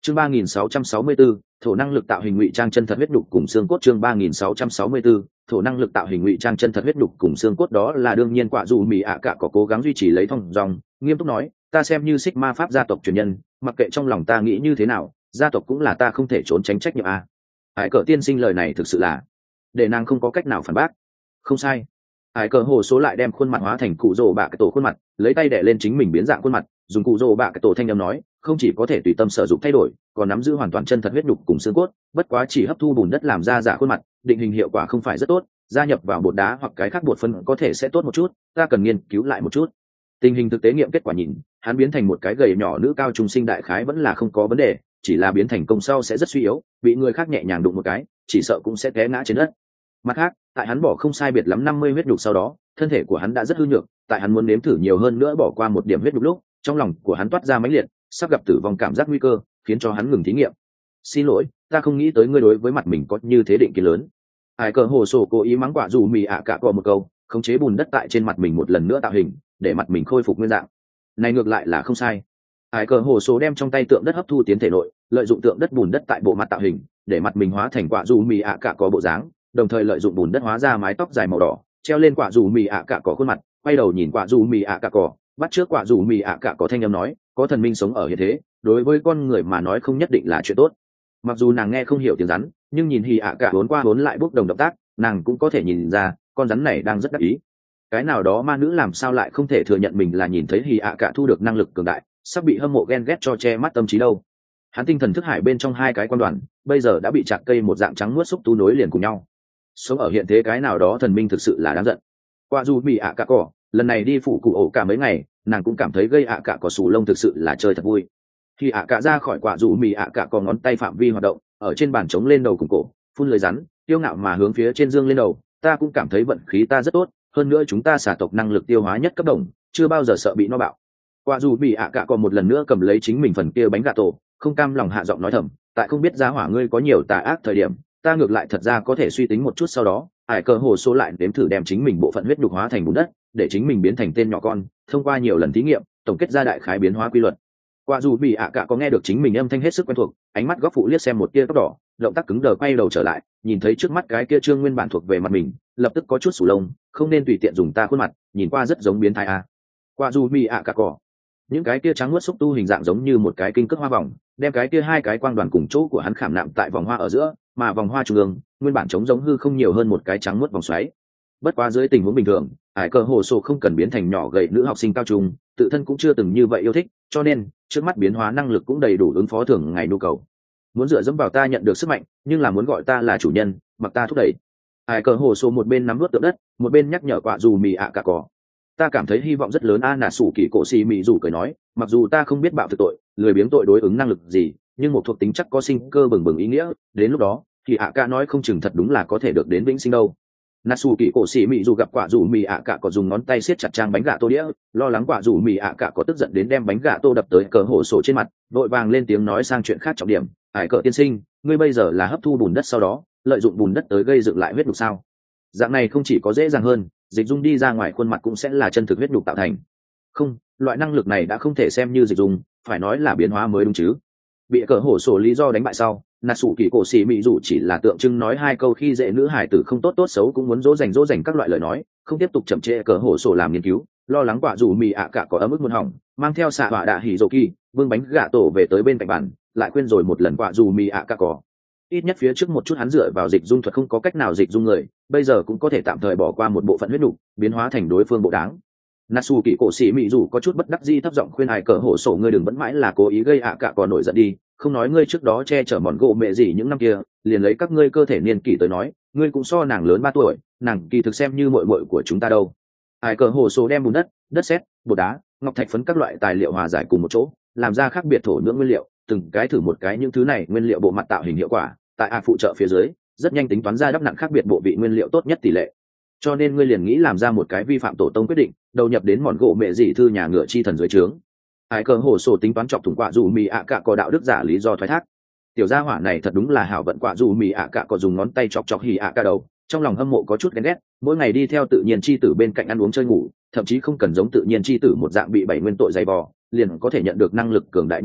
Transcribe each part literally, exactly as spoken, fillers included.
chương ba nghìn sáu trăm sáu mươi bốn, thổ năng lực tạo hình ngụy trang chân thật huyết đục cùng xương cốt. chương ba nghìn sáu trăm sáu mươi bốn, thổ năng lực tạo hình ngụy trang chân thật huyết đục cùng xương cốt. Đó là đương nhiên. Quả dù mì ạ cả có cố gắng duy trì lấy thông dòng, nghiêm túc nói, ta xem như xích ma pháp gia tộc truyền nhân, mặc kệ trong lòng ta nghĩ như thế nào, gia tộc cũng là ta không thể trốn tránh trách nhiệm a. Hải cờ tiên sinh lời này thực sự là để nàng không có cách nào phản bác. Không sai. Hải cờ hồ số lại đem khuôn mặt hóa thành cụ rồ bạ cái tổ khuôn mặt, lấy tay đè lên chính mình biến dạng khuôn mặt, dùng cụ rồ bạ cái tổ thanh âm nói, không chỉ có thể tùy tâm sử dụng thay đổi, còn nắm giữ hoàn toàn chân thật huyết nhục cùng xương cốt, bất quá chỉ hấp thu bùn đất làm ra giả khuôn mặt, định hình hiệu quả không phải rất tốt, gia nhập vào bột đá hoặc cái khác bột phân có thể sẽ tốt một chút, ta cần nghiên cứu lại một chút. Tình hình thực tế nghiệm kết quả nhìn, hắn biến thành một cái gầy nhỏ nữ cao trung sinh đại khái vẫn là không có vấn đề, chỉ là biến thành công sau sẽ rất suy yếu, bị người khác nhẹ nhàng đụng một cái, chỉ sợ cũng sẽ té ngã trên đất. Mặt khác, tại hắn bỏ không sai biệt lắm năm mươi huyết nhục sau đó, thân thể của hắn đã rất hư nhược, tại hắn muốn nếm thử nhiều hơn nữa bỏ qua một điểm huyết nhục lúc, trong lòng của hắn toát ra mãnh liệt, sắp gặp tử vong cảm giác nguy cơ, khiến cho hắn ngừng thí nghiệm. Xin lỗi, ta không nghĩ tới ngươi đối với mặt mình có như thế định kiến lớn. Ai cờ hồ sổ cố ý mắng quả dù mì ạ cả cọ một câu, khống chế bùn đất tại trên mặt mình một lần nữa tạo hình, để mặt mình khôi phục nguyên dạng. Này ngược lại là không sai. Ai cờ hồ sổ đem trong tay tượng đất hấp thu tiến thể nội, lợi dụng tượng đất bùn đất tại bộ mặt tạo hình, để mặt mình hóa thành quả dù mì ạ cả cọ bộ dáng, đồng thời lợi dụng bùn đất hóa ra mái tóc dài màu đỏ, treo lên quả dù mì ạ cả cọ khuôn mặt, quay đầu nhìn quả dù mì ạ cả cọ, bắt trước quả dù mì ạ cả cọ thanh âm nói, có thần minh sống ở hiện thế, đối với con người mà nói không nhất định là chuyện tốt. Mặc dù nàng nghe không hiểu tiếng rắn, nhưng nhìn hì ạ cả vốn qua vốn lại bốc đồng động tác, nàng cũng có thể nhìn ra con rắn này đang rất đắc ý. Cái nào đó ma nữ làm sao lại không thể thừa nhận mình là nhìn thấy hì ạ cả thu được năng lực cường đại, sắp bị hâm mộ ghen ghét cho che mắt tâm trí đâu. Hắn tinh thần thức hải bên trong hai cái quan đoàn bây giờ đã bị chặt cây một dạng trắng muốt xúc tu nối liền cùng nhau. Sống ở hiện thế cái nào đó thần minh thực sự là đáng giận. Qua dù bị ạ cả cỏ lần này đi phủ cụ ổ cả mấy ngày, nàng cũng cảm thấy gây ạ cả cỏ sù lông thực sự là chơi thật vui. Khi ạ cả ra khỏi quả dù mì ạ cả có ngón tay phạm vi hoạt động, ở trên bàn trống lên đầu cùng cổ, phun lưới rắn, tiêu ngạo mà hướng phía trên dương lên đầu. Ta cũng cảm thấy vận khí ta rất tốt, hơn nữa chúng ta xả tộc năng lực tiêu hóa nhất cấp đồng, chưa bao giờ sợ bị no bạo. Quả dù bị ạ cả còn một lần nữa cầm lấy chính mình phần kia bánh gà tổ, không cam lòng hạ giọng nói thầm, tại không biết giá hỏa ngươi có nhiều tà ác thời điểm, ta ngược lại thật ra có thể suy tính một chút sau đó. Ải cờ hồ số lại đếm thử đem chính mình bộ phận huyết đục hóa thành bùn đất, để chính mình biến thành tên nhỏ con, thông qua nhiều lần thí nghiệm tổng kết ra đại khái biến hóa quy luật. Quả dù bị ạ cả có nghe được chính mình âm thanh hết sức quen thuộc, ánh mắt góc phụ liếc xem một tia tóc đỏ, động tác cứng đờ quay đầu trở lại, nhìn thấy trước mắt cái kia trương nguyên bản thuộc về mặt mình, lập tức có chút sù lông, không nên tùy tiện dùng ta khuôn mặt, nhìn qua rất giống biến thái a. Quả dù bị ạ cả cỏ, những cái kia trắng muốt xúc tu hình dạng giống như một cái kinh cước hoa vòng, đem cái kia hai cái quang đoàn cùng chỗ của hắn khảm nạm tại vòng hoa ở giữa, mà vòng hoa trung ương nguyên bản trống giống hư không nhiều hơn một cái trắng muốt vòng xoáy. Bất quá dưới tình huống bình thường, Hải cờ hồ sổ không cần biến thành nhỏ gầy nữ học sinh cao trung, tự thân cũng chưa từng như vậy yêu thích, cho nên trước mắt biến hóa năng lực cũng đầy đủ ứng phó thường ngày nhu cầu. Muốn dựa dẫm vào ta nhận được sức mạnh, nhưng là muốn gọi ta là chủ nhân, mặc ta thúc đẩy. Hải cờ hồ sổ một bên nắm vớt tượng đất, một bên nhắc nhở quả dù mì ạ cả cỏ. Ta cảm thấy hy vọng rất lớn. A nà sủ kỳ cổ xì mì dù cười nói, mặc dù ta không biết bạo thực tội, lười biếng tội đối ứng năng lực gì, nhưng một thuộc tính chắc có sinh cơ bừng bừng ý nghĩa, đến lúc đó thì ạ cả nói không chừng thật đúng là có thể được đến vĩnh sinh đâu. Natsu kỳ cổ xỉ mị dù gặp quả dù mì ạ cả có dùng ngón tay siết chặt trang bánh gà tô đĩa, lo lắng quả dù mì ạ cả có tức giận đến đem bánh gà tô đập tới cờ hổ sổ trên mặt, vội vàng lên tiếng nói sang chuyện khác trọng điểm. Hải cờ tiên sinh, ngươi bây giờ là hấp thu bùn đất sau đó lợi dụng bùn đất tới gây dựng lại huyết đục sao? Dạng này không chỉ có dễ dàng hơn, dịch dung đi ra ngoài khuôn mặt cũng sẽ là chân thực huyết đục tạo thành. Không, loại năng lực này đã không thể xem như dịch dung, phải nói là biến hóa mới đúng chứ. Bị cờ hổ sổ lý do đánh bại sau, Natsu kỳ cổ xỉ mị dù chỉ là tượng trưng nói hai câu khi dễ nữ hải tử không tốt tốt xấu cũng muốn dỗ dành dỗ dành các loại lời nói, không tiếp tục chậm trễ cờ hổ sổ làm nghiên cứu, lo lắng quả dù mì ạ cả có ấm ức muốn hỏng, mang theo xạ hỏa đạ hỉ dô kỳ vương bánh gà tổ về tới bên cạnh bàn, lại khuyên rồi một lần quả dù mì ạ cả có ít nhất phía trước một chút hắn dựa vào dịch dung thuật không có cách nào dịch dung người, bây giờ cũng có thể tạm thời bỏ qua một bộ phận huyết đục, biến hóa thành đối phương bộ đáng. Natsu kỳ cổ xỉ mị dù có chút bất đắc dĩ thấp giọng khuyên Hải cờ hổ sổ, ngươi đừng vẫn mãi là cố ý gây ạ cả còn nổi giận đi, không nói ngươi trước đó che chở mòn gỗ mẹ gì những năm kia, liền lấy các ngươi cơ thể niên kỷ tới nói, ngươi cũng so nàng lớn ba tuổi, nàng kỳ thực xem như muội muội của chúng ta đâu. Hải cờ hồ số đem bùn đất, đất sét, bột đá, ngọc thạch phấn các loại tài liệu hòa giải cùng một chỗ, làm ra khác biệt thổ nhưỡng nguyên liệu, từng cái thử một cái những thứ này nguyên liệu bộ mặt tạo hình hiệu quả, tại a phụ trợ phía dưới, rất nhanh tính toán ra đắp nặng khác biệt bộ vị nguyên liệu tốt nhất tỷ lệ. Cho nên ngươi liền nghĩ làm ra một cái vi phạm tổ tông quyết định, đầu nhập đến mòn gỗ mẹ gì thư nhà ngựa chi thần dưới trướng. Hải cờ hồ sổ tính toán chọc thủng quả dù mì ạ cả có đạo đức giả lý do thoái thác. Tiểu gia hỏa này thật đúng là hảo vận, quả dù mì ạ cả có dùng ngón tay chọc chọc hì ạ cả đầu, trong lòng hâm mộ có chút ghen ghét, mỗi ngày đi theo tự nhiên chi tử bên cạnh ăn uống chơi ngủ, thậm chí không cần giống tự nhiên chi tử một dạng bị bảy nguyên tội dày vò, liền có thể nhận được năng lực cường đại như vậy,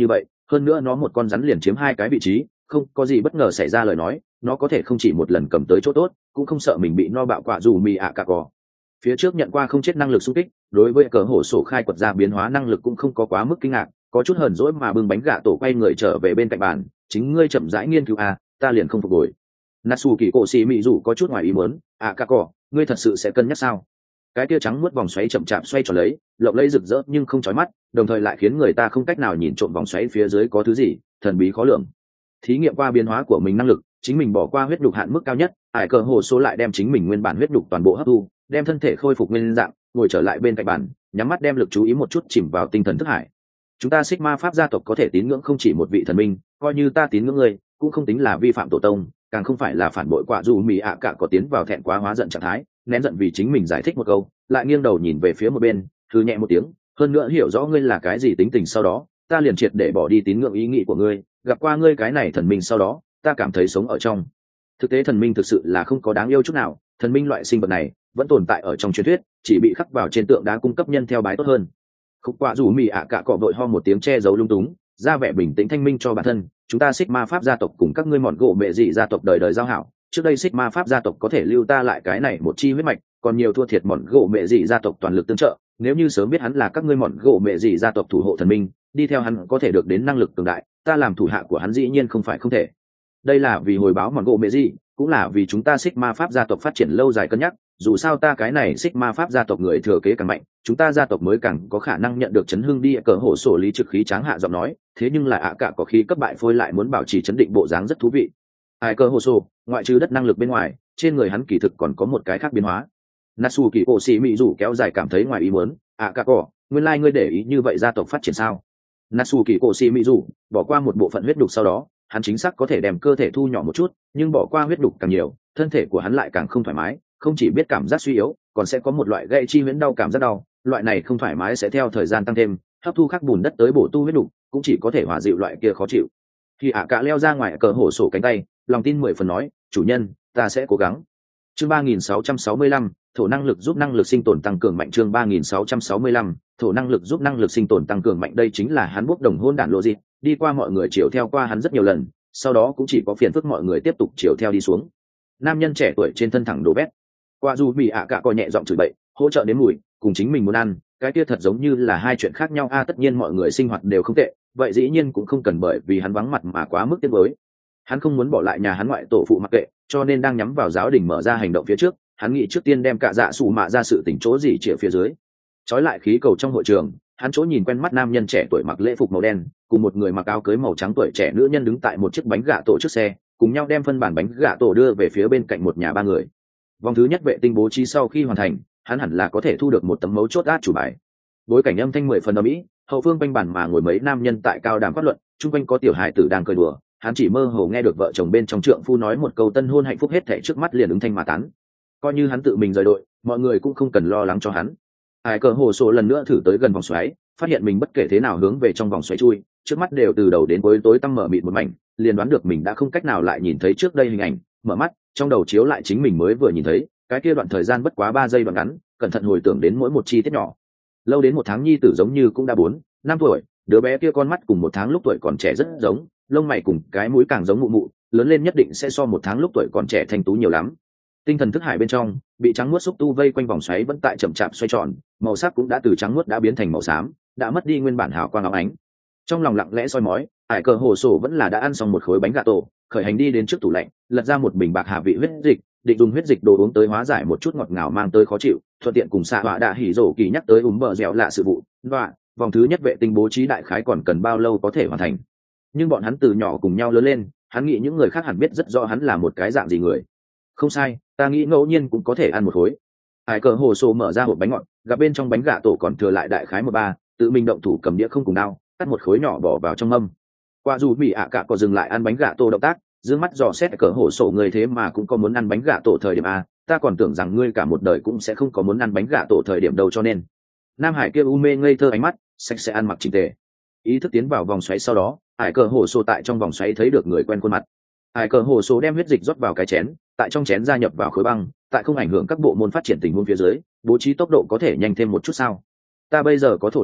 hơn nữa nó một con rắn liền chiếm hai cái vị trí, không có gì bất ngờ xảy ra lời nói nó có thể không chỉ một lần cầm tới chỗ tốt, cũng không sợ mình bị no bạo quả dù mì ạ cả cỏ. Phía trước nhận qua không chết năng lực xung kích, đối với cờ hổ sổ khai quật ra biến hóa năng lực cũng không có quá mức kinh ngạc, có chút hờn dỗi mà bưng bánh gà tổ quay người trở về bên cạnh bàn. Chính ngươi chậm rãi nghiên cứu à, ta liền không phục hồi. Natsu kỳ cổ xì mị rủ có chút ngoài ý muốn, ạ cả cỏ, ngươi thật sự sẽ cân nhắc sao? Cái tia trắng muốt vòng xoáy chậm chạp xoay tròn lấy, lộng lẫy rực rỡ nhưng không chói mắt, đồng thời lại khiến người ta không cách nào nhìn trộm vòng xoáy phía dưới có thứ gì thần bí khó lường. Thí nghiệm qua biến hóa của mình năng lực, chính mình bỏ qua huyết nhục hạn mức cao nhất, ải cờ hồ số lại đem chính mình nguyên bản huyết nhục toàn bộ hấp thu, đem thân thể khôi phục nguyên dạng, ngồi trở lại bên cạnh bàn, nhắm mắt đem lực chú ý một chút chìm vào tinh thần thức hải. Chúng ta Sigma pháp gia tộc có thể tín ngưỡng không chỉ một vị thần minh, coi như ta tín ngưỡng ngươi, cũng không tính là vi phạm tổ tông, càng không phải là phản bội quả dù mì ạ cả có tiến vào thẹn quá hóa giận trạng thái, nén giận vì chính mình giải thích một câu, lại nghiêng đầu nhìn về phía một bên, thư nhẹ một tiếng, hơn nữa hiểu rõ ngươi là cái gì tính tình sau đó, ta liền triệt để bỏ đi tín ngưỡng ý nghĩ của ngươi, gặp qua ngươi cái này thần minh sau đó, ta cảm thấy sống ở trong thực tế thần minh thực sự là không có đáng yêu chút nào, thần minh loại sinh vật này vẫn tồn tại ở trong truyền thuyết, chỉ bị khắc vào trên tượng đá cung cấp nhân theo bái tốt hơn. Khúc quả dù mì ạ cả cọ vội ho một tiếng che giấu lung túng, ra vẻ bình tĩnh thanh minh cho bản thân, chúng ta Sigma pháp gia tộc cùng các ngươi mọn gỗ mẹ dị gia tộc đời đời giao hảo, trước đây Sigma pháp gia tộc có thể lưu ta lại cái này một chi huyết mạch, còn nhiều thua thiệt mọn gỗ mẹ dị gia tộc toàn lực tương trợ, nếu như sớm biết hắn là các ngươi mọn gỗ mẹ dị gia tộc thủ hộ thần minh, đi theo hắn có thể được đến năng lực cường đại, ta làm thủ hạ của hắn dĩ nhiên không phải không thể. Đây là vì hồi báo mọn gỗ mẹ dị, cũng là vì chúng ta Sigma pháp gia tộc phát triển lâu dài cân nhắc, dù sao ta cái này Sigma pháp gia tộc người thừa kế càng mạnh, chúng ta gia tộc mới càng có khả năng nhận được chấn hưng đi. Cờ hổ sổ lý trực khí tráng hạ giọng nói, thế nhưng là ạ cả có khí cấp bại phôi lại muốn bảo trì chấn định bộ dáng rất thú vị. Ai cờ hổ sổ, ngoại trừ đất năng lực bên ngoài, trên người hắn kỳ thực còn có một cái khác biến hóa. Natsu kỳ cổ xì mị rủ kéo dài cảm thấy ngoài ý muốn, ạ cả cỏ, nguyên lai like ngươi để ý như vậy gia tộc phát triển sao? Natsu kỳ cổ xì mị rủ bỏ qua một bộ phận huyết đục sau đó, hắn chính xác có thể đem cơ thể thu nhỏ một chút, nhưng bỏ qua huyết đục càng nhiều, thân thể của hắn lại càng không thoải mái, không chỉ biết cảm giác suy yếu, còn sẽ có một loại gãy chi huyễn đau cảm giác đau, loại này không thoải mái sẽ theo thời gian tăng thêm, hấp thu khắc bùn đất tới bổ tu huyết đục, cũng chỉ có thể hòa dịu loại kia khó chịu. Khi ạ cả leo ra ngoài cờ hổ sổ cánh tay, lòng tin mười phần nói, chủ nhân, ta sẽ cố gắng. Chương ba nghìn sáu trăm sáu mươi lăm, thổ năng lực giúp năng lực sinh tồn tăng cường mạnh. Chương ba nghìn sáu trăm sáu mươi lăm, thổ năng lực giúp năng lực sinh tồn tăng cường mạnh. Đây chính là hắn bốc đồng hôn đản lộ gì, đi qua mọi người chiều theo qua hắn rất nhiều lần, sau đó cũng chỉ có phiền phức mọi người tiếp tục chiều theo đi xuống. Nam nhân trẻ tuổi trên thân thẳng đổ bét, qua dù bị ạ cả coi nhẹ giọng chửi bậy, hỗ trợ đến mùi, cùng chính mình muốn ăn, cái kia thật giống như là hai chuyện khác nhau a. À, tất nhiên mọi người sinh hoạt đều không tệ, vậy dĩ nhiên cũng không cần bởi vì hắn vắng mặt mà quá mức tiếc nuối. Hắn không muốn bỏ lại nhà hắn ngoại tổ phụ mặc kệ, cho nên đang nhắm vào giáo đình mở ra hành động phía trước, hắn nghĩ trước tiên đem cả dạ sủ mạ ra sự tỉnh chỗ gì chĩa phía dưới. Trói lại khí cầu trong hội trường, hắn chỗ nhìn quen mắt nam nhân trẻ tuổi mặc lễ phục màu đen, cùng một người mặc áo cưới màu trắng tuổi trẻ nữ nhân đứng tại một chiếc bánh gà tổ trước xe, cùng nhau đem phân bản bánh gà tổ đưa về phía bên cạnh một nhà ba người. Vòng thứ nhất vệ tinh bố trí sau khi hoàn thành, hắn hẳn là có thể thu được một tấm mấu chốt át chủ bài. Bối cảnh âm thanh mười phần âm ỉ, hậu phương quanh bản mà ngồi mấy nam nhân tại cao đàm phát luận, chung quanh có tiểu hài tử đang cười đùa, hắn chỉ mơ hồ nghe được vợ chồng bên trong trượng phu nói một câu tân hôn hạnh phúc hết thảy trước mắt liền ứng thanh mà tán. Coi như hắn tự mình rời đội, mọi người cũng không cần lo lắng cho hắn. Ai cờ hồ sổ lần nữa thử tới gần vòng xoáy, phát hiện mình bất kể thế nào hướng về trong vòng xoáy chui, trước mắt đều từ đầu đến cuối tối tăm mở mịt một mảnh, liền đoán được mình đã không cách nào lại nhìn thấy trước đây hình ảnh, mở mắt, trong đầu chiếu lại chính mình mới vừa nhìn thấy, cái kia đoạn thời gian bất quá ba giây đoạn ngắn, cẩn thận hồi tưởng đến mỗi một chi tiết nhỏ. Lâu đến một tháng nhi tử giống như cũng đã bốn, năm tuổi, đứa bé kia con mắt cùng một tháng lúc tuổi còn trẻ rất giống, lông mày cùng cái mũi càng giống mụ mụ, lớn lên nhất định sẽ so một tháng lúc tuổi còn trẻ thanh tú nhiều lắm. Tinh thần thức hải bên trong bị trắng muốt xúc tu vây quanh vòng xoáy vẫn tại chậm chạp xoay tròn, màu sắc cũng đã từ trắng muốt đã biến thành màu xám, đã mất đi nguyên bản hào quang óng ánh. Trong lòng lặng lẽ soi mói, ải cờ hồ sổ vẫn là đã ăn xong một khối bánh gà tổ, khởi hành đi đến trước tủ lạnh, lật ra một bình bạc hạ vị huyết dịch, định dùng huyết dịch đồ uống tới hóa giải một chút ngọt ngào mang tới khó chịu, thuận tiện cùng xạ họa đạ hỉ rổ kỳ nhắc tới úng bờ dẻo lạ sự vụ. Và vòng thứ nhất vệ tinh bố trí đại khái còn cần bao lâu có thể hoàn thành, nhưng bọn hắn từ nhỏ cùng nhau lớn lên, hắn nghĩ những người khác hẳn biết rất rõ hắn là một cái dạng gì người. Không sai, ta nghĩ ngẫu nhiên cũng có thể ăn một khối. Hải cờ hồ sổ mở ra hộp bánh ngọt, gặp bên trong bánh gà tổ còn thừa lại đại khái một ba, tự mình động thủ cầm đĩa không cùng đao, cắt một khối nhỏ bỏ vào trong mâm. Qua dù bị ạ cả có dừng lại ăn bánh gà tổ động tác, dương mắt dò xét cờ hồ sổ người thế mà cũng có muốn ăn bánh gà tổ thời điểm a, ta còn tưởng rằng ngươi cả một đời cũng sẽ không có muốn ăn bánh gà tổ thời điểm đâu, cho nên Nam Hải kia u mê ngây thơ ánh mắt, sạch sẽ ăn mặc chỉnh tề. Ý thức tiến vào vòng xoáy sau đó, hải cờ hồ sổ tại trong vòng xoáy thấy được người quen khuôn mặt. Hải cờ hồ sổ đem huyết dịch rót vào cái chén, tại trong chén gia nhập vào khối băng, tại không ảnh hưởng các bộ môn phát triển tình huống phía dưới, bố trí tốc độ có thể nhanh thêm một chút sao? Ta bây giờ có thổ năng lực,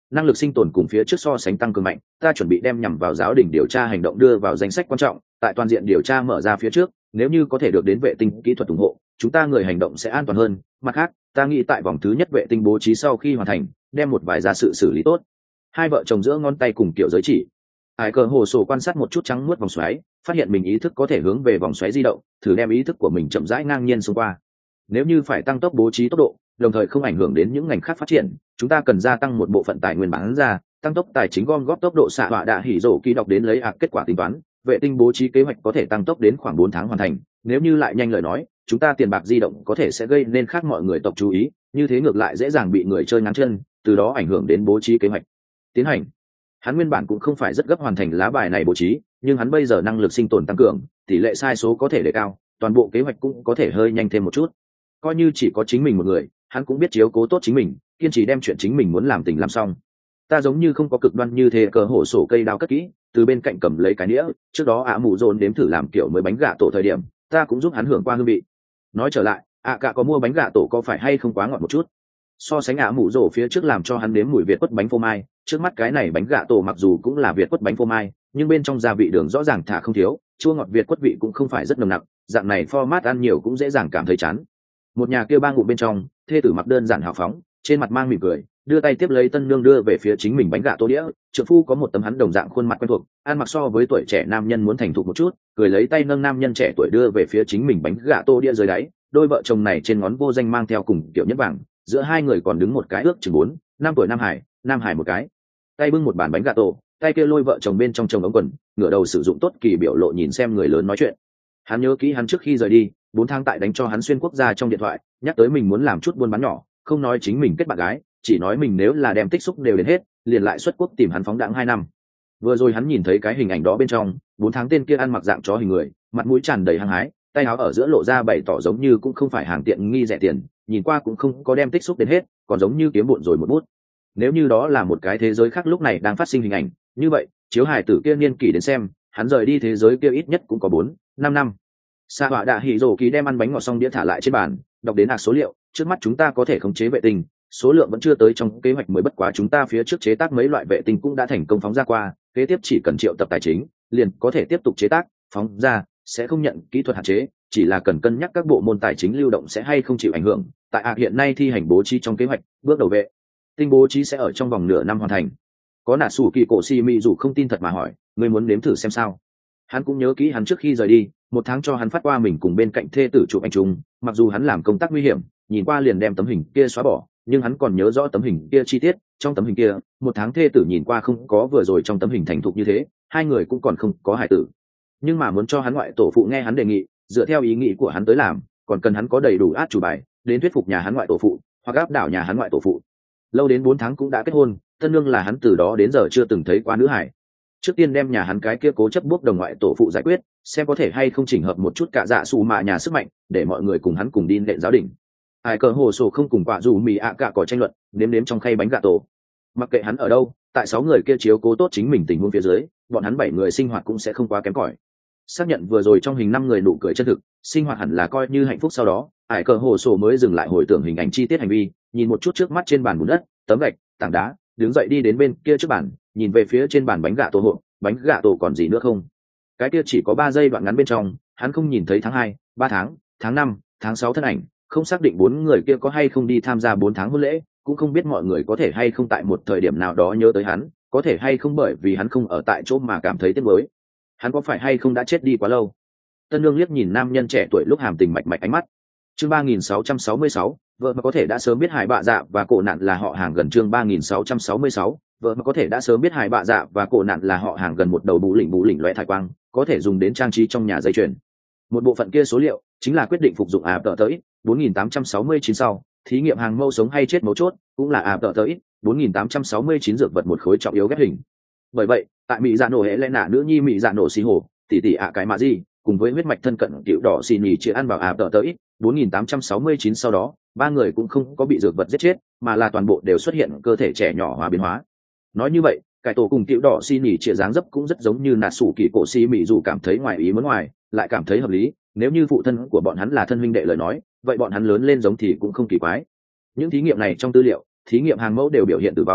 năng lực sinh tồn cùng phía trước so sánh tăng cường mạnh, ta chuẩn bị đem nhằm vào giáo đình điều tra hành động đưa vào danh sách quan trọng, tại toàn diện điều tra mở ra phía trước, nếu như có thể được đến vệ tinh kỹ thuật ủng hộ, chúng ta người hành động sẽ an toàn hơn. Mặt khác, ta nghĩ tại vòng thứ nhất vệ tinh bố trí sau khi hoàn thành, đem một vài gia sự xử lý tốt. Hai vợ chồng giữa ngón tay cùng kiểu giới chỉ. Hải cờ hồ sổ quan sát một chút trắng muốt vòng xoáy, phát hiện mình ý thức có thể hướng về vòng xoáy di động, thử đem ý thức của mình chậm rãi ngang nhiên xông qua. Nếu như phải tăng tốc bố trí tốc độ, đồng thời không ảnh hưởng đến những ngành khác phát triển, chúng ta cần gia tăng một bộ phận tài nguyên bán ra, tăng tốc tài chính gom góp tốc độ xạ họa đạ hỉ rổ ký đọc đến lấy ạc kết quả tính toán. Vệ tinh bố trí kế hoạch có thể tăng tốc đến khoảng bốn tháng hoàn thành, nếu như lại nhanh lời nói, chúng ta tiền bạc di động có thể sẽ gây nên khác mọi người tộc chú ý, như thế ngược lại dễ dàng bị người chơi ngáng chân, từ đó ảnh hưởng đến bố trí kế hoạch tiến hành. Hắn nguyên bản cũng không phải rất gấp hoàn thành lá bài này bố trí, nhưng hắn bây giờ năng lực sinh tồn tăng cường, tỷ lệ sai số có thể đề cao, toàn bộ kế hoạch cũng có thể hơi nhanh thêm một chút. Coi như chỉ có chính mình một người, hắn cũng biết chiếu cố tốt chính mình, kiên trì đem chuyện chính mình muốn làm tình làm xong. Ta giống như không có cực đoan như thế, cờ hổ sổ cây đao cất kỹ, từ bên cạnh cầm lấy cái đĩa, trước đó ạ mù dồn đếm thử làm kiểu mới bánh gà tổ thời điểm, ta cũng giúp hắn hưởng qua hương vị. Nói trở lại, ạ cả có mua bánh gà tổ có phải hay không quá ngọt một chút? So sánh ạ mù dồn phía trước làm cho hắn nếm mùi Việt quất bánh phô mai, trước mắt cái này bánh gà tổ mặc dù cũng là Việt quất bánh phô mai, nhưng bên trong gia vị đường rõ ràng thả không thiếu, chua ngọt Việt quất vị cũng không phải rất nồng nặc, dạng này format ăn nhiều cũng dễ dàng cảm thấy chán. Một nhà kia ba ngụ bên trong, thê tử mặc đơn giản hào phóng, trên mặt mang mỉm cười, đưa tay tiếp lấy tân nương đưa về phía chính mình bánh gà tô đĩa. Trượng phu có một tấm hắn đồng dạng khuôn mặt quen thuộc, ăn mặc so với tuổi trẻ nam nhân muốn thành thục một chút, cười lấy tay nâng nam nhân trẻ tuổi đưa về phía chính mình bánh gà tô đĩa dưới đáy. Đôi vợ chồng này trên ngón vô danh mang theo cùng kiểu nhất vàng, giữa hai người còn đứng một cái ước chừng bốn năm tuổi nam hải, nam hải một cái tay bưng một bàn bánh gà tổ, tay kia lôi vợ chồng bên trong chồng ống quần, ngửa đầu sử dụng tốt kỳ biểu lộ nhìn xem người lớn nói chuyện. Hắn nhớ kỹ hắn trước khi rời đi, bốn tháng tại đánh cho hắn xuyên quốc gia trong điện thoại, nhắc tới mình muốn làm chút buôn bán nhỏ, không nói chính mình kết bạn gái, chỉ nói mình nếu là đem tích xúc đều đến hết, liền lại xuất quốc tìm hắn phóng đãng hai năm. Vừa rồi hắn nhìn thấy cái hình ảnh đó bên trong, bốn tháng tên kia ăn mặc dạng chó hình người, mặt mũi tràn đầy hăng hái, tay áo ở giữa lộ ra bày tỏ giống như cũng không phải hàng tiện nghi rẻ tiền, nhìn qua cũng không có đem tích xúc đến hết, còn giống như kiếm bộn rồi một bút. Nếu như đó là một cái thế giới khác lúc này đang phát sinh hình ảnh, như vậy, chiếu hài tử kia niên kỷ đến xem, hắn rời đi thế giới kia ít nhất cũng có bốn năm năm. Sa họa đạ hỉ rổ ký đem ăn bánh ngọt xong đĩa thả lại trên bàn, đọc đến hạt số liệu, trước mắt chúng ta có thể khống chế vệ tinh, số lượng vẫn chưa tới trong kế hoạch mới, bất quá chúng ta phía trước chế tác mấy loại vệ tinh cũng đã thành công phóng ra qua, kế tiếp chỉ cần triệu tập tài chính, liền có thể tiếp tục chế tác, phóng ra, sẽ không nhận kỹ thuật hạn chế, chỉ là cần cân nhắc các bộ môn tài chính lưu động sẽ hay không chịu ảnh hưởng. Tại ạc hiện nay thi hành bố trí trong kế hoạch, bước đầu vệ tinh bố trí sẽ ở trong vòng nửa năm hoàn thành. Có nạ sủ kỳ cổ xì mị dù không tin thật mà hỏi, ngươi muốn nếm thử xem sao? Hắn cũng nhớ kỹ hắn trước khi rời đi, một tháng cho hắn phát qua mình cùng bên cạnh thê tử chụp ảnh chung, mặc dù hắn làm công tác nguy hiểm, nhìn qua liền đem tấm hình kia xóa bỏ, nhưng hắn còn nhớ rõ tấm hình kia chi tiết. Trong tấm hình kia, một tháng thê tử nhìn qua không có vừa rồi trong tấm hình thành thục như thế, hai người cũng còn không có hài tử, nhưng mà muốn cho hắn ngoại tổ phụ nghe hắn đề nghị, dựa theo ý nghĩ của hắn tới làm, còn cần hắn có đầy đủ át chủ bài đến thuyết phục nhà hắn ngoại tổ phụ hoặc áp đảo nhà hắn ngoại tổ phụ. Lâu đến bốn tháng cũng đã kết hôn, tân nương là hắn từ đó đến giờ chưa từng thấy qua nữ hải. Trước tiên đem nhà hắn cái kia cố chấp bốc đồng ngoại tổ phụ giải quyết, xem có thể hay không chỉnh hợp một chút cả dạ xù mạ nhà sức mạnh, để mọi người cùng hắn cùng đi nện giáo đình. Ai cờ hồ sổ không cùng quả dù mì ạ cả có tranh luận, nếm nếm trong khay bánh gà tổ. Mặc kệ hắn ở đâu, tại sáu người kia chiếu cố tốt chính mình tình huống phía dưới, bọn hắn bảy người sinh hoạt cũng sẽ không quá kém cỏi. Xác nhận vừa rồi trong hình năm người nụ cười chân thực, sinh hoạt hẳn là coi như hạnh phúc. Sau đó ải cờ hồ sổ mới dừng lại hồi tưởng hình ảnh chi tiết hành vi, nhìn một chút trước mắt trên bàn bùn đất, tấm gạch, tảng đá, đứng dậy đi đến bên kia trước bàn, nhìn về phía trên bàn bánh gà tổ hộp. Bánh gà tổ còn gì nữa không? Cái kia chỉ có ba giây đoạn ngắn bên trong, hắn không nhìn thấy tháng hai, ba tháng, tháng năm, tháng sáu thân ảnh, không xác định bốn người kia có hay không đi tham gia bốn tháng hôn lễ, cũng không biết mọi người có thể hay không tại một thời điểm nào đó nhớ tới hắn, có thể hay không bởi vì hắn không ở tại chỗ mà cảm thấy tiếc nuối. Hắn có phải hay không đã chết đi quá lâu? Tân Nương liếc nhìn nam nhân trẻ tuổi lúc hàm tình mạch mạch ánh mắt. Chương ba nghìn sáu trăm sáu mươi sáu, vợ mà có thể đã sớm biết Hải Bạ Dạ và Cổ Nạn là họ hàng gần. Chương ba nghìn sáu trăm sáu mươi sáu, vợ mà có thể đã sớm biết Hải Bạ Dạ và Cổ Nạn là họ hàng gần. Một đầu bù lỉnh bù lỉnh loé thải quang, có thể dùng đến trang trí trong nhà dây chuyền. Một bộ phận kia số liệu chính là quyết định phục dụng ạp tợ tới bốn nghìn tám trăm sáu mươi chín sau, thí nghiệm hàng mẫu sống hay chết mấu chốt, cũng là ạp tợ tới bốn nghìn tám trăm sáu mươi chín dược vật một khối trọng yếu ghép hình. Bởi vậy, tại Mỹ Dạ Nổ hệ lẽ nạ nữ nhi Mỹ Dạ Nổ xì hồ, tỷ tỷ ạ cái mà gì, cùng với huyết mạch thân cận tiểu đỏ xì nhì chia ăn vào ạp tợ tới bốn nghìn tám trăm sáu mươi chín sau đó, ba người cũng không có bị dược vật giết chết, mà là toàn bộ đều xuất hiện cơ thể trẻ nhỏ hóa biến hóa. Nói như vậy, cải tổ cùng tiểu đỏ xì nhì chia dáng dấp cũng rất giống như nạt sủ kỳ cổ xì mỹ dù cảm thấy ngoài ý muốn ngoài, lại cảm thấy hợp lý. Nếu như phụ thân của bọn hắn là thân huynh đệ lời nói, vậy bọn hắn lớn lên giống thì cũng không kỳ quái. Những thí nghiệm này trong tư liệu, thí nghiệm hàng mẫu đều biểu hiện tử vong,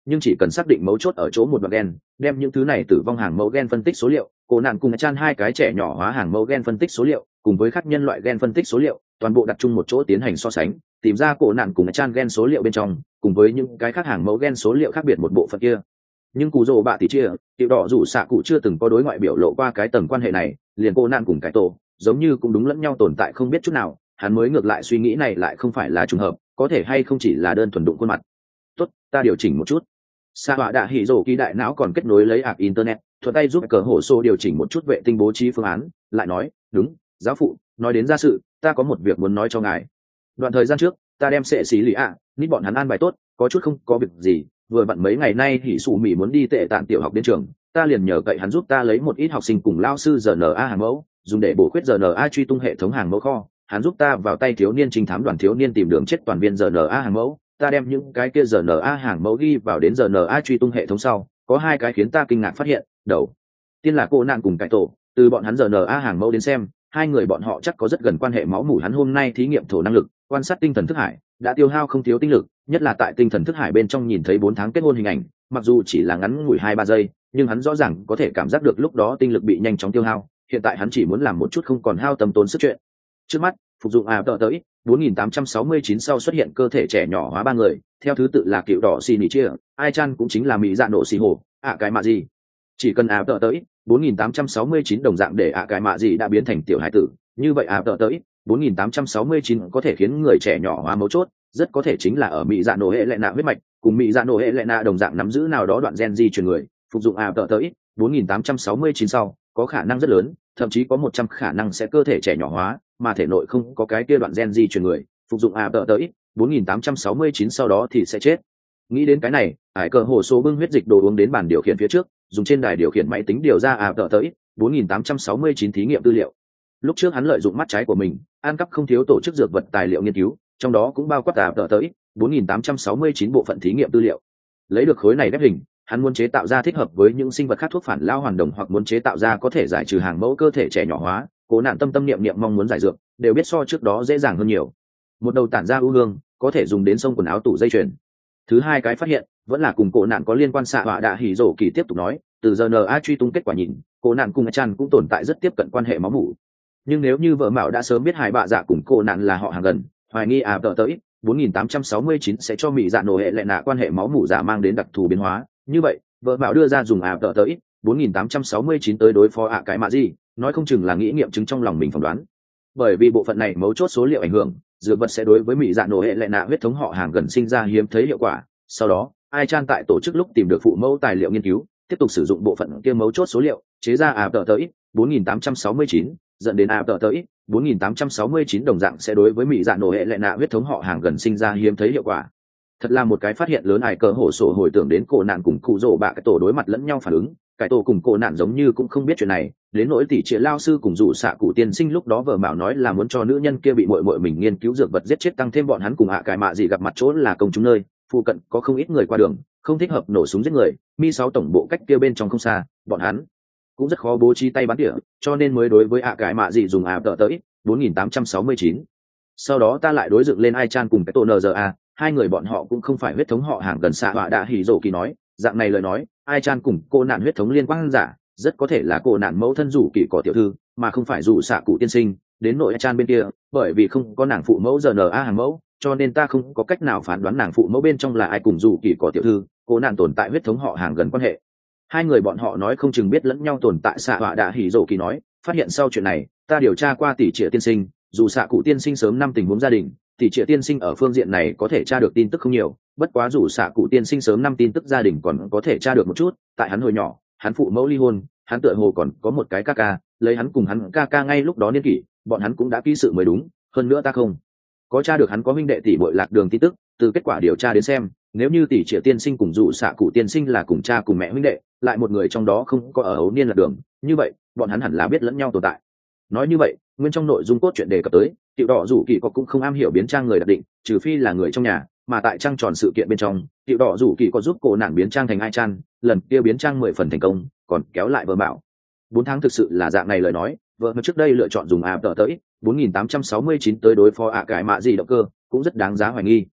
nhưng chỉ cần xác định mấu chốt ở chỗ một đoạn gen, đem những thứ này tử vong hàng mẫu gen phân tích số liệu, cổ nạn cùng chan hai cái trẻ nhỏ hóa hàng mẫu gen phân tích số liệu cùng với các nhân loại gen phân tích số liệu toàn bộ đặt chung một chỗ tiến hành so sánh, tìm ra cổ nạn cùng chan gen số liệu bên trong cùng với những cái khác hàng mẫu gen số liệu khác biệt một bộ phận kia. Nhưng cụ rồ bạ thì chia tiểu đỏ rủ xạ cụ chưa từng có đối ngoại biểu lộ qua cái tầng quan hệ này, liền cổ nạn cùng cái tổ giống như cũng đúng lẫn nhau tồn tại không biết chút nào, hắn mới ngược lại suy nghĩ này lại không phải là trùng hợp, có thể hay không chỉ là đơn thuần đụng khuôn mặt. Tốt, ta điều chỉnh một chút. Sa họa đạ hỉ rổ kỳ đại não còn kết nối lấy ạc internet, thuận tay giúp cờ hổ xô điều chỉnh một chút vệ tinh bố trí phương án, lại nói, đúng, giáo phụ, nói đến gia sự, ta có một việc muốn nói cho ngài. Đoạn thời gian trước, ta đem sệ xí lì ạ, nít bọn hắn an bài tốt, có chút không có việc gì, vừa vặn mấy ngày nay hỉ sụ mỹ muốn đi tệ tạn tiểu học đến trường, ta liền nhờ cậy hắn giúp ta lấy một ít học sinh cùng lao sư rờ en a hàng mẫu, dùng để bổ khuyết rờ en a truy tung hệ thống hàng mẫu kho. Hắn giúp ta vào tay thiếu niên trinh thám đoàn thiếu niên tìm đường chết toàn viên rờ en a hàng mẫu, ta đem những cái kia rờ en a hàng mẫu ghi vào đến rờ en a truy tung hệ thống sau, có hai cái khiến ta kinh ngạc phát hiện. Đầu tiên là cô nạn cùng cải tổ, từ bọn hắn rờ en a hàng mẫu đến xem, hai người bọn họ chắc có rất gần quan hệ máu mủ. Hắn hôm nay thí nghiệm thổ năng lực, quan sát tinh thần thức hải, đã tiêu hao không thiếu tinh lực, nhất là tại tinh thần thức hải bên trong nhìn thấy bốn tháng kết hôn hình ảnh, mặc dù chỉ là ngắn ngủi hai ba giây, nhưng hắn rõ ràng có thể cảm giác được lúc đó tinh lực bị nhanh chóng tiêu hao. Hiện tại hắn chỉ muốn làm một chút không còn hao tâm tốn sức chuyện. Trước mắt, phục dụng à tờ tới bốn nghìn tám trăm sáu mươi chín sau xuất hiện cơ thể trẻ nhỏ hóa ba người, theo thứ tự là cựu đỏ xì nỉ chia, ai chan cũng chính là mỹ dạ nổ xì hổ, ạ cái mạ gì. Chỉ cần à tờ tới bốn nghìn tám trăm sáu mươi chín đồng dạng để ạ cái mạ gì đã biến thành tiểu hải tử, như vậy à tờ tới bốn nghìn tám trăm sáu mươi chín có thể khiến người trẻ nhỏ hóa mấu chốt, rất có thể chính là ở mỹ dạ nổ hệ lệ nạ huyết mạch, cùng mỹ dạ nổ hệ lệ nạ đồng dạng nắm giữ nào đó đoạn gen di truyền người. Phục dụng à tờ tới bốn nghìn tám trăm sáu mươi chín sau, có khả năng rất lớn, thậm chí có một trăm khả năng sẽ cơ thể trẻ nhỏ hóa, mà thể nội không có cái kia đoạn gen di truyền người, phục dụng à tờ tới bốn nghìn tám trăm sáu mươi chín sau đó thì sẽ chết. Nghĩ đến cái này, Hải Cờ Hồ số bưng huyết dịch đồ uống đến bàn điều khiển phía trước, dùng trên đài điều khiển máy tính điều ra à tờ tới bốn nghìn tám trăm sáu mươi chín thí nghiệm tư liệu. Lúc trước hắn lợi dụng mắt trái của mình, ăn cắp không thiếu tổ chức dược vật tài liệu nghiên cứu, trong đó cũng bao quát à tờ tới bốn nghìn tám trăm sáu mươi chín bộ phận thí nghiệm tư liệu. Lấy được khối này ghép hình, hắn muốn chế tạo ra thích hợp với những sinh vật khác thuốc phản lao hoàn đồng, hoặc muốn chế tạo ra có thể giải trừ hàng mẫu cơ thể trẻ nhỏ hóa, cố nạn tâm tâm niệm niệm mong muốn giải dược, đều biết so trước đó dễ dàng hơn nhiều. Một đầu tản ra ưu hương, có thể dùng đến xông quần áo tủ dây chuyền. Thứ hai cái phát hiện vẫn là cùng cổ nạn có liên quan. Xạ họa đạ hỉ rổ kỳ tiếp tục nói, từ rờ en a truy tung kết quả nhìn, cổ nạn cùng chan cũng tồn tại rất tiếp cận quan hệ máu mủ. Nhưng nếu như vợ mạo đã sớm biết hai bạ dạ cùng cổ nạn là họ hàng gần, hoài nghi à tờ tới bốn nghìn tám trăm sáu mươi chín sẽ cho mỹ dạ nổ hệ lệ nạ quan hệ máu mủ giả mang đến đặc thù biến hóa, như vậy vợ mạo đưa ra dùng à tờ tới bốn nghìn tám trăm sáu mươi chín tới đối phó ạ cái mạ gì, nói không chừng là nghĩ nghiệm chứng trong lòng mình phỏng đoán. Bởi vì bộ phận này mấu chốt số liệu ảnh hưởng, dược vật sẽ đối với mỹ dạ nổ hệ lệ nạ huyết thống họ hàng gần sinh ra hiếm thấy hiệu quả. Sau đó ai chan tại tổ chức lúc tìm được phụ mẫu tài liệu nghiên cứu, tiếp tục sử dụng bộ phận kia mấu chốt số liệu chế ra à tờ tới bốn nghìn tám trăm sáu mươi chín, dẫn đến à tờ tới bốn nghìn tám trăm sáu mươi chín đồng dạng sẽ đối với mỹ dạ nổ hệ lệ nạ huyết thống họ hàng gần sinh ra hiếm thấy hiệu quả. Thật là một cái phát hiện lớn. Ai cờ hổ sổ hồi tưởng đến cổ nạn cùng cụ rổ bạ cái tổ đối mặt lẫn nhau phản ứng, cái tổ cùng cổ nạn giống như cũng không biết chuyện này, đến nỗi tỷ trịa lao sư cùng rủ xạ cụ tiên sinh lúc đó vợ mạo nói là muốn cho nữ nhân kia bị muội muội mình nghiên cứu dược vật giết chết, tăng thêm bọn hắn cùng ạ cái mạ gì gặp mặt chỗ là công chúng nơi phụ cận có không ít người qua đường, không thích hợp nổ súng giết người. Mi sáu tổng bộ cách kia bên trong không xa, bọn hắn cũng rất khó bố trí tay bắn tỉa, cho nên mới đối với ạ cái mạ gì dùng ạ tờ tới bốn nghìn tám trăm sáu mươi chín. Sau đó ta lại đối dựng lên ai chan cùng cái tổ en giê a, hai người bọn họ cũng không phải huyết thống họ hàng gần. Xạ họa đạ hỉ rổ kỳ nói, dạng này lời nói, ai chan cùng cô nạn huyết thống liên quan giả, rất có thể là cô nạn mẫu thân rủ kỳ cỏ tiểu thư, mà không phải rủ xạ cụ tiên sinh. Đến nội ai chan bên kia, bởi vì không có nàng phụ mẫu rờ en a hàng mẫu, cho nên ta không có cách nào phán đoán nàng phụ mẫu bên trong là ai cùng rủ kỳ cỏ tiểu thư, cô nạn tồn tại huyết thống họ hàng gần quan hệ. Hai người bọn họ nói không chừng biết lẫn nhau tồn tại. Xạ họa đạ hỉ rổ kỳ nói, phát hiện sau chuyện này, ta điều tra qua tỷ trịa tiên sinh, dù xạ cụ tiên sinh sớm năm tình huống gia đình, tỷ trịa tiên sinh ở phương diện này có thể tra được tin tức không nhiều, bất quá dù xạ cụ tiên sinh sớm năm tin tức gia đình còn có thể tra được một chút. Tại hắn hồi nhỏ, hắn phụ mẫu ly hôn, hắn tựa hồ còn có một cái ca ca, lấy hắn cùng hắn ca ca ngay lúc đó niên kỷ, bọn hắn cũng đã ký sự mới đúng. Hơn nữa ta không có tra được hắn có huynh đệ tỷ muội lạc đường tin tức. Từ kết quả điều tra đến xem, nếu như tỷ trịa tiên sinh cùng dù xạ cụ tiên sinh là cùng cha cùng mẹ huynh đệ, lại một người trong đó không có ở ấu niên lạc đường, như vậy bọn hắn hẳn là biết lẫn nhau tồn tại. Nói như vậy, nguyên trong nội dung cốt truyện đề cập tới, tiểu đỏ rủ kỳ có cũng không am hiểu biến trang người đặc định, trừ phi là người trong nhà, mà tại trang tròn sự kiện bên trong, tiểu đỏ rủ kỳ có giúp cổ nạn biến trang thành ai chan, lần kia biến trang mười phần thành công, còn kéo lại vợ bảo. Bốn tháng thực sự là dạng này lời nói, vợ trước đây lựa chọn dùng áp tờ tới bốn nghìn tám trăm sáu mươi chín tới đối phó ạ cái mạ gì động cơ, cũng rất đáng giá hoài nghi.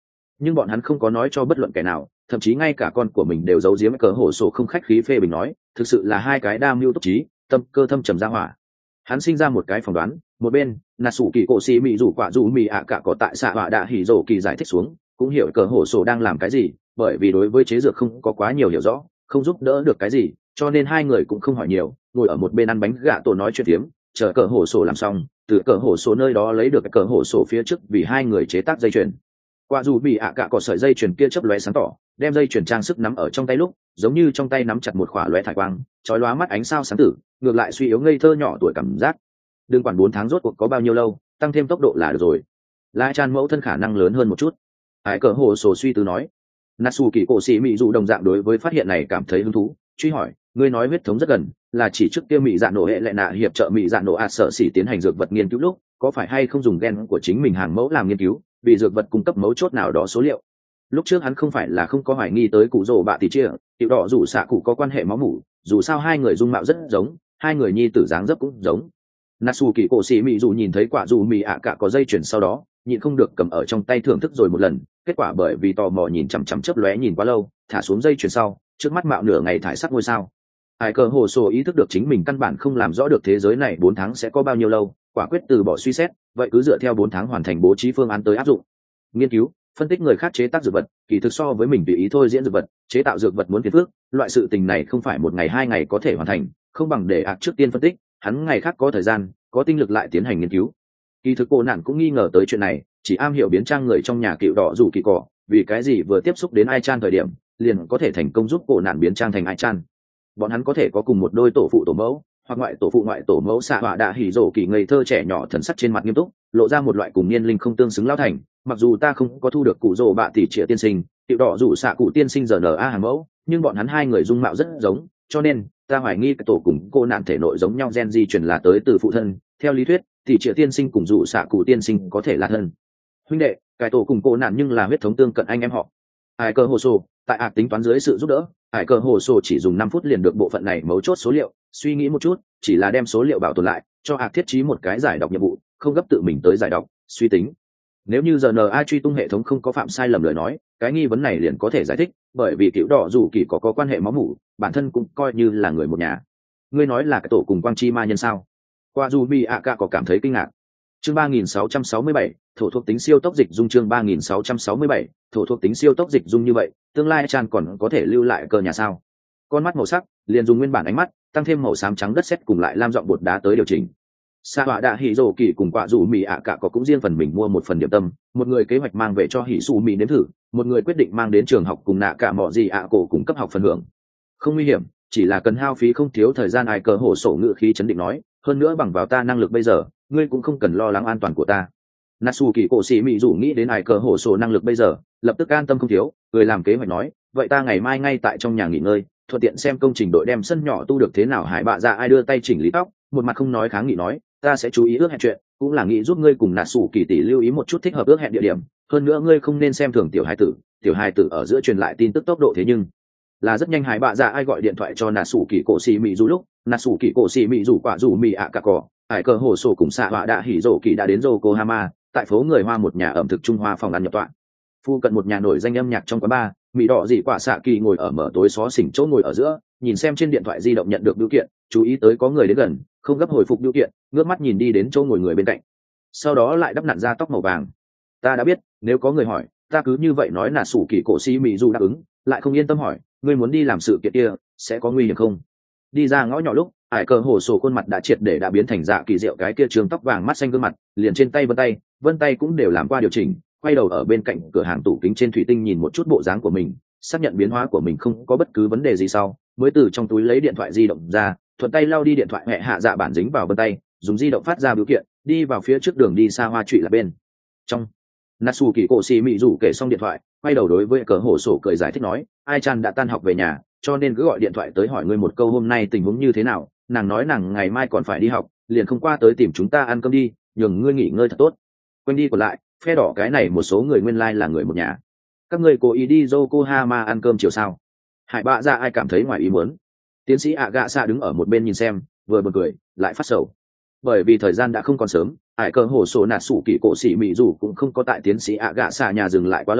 nhưng bọn hắn không có nói cho bất luận kẻ nào, thậm chí ngay cả con của mình đều giấu giếm cờ hổ sổ không khách khí phê bình nói, thực sự là hai cái đa mưu túc trí, tâm cơ thâm trầm ra hỏa. Hắn sinh ra một cái phỏng đoán, một bên nà sủ kỳ cổ xì mị rủ quả rủ mì ạ cả có tại xạ họa đạ hỉ rổ kỳ giải thích xuống, cũng hiểu cờ hổ sổ đang làm cái gì, bởi vì đối với chế dược không có quá nhiều hiểu rõ, không giúp đỡ được cái gì, cho nên hai người cũng không hỏi nhiều, ngồi ở một bên ăn bánh gà tổ nói chuyện tiếm, chờ cờ hổ sổ làm xong, từ cờ hổ sổ nơi đó lấy được cờ hổ sổ phía trước vì hai người chế tác dây chuyền. Quả dù bị ạ cả có sợi dây chuyền kia chớp lóe sáng tỏ, đem dây chuyền trang sức nắm ở trong tay lúc, giống như trong tay nắm chặt một khỏa lóe thải quang, chói lóa mắt ánh sao sáng tử, ngược lại suy yếu ngây thơ nhỏ tuổi cảm giác. Đừng quản bốn tháng rốt cuộc có bao nhiêu lâu, tăng thêm tốc độ là được rồi. Lai Chan mẫu thân khả năng lớn hơn một chút. Hải cờ hồ sổ suy tư nói. Natsu kỳ cổ sĩ mỹ dụ đồng dạng đối với phát hiện này cảm thấy hứng thú, truy hỏi, ngươi nói huyết thống rất gần, là chỉ trước kia mỹ dạ nổ hệ lệ nạ hiệp trợ mỹ dạ nổ ạt sợ xỉ tiến hành dược vật nghiên cứu lúc, có phải hay không dùng gen của chính mình hàng mẫu làm nghiên cứu, vì dược vật cung cấp mấu chốt nào đó số liệu. Lúc trước hắn không phải là không có hoài nghi tới cụ rồ bạ tỷ chia, tiểu đỏ rủ xạ cụ có quan hệ máu mủ, dù sao hai người dung mạo rất giống, hai người nhi tử dáng dấp cũng giống. Natsu kỳ cổ sĩ mỹ dù nhìn thấy quả dù mì ạ cả có dây chuyển sau đó, nhịn không được cầm ở trong tay thưởng thức rồi một lần, kết quả bởi vì tò mò nhìn chằm chằm chớp lóe nhìn quá lâu, thả xuống dây chuyển sau, trước mắt mạo nửa ngày thải sắc ngôi sao. Hải cờ hồ sổ ý thức được chính mình căn bản không làm rõ được thế giới này bốn tháng sẽ có bao nhiêu lâu, quả quyết từ bỏ suy xét, vậy cứ dựa theo bốn tháng hoàn thành bố trí phương án tới áp dụng. Nghiên cứu, phân tích người khác chế tác dược vật, kỳ thực so với mình tùy ý thôi diễn dược vật, chế tạo dược vật muốn phiền phức, loại sự tình này không phải một ngày hai ngày có thể hoàn thành, không bằng để ạc trước tiên phân tích, hắn ngày khác có thời gian, có tinh lực lại tiến hành nghiên cứu. Kỳ thực cô nạn cũng nghi ngờ tới chuyện này, chỉ am hiểu biến trang người trong nhà cựu đỏ rủ kỳ cỏ, vì cái gì vừa tiếp xúc đến ai chan thời điểm, liền có thể thành công giúp cô nạn biến trang thành ai chan. Bọn hắn có thể có cùng một đôi tổ phụ tổ mẫu, hoặc ngoại tổ phụ ngoại tổ mẫu xạ họa đạ hỉ rổ kỳ ngây thơ trẻ nhỏ thần sắc trên mặt nghiêm túc, lộ ra một loại cùng niên linh không tương xứng lao thành. Mặc dù ta không có thu được cụ rồ bạ tỷ trịa tiên sinh, tiểu đỏ rủ xạ cụ tiên sinh giờ n a hàng mẫu, nhưng bọn hắn hai người dung mạo rất giống, cho nên ta hoài nghi cái tổ cùng cô nạn thể nội giống nhau, gen di truyền là tới từ phụ thân. Theo lý thuyết, tỷ trịa tiên sinh cùng rủ xạ cụ tiên sinh có thể là thân huynh đệ, cái tổ cùng cô nạn nhưng là huyết thống tương cận anh em họ. Ai cơ hồ sổ, tại ạc tính toán dưới sự giúp đỡ, hải cờ hồ sổ chỉ dùng năm phút liền được bộ phận này mấu chốt số liệu, suy nghĩ một chút, chỉ là đem số liệu bảo tồn lại, cho ạc thiết trí một cái giải đọc nhiệm vụ, không gấp tự mình tới giải đọc, suy tính. Nếu như giờ a truy tung hệ thống không có phạm sai lầm lời nói, cái nghi vấn này liền có thể giải thích, bởi vì cựu đỏ dù kỳ có có quan hệ máu mủ, bản thân cũng coi như là người một nhà. Ngươi nói là cái tổ cùng quang chi ma nhân sao? Qua dù bị ạ cả có cảm thấy kinh ngạc. Chương ba nghìn sáu trăm sáu mươi bảy, thổ thuộc tính siêu tốc dịch dung. Chương ba nghìn sáu trăm sáu mươi bảy, thổ thuộc tính siêu tốc dịch dung. Như vậy tương lai chan còn có thể lưu lại cơ nhà sao? Con mắt màu sắc liền dùng nguyên bản ánh mắt tăng thêm màu xám trắng đất sét cùng lại lam giọng bột đá tới điều chỉnh. Sa họa đạ hỉ rồ kỳ cùng quả dù mì ạ cả có cũng riêng phần mình mua một phần điểm tâm, một người kế hoạch mang về cho hỉ su mì nếm thử, một người quyết định mang đến trường học cùng nạ cả mọ gì ạ cổ cùng cấp học phần hưởng. Không nguy hiểm, chỉ là cần hao phí không thiếu thời gian. Ai cờ hổ sổ ngự khí chấn định nói, hơn nữa bằng vào ta năng lực bây giờ, ngươi cũng không cần lo lắng an toàn của ta. Natsu kỳ cổ sĩ mỹ dụ nghĩ đến ai cờ hổ sổ năng lực bây giờ, lập tức an tâm không thiếu, người làm kế hoạch nói, vậy ta ngày mai ngay tại trong nhà nghỉ ngơi, thuận tiện xem công trình đội đem sân nhỏ tu được thế nào. Hải bạ dạ ai đưa tay chỉnh lý tóc, một mặt không nói kháng nghị nói, ta sẽ chú ý ước hẹn chuyện, cũng là nghĩ giúp ngươi cùng Natsu kỳ tỷ lưu ý một chút thích hợp ước hẹn địa điểm, hơn nữa ngươi không nên xem thường tiểu hài tử, tiểu hài tử ở giữa truyền lại tin tức tốc độ thế nhưng là rất nhanh. Hải bạ dạ ai gọi điện thoại cho Natsu kỳ cổ sĩ mỹ dụ lúc, Natsu kỳ cổ sĩ mỹ dụ quả dù mì ạ cả cỏ, hải cờ hồ sổ cùng xạ họa đạ hỉ rổ kỳ đã đến Yokohama, tại phố người Hoa một nhà ẩm thực Trung Hoa phòng ăn nhập tọa. Phu cận một nhà nổi danh âm nhạc trong quán bar, mỹ đỏ dị quả xạ kỳ ngồi ở mở tối xó xỉnh chỗ ngồi ở giữa, nhìn xem trên điện thoại di động nhận được biểu kiện, chú ý tới có người đến gần, không gấp hồi phục biểu kiện, ngước mắt nhìn đi đến chỗ ngồi người bên cạnh, sau đó lại đắp nặn ra tóc màu vàng. Ta đã biết, nếu có người hỏi, ta cứ như vậy nói là sủ kỳ cổ sĩ mỹ dù đáp ứng, lại không yên tâm hỏi, ngươi muốn đi làm sự kiện kia, sẽ có nguy hiểm không? Đi ra ngõ nhỏ lúc, hải cờ hổ sổ khuôn mặt đã triệt để đã biến thành dạ kỳ diệu cái kia trường tóc vàng mắt xanh gương mặt, liền trên tay vân tay vân tay cũng đều làm qua điều chỉnh, quay đầu ở bên cạnh cửa hàng tủ kính trên thủy tinh nhìn một chút bộ dáng của mình, xác nhận biến hóa của mình không có bất cứ vấn đề gì sau, mới từ trong túi lấy điện thoại di động ra, thuận tay lau đi điện thoại hệ hạ dạ bản dính vào vân tay, dùng di động phát ra biểu kiện, đi vào phía trước đường đi xa hoa trụy là bên trong. Natsu kỳ cổ xì mị rủ kể xong điện thoại, quay đầu đối với cờ hổ sổ cười giải thích nói, ai chan đã tan học về nhà, cho nên cứ gọi điện thoại tới hỏi ngươi một câu hôm nay tình huống như thế nào. Nàng nói nàng ngày mai còn phải đi học, liền không qua tới tìm chúng ta ăn cơm đi, nhường ngươi nghỉ ngơi thật tốt. Quanh đi còn lại, phe đỏ cái này một số người nguyên lai like là người một nhà. Các ngươi cố ý đi Yokohama ăn cơm chiều sao? Hải bạ ra ai cảm thấy ngoài ý muốn. Tiến sĩ ạ gạ xạ đứng ở một bên nhìn xem, vừa bật cười lại phát sầu. Bởi vì thời gian đã không còn sớm, hải cờ hổ sổ nạt sủ kỳ cổ sĩ mỹ dù cũng không có tại tiến sĩ ạ gạ xạ nhà dừng lại quá lâu,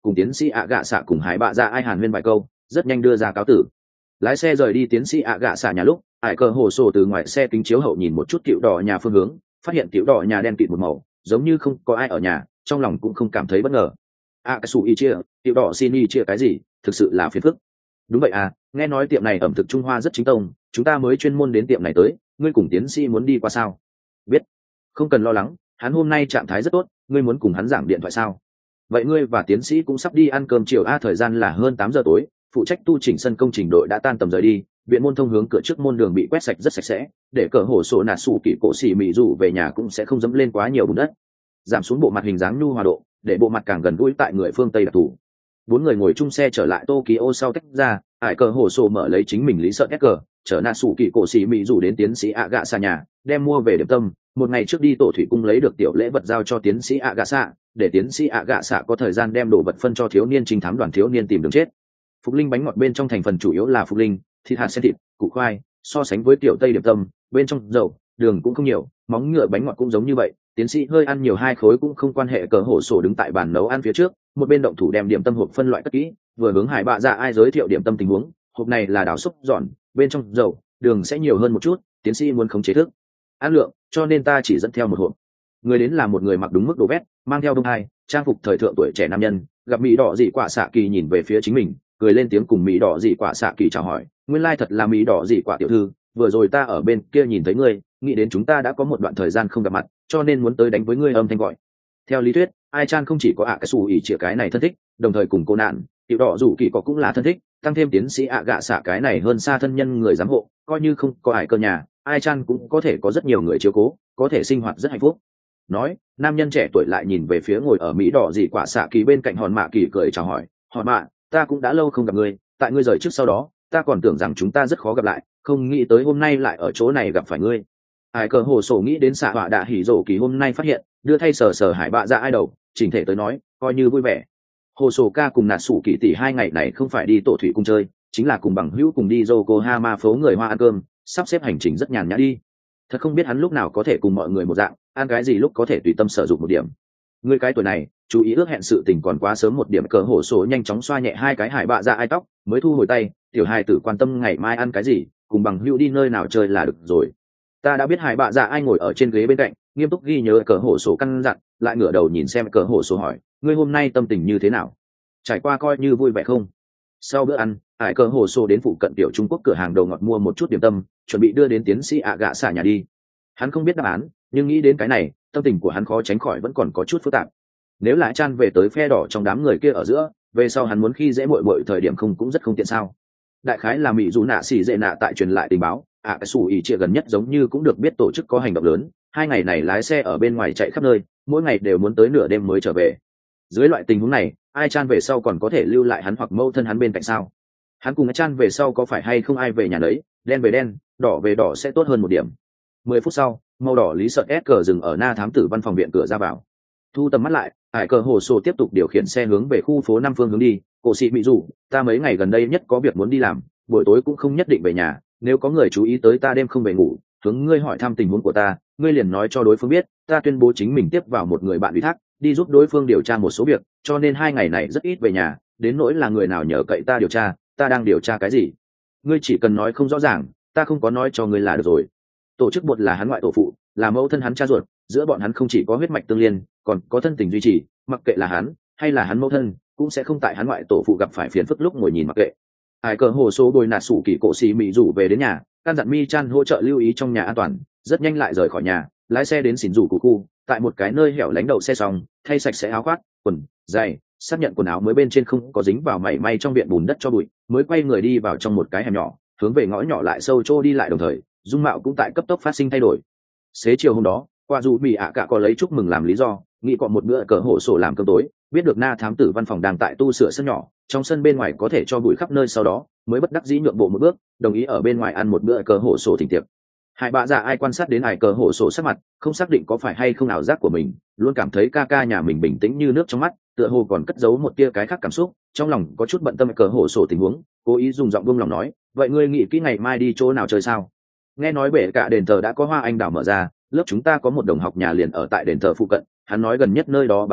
cùng tiến sĩ ạ gạ xạ cùng hải bạ ra ai hàn huyên vài câu, rất nhanh đưa ra cáo tử. Lái xe rời đi tiến sĩ ạ gạ xạ nhà lúc, hải cờ hồ sổ từ ngoài xe kính chiếu hậu nhìn một chút tiểu đỏ nhà phương hướng, phát hiện tiểu đỏ nhà đen kịt một màu, giống như không có ai ở nhà, trong lòng cũng không cảm thấy bất ngờ. À cái sủ y chia, tiểu đỏ xin y chia cái gì, thực sự là phiền phức. Đúng vậy à, nghe nói tiệm này ẩm thực Trung Hoa rất chính tông, chúng ta mới chuyên môn đến tiệm này tới, ngươi cùng tiến sĩ muốn đi qua sao? Biết, không cần lo lắng, hắn hôm nay trạng thái rất tốt, ngươi muốn cùng hắn giảng điện thoại sao? Vậy ngươi và tiến sĩ cũng sắp đi ăn cơm chiều a, thời gian là hơn tám giờ tối, phụ trách tu chỉnh sân công trình đội đã tan tầm rời đi, viện môn thông hướng cửa trước môn đường bị quét sạch rất sạch sẽ, để cờ hổ sổ nạt sủ kỹ cổ xỉ mị dù về nhà cũng sẽ không dẫm lên quá nhiều bùn đất, giảm xuống bộ mặt hình dáng nhu hòa độ, để bộ mặt càng gần gũi tại người phương Tây đặc thù. Bốn người ngồi chung xe trở lại Tokyo sau tách ra, hải cờ hổ sổ mở lấy chính mình lý sợ cờ, chở nạt sủ kỹ cổ xỉ mị dù đến tiến sĩ ạ gạ xa nhà, đem mua về điểm tâm. Một ngày trước đi tổ thủy cung lấy được tiểu lễ vật giao cho tiến sĩ ạ gạ xạ, để tiến sĩ ạ gạ xạ có thời gian đem đồ vật phân cho thiếu niên trinh thám đoàn thiếu niên tìm đường chết. Phục linh bánh ngọt bên trong thành phần chủ yếu là phục linh, thịt hạt sen thịt, củ khoai, so sánh với tiểu tây điểm tâm, bên trong dầu, đường cũng không nhiều, móng ngựa bánh ngọt cũng giống như vậy. Tiến sĩ hơi ăn nhiều hai khối cũng không quan hệ. Cờ hổ sổ đứng tại bàn nấu ăn phía trước, một bên động thủ đem điểm tâm hộp phân loại cất kỹ, vừa hướng hải bạ dạ ai giới thiệu điểm tâm tình huống. Hộp này là đảo xúc giòn, bên trong dầu, đường sẽ nhiều hơn một chút, tiến sĩ muốn khống chế thức ăn lượng, cho nên ta chỉ dẫn theo một hộp. Người đến là một người mặc đúng mức đồ vét, mang theo đông hai trang phục thời thượng tuổi trẻ nam nhân. Gặp mỹ đỏ dị quả xạ kỳ nhìn về phía chính mình, cười lên tiếng cùng mỹ đỏ dị quả xạ kỳ chào hỏi. Nguyên lai thật là mỹ đỏ dị quả tiểu thư, vừa rồi ta ở bên kia nhìn thấy ngươi, nghĩ đến chúng ta đã có một đoạn thời gian không gặp mặt, cho nên muốn tới đánh với ngươi âm thanh gọi. Theo lý thuyết, ai chan không chỉ có ạ cái xù ỉ chĩa cái này thân thích, đồng thời cùng cô nạn tiểu đỏ rủ kỳ có cũng là thân thích, tăng thêm tiến sĩ ạ gạ xạ cái này hơn xa thân nhân người giám hộ, coi như không có ai cơ nhà, ai chan cũng có thể có rất nhiều người chiếu cố, có thể sinh hoạt rất hạnh phúc. Nói, nam nhân trẻ tuổi lại nhìn về phía ngồi ở mỹ đỏ dị quả xạ kỳ bên cạnh hòn mạ kỳ, cười chào hỏi. Hòn mạ, ta cũng đã lâu không gặp ngươi, tại ngươi rời trước sau đó, ta còn tưởng rằng chúng ta rất khó gặp lại, không nghĩ tới hôm nay lại ở chỗ này gặp phải ngươi. Hải cờ hồ sổ nghĩ đến xạ họa đạ hỉ rổ kỳ hôm nay phát hiện, đưa thay sờ sờ hải bạ ra ai đầu, chỉnh thể tới nói, coi như vui vẻ. Hồ sổ ca cùng nạt sủ kỳ tỷ hai ngày này không phải đi tổ thủy cung chơi, chính là cùng bằng hữu cùng đi Yokohama phố người Hoa ăn cơm, sắp xếp hành trình rất nhàn nhã đi. Thật không biết hắn lúc nào có thể cùng mọi người một dạng, ăn cái gì lúc có thể tùy tâm sử dụng một điểm. Người cái tuổi này, chú ý ước hẹn sự tình còn quá sớm một điểm. Cờ hổ sổ nhanh chóng xoa nhẹ hai cái hải bạ ra ai tóc, mới thu hồi tay. Tiểu hai tử quan tâm ngày mai ăn cái gì, cùng bằng hữu đi nơi nào chơi là được rồi. Ta đã biết hải bạ dạ ai ngồi ở trên ghế bên cạnh, nghiêm túc ghi nhớ cờ hổ sổ căn dặn, lại ngửa đầu nhìn xem cờ hổ sổ hỏi, ngươi hôm nay tâm tình như thế nào, trải qua coi như vui vẻ không? Sau bữa ăn, hải cờ hổ sổ đến phụ cận tiểu Trung Quốc cửa hàng đầu ngọt mua một chút điểm tâm, chuẩn bị đưa đến tiến sĩ ạ gạ xả nhà đi. Hắn không biết đáp án, nhưng nghĩ đến cái này, tâm tình của hắn khó tránh khỏi vẫn còn có chút phức tạp. Nếu lại chan về tới phe đỏ trong đám người kia ở giữa, về sau hắn muốn khi dễ muội muội thời điểm không cũng rất không tiện sao? Đại khái là mỹ dù nạ xỉ dệ nạ tại truyền lại tình báo, ạ cái xù ỉ chia gần nhất giống như cũng được biết tổ chức có hành động lớn, hai ngày này lái xe ở bên ngoài chạy khắp nơi, mỗi ngày đều muốn tới nửa đêm mới trở về. Dưới loại tình huống này, ai chan về sau còn có thể lưu lại hắn hoặc mâu thân hắn bên cạnh sao? Hắn cùng ai chan về sau có phải hay không ai về nhà đấy, đen về đen, đỏ về đỏ sẽ tốt hơn một điểm. Mười phút sau, màu đỏ lý sợ ép cờ dừng ở na thám tử văn phòng viện cửa ra vào. Thu tầm mắt lại, hải cờ hồ sổ tiếp tục điều khiển xe hướng về khu phố năm phương hướng đi. Cổ sĩ mỹ dù, ta mấy ngày gần đây nhất có việc muốn đi làm, buổi tối cũng không nhất định về nhà, nếu có người chú ý tới ta đêm không về ngủ, hướng ngươi hỏi thăm tình huống của ta, ngươi liền nói cho đối phương biết, ta tuyên bố chính mình tiếp vào một người bạn ủy thác, đi giúp đối phương điều tra một số việc, cho nên hai ngày này rất ít về nhà, đến nỗi là người nào nhờ cậy ta điều tra, ta đang điều tra cái gì, ngươi chỉ cần nói không rõ ràng, ta không có nói cho ngươi là được rồi. Tổ chức bột là hắn ngoại tổ phụ, là mẫu thân hắn cha ruột, giữa bọn hắn không chỉ có huyết mạch tương liên, còn có thân tình duy trì, mặc kệ là hắn hay là hắn mẫu thân, cũng sẽ không tại hắn ngoại tổ phụ gặp phải phiền phức lúc ngồi nhìn mặc kệ. Hải cờ hồ số bồi nạt sủ kỳ cổ xì mị rủ về đến nhà, căn dặn mi chan hỗ trợ lưu ý trong nhà an toàn, rất nhanh lại rời khỏi nhà, lái xe đến xỉn rủ cụ khu, tại một cái nơi hẻo lánh đậu xe xong, thay sạch sẽ áo khoác, quần, giày, xác nhận quần áo mới bên trên không có dính vào mảy may trong viện bùn đất cho bụi, mới quay người đi vào trong một cái hẻm nhỏ, hướng về ngõ nhỏ lại sâu trô đi lại, đồng thời dung mạo cũng tại cấp tốc phát sinh thay đổi. Xế chiều hôm đó, qua dù bị ạ cả có lấy chúc mừng làm lý do, nghĩ còn một bữa cờ hổ sổ làm cơm tối, biết được na thám tử văn phòng đang tại tu sửa sân nhỏ, trong sân bên ngoài có thể cho bụi khắp nơi, sau đó mới bất đắc dĩ nhượng bộ một bước, đồng ý ở bên ngoài ăn một bữa cờ hổ sổ thịnh tiệc. Hải bạ dạ ai quan sát đến hải cờ hổ sổ sắc mặt, không xác định có phải hay không ảo giác của mình, luôn cảm thấy ca ca nhà mình bình tĩnh như nước trong mắt, tựa hồ còn cất giấu một tia cái khác cảm xúc, trong lòng có chút bận tâm cờ hổ sổ tình huống, cố ý dùng giọng buông lòng nói, vậy ngươi nghĩ kỹ ngày mai đi chỗ nào chơi sao? Nghe nói bể cả đền thờ đã có hoa anh đào mở ra, lớp chúng ta có một đồng học nhà liền ở tại đền thờ phụ cận, hắn nói gần nhất nơi đó bán ăn vặt,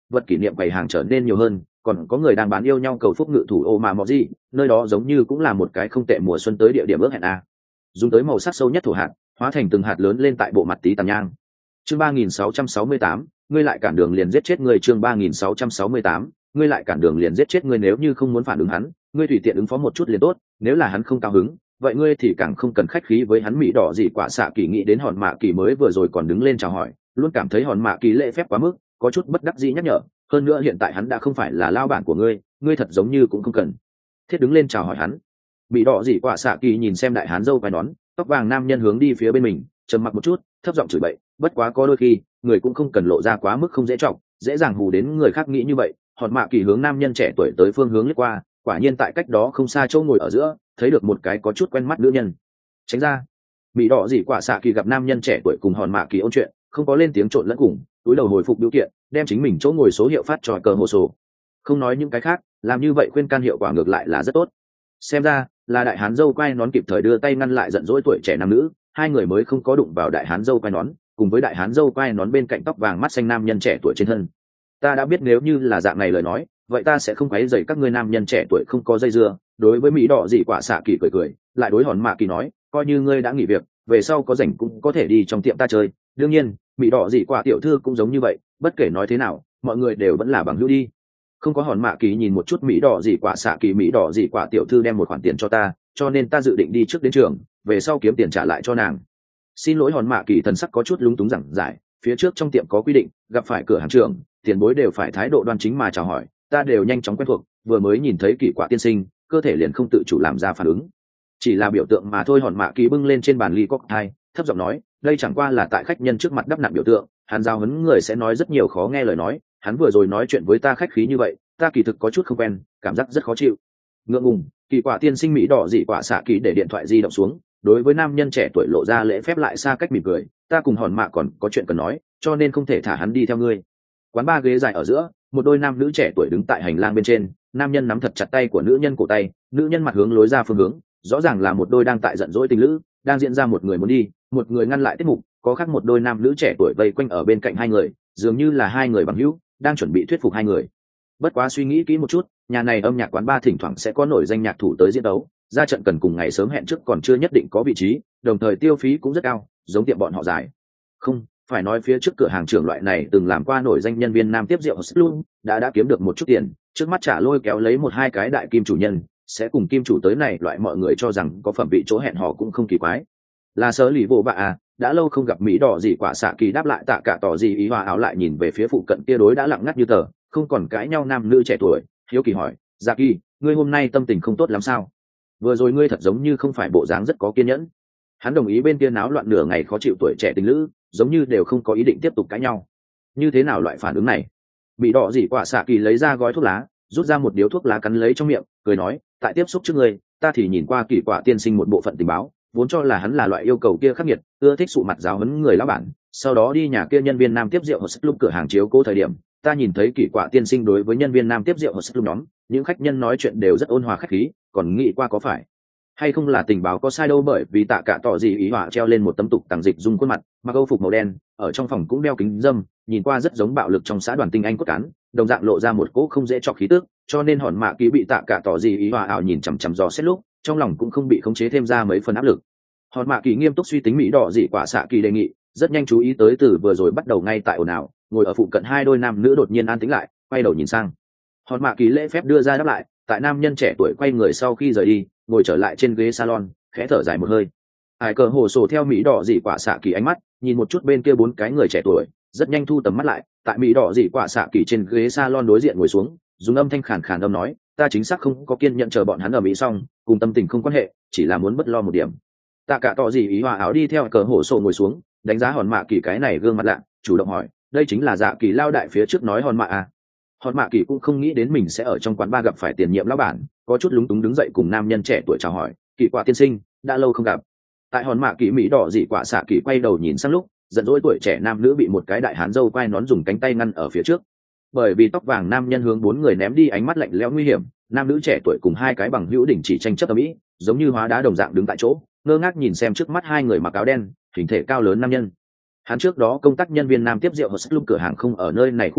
vật kỷ niệm bày hàng trở nên nhiều hơn, còn có người đang bán yêu nhau cầu phúc ngự thủ ô mà mò gì, nơi đó giống như cũng là một cái không tệ mùa xuân tới địa điểm ước hẹn a. Dùng tới màu sắc sâu nhất thổ hạt, hóa thành từng hạt lớn lên tại bộ mặt tí tàn nhang. Chương ba nghìn sáu trăm sáu mươi tám, ngươi lại cản đường liền giết chết ngươi. Chương ba nghìn sáu trăm sáu mươi tám, ngươi lại cản đường liền giết chết ngươi. Nếu như không muốn phản ứng hắn, ngươi tùy tiện ứng phó một chút liền tốt, nếu là hắn không cao hứng, vậy ngươi thì càng không cần khách khí với hắn. Mỹ đỏ gì quả xạ kỳ nghĩ đến hòn mạ kỳ mới vừa rồi còn đứng lên chào hỏi, luôn cảm thấy hòn mạ kỳ lễ phép quá mức, có chút bất đắc dĩ nhắc nhở, hơn nữa hiện tại hắn đã không phải là lao bản của ngươi, ngươi thật giống như cũng không cần thiết đứng lên chào hỏi hắn. Mỹ đỏ gì quả xạ kỳ nhìn xem đại hán dâu quai nón tóc vàng nam nhân hướng đi phía bên mình, trầm mặc một chút, thấp giọng chửi bậy, bất quá có đôi khi người cũng không cần lộ ra quá mức không dễ trọng, dễ dàng hù đến người khác nghĩ như vậy. Hòn mạ kỳ hướng nam nhân trẻ tuổi tới phương hướng lướt qua, quả nhiên tại cách đó không xa chỗ ngồi ở giữa thấy được một cái có chút quen mắt nữ nhân. Tránh ra. Mỹ đỏ gì quả xạ kỳ gặp nam nhân trẻ tuổi cùng hòn mạ kỳ ôn chuyện, không có lên tiếng trộn lẫn cùng, túi đầu hồi phục biểu kiện, đem chính mình chỗ ngồi số hiệu phát cho cờ hồ sổ. Không nói những cái khác, làm như vậy khuyên can hiệu quả ngược lại là rất tốt. Xem ra là đại hán dâu quai nón kịp thời đưa tay ngăn lại giận dỗi tuổi trẻ nam nữ, hai người mới không có đụng vào đại hán dâu quai nón, cùng với đại hán dâu quai nón bên cạnh tóc vàng mắt xanh nam nhân trẻ tuổi trên thân. Ta đã biết nếu như là dạng này lời nói, vậy ta sẽ không quấy rầy các ngươi nam nhân trẻ tuổi không có dây dưa. Đối với Mỹ đỏ dị quả xạ kỳ cười cười, lại đối hòn mạ kỳ nói, coi như ngươi đã nghỉ việc, về sau có rảnh cũng có thể đi trong tiệm ta chơi. Đương nhiên Mỹ đỏ dị quả tiểu thư cũng giống như vậy, bất kể nói thế nào mọi người đều vẫn là bằng hữu đi. Không có hòn mạ kỳ nhìn một chút Mỹ đỏ dị quả xạ kỳ, Mỹ đỏ dị quả tiểu thư đem một khoản tiền cho ta, cho nên ta dự định đi trước đến trường, về sau kiếm tiền trả lại cho nàng. Xin lỗi. Hòn mạ kỳ thần sắc có chút lúng túng giảng giải, phía trước trong tiệm có quy định, gặp phải cửa hàng trưởng, tiền bối đều phải thái độ đoan chính mà chào hỏi, ta đều nhanh chóng quen thuộc, vừa mới nhìn thấy Kỳ Quả tiên sinh, cơ thể liền không tự chủ làm ra phản ứng. Chỉ là biểu tượng mà thôi. Hòn mạ kỳ bưng lên trên bàn ly cocktail, thấp giọng nói, đây chẳng qua là tại khách nhân trước mặt đắp nặn biểu tượng, hắn giao hấn người sẽ nói rất nhiều khó nghe lời nói, hắn vừa rồi nói chuyện với ta khách khí như vậy, ta kỳ thực có chút không quen, cảm giác rất khó chịu. Ngượng ngùng. Kỳ Quả tiên sinh Mỹ đỏ dị quả xạ kỳ để điện thoại di động xuống, đối với nam nhân trẻ tuổi lộ ra lễ phép lại xa cách mỉm cười, ta cùng hòn mạ còn có chuyện cần nói, cho nên không thể thả hắn đi theo ngươi. Quán ba ghế dài ở giữa, một đôi nam nữ trẻ tuổi đứng tại hành lang bên trên, nam nhân nắm thật chặt tay của nữ nhân cổ tay, nữ nhân mặt hướng lối ra phương hướng, rõ ràng là một đôi đang tại giận dỗi tình lữ, đang diễn ra một người muốn đi, một người ngăn lại tiết mục, có khác một đôi nam nữ trẻ tuổi vây quanh ở bên cạnh hai người, dường như là hai người bằng hữu, đang chuẩn bị thuyết phục hai người. Bất quá suy nghĩ kỹ một chút, nhà này âm nhạc quán ba thỉnh thoảng sẽ có nổi danh nhạc thủ tới diễn đấu, ra trận cần cùng ngày sớm hẹn trước còn chưa nhất định có vị trí, đồng thời tiêu phí cũng rất cao, giống tiệm bọn họ dài. Không, phải nói phía trước cửa hàng trưởng loại này từng làm qua nổi danh nhân viên nam tiếp rượu luôn đã đã kiếm được một chút tiền, trước mắt trả lôi kéo lấy một hai cái đại kim chủ nhân, sẽ cùng kim chủ tới này loại mọi người cho rằng có phẩm vị chỗ hẹn họ cũng không kỳ quái. Là sớ lì vô bạ à, đã lâu không gặp. Mỹ đỏ gì quả xạ kỳ đáp lại tạ cả tỏ gì ý hòa áo, lại nhìn về phía phụ cận kia đối đã lặng ngắt như tờ, không còn cãi nhau nam nữ trẻ tuổi, hiếu kỳ hỏi, dạ kỳ, ngươi hôm nay tâm tình không tốt lắm sao? Vừa rồi ngươi thật giống như không phải bộ dáng rất có kiên nhẫn. Hắn đồng ý bên kia náo loạn nửa ngày khó chịu tuổi trẻ tình lữ, giống như đều không có ý định tiếp tục cãi nhau. Như thế nào loại phản ứng này? Mỹ đỏ gì quả xạ kỳ lấy ra gói thuốc lá, rút ra một điếu thuốc lá cắn lấy trong miệng, cười nói, tại tiếp xúc trước ngươi, ta thì nhìn qua Kỳ Quả tiên sinh một bộ phận tình báo, vốn cho là hắn là loại yêu cầu kia khắc nghiệt, ưa thích sụ mặt giáo huấn người lão bản, sau đó đi nhà kia nhân viên nam tiếp rượu ở lúc cửa hàng chiếu cố thời điểm, ta nhìn thấy Kỳ Quả tiên sinh đối với nhân viên nam tiếp rượu ở lúc nhóm, những khách nhân nói chuyện đều rất ôn hòa khách khí, còn nghĩ qua có phải hay không là tình báo có sai đâu. Bởi vì tạ cả tỏ gì ý họa treo lên một tấm tục tàng dịch dung khuôn mặt, mặc âu phục màu đen, ở trong phòng cũng đeo kính dâm, nhìn qua rất giống bạo lực trong xã đoàn tinh anh cốt cán, đồng dạng lộ ra một cỗ không dễ chọc khí tức, cho nên hòn mạ kỳ bị tạ cả tỏ gì ý họa ảo nhìn chằm chằm dò xét lúc, trong lòng cũng không bị khống chế thêm ra mấy phần áp lực. Hòn mạ kỳ nghiêm túc suy tính Mỹ đỏ dị quả xạ kỳ đề nghị, rất nhanh chú ý tới từ vừa rồi bắt đầu ngay tại ồn ào, ngồi ở phụ cận hai đôi nam nữ đột nhiên an tĩnh lại, quay đầu nhìn sang. Hòn mạ kỳ lễ phép đưa ra đáp lại, tại nam nhân trẻ tuổi quay người sau khi rời đi, ngồi trở lại trên ghế salon, khẽ thở dài một hơi. Hải cờ hồ sổ theo Mỹ đỏ dị quả xạ kỳ ánh mắt nhìn một chút bên kia bốn cái người trẻ tuổi, rất nhanh thu tầm mắt lại, tại Mỹ đỏ dị quả xạ kỳ trên ghế salon đối diện ngồi xuống, dùng âm thanh khàn khàn âm nói, ta chính xác không có kiên nhẫn chờ bọn hắn ở Mỹ xong, cùng tâm tình không quan hệ, chỉ là muốn bất lo một điểm. Tạ cả tỏ gì ý hòa áo đi theo cờ hồ sổ ngồi xuống, đánh giá hòn mạ kỳ cái này gương mặt lạ, chủ động hỏi, đây chính là dạ kỳ lao đại phía trước nói hòn mạ à? Hòn mạ kỳ cũng không nghĩ đến mình sẽ ở trong quán ba gặp phải tiền nhiệm lão bản, có chút lúng túng đứng dậy cùng nam nhân trẻ tuổi chào hỏi, Kỳ Quả tiên sinh, đã lâu không gặp. Tại hòn mạ kỳ Mỹ đỏ dị quả xạ kỳ quay đầu nhìn sang lúc, giận dỗi tuổi trẻ nam nữ bị một cái đại hán dâu quai nón dùng cánh tay ngăn ở phía trước. Bởi vì tóc vàng nam nhân hướng bốn người ném đi ánh mắt lạnh lẽo nguy hiểm, nam nữ trẻ tuổi cùng hai cái bằng hữu đỉnh chỉ tranh chấp ở mỹ, giống như hóa đá đồng dạng đứng tại chỗ, ngơ ngác nhìn xem trước mắt hai người mặc áo đen, hình thể cao lớn nam nhân. Hắn trước đó công tác nhân viên nam tiếp rượu ở lúc cửa hàng không ở nơi này khu vực,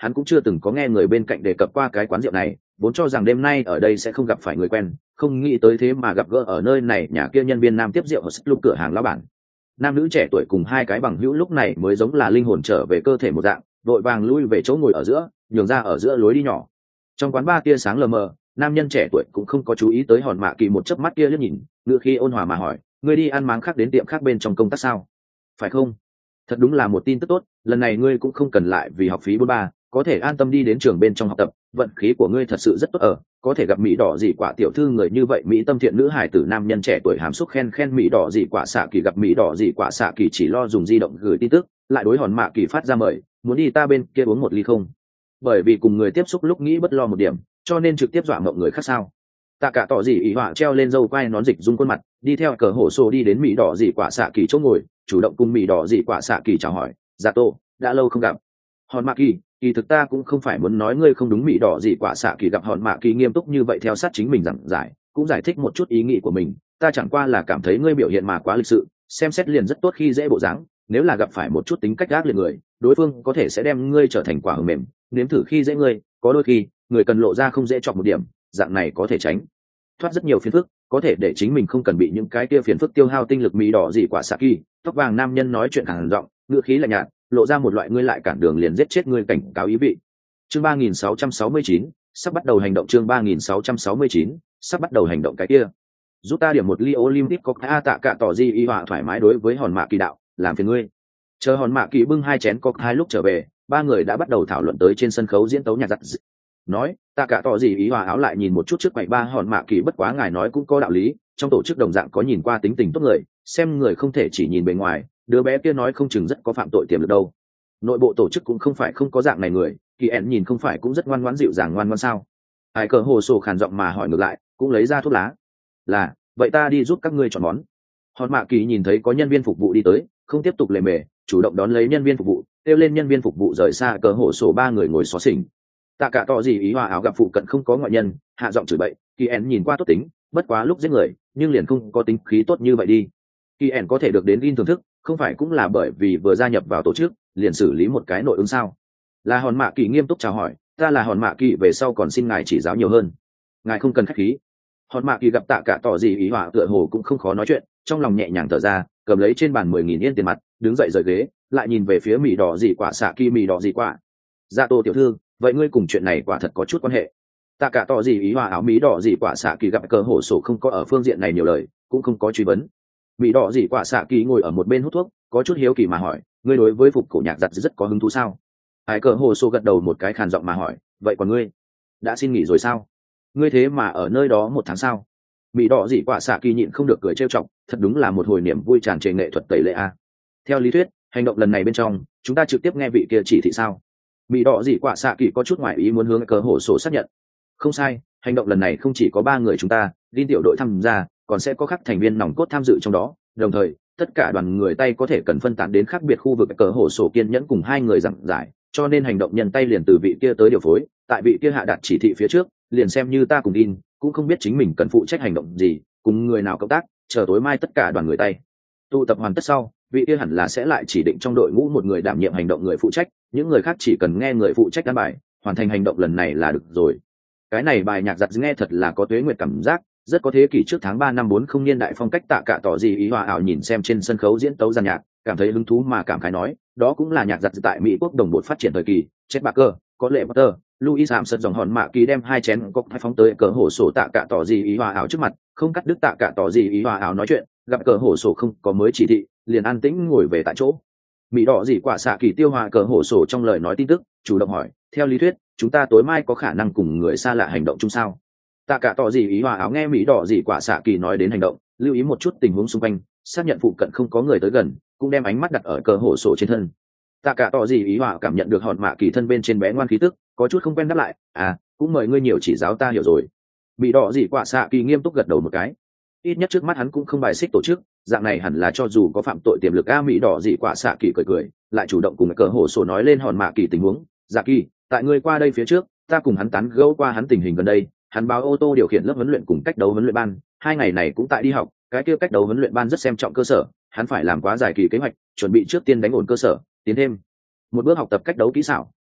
hắn cũng chưa từng có nghe người bên cạnh đề cập qua cái quán rượu này, vốn cho rằng đêm nay ở đây sẽ không gặp phải người quen, không nghĩ tới thế mà gặp gỡ ở nơi này nhà kia nhân viên nam tiếp rượu ở lúc cửa hàng lão bản. Nam nữ trẻ tuổi cùng hai cái bằng hữu lúc này mới giống là linh hồn trở về cơ thể một dạng, vội vàng lui về chỗ ngồi ở giữa, nhường ra ở giữa lối đi nhỏ. Trong quán bar tia sáng lờ mờ, nam nhân trẻ tuổi cũng không có chú ý tới Hòn Mạ Kỳ một chớp mắt kia liếc nhìn, ngựa khi ôn hòa mà hỏi, ngươi đi ăn máng khác đến tiệm khác bên trong công tác sao? Phải không? Thật đúng là một tin tức tốt, lần này ngươi cũng không cần lại vì học phí bốn ba, có thể an tâm đi đến trường bên trong học tập, vận khí của ngươi thật sự rất tốt ở, có thể gặp mỹ đỏ dị quả tiểu thư người như vậy, mỹ tâm thiện nữ hải tử. Nam nhân trẻ tuổi hàm xúc khen khen mỹ đỏ dị quả xạ kỳ, gặp mỹ đỏ dị quả xạ kỳ chỉ lo dùng di động gửi tin tức, lại đối Hòn Mạ Kỳ phát ra mời, muốn đi ta bên kia uống một ly không? Bởi vì cùng người tiếp xúc lúc nghĩ bất lo một điểm, cho nên trực tiếp dọa mộng người khác sao? Tạ cả tỏ dị ý họa treo lên dâu quai nón dịch dung khuôn mặt, đi theo cờ hổ xô đi đến mỹ đỏ dị quả xạ kỳ chỗ ngồi, chủ động cùng mỹ đỏ dị quả xạ kỳ chào hỏi, dạ tô, đã lâu không gặp. Hòn Mạ Kỳ, kỳ thực ta cũng không phải muốn nói ngươi không đúng. Mỹ đỏ dị quả xạ kỳ gặp Hòn Mạ Kỳ nghiêm túc như vậy theo sát chính mình giảng giải, cũng giải thích một chút ý nghĩ của mình, ta chẳng qua là cảm thấy ngươi biểu hiện mà quá lịch sự, xem xét liền rất tốt khi dễ bộ dáng, nếu là gặp phải một chút tính cách gác liệt người, đối phương có thể sẽ đem ngươi trở thành quả hờ mềm, nếm thử khi dễ ngươi, có đôi khi người cần lộ ra không dễ chọc một điểm, dạng này có thể tránh thoát rất nhiều phiền phức, có thể để chính mình không cần bị những cái kia phiền phức tiêu hao tinh lực. Mỹ đỏ dị quả xạ kỳ, tóc vàng nam nhân nói chuyện càng giọng, ngữ khí lạnh nhạt, lộ ra một loại ngươi lại cản đường liền giết chết ngươi cảnh cáo ý vị. Chương ba nghìn sáu trăm sáu mươi chín, sắp bắt đầu hành động. Chương ba nghìn sáu trăm sáu mươi chín, sắp bắt đầu hành động. Cái kia giúp ta điểm một ly Olympic Coca. Tạ cả tỏ di y họa thoải mái đối với Hòn Mạ Kỳ đạo, làm phiền ngươi. Chờ Hòn Mạ Kỳ bưng hai chén Coca, hai lúc trở về, ba người đã bắt đầu thảo luận tới trên sân khấu diễn tấu nhạc giặc. Nói, tạ cả tỏ gì ý hòa áo lại nhìn một chút trước quầy ba, Hòn Mạ Kỳ bất quá ngài nói cũng có đạo lý, trong tổ chức đồng dạng có nhìn qua tính tình tốt người, xem người không thể chỉ nhìn bề ngoài, đứa bé kia nói không chừng rất có phạm tội tiềm lực đâu. Nội bộ tổ chức cũng không phải không có dạng này người, Kỳ ẻn nhìn không phải cũng rất ngoan ngoãn dịu dàng ngoan ngoãn sao? Ai cờ hồ sổ khàn giọng mà hỏi ngược lại, cũng lấy ra thuốc lá. Là, vậy ta đi giúp các ngươi chọn món. Hòn Mạ Kỳ nhìn thấy có nhân viên phục vụ đi tới, không tiếp tục lề mề, chủ động đón lấy nhân viên phục vụ, kêu lên nhân viên phục vụ rời xa cờ hồ sổ. Ba người ngồi xó xỉnh. Tạ cả tỏ gì ý hòa áo gặp phụ cận không có ngoại nhân, hạ giọng chửi bậy, Kỳ ẻn nhìn qua tốt tính, bất quá lúc giết người, nhưng liền không có tính khí tốt như vậy đi. Kỳ ẻn có thể được đến Gin thưởng thức, không phải cũng là bởi vì vừa gia nhập vào tổ chức, liền xử lý một cái nội ứng sao? Là Hòn Mạ Kỳ nghiêm túc chào hỏi, ta là Hòn Mạ Kỳ, về sau còn xin ngài chỉ giáo nhiều hơn. Ngài không cần khách khí. Hòn Mạ Kỳ gặp Tạ cả tỏ gì ý hòa tựa hồ cũng không khó nói chuyện, trong lòng nhẹ nhàng thở ra, cầm lấy trên bàn mười nghìn yên tiền mặt, đứng dậy rời ghế, lại nhìn về phía Mỹ đỏ dị quả xạ kỳ. Mỹ đỏ dị quả, dạ tô tiểu thư, vậy ngươi cùng chuyện này quả thật có chút quan hệ. Tạ cả tỏ gì ý hòa áo Mỹ đỏ dị quả xạ kỳ gặp cờ hổ sổ không có ở phương diện này nhiều lời, cũng không có truy vấn. Mỹ đỏ dị quả xạ kỳ ngồi ở một bên hút thuốc, có chút hiếu kỳ mà hỏi, ngươi đối với phục cổ nhạc giặt rất có hứng thú sao? Ai cờ hổ sổ gật đầu một cái khàn giọng mà hỏi, vậy còn ngươi đã xin nghỉ rồi sao? Ngươi thế mà ở nơi đó một tháng sao? Mỹ đỏ dị quả xạ kỳ nhịn không được cười trêu chọc, thật đúng là một hồi niềm vui tràn trề nghệ thuật tẩy lệ a. Theo lý thuyết, hành động lần này bên trong, chúng ta trực tiếp nghe vị kia chỉ thị sao? Mỹ đỏ dị quả xạ kỳ có chút ngoại ý muốn hướng cờ hổ sổ xác nhận. Không sai, hành động lần này không chỉ có ba người chúng ta, Gin tiểu đội tham gia, còn sẽ có các thành viên nòng cốt tham dự trong đó, đồng thời tất cả đoàn người tay có thể cần phân tán đến khác biệt khu vực. Cờ hổ sổ kiên nhẫn cùng hai người giảng giải, cho nên hành động nhân tay liền từ vị kia tới điều phối, tại vị kia hạ đạt chỉ thị phía trước, liền xem như ta cùng Gin cũng không biết chính mình cần phụ trách hành động gì, cùng người nào cộng tác, chờ tối mai tất cả đoàn người tay tụ tập hoàn tất sau, vị kia hẳn là sẽ lại chỉ định trong đội ngũ một người đảm nhiệm hành động người phụ trách, những người khác chỉ cần nghe người phụ trách an bài, hoàn thành hành động lần này là được rồi. Cái này bài nhạc giặt nghe thật là có tuế nguyệt cảm giác, rất có thế kỷ trước tháng ba năm bốn không niên đại phong cách. Tạ cả tỏ gì ý hòa ảo nhìn xem trên sân khấu diễn tấu giàn nhạc, cảm thấy hứng thú mà cảm khái nói, đó cũng là nhạc giặt tại Mỹ quốc đồng bộ phát triển thời kỳ. Chet Baker, có lệ Potter, Louis Armstrong dòng Hòn Mạ Kỳ đem hai chén cốc hai phóng tới cờ hổ sổ Tạ cả tỏ gì ý hòa ảo trước mặt, không cắt đứt Tạ cả tỏ gì ý hòa ảo nói chuyện, gặp cờ hổ sổ không có mới chỉ thị, liền an tĩnh ngồi về tại chỗ. Mỹ đỏ dị quả xạ kỳ tiêu hòa cờ hổ sổ trong lời nói tin tức, chủ động hỏi, theo lý thuyết chúng ta tối mai có khả năng cùng người xa lạ hành động chung sao? Tạ cả tỏ gì ý hòa áo nghe Mỹ đỏ dị quả xạ kỳ nói đến hành động, lưu ý một chút tình huống xung quanh, xác nhận phụ cận không có người tới gần, cũng đem ánh mắt đặt ở cờ hổ sổ trên thân. Tạ cả tỏ gì ý hòa cảm nhận được Hòn Mạ Kỳ thân bên trên bé ngoan khí tức, có chút không quen đáp lại, à, cũng mời ngươi nhiều chỉ giáo ta hiểu rồi. Mỹ đỏ dị quả xạ kỳ nghiêm túc gật đầu một cái, ít nhất trước mắt hắn cũng không bài xích tổ chức, dạng này hẳn là cho dù có phạm tội tiềm lực. A Mỹ đỏ dị quả xạ kỳ cười cười, lại chủ động cùng cờ hổ sổ nói lên Hòn Mạ Kỳ tình huống. Dạ kỳ, tại ngươi qua đây phía trước, ta cùng hắn tán gẫu qua hắn tình hình gần đây, hắn báo ô tô điều khiển lớp huấn luyện cùng cách đấu huấn luyện ban, hai ngày này cũng tại đi học, cái kia cách đấu huấn luyện ban rất xem trọng cơ sở, hắn phải làm quá dài kỳ kế hoạch, chuẩn bị trước tiên đánh ổn cơ sở, tiến thêm một bước học tập cách đấu kỹ xảo,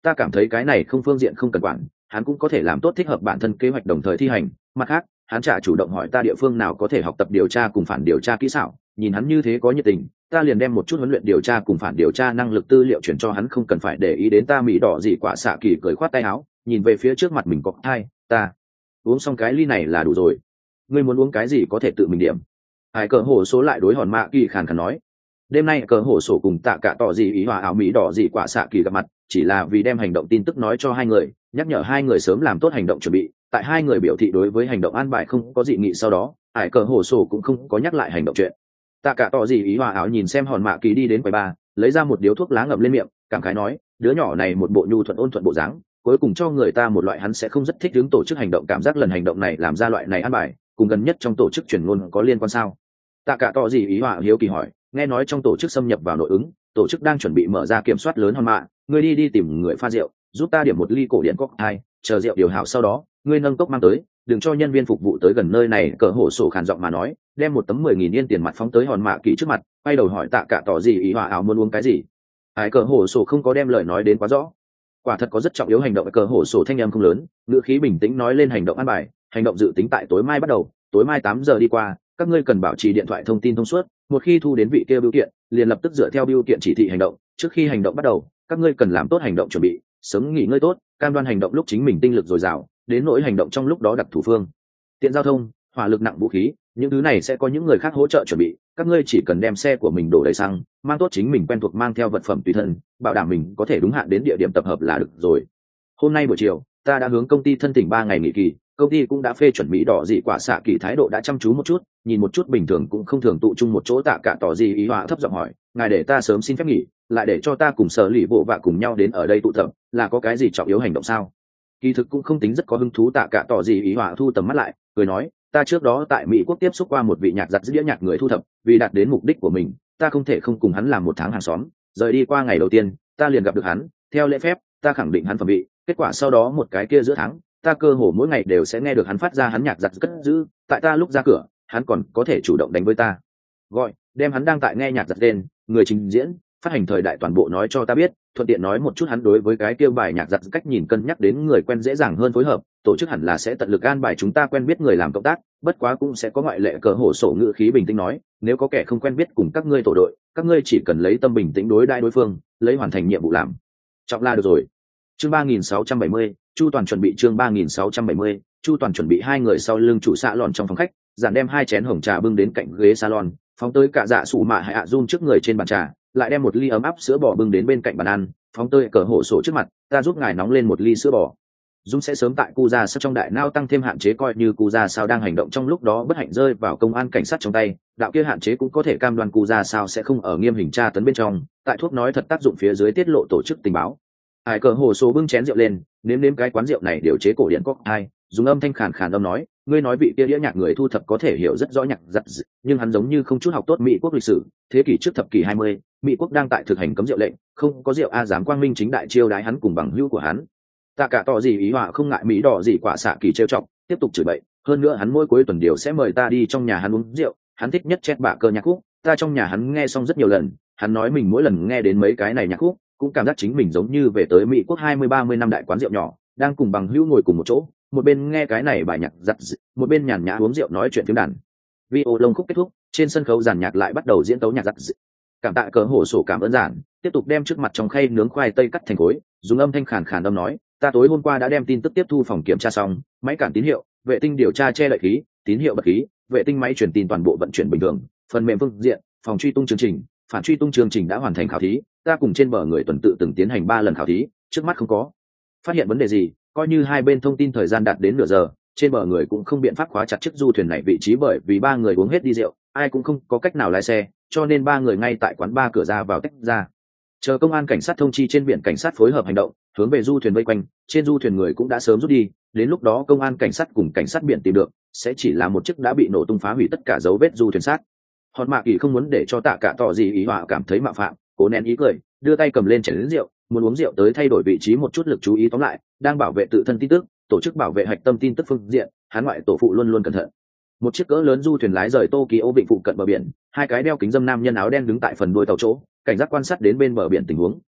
ta cảm thấy cái này không phương diện không cần quản, hắn cũng có thể làm tốt thích hợp bản thân kế hoạch đồng thời thi hành. Mặt khác hắn trả chủ động hỏi ta địa phương nào có thể học tập điều tra cùng phản điều tra kỹ xảo, nhìn hắn như thế có nhiệt tình, ta liền đem một chút huấn luyện điều tra cùng phản điều tra năng lực tư liệu chuyển cho hắn, không cần phải để ý đến ta. Mỹ đỏ gì quả xạ kỳ cười khoát tay áo, nhìn về phía trước mặt mình có hai, ta uống xong cái ly này là đủ rồi, ngươi muốn uống cái gì có thể tự mình điểm. Hải cờ hổ số lại đối hòn mạ kỳ khàn khàn nói. Đêm nay cờ hổ sổ cùng tạ cả tỏ gì ý hòa áo Mỹ đỏ gì quả xạ kỳ gặp mặt, chỉ là vì đem hành động tin tức nói cho hai người, nhắc nhở hai người sớm làm tốt hành động chuẩn bị. Tại hai người biểu thị đối với hành động an bài không có dị nghị sau đó, Hải cờ hổ sổ cũng không có nhắc lại hành động chuyện. Tạ cả tỏ gì ý hòa áo nhìn xem hòn mạ kỳ đi đến quầy ba, lấy ra một điếu thuốc lá ngậm lên miệng, cảm khái nói, đứa nhỏ này một bộ nhu thuận ôn thuận bộ dáng, cuối cùng cho người ta một loại hắn sẽ không rất thích hướng tổ chức hành động cảm giác. Lần hành động này làm ra loại này an bài, cùng gần nhất trong tổ chức truyền ngôn có liên quan sao? Tạ cả tỏ gì ý hòa hiếu kỳ hỏi. Nghe nói trong tổ chức xâm nhập vào nội ứng, tổ chức đang chuẩn bị mở ra kiểm soát lớn hòn mạ, ngươi đi đi tìm người pha rượu, giúp ta điểm một ly cổ điển cocktail, chờ rượu điều hảo sau đó ngươi nâng cốc mang tới, đừng cho nhân viên phục vụ tới gần nơi này. Cờ hổ sổ khàn giọng mà nói, đem một tấm mười nghìn yên tiền mặt phóng tới hòn mạ kỳ trước mặt, quay đầu hỏi tạ cả tỏ gì ý hòa áo muốn uống cái gì. Ai cờ hổ sổ không có đem lời nói đến quá rõ, quả thật có rất trọng yếu hành động. Cờ hổ sổ thanh em không lớn, ngữ khí bình tĩnh nói lên hành động an bài, hành động dự tính tại tối mai bắt đầu, tối mai tám giờ đi qua, các ngươi cần bảo trì điện thoại thông tin thông suốt, một khi thu đến vị kia bưu kiện liền lập tức dựa theo bưu kiện chỉ thị hành động. Trước khi hành động bắt đầu, các ngươi cần làm tốt hành động chuẩn bị, sớm nghỉ ngơi tốt, cam đoan hành động lúc chính mình tinh lực dồi dào, đến nỗi hành động trong lúc đó đặc thủ phương tiện giao thông, hỏa lực nặng vũ khí, những thứ này sẽ có những người khác hỗ trợ chuẩn bị. Các ngươi chỉ cần đem xe của mình đổ đầy xăng, mang tốt chính mình quen thuộc mang theo vật phẩm tùy thân, bảo đảm mình có thể đúng hạn đến địa điểm tập hợp là được rồi. Hôm nay buổi chiều ta đã hướng công ty thân thỉnh ba ngày nghỉ kỳ, công ty cũng đã phê chuẩn Mỹ đỏ dị quả xạ kỳ thái độ đã chăm chú một chút, nhìn một chút bình thường cũng không thường tụ chung một chỗ. Tạ cả tỏ gì ý hòa thấp giọng hỏi, ngài để ta sớm xin phép nghỉ, lại để cho ta cùng sở lì bộ vạ cùng nhau đến ở đây tụ tập, là có cái gì trọng yếu hành động sao? Kỳ thực cũng không tính rất có hứng thú. Tạ cả tỏ gì ý hòa thu tầm mắt lại, cười nói, ta trước đó tại Mỹ quốc tiếp xúc qua một vị nhạc giặt đĩa nhạc người thu thập, vì đạt đến mục đích của mình, ta không thể không cùng hắn làm một tháng hàng xóm. Rời đi qua ngày đầu tiên, ta liền gặp được hắn, theo lễ phép, ta khẳng định hắn phẩm vị, kết quả sau đó một cái kia giữa tháng, ta cơ hồ mỗi ngày đều sẽ nghe được hắn phát ra hắn nhạc giặt cất giữ. Tại ta lúc ra cửa, hắn còn có thể chủ động đánh với ta, gọi đem hắn đang tại nghe nhạc giặt tên, người trình diễn, phát hành thời đại toàn bộ nói cho ta biết, thuận tiện nói một chút hắn đối với cái kia bài nhạc giặt cách nhìn, cân nhắc đến người quen dễ dàng hơn phối hợp, tổ chức hẳn là sẽ tận lực an bài chúng ta quen biết người làm cộng tác, bất quá cũng sẽ có ngoại lệ. Cờ hổ sổ ngữ khí bình tĩnh nói, nếu có kẻ không quen biết cùng các ngươi tổ đội, các ngươi chỉ cần lấy tâm bình tĩnh đối đãi đối phương, lấy hoàn thành nhiệm vụ làm trọng là được rồi. Chương ba nghìn sáu trăm bảy mươi, Chu Toàn chuẩn bị. Chương ba nghìn sáu trăm bảy mươi, Chu Toàn chuẩn bị. Hai người sau lưng chủ xạ lòn trong phòng khách, giản đem hai chén hồng trà bưng đến cạnh ghế salon, phóng tới cả dạ sủ mạ hay ạ run trước người trên bàn trà, lại đem một ly ấm áp sữa bò bưng đến bên cạnh bàn ăn, phóng tới cờ hổ sổ trước mặt, ta giúp ngài nóng lên một ly sữa bò. Dung sẽ sớm tại cu ra sao trong đại nao tăng thêm hạn chế, coi như cu ra sao đang hành động trong lúc đó bất hạnh rơi vào công an cảnh sát trong tay, đạo kia hạn chế cũng có thể cam đoan cu ra sao sẽ không ở nghiêm hình tra tấn bên trong, tại thuốc nói thật tác dụng phía dưới tiết lộ tổ chức tình báo. Hải cờ hồ số bưng chén rượu lên, nếm nếm cái quán rượu này điều chế cổ điển cocktail, dùng âm thanh khàn khàn âm nói, ngươi nói vị kia đĩa nhạc người thu thập có thể hiểu rất rõ nhạc giặt, nhưng hắn giống như không chút học tốt Mỹ quốc lịch sử. Thế kỷ trước thập kỷ hai mươi, Mỹ quốc đang tại thực hành cấm rượu lệnh, không có rượu a dám quang minh chính đại chiêu đái hắn cùng bằng hữu của hắn. Tạ cả tỏ gì ý họa không ngại Mỹ đỏ gì quả xạ kỳ trêu chọc, tiếp tục chửi bậy, hơn nữa hắn mỗi cuối tuần điều sẽ mời ta đi trong nhà hắn uống rượu, hắn thích nhất chét bạ cơ nhạc khúc, ta trong nhà hắn nghe xong rất nhiều lần, hắn nói mình mỗi lần nghe đến mấy cái này nhạc khúc cũng cảm giác chính mình giống như về tới Mỹ quốc hai mươi ba mươi năm đại quán rượu nhỏ, đang cùng bằng hữu ngồi cùng một chỗ, một bên nghe cái này bài nhạc giặt, một bên nhàn nhã uống rượu nói chuyện tiếng đàn. Video lông khúc kết thúc, trên sân khấu giàn nhạc lại bắt đầu diễn tấu nhạc giặt. Cảm tạ cờ hổ sổ cảm ơn giản, tiếp tục đem trước mặt trong khay nướng khoai tây cắt thành khối, dùng âm thanh khàn khàn âm nói, ta tối hôm qua đã đem tin tức tiếp thu phòng kiểm tra xong, máy cản tín hiệu, vệ tinh điều tra che đậy khí, tín hiệu bật khí, vệ tinh máy truyền tin toàn bộ vận chuyển bình thường, phần mềm phương diện, phòng truy tung chương trình, phản truy tung chương trình đã hoàn thành khảo thí, ta cùng trên bờ người tuần tự từng tiến hành ba lần khảo thí, trước mắt không có phát hiện vấn đề gì, coi như hai bên thông tin thời gian đạt đến nửa giờ, trên bờ người cũng không biện pháp khóa chặt chiếc du thuyền này vị trí, bởi vì ba người uống hết đi rượu, ai cũng không có cách nào lái xe, cho nên ba người ngay tại quán ba cửa ra vào tách ra, chờ công an cảnh sát thông chi trên biển cảnh sát phối hợp hành động, hướng về du thuyền vây quanh. Trên du thuyền người cũng đã sớm rút đi, đến lúc đó công an cảnh sát cùng cảnh sát biển tìm được sẽ chỉ là một chiếc đã bị nổ tung phá hủy tất cả dấu vết du thuyền xác. Hòn mạ kỳ không muốn để cho tạ cả tỏ gì ý họa cảm thấy mạo phạm, cố nén ý cười, đưa tay cầm lên chén lớn rượu, muốn uống rượu tới thay đổi vị trí một chút lực chú ý. Tóm lại, đang bảo vệ tự thân tin tức, tổ chức bảo vệ hạch tâm tin tức phương diện, hắn ngoại tổ phụ luôn luôn cẩn thận. Một chiếc cỡ lớn du thuyền lái rời Tokyo vịnh phụ cận bờ biển, hai cái đeo kính dâm nam nhân áo đen đứng tại phần đuôi tàu chỗ, cảnh giác quan sát đến bên bờ biển tình huống.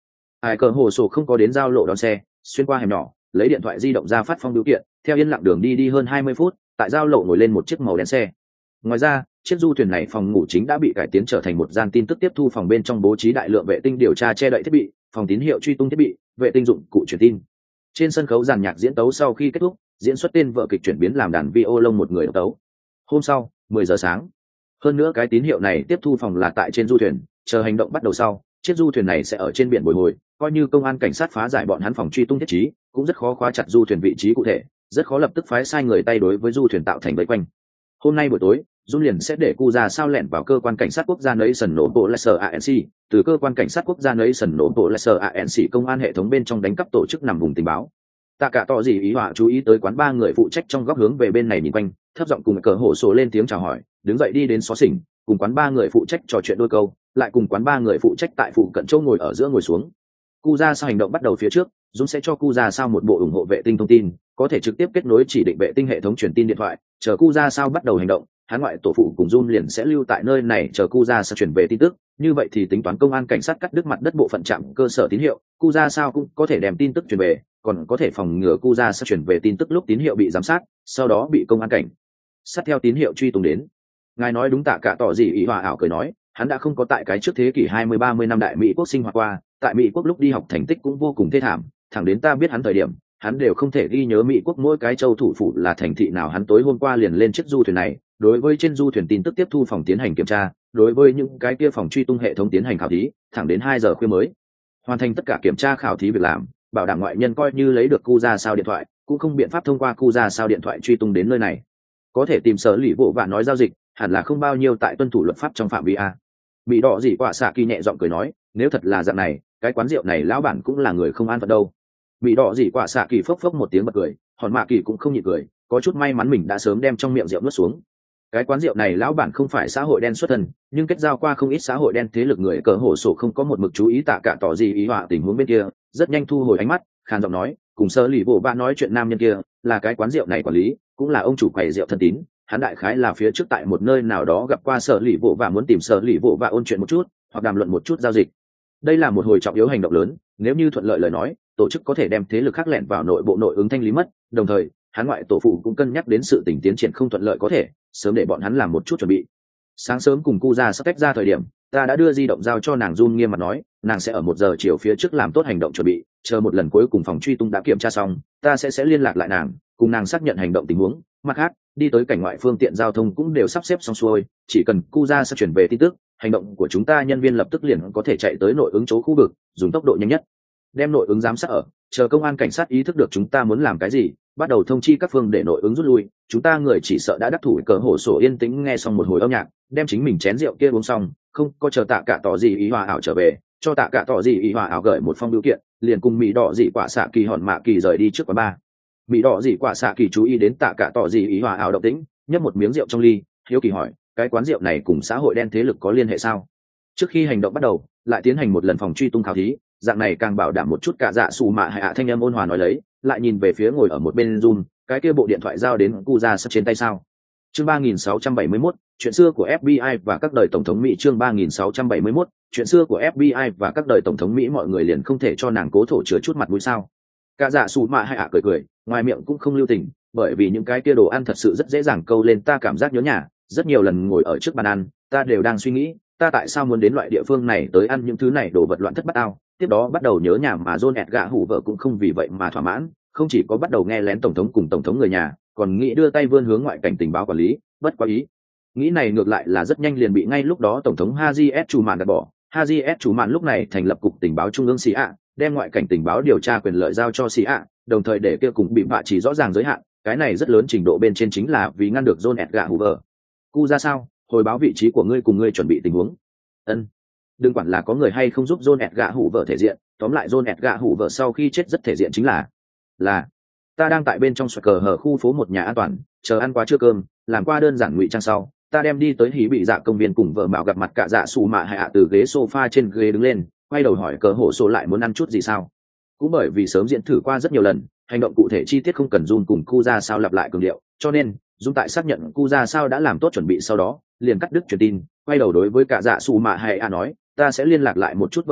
Ai cờ hồ sổ không có đến giao lộ đón xe, xuyên qua hẻm nhỏ, lấy điện thoại di động ra phát phong biểu kiện, theo yên lặng đường đi đi hơn hai mươi phút, tại giao lộ ngồi lên một chiếc màu đen xe. Ngoài ra, chiếc du thuyền này phòng ngủ chính đã bị cải tiến trở thành một gian tin tức tiếp thu phòng, bên trong bố trí đại lượng vệ tinh điều tra che đậy thiết bị, phòng tín hiệu truy tung thiết bị, vệ tinh dụng cụ truyền tin. Trên sân khấu giàn nhạc diễn tấu sau khi kết thúc, diễn xuất tên vợ kịch chuyển biến làm đàn vi ô lông một người độc tấu. Hôm sau, mười giờ sáng. Hơn nữa cái tín hiệu này tiếp thu phòng là tại trên du thuyền, chờ hành động bắt đầu sau, chiếc du thuyền này sẽ ở trên biển bồi hồi, coi như công an cảnh sát phá giải bọn hắn phòng truy tung thiết trí, cũng rất khó khóa chặt du thuyền vị trí cụ thể, rất khó lập tức phái sai người tay đối với du thuyền tạo thành vây quanh. Hôm nay buổi tối, Jun liền sẽ để cu ra sao lẻn vào cơ quan cảnh sát quốc gia Nation nổ bộ Lesser a en xê, từ cơ quan cảnh sát quốc gia Nation nổ bộ Lesser a en xê công an hệ thống bên trong đánh cắp tổ chức nằm vùng tình báo. Tạ cả tỏ gì ý họa chú ý tới quán ba người phụ trách trong góc hướng về bên này nhìn quanh, thấp giọng cùng cờ hổ số lên tiếng chào hỏi, đứng dậy đi đến xó xỉnh, cùng quán ba người phụ trách trò chuyện đôi câu, lại cùng quán ba người phụ trách tại phụ cận chỗ ngồi ở giữa ngồi xuống. Cu ra sao hành động bắt đầu phía trước, Dũng sẽ cho Cu ra sao một bộ ủng hộ vệ tinh thông tin, có thể trực tiếp kết nối chỉ định vệ tinh hệ thống truyền tin điện thoại, chờ Cu ra sao bắt đầu hành động, hắn ngoại tổ phụ cùng Jun liền sẽ lưu tại nơi này chờ Cu ra sao chuyển về tin tức, như vậy thì tính toán công an cảnh sát cắt đứt mặt đất bộ phận trạm cơ sở tín hiệu, Cu ra sao cũng có thể đem tin tức truyền về, còn có thể phòng ngừa Cu ra sao chuyển về tin tức lúc tín hiệu bị giám sát, sau đó bị công an cảnh sát theo tín hiệu truy tung đến. Ngài nói đúng. Tạ cả tỏ gì ý hòa ảo cười nói, hắn đã không có tại cái trước thế kỷ hai mươi ba mươi năm đại Mỹ quốc sinh hoạt qua, tại Mỹ quốc lúc đi học thành tích cũng vô cùng thê thảm, thẳng đến ta biết hắn thời điểm, hắn đều không thể ghi nhớ Mỹ quốc mỗi cái châu thủ phủ là thành thị nào. Hắn tối hôm qua liền lên chiếc du thuyền này, đối với trên du thuyền tin tức tiếp thu phòng tiến hành kiểm tra, đối với những cái kia phòng truy tung hệ thống tiến hành khảo thí, thẳng đến hai giờ khuya mới hoàn thành tất cả kiểm tra khảo thí việc làm, bảo đảm ngoại nhân coi như lấy được cu ra sao điện thoại, cũng không biện pháp thông qua cu ra sao điện thoại truy tung đến nơi này. Có thể tìm sở lì vụ và nói giao dịch, hẳn là không bao nhiêu tại tuân thủ luật pháp trong phạm vi a. Bị đỏ gì quả xạ kỳ nhẹ giọng cười nói, nếu thật là dạng này, cái quán rượu này lão bản cũng là người không an phận đâu. Bị đỏ gì quả xạ kỳ phốc phốc một tiếng bật cười, hòn mạ kỳ cũng không nhịn cười, có chút may mắn mình đã sớm đem trong miệng rượu nuốt xuống. Cái quán rượu này lão bản không phải xã hội đen xuất thân, nhưng kết giao qua không ít xã hội đen thế lực người cờ hổ sổ không có một mực chú ý Tạ cả tỏ gì ý họa tình huống bên kia, rất nhanh thu hồi ánh mắt, khàn giọng nói, cùng sơ lì vụ bạn nói chuyện nam nhân kia là cái quán rượu này quản lý, cũng là ông chủ quầy rượu thân tín. Hắn đại khái là phía trước tại một nơi nào đó gặp qua sở lì vụ và muốn tìm sở lì vụ và ôn chuyện một chút, hoặc đàm luận một chút giao dịch. Đây là một hồi trọng yếu hành động lớn, nếu như thuận lợi lời nói, tổ chức có thể đem thế lực khác lẻn vào nội bộ nội ứng thanh lý mất. Đồng thời, hắn ngoại tổ phụ cũng cân nhắc đến sự tình tiến triển không thuận lợi có thể sớm để bọn hắn làm một chút chuẩn bị. Sáng sớm cùng cu ra sắp tách ra thời điểm, ta đã đưa di động giao cho nàng, Jun nghiêm mặt nói, nàng sẽ ở một giờ chiều phía trước làm tốt hành động chuẩn bị, chờ một lần cuối cùng phòng truy tung đã kiểm tra xong, ta sẽ sẽ liên lạc lại nàng, cùng nàng xác nhận hành động tình huống. Mặt khác, đi tới cảnh ngoại phương tiện giao thông cũng đều sắp xếp xong xuôi, chỉ cần cu ra sẽ chuyển về tin tức, hành động của chúng ta nhân viên lập tức liền có thể chạy tới nội ứng chỗ khu vực, dùng tốc độ nhanh nhất đem nội ứng giám sát ở, chờ công an cảnh sát ý thức được chúng ta muốn làm cái gì, bắt đầu thông chi các phương để nội ứng rút lui. Chúng ta người chỉ sợ đã đắc thủ. Cờ hổ sổ yên tĩnh nghe xong một hồi âm nhạc, đem chính mình chén rượu kia uống xong, không có chờ Tạ cả tỏ gì ý hòa ảo trở về, cho Tạ cả tỏ gì ý hòa ảo gửi một phong biểu kiện, liền cùng mỹ đỏ dị quả xạ kỳ hòn mạ kỳ rời đi trước quán bar. Mỹ đỏ dị quả xạ kỳ chú ý đến Tạ cả tỏ gì ý hòa ảo động tĩnh, nhấp một miếng rượu trong ly, hiếu kỳ hỏi, cái quán rượu này cùng xã hội đen thế lực có liên hệ sao? Trước khi hành động bắt đầu, lại tiến hành một lần phòng truy tung khảo thí, dạng này càng bảo đảm một chút. Cả dạ xù mạ hạ thanh âm ôn hòa nói lấy, lại nhìn về phía ngồi ở một bên Jun, cái kia bộ điện thoại giao đến cu ra sắp trên tay sao? Chương ba nghìn sáu trăm bảy mươi mốt, chuyện xưa của ép bê i và các đời tổng thống Mỹ. Chương ba nghìn sáu trăm bảy mươi mốt, chuyện xưa của ép bê i và các đời tổng thống Mỹ. Mọi người liền không thể cho nàng cố thổ chứa chút mặt mũi sao? Cả dạ xù mạ hạ cười cười, ngoài miệng cũng không lưu tình, bởi vì những cái kia đồ ăn thật sự rất dễ dàng câu lên ta cảm giác nhớ nhà. Rất nhiều lần ngồi ở trước bàn ăn, ta đều đang suy nghĩ, ta tại sao muốn đến loại địa phương này tới ăn những thứ này đồ vật loạn thất bát ao. Tiếp đó bắt đầu nhớ nhà, mà John Edgar hủ vợ cũng không vì vậy mà thỏa mãn, không chỉ có bắt đầu nghe lén tổng thống cùng tổng thống người nhà, còn nghĩ đưa tay vươn hướng ngoại cảnh tình báo quản lý. Bất quá ý nghĩ này ngược lại là rất nhanh liền bị ngay lúc đó tổng thống Haji S. Truman gạt bỏ. Haji S. Truman lúc này thành lập cục tình báo trung ương xê i a, đem ngoại cảnh tình báo điều tra quyền lợi giao cho xê i a, đồng thời để kia cùng bị bạ chỉ rõ ràng giới hạn. Cái này rất lớn trình độ bên trên chính là vì ngăn được John Edgar Hoover. Cu ra sao, hồi báo vị trí của ngươi cùng ngươi chuẩn bị tình huống. Ân, đừng quản là có người hay không giúp John Edgar Hoover thể diện, tóm lại John Edgar Hoover sau khi chết rất thể diện chính là là ta đang tại bên trong xoẹt cờ hở khu phố một nhà an toàn, chờ ăn qua trưa cơm, làm qua đơn giản ngụy trang sau, ta đem đi tới hí bị dạ công viên cùng vợ mạo gặp mặt. Cả dạ xù mạ hạ từ ghế sofa trên ghế đứng lên, quay đầu hỏi cờ hổ sổ lại muốn ăn chút gì sao. Cũng bởi vì sớm diễn thử qua rất nhiều lần, hành động cụ thể chi tiết không cần Jun cùng cu ra sao lặp lại cường điệu, cho nên Jun tại xác nhận cu ra sao đã làm tốt chuẩn bị sau đó, liền cắt đứt truyền tin, quay đầu đối với cả dạ xù mạ hay a nói, ta sẽ liên lạc lại một chút vợ mạo,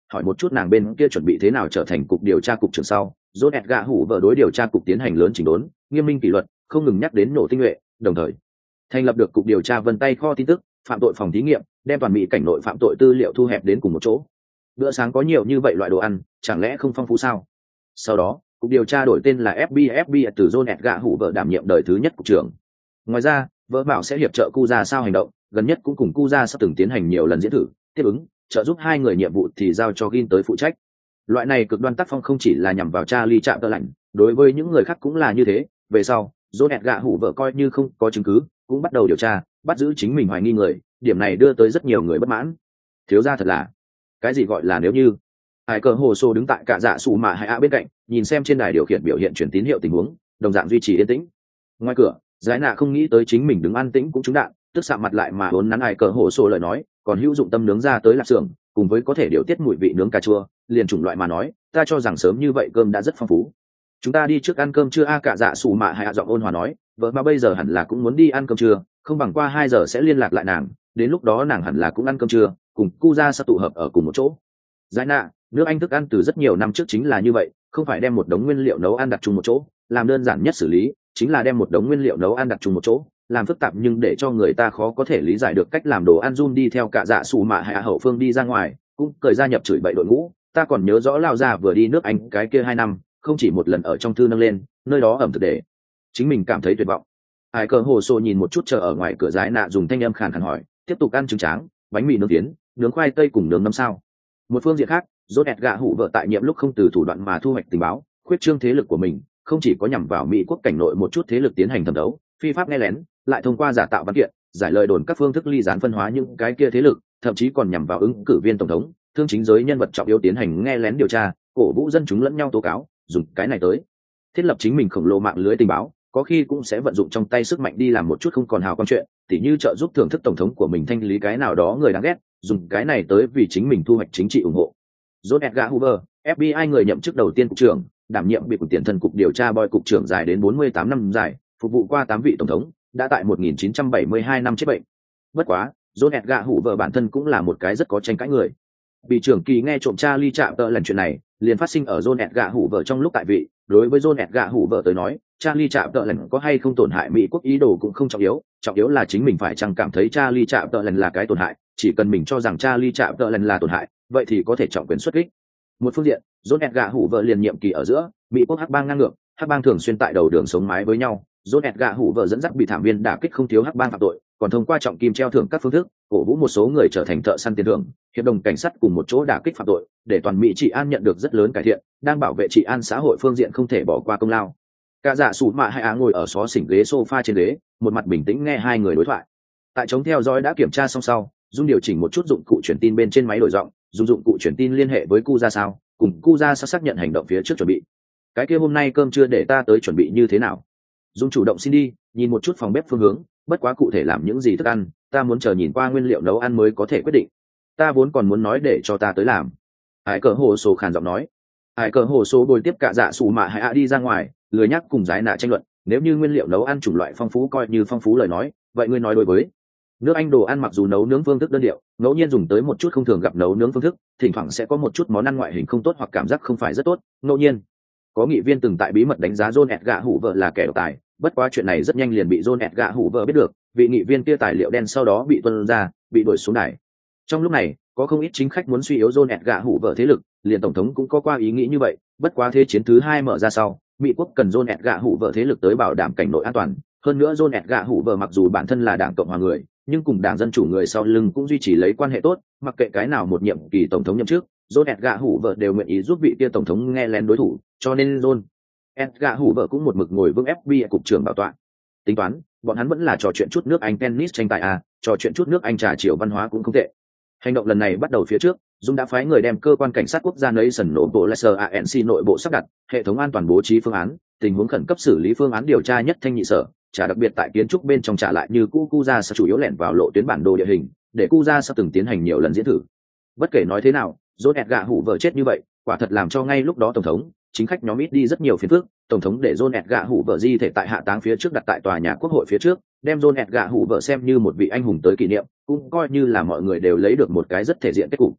hỏi một chút nàng bên kia chuẩn bị thế nào trở thành cục điều tra cục trưởng sau, John Edgar hủ vợ đối điều tra cục tiến hành lớn chỉnh đốn, nghiêm minh kỷ luật, không ngừng nhắc đến nổ tinh nhuệ, đồng thời thành lập được cục điều tra vân tay kho tin tức, phạm tội phòng thí nghiệm, đem toàn mỹ cảnh nội phạm tội tư liệu thu hẹp đến cùng một chỗ. Bữa sáng có nhiều như vậy loại đồ ăn, chẳng lẽ không phong phú sao? Sau đó, cục điều tra đổi tên là ép bê i ép bê i từ John Edgar hủ vợ đảm nhiệm đời thứ nhất cục trưởng. Ngoài ra, vợ bảo sẽ hiệp trợ cu ra sao hành động, gần nhất cũng cùng cu ra sắp từng tiến hành nhiều lần diễn thử, tiếp ứng, trợ giúp hai người nhiệm vụ thì giao cho Gin tới phụ trách. Loại này cực đoan tác phong không chỉ là nhằm vào Charlie chạm tơ lạnh, đối với những người khác cũng là như thế. Về sau, John Edgar hủ vợ coi như không có chứng cứ, cũng bắt đầu điều tra, bắt giữ chính mình hoài nghi người, điểm này đưa tới rất nhiều người bất mãn. Thiếu gia thật là, cái gì gọi là nếu như? Hải cờ hồ sô đứng tại cả dạ sủ mạ hai ạ bên cạnh, nhìn xem trên đài điều khiển biểu hiện truyền tín hiệu tình huống, đồng dạng duy trì yên tĩnh. Ngoài cửa, giải nạ không nghĩ tới chính mình đứng an tĩnh cũng trúng đạn, tức sạm mặt lại mà vốn nắn Hải cờ hồ sô lời nói, còn hữu dụng tâm nướng ra tới lạp xưởng, cùng với có thể điều tiết mùi vị nướng cà chua, liền chủng loại mà nói, ta cho rằng sớm như vậy cơm đã rất phong phú. Chúng ta đi trước ăn cơm trưa a. Cả dạ sủ mạ hai ạ giọng ôn hòa nói, vợ mà bây giờ hẳn là cũng muốn đi ăn cơm trưa, không bằng qua hai giờ sẽ liên lạc lại nàng, đến lúc đó nàng hẳn là cũng ăn cơm trưa, cùng cu ra sẽ tụ hợp ở cùng một chỗ. Giải nạ, nước Anh thức ăn từ rất nhiều năm trước chính là như vậy, không phải đem một đống nguyên liệu nấu ăn đặt chung một chỗ, làm đơn giản nhất xử lý chính là đem một đống nguyên liệu nấu ăn đặt chung một chỗ, làm phức tạp nhưng để cho người ta khó có thể lý giải được cách làm đồ ăn. Zoom đi theo cả dạ sủ mạ hạ hậu phương đi ra ngoài, cũng cởi gia nhập chửi bậy đội ngũ. Ta còn nhớ rõ lao ra vừa đi nước Anh cái kia hai năm, không chỉ một lần ở trong thư nâng lên, nơi đó ẩm thực để chính mình cảm thấy tuyệt vọng. Ai cờ hồ sô nhìn một chút chờ ở ngoài cửa Giải nạ dùng thanh âm khàn khàn hỏi, tiếp tục ăn trứng tráng, bánh mì nướng tiến, nướng khoai tây cùng nướng nấm sao? Một phương diện khác, John Edgar hủ vợ tại nhiệm lúc không từ thủ đoạn mà thu hoạch tình báo, khuyết trương thế lực của mình, không chỉ có nhằm vào Mỹ quốc cảnh nội một chút thế lực tiến hành thẩm đấu, phi pháp nghe lén, lại thông qua giả tạo văn kiện, giải lời đồn các phương thức ly gián phân hóa những cái kia thế lực, thậm chí còn nhằm vào ứng cử viên tổng thống, thương chính giới nhân vật trọng yếu tiến hành nghe lén điều tra, cổ vũ dân chúng lẫn nhau tố cáo, dùng cái này tới thiết lập chính mình khổng lồ mạng lưới tình báo, có khi cũng sẽ vận dụng trong tay sức mạnh đi làm một chút không còn hào quang chuyện, tỉ như trợ giúp thưởng thức tổng thống của mình thanh lý cái nào đó người đáng ghét, dùng cái này tới vì chính mình thu hoạch chính trị ủng hộ. John Edgar Hoover, ép bê i người nhậm chức đầu tiên cục trưởng, đảm nhiệm biệt cục tiền thân cục điều tra boy cục trưởng dài đến bốn mươi tám năm dài, phục vụ qua tám vị tổng thống, đã tại một nghìn chín trăm bảy mươi hai năm chết bệnh. Bất quá, John Edgar Hoover bản thân cũng là một cái rất có tranh cãi người. Bị trưởng kỳ nghe trộm Charlie chạm tợ lần chuyện này, liền phát sinh ở John Edgar Hoover trong lúc tại vị. Đối với John Edgar Hoover tới nói, Charlie chạm tợ lần có hay không tổn hại Mỹ quốc ý đồ cũng không trọng yếu, trọng yếu là chính mình phải chăng cảm thấy Charlie chạm tợ lần là cái tổn hại, chỉ cần mình cho rằng Charlie chạm tợ lần là tổn hại, vậy thì có thể trọng quyền xuất kích. Một phương diện, John Edgar Hoover liền nhiệm kỳ ở giữa, Mỹ quốc hắc bang ngang ngược, hắc bang thường xuyên tại đầu đường sống mái với nhau, John Edgar Hoover dẫn dắt bị thảm viên đả kích không thiếu hắc bang phạm tội, còn thông qua trọng kim treo thưởng các phương thức, cổ vũ một số người trở thành thợ săn tiền thưởng, hiệp đồng cảnh sát cùng một chỗ đả kích phạm tội, để toàn Mỹ trị an nhận được rất lớn cải thiện, đang bảo vệ trị an xã hội phương diện không thể bỏ qua công lao. Cả dạ sủ mạ hai á ngồi ở xó xỉnh ghế sofa trên ghế, một mặt bình tĩnh nghe hai người đối thoại. Tại chống theo dõi đã kiểm tra xong sau, Dung điều chỉnh một chút dụng cụ truyền tin bên trên máy đổi giọng, dùng dụng cụ truyền tin liên hệ với cu ra sao, cùng cu ra sao xác nhận hành động phía trước chuẩn bị. Cái kia hôm nay cơm trưa để ta tới chuẩn bị như thế nào? Dung chủ động xin đi, nhìn một chút phòng bếp phương hướng, bất quá cụ thể làm những gì thức ăn, ta muốn chờ nhìn qua nguyên liệu nấu ăn mới có thể quyết định. Ta vốn còn muốn nói để cho ta tới làm. Hải cờ hồ số khàn giọng nói. Hải cờ hồ số bồi tiếp cả dạ sủ mạ hai ạ đi ra ngoài, lười nhắc cùng Giải nạ tranh luận. Nếu như nguyên liệu nấu ăn chủng loại phong phú coi như phong phú lời nói, vậy ngươi nói đối với. Nước Anh đồ ăn mặc dù nấu nướng phương thức đơn điệu, ngẫu nhiên dùng tới một chút không thường gặp nấu nướng phương thức, thỉnh thoảng sẽ có một chút món ăn ngoại hình không tốt hoặc cảm giác không phải rất tốt, ngẫu nhiên. Có nghị viên từng tại bí mật đánh giá John Edgar Hoover là kẻ độc tài, bất quá chuyện này rất nhanh liền bị John Edgar Hoover biết được, vị nghị viên kia tài liệu đen sau đó bị tuân ra, bị đuổi xuống đài. Trong lúc này, có không ít chính khách muốn suy yếu John Edgar Hoover thế lực, liền tổng thống cũng có qua ý nghĩ như vậy, bất quá thế chiến thứ hai mở ra sau, Mỹ quốc cần John Edgar Hoover thế lực tới bảo đảm cảnh nội an toàn, hơn nữa John Edgar Hoover mặc dù bản thân là đảng cộng hòa người, nhưng cùng đảng dân chủ người sau lưng cũng duy trì lấy quan hệ tốt, mặc kệ cái nào một nhiệm kỳ tổng thống nhậm chức, John Edgar Hoover đều nguyện ý giúp vị kia tổng thống nghe lén đối thủ, cho nên John Edgar Hoover cũng một mực ngồi vững ép bê i cục trưởng bảo tọa. Tính toán, bọn hắn vẫn là trò chuyện chút nước Anh tennis tranh tài à, trò chuyện chút nước Anh trà chiều văn hóa cũng không tệ. Hành động lần này bắt đầu phía trước, Dung đã phái người đem cơ quan cảnh sát quốc gia Nation nội bộ Lesser a en xê nội bộ sắp đặt, hệ thống an toàn bố trí phương án, tình huống khẩn cấp xử lý phương án điều tra nhất thanh nhị sở, trả đặc biệt tại kiến trúc bên trong trả lại như cũ cu ra chủ yếu lẻn vào lộ tuyến bản đồ địa hình, để cu ra từng tiến hành nhiều lần diễn thử. Bất kể nói thế nào, John Edgar Hoover chết như vậy, quả thật làm cho ngay lúc đó tổng thống, chính khách nhóm ít đi rất nhiều phiền phức. Tổng thống để John Edgar Hoover di thể tại hạ táng phía trước đặt tại tòa nhà quốc hội phía trước, đem John Edgar Hoover xem như một vị anh hùng tới kỷ niệm, cũng coi như là mọi người đều lấy được một cái rất thể diện kết cục.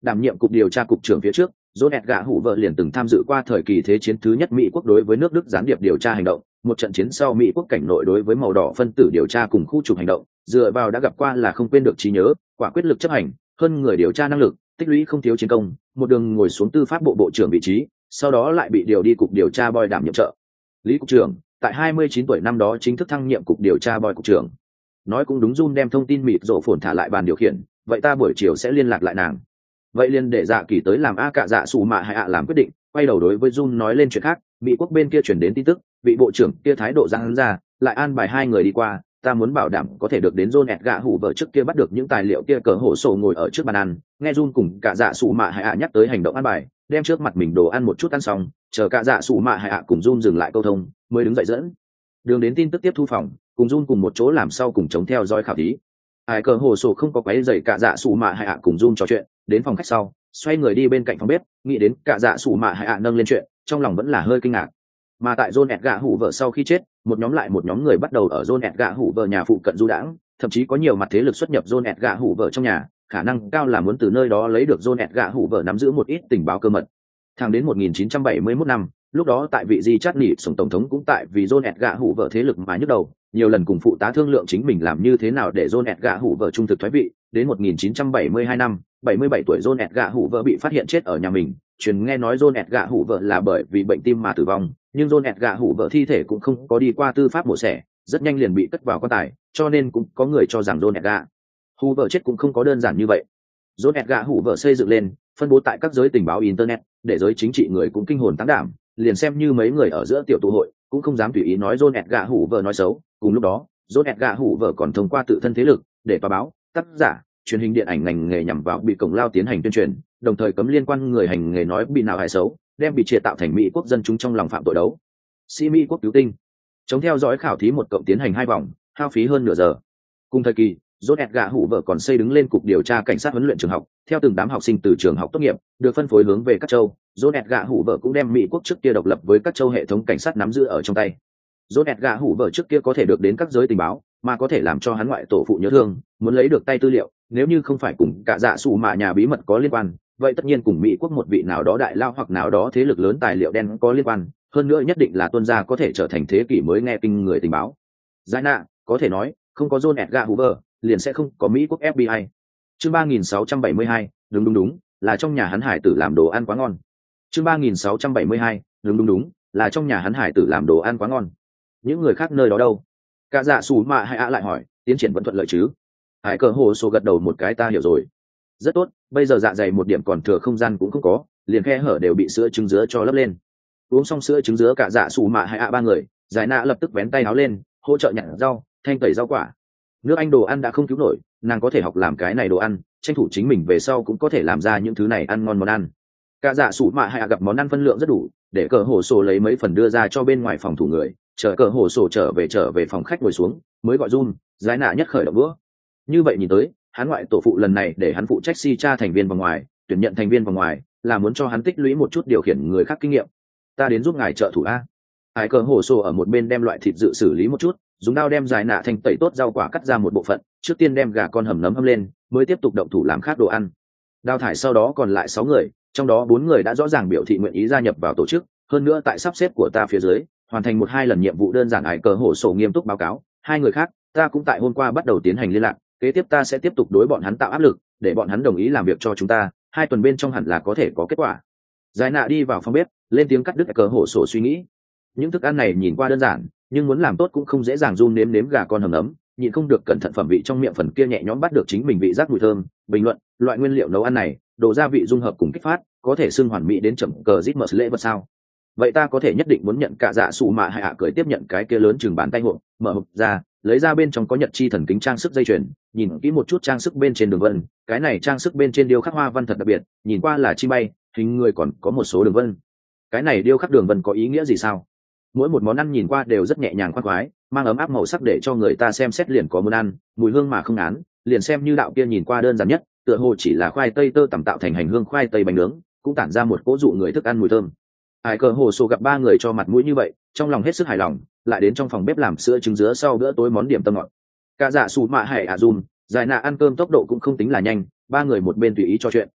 Đảm nhiệm cục điều tra cục trưởng phía trước, John Edgar Hoover liền từng tham dự qua thời kỳ thế chiến thứ nhất Mỹ quốc đối với nước Đức gián điệp điều tra hành động, một trận chiến sau Mỹ quốc cảnh nội đối với màu đỏ phân tử điều tra cùng khu trục hành động, dựa vào đã gặp qua là không quên được trí nhớ, quả quyết lực chấp hành, hơn người điều tra năng lực, tích lũy không thiếu chiến công, một đường ngồi xuống tư pháp bộ bộ trưởng vị trí, sau đó lại bị điều đi cục điều tra Boy đảm nhiệm trợ lý cục trưởng, tại hai mươi chín tuổi năm đó chính thức thăng nhiệm cục điều tra Boy cục trưởng. Nói cũng đúng, Jun đem thông tin mịt rộ phồn thả lại bàn điều khiển, vậy ta buổi chiều sẽ liên lạc lại nàng. Vậy liền để Dạ Kỳ tới làm a cạ dạ sủ mạ hay ạ làm quyết định, quay đầu đối với Jun nói lên chuyện khác, Mỹ quốc bên kia chuyển đến tin tức, vị bộ trưởng kia thái độ giãn ra, lại an bài hai người đi qua, ta muốn bảo đảm có thể được đến John Edgar Hoover trước kia bắt được những tài liệu kia. Cờ hổ sổ ngồi ở trước bàn ăn, nghe Jun cùng cả dạ sủ mạ hay ạ nhắc tới hành động an bài, đem trước mặt mình đồ ăn một chút ăn xong, chờ cả dạ sủ mạ hay ạ cùng Jun dừng lại câu thông, mới đứng dậy dẫn đường đến tin tức tiếp thu phòng, cùng Jun cùng một chỗ làm sau cùng chống theo dõi khảo thí. Ai cờ hồ sổ không có quấy rầy cả dạ sủ mạ hay ạ cùng Jun trò chuyện, đến phòng khách sau, xoay người đi bên cạnh phòng bếp, nghĩ đến cả dạ sủ mạ hay ạ nâng lên chuyện, trong lòng vẫn là hơi kinh ngạc. Mà tại John Edgar Hoover sau khi chết, một nhóm lại một nhóm người bắt đầu ở John Edgar Hoover nhà phụ cận du đãng, thậm chí có nhiều mặt thế lực xuất nhập John Edgar Hoover trong nhà, khả năng cao là muốn từ nơi đó lấy được John Edgar Hoover nắm giữ một ít tình báo cơ mật. Thẳng đến một nghìn chín trăm bảy mươi mốt năm, lúc đó tại vị di chát nỉ tổng thống cũng tại vì John Edgar Hoover thế lực mà nhức đầu, nhiều lần cùng phụ tá thương lượng chính mình làm như thế nào để John Edgar Hoover trung thực thoái vị. Đến một nghìn chín trăm bảy mươi hai năm, bảy mươi bảy tuổi John Edgar Hoover bị phát hiện chết ở nhà mình, truyền nghe nói John Edgar Hoover là bởi vì bệnh tim mà tử vong, nhưng John Edgar Hoover thi thể cũng không có đi qua tư pháp mổ xẻ, rất nhanh liền bị cất vào quan tài, cho nên cũng có người cho rằng John Edgar Hoover chết cũng không có đơn giản như vậy. John Edgar Hoover xây dựng lên, phân bố tại các giới tình báo internet, để giới chính trị người cũng kinh hồn táng đảm, liền xem như mấy người ở giữa tiểu tụ hội, cũng không dám tùy ý nói John Edgar Hoover nói xấu. Cùng lúc đó, John Edgar Hoover còn thông qua tự thân thế lực, để tòa báo, tác giả, truyền hình điện ảnh ngành nghề nhằm vào bị cổng lao tiến hành tuyên truyền, đồng thời cấm liên quan người hành nghề nói bị nào hại xấu, đem bị triệt tạo thành Mỹ quốc dân chúng trong lòng phạm tội đấu. Sĩ Mỹ quốc cứu tinh, chống theo dõi khảo thí một cộng tiến hành hai vòng, hao phí hơn nửa giờ. Cùng thời kỳ, John Edgar Hoover còn xây đứng lên cục điều tra cảnh sát huấn luyện trường học, theo từng đám học sinh từ trường học tốt nghiệp, được phân phối hướng về các châu. John Edgar Hoover cũng đem Mỹ quốc trước kia độc lập với các châu hệ thống cảnh sát nắm giữ ở trong tay. John Edgar Hoover trước kia có thể được đến các giới tình báo, mà có thể làm cho hắn ngoại tổ phụ nhớ thương, muốn lấy được tay tư liệu, nếu như không phải cùng cả dạ sủ mạ nhà bí mật có liên quan, vậy tất nhiên cùng Mỹ quốc một vị nào đó đại lao hoặc nào đó thế lực lớn tài liệu đen có liên quan, hơn nữa nhất định là tuân gia có thể trở thành thế kỷ mới nghe kinh người tình báo. Giải nạ, có thể nói, không có John Edgar Hoover, liền sẽ không có Mỹ quốc ép bê i. Chương ba nghìn sáu trăm bảy mươi hai, đúng đúng đúng, là trong nhà hắn hải tử làm đồ ăn quá ngon. Chương ba nghìn sáu trăm bảy mươi hai, đúng đúng đúng, là trong nhà hắn hải tử làm đồ ăn quá ngon. Những người khác nơi đó đâu? Cả dạ sủ mạ hay ạ lại hỏi, tiến triển vẫn thuận lợi chứ? Hải cờ hồ sổ gật đầu một cái, ta hiểu rồi. Rất tốt, bây giờ dạ dày một điểm còn thừa không gian cũng không có, liền khe hở đều bị sữa trứng dứa cho lấp lên. Uống xong sữa trứng dứa cả dạ sủ mạ hay ạ ba người, giải nạ lập tức vén tay áo lên, hỗ trợ nhặt rau, thanh tẩy rau quả. Nước Anh đồ ăn đã không cứu nổi, nàng có thể học làm cái này đồ ăn, tranh thủ chính mình về sau cũng có thể làm ra những thứ này ăn ngon món ăn. Cả dạ sủ mạ hay ạ gặp món ăn phân lượng rất đủ, để cờ hồ sổ lấy mấy phần đưa ra cho bên ngoài phòng thủ người, chờ cờ hồ sổ trở về trở về phòng khách ngồi xuống, mới gọi Jun, giải nạ nhất khởi động bữa. Như vậy nhìn tới, hắn ngoại tổ phụ lần này để hắn phụ trách si tra thành viên vòng ngoài, tuyển nhận thành viên vòng ngoài, là muốn cho hắn tích lũy một chút điều khiển người khác kinh nghiệm. Ta đến giúp ngài trợ thủ a. Hải cờ hổ sổ ở một bên đem loại thịt dự xử lý một chút, dùng dao đem dài nạ thành tẩy tốt rau quả cắt ra một bộ phận, trước tiên đem gà con hầm nấm hâm lên, mới tiếp tục động thủ làm khác đồ ăn. Đào thải sau đó còn lại sáu người, trong đó bốn người đã rõ ràng biểu thị nguyện ý gia nhập vào tổ chức, hơn nữa tại sắp xếp của ta phía dưới, hoàn thành một hai lần nhiệm vụ đơn giản. Hải cờ hổ sổ nghiêm túc báo cáo, hai người khác, ta cũng tại hôm qua bắt đầu tiến hành liên lạc, kế tiếp ta sẽ tiếp tục đối bọn hắn tạo áp lực, để bọn hắn đồng ý làm việc cho chúng ta, hai tuần bên trong hẳn là có thể có kết quả. Giải nạ đi vào phòng bếp, lên tiếng cắt đứt cờ hổ sổ suy nghĩ. Những thức ăn này nhìn qua đơn giản, nhưng muốn làm tốt cũng không dễ dàng. Run nếm nếm gà con hầm nấm, nhịn không được cẩn thận phẩm vị trong miệng phần kia nhẹ nhõm bắt được chính mình vị giác mùi thơm, bình luận, loại nguyên liệu nấu ăn này, đồ gia vị dung hợp cùng kích phát, có thể xưng hoàn mỹ đến chậm cờ rít mờ lễ vật sao? Vậy ta có thể nhất định muốn nhận cả dạ sủ mạ hay ạ cười tiếp nhận cái kia lớn chừng bàn tay hộp, mở hộp ra, lấy ra bên trong có nhật chi thần kính trang sức dây chuyền, nhìn kỹ một chút trang sức bên trên đường vân, cái này trang sức bên trên điêu khắc hoa văn thật đặc biệt, nhìn qua là chim bay, hình người còn có một số đường vân. Cái này điêu khắc đường vân có ý nghĩa gì sao? Mỗi một món ăn nhìn qua đều rất nhẹ nhàng khoan khoái, mang ấm áp màu sắc để cho người ta xem xét liền có muốn ăn, mùi hương mà không án, liền xem như đạo kia nhìn qua đơn giản nhất, tựa hồ chỉ là khoai tây tơ tẩm tạo thành hành hương khoai tây bánh nướng, cũng tản ra một cỗ dụ người thức ăn mùi thơm. Hải cờ hồ sổ gặp ba người cho mặt mũi như vậy, trong lòng hết sức hài lòng, lại đến trong phòng bếp làm sữa trứng dứa sau bữa tối món điểm tâm ngọt. Cả dạ sủ mạ hay à dùm, giải nạ ăn cơm tốc độ cũng không tính là nhanh, ba người một bên tùy ý trò chuyện,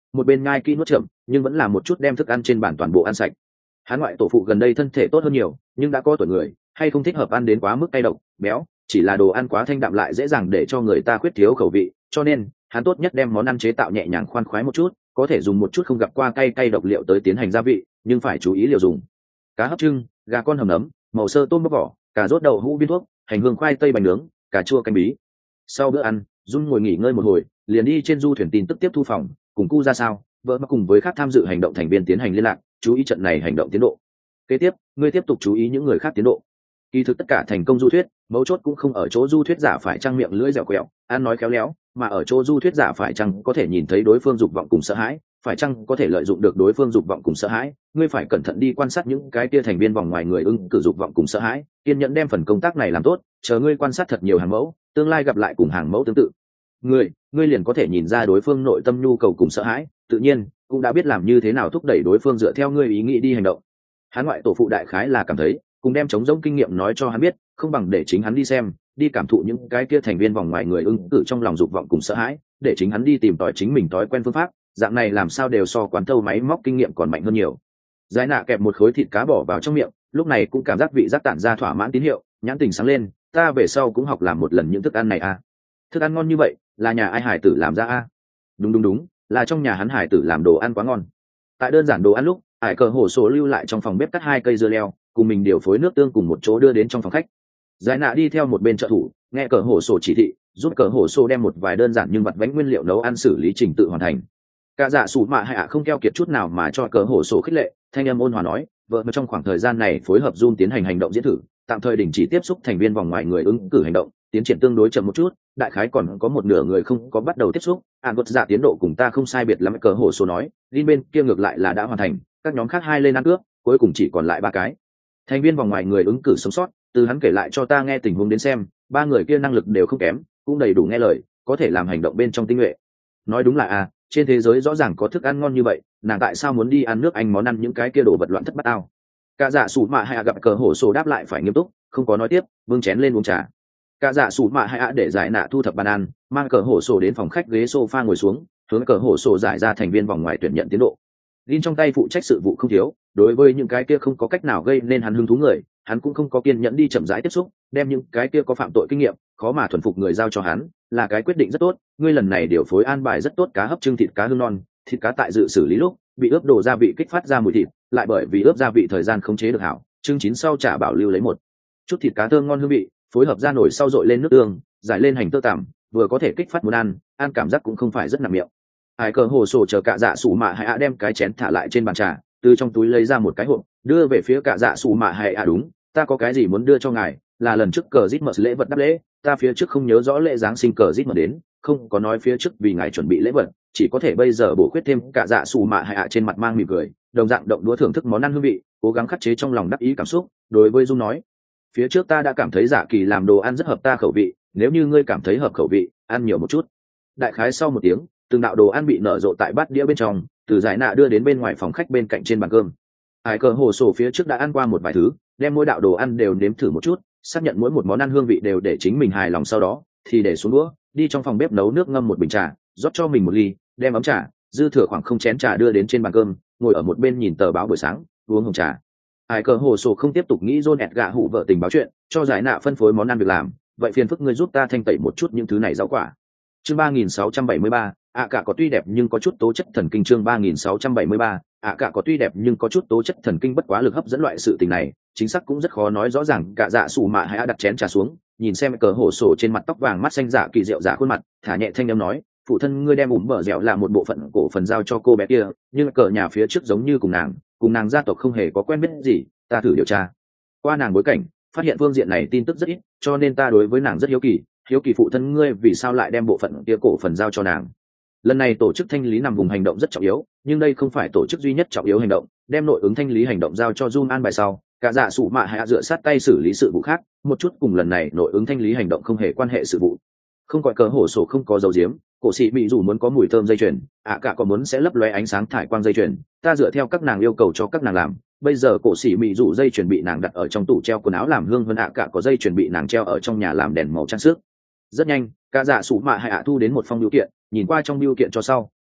một bên ngai kỹ nuốt chậm nhưng vẫn là một chút đem thức ăn trên bàn toàn bộ ăn sạch. Hắn ngoại tổ phụ gần đây thân thể tốt hơn nhiều, nhưng đã có tuổi người, hay không thích hợp ăn đến quá mức cay độc béo, chỉ là đồ ăn quá thanh đạm lại dễ dàng để cho người ta khuyết thiếu khẩu vị, cho nên hắn tốt nhất đem món ăn chế tạo nhẹ nhàng khoan khoái một chút, có thể dùng một chút không gặp qua cay cay độc liệu tới tiến hành gia vị, nhưng phải chú ý liều dùng. Cá hấp trưng, gà con hầm nấm, màu sơ tôm bóc vỏ, cà rốt đậu hũ viên thuốc, hành hương khoai tây bánh nướng, cà chua canh bí. Sau bữa ăn, Jun ngồi nghỉ ngơi một hồi, liền đi trên du thuyền tin tức tiếp thu phòng, cùng cu ra sao, vợ mà cùng với khác tham dự hành động thành viên tiến hành liên lạc, chú ý trận này hành động tiến độ. Kế tiếp, ngươi tiếp tục chú ý những người khác tiến độ. Kỳ thực tất cả thành công du thuyết, mấu chốt cũng không ở chỗ du thuyết giả phải trang miệng lưỡi dẻo quẹo, ăn nói khéo léo, mà ở chỗ du thuyết giả phải chăng có thể nhìn thấy đối phương dục vọng cùng sợ hãi, phải chăng có thể lợi dụng được đối phương dục vọng cùng sợ hãi. Ngươi phải cẩn thận đi quan sát những cái kia thành viên vòng ngoài người ứng cử dục vọng cùng sợ hãi, kiên nhẫn đem phần công tác này làm tốt, chờ ngươi quan sát thật nhiều hàng mẫu, tương lai gặp lại cùng hàng mẫu tương tự ngươi ngươi liền có thể nhìn ra đối phương nội tâm nhu cầu cùng sợ hãi, tự nhiên cũng đã biết làm như thế nào thúc đẩy đối phương dựa theo ngươi ý nghĩ đi hành động. Hắn ngoại tổ phụ đại khái là cảm thấy cùng đem chống giống kinh nghiệm nói cho hắn biết, không bằng để chính hắn đi xem, đi cảm thụ những cái kia thành viên vòng ngoài người ứng cử trong lòng dục vọng cùng sợ hãi, để chính hắn đi tìm tòi chính mình thói quen phương pháp, dạng này làm sao đều so quán thâu máy móc kinh nghiệm còn mạnh hơn nhiều. Giải nạ kẹp một khối thịt cá bỏ vào trong miệng, lúc này cũng cảm giác vị giác tản ra thỏa mãn tín hiệu, nhãn tình sáng lên, ta về sau cũng học làm một lần những thức ăn này à. Thức ăn ngon như vậy, là nhà ai hải tử làm ra à? Đúng đúng đúng, là trong nhà hắn hải tử làm đồ ăn quá ngon. Tại đơn giản đồ ăn lúc, Hải Cờ Hổ Sổ lưu lại trong phòng bếp cắt hai cây dưa leo, cùng mình điều phối nước tương cùng một chỗ đưa đến trong phòng khách. Giải nạ đi theo một bên trợ thủ, nghe Cờ Hổ Sổ chỉ thị, giúp Cờ Hổ Sổ đem một vài đơn giản nhưng vặt vãnh nguyên liệu nấu ăn xử lý trình tự hoàn thành. Cả dạ sủ mạ hạ không keo kiệt chút nào mà cho Cờ Hổ Sổ khích lệ, thanh âm ôn hòa nói, vợ mà trong khoảng thời gian này phối hợp Zoom tiến hành hành động diễn thử, tạm thời đình chỉ tiếp xúc thành viên vòng ngoài người ứng cử hành động, tiến triển tương đối chậm một chút, đại khái còn có một nửa người không có bắt đầu tiếp xúc, an gột dạ tiến độ cùng ta không sai biệt lắm. Cờ Hổ Sổ nói, Lin bên kia ngược lại là đã hoàn thành, các nhóm khác hai lên ăn cướp, cuối cùng chỉ còn lại ba cái thành viên vòng ngoài người ứng cử sống sót. Từ hắn kể lại cho ta nghe tình huống đến xem, ba người kia năng lực đều không kém, cũng đầy đủ nghe lời, có thể làm hành động bên trong tinh nhuệ. Nói đúng là à, trên thế giới rõ ràng có thức ăn ngon như vậy, nàng tại sao muốn đi ăn nước Anh món ăn những cái kia đồ vật loạn thất bát ao. Cả dạ sủ mạ hay gặp Cờ Hổ Sổ đáp lại phải nghiêm túc, không có nói tiếp, vương chén lên uống trà. Cả dạ sủ mạ hay để giải nạ thu thập bàn ăn, mang Cờ Hổ Sổ đến phòng khách ghế sofa ngồi xuống, hướng Cờ Hổ Sổ giải ra thành viên vòng ngoài tuyển nhận tiến độ. Lin trong tay phụ trách sự vụ không thiếu, đối với những cái kia không có cách nào gây nên hắn hứng thú người, hắn cũng không có kiên nhẫn đi chậm rãi tiếp xúc, đem những cái kia có phạm tội kinh nghiệm, khó mà thuần phục người giao cho hắn, là cái quyết định rất tốt. Ngươi lần này điều phối an bài rất tốt, cá hấp trưng thịt cá hương non, thịt cá tại dự xử lý lúc bị ướp đồ gia vị kích phát ra mùi thịt, lại bởi vì ướp gia vị thời gian khống chế được hảo, trưng chín sau trả bảo lưu lấy một chút thịt cá thơm ngon hương vị, phối hợp ra nổi sau dội lên nước tương, giải lên hành tơ tằm, vừa có thể kích phát muốn ăn, ăn cảm giác cũng không phải rất nặng miệng. Hải Cờ Hổ Sổ chờ cả dạ sủ mạ hay ạ đem cái chén thả lại trên bàn trà, từ trong túi lấy ra một cái hộp, đưa về phía cả dạ sủ mạ hay ạ. Đúng, ta có cái gì muốn đưa cho ngài, là lần trước cờ rít mật lễ vật đáp lễ, ta phía trước không nhớ rõ lễ giáng sinh cờ rít mật đến, không có nói phía trước vì ngài chuẩn bị lễ vật, chỉ có thể bây giờ bổ khuyết thêm. Cả dạ sủ mạ hay ạ trên mặt mang mỉm cười, đồng dạng động đũa thưởng thức món ăn hương vị, cố gắng khắc chế trong lòng đắc ý cảm xúc. Đối với Dung nói, phía trước ta đã cảm thấy Dạ Kỳ làm đồ ăn rất hợp ta khẩu vị, nếu như ngươi cảm thấy hợp khẩu vị, ăn nhiều một chút. Đại khái sau một tiếng, từng đạo đồ ăn bị nở rộ tại bát đĩa bên trong, từ giải nạ đưa đến bên ngoài phòng khách bên cạnh trên bàn cơm. Hải Cờ Hổ Sổ phía trước đã ăn qua một vài thứ, đem mỗi đạo đồ ăn đều nếm thử một chút, xác nhận mỗi một món ăn hương vị đều để chính mình hài lòng, sau đó thì để xuống đũa, đi trong phòng bếp nấu nước ngâm một bình trà, rót cho mình một ly, đem ấm trà dư thừa khoảng không chén trà đưa đến trên bàn cơm, ngồi ở một bên nhìn tờ báo buổi sáng, uống hồng trà. Hải Cờ Hổ Sổ không tiếp tục nghĩ John ẹt gạ hụ vợ tình báo chuyện, cho giải nạ phân phối món ăn việc làm, vậy phiền phức ngươi giúp ta thanh tẩy một chút những thứ này rau quả. Chương ba nghìn sáu trăm bảy mươi ba, ạ cả có tuy đẹp nhưng có chút tố chất thần kinh. Chương ba nghìn sáu trăm bảy mươi ba, ạ cả có tuy đẹp nhưng có chút tố chất thần kinh. Bất quá lực hấp dẫn loại sự tình này, chính xác cũng rất khó nói rõ ràng. Cả dạ sủ mạ hãy đặt chén trà xuống, nhìn xem Cờ Hổ Sổ trên mặt tóc vàng mắt xanh dạ kỳ diệu dạ khuôn mặt, thả nhẹ thanh âm nói, phụ thân ngươi đem ủm bờ dẻo là một bộ phận cổ phần giao cho cô bé kia, nhưng cờ nhà phía trước giống như cùng nàng cùng nàng gia tộc không hề có quen biết gì, ta thử điều tra qua nàng bối cảnh, phát hiện phương diện này tin tức rất ít, cho nên ta đối với nàng rất hiếu kỳ, hiếu kỳ phụ thân ngươi vì sao lại đem bộ phận kia cổ phần giao cho nàng. Lần này tổ chức thanh lý nằm vùng hành động rất trọng yếu, nhưng đây không phải tổ chức duy nhất trọng yếu hành động, đem nội ứng thanh lý hành động giao cho Jun an bài sau, cả dạ sủ mạ hạ dựa sát tay xử lý sự vụ khác, một chút cùng lần này nội ứng thanh lý hành động không hề quan hệ sự vụ. Không gọi Cờ Hổ Sổ không có dấu diếm, cổ sĩ mỹ dù muốn có mùi thơm dây chuyền, ạ cả có muốn sẽ lấp lóe ánh sáng thải quang dây chuyền, ta dựa theo các nàng yêu cầu cho các nàng làm. Bây giờ cổ sĩ mỹ dù dây chuyền bị nàng đặt ở trong tủ treo quần áo làm hương hơn, ạ cả có dây chuyền bị nàng treo ở trong nhà làm đèn màu trang sức. Rất nhanh, cả dạ sủ mạ hạ thu đến một phong bưu kiện, nhìn qua trong bưu kiện cho sau,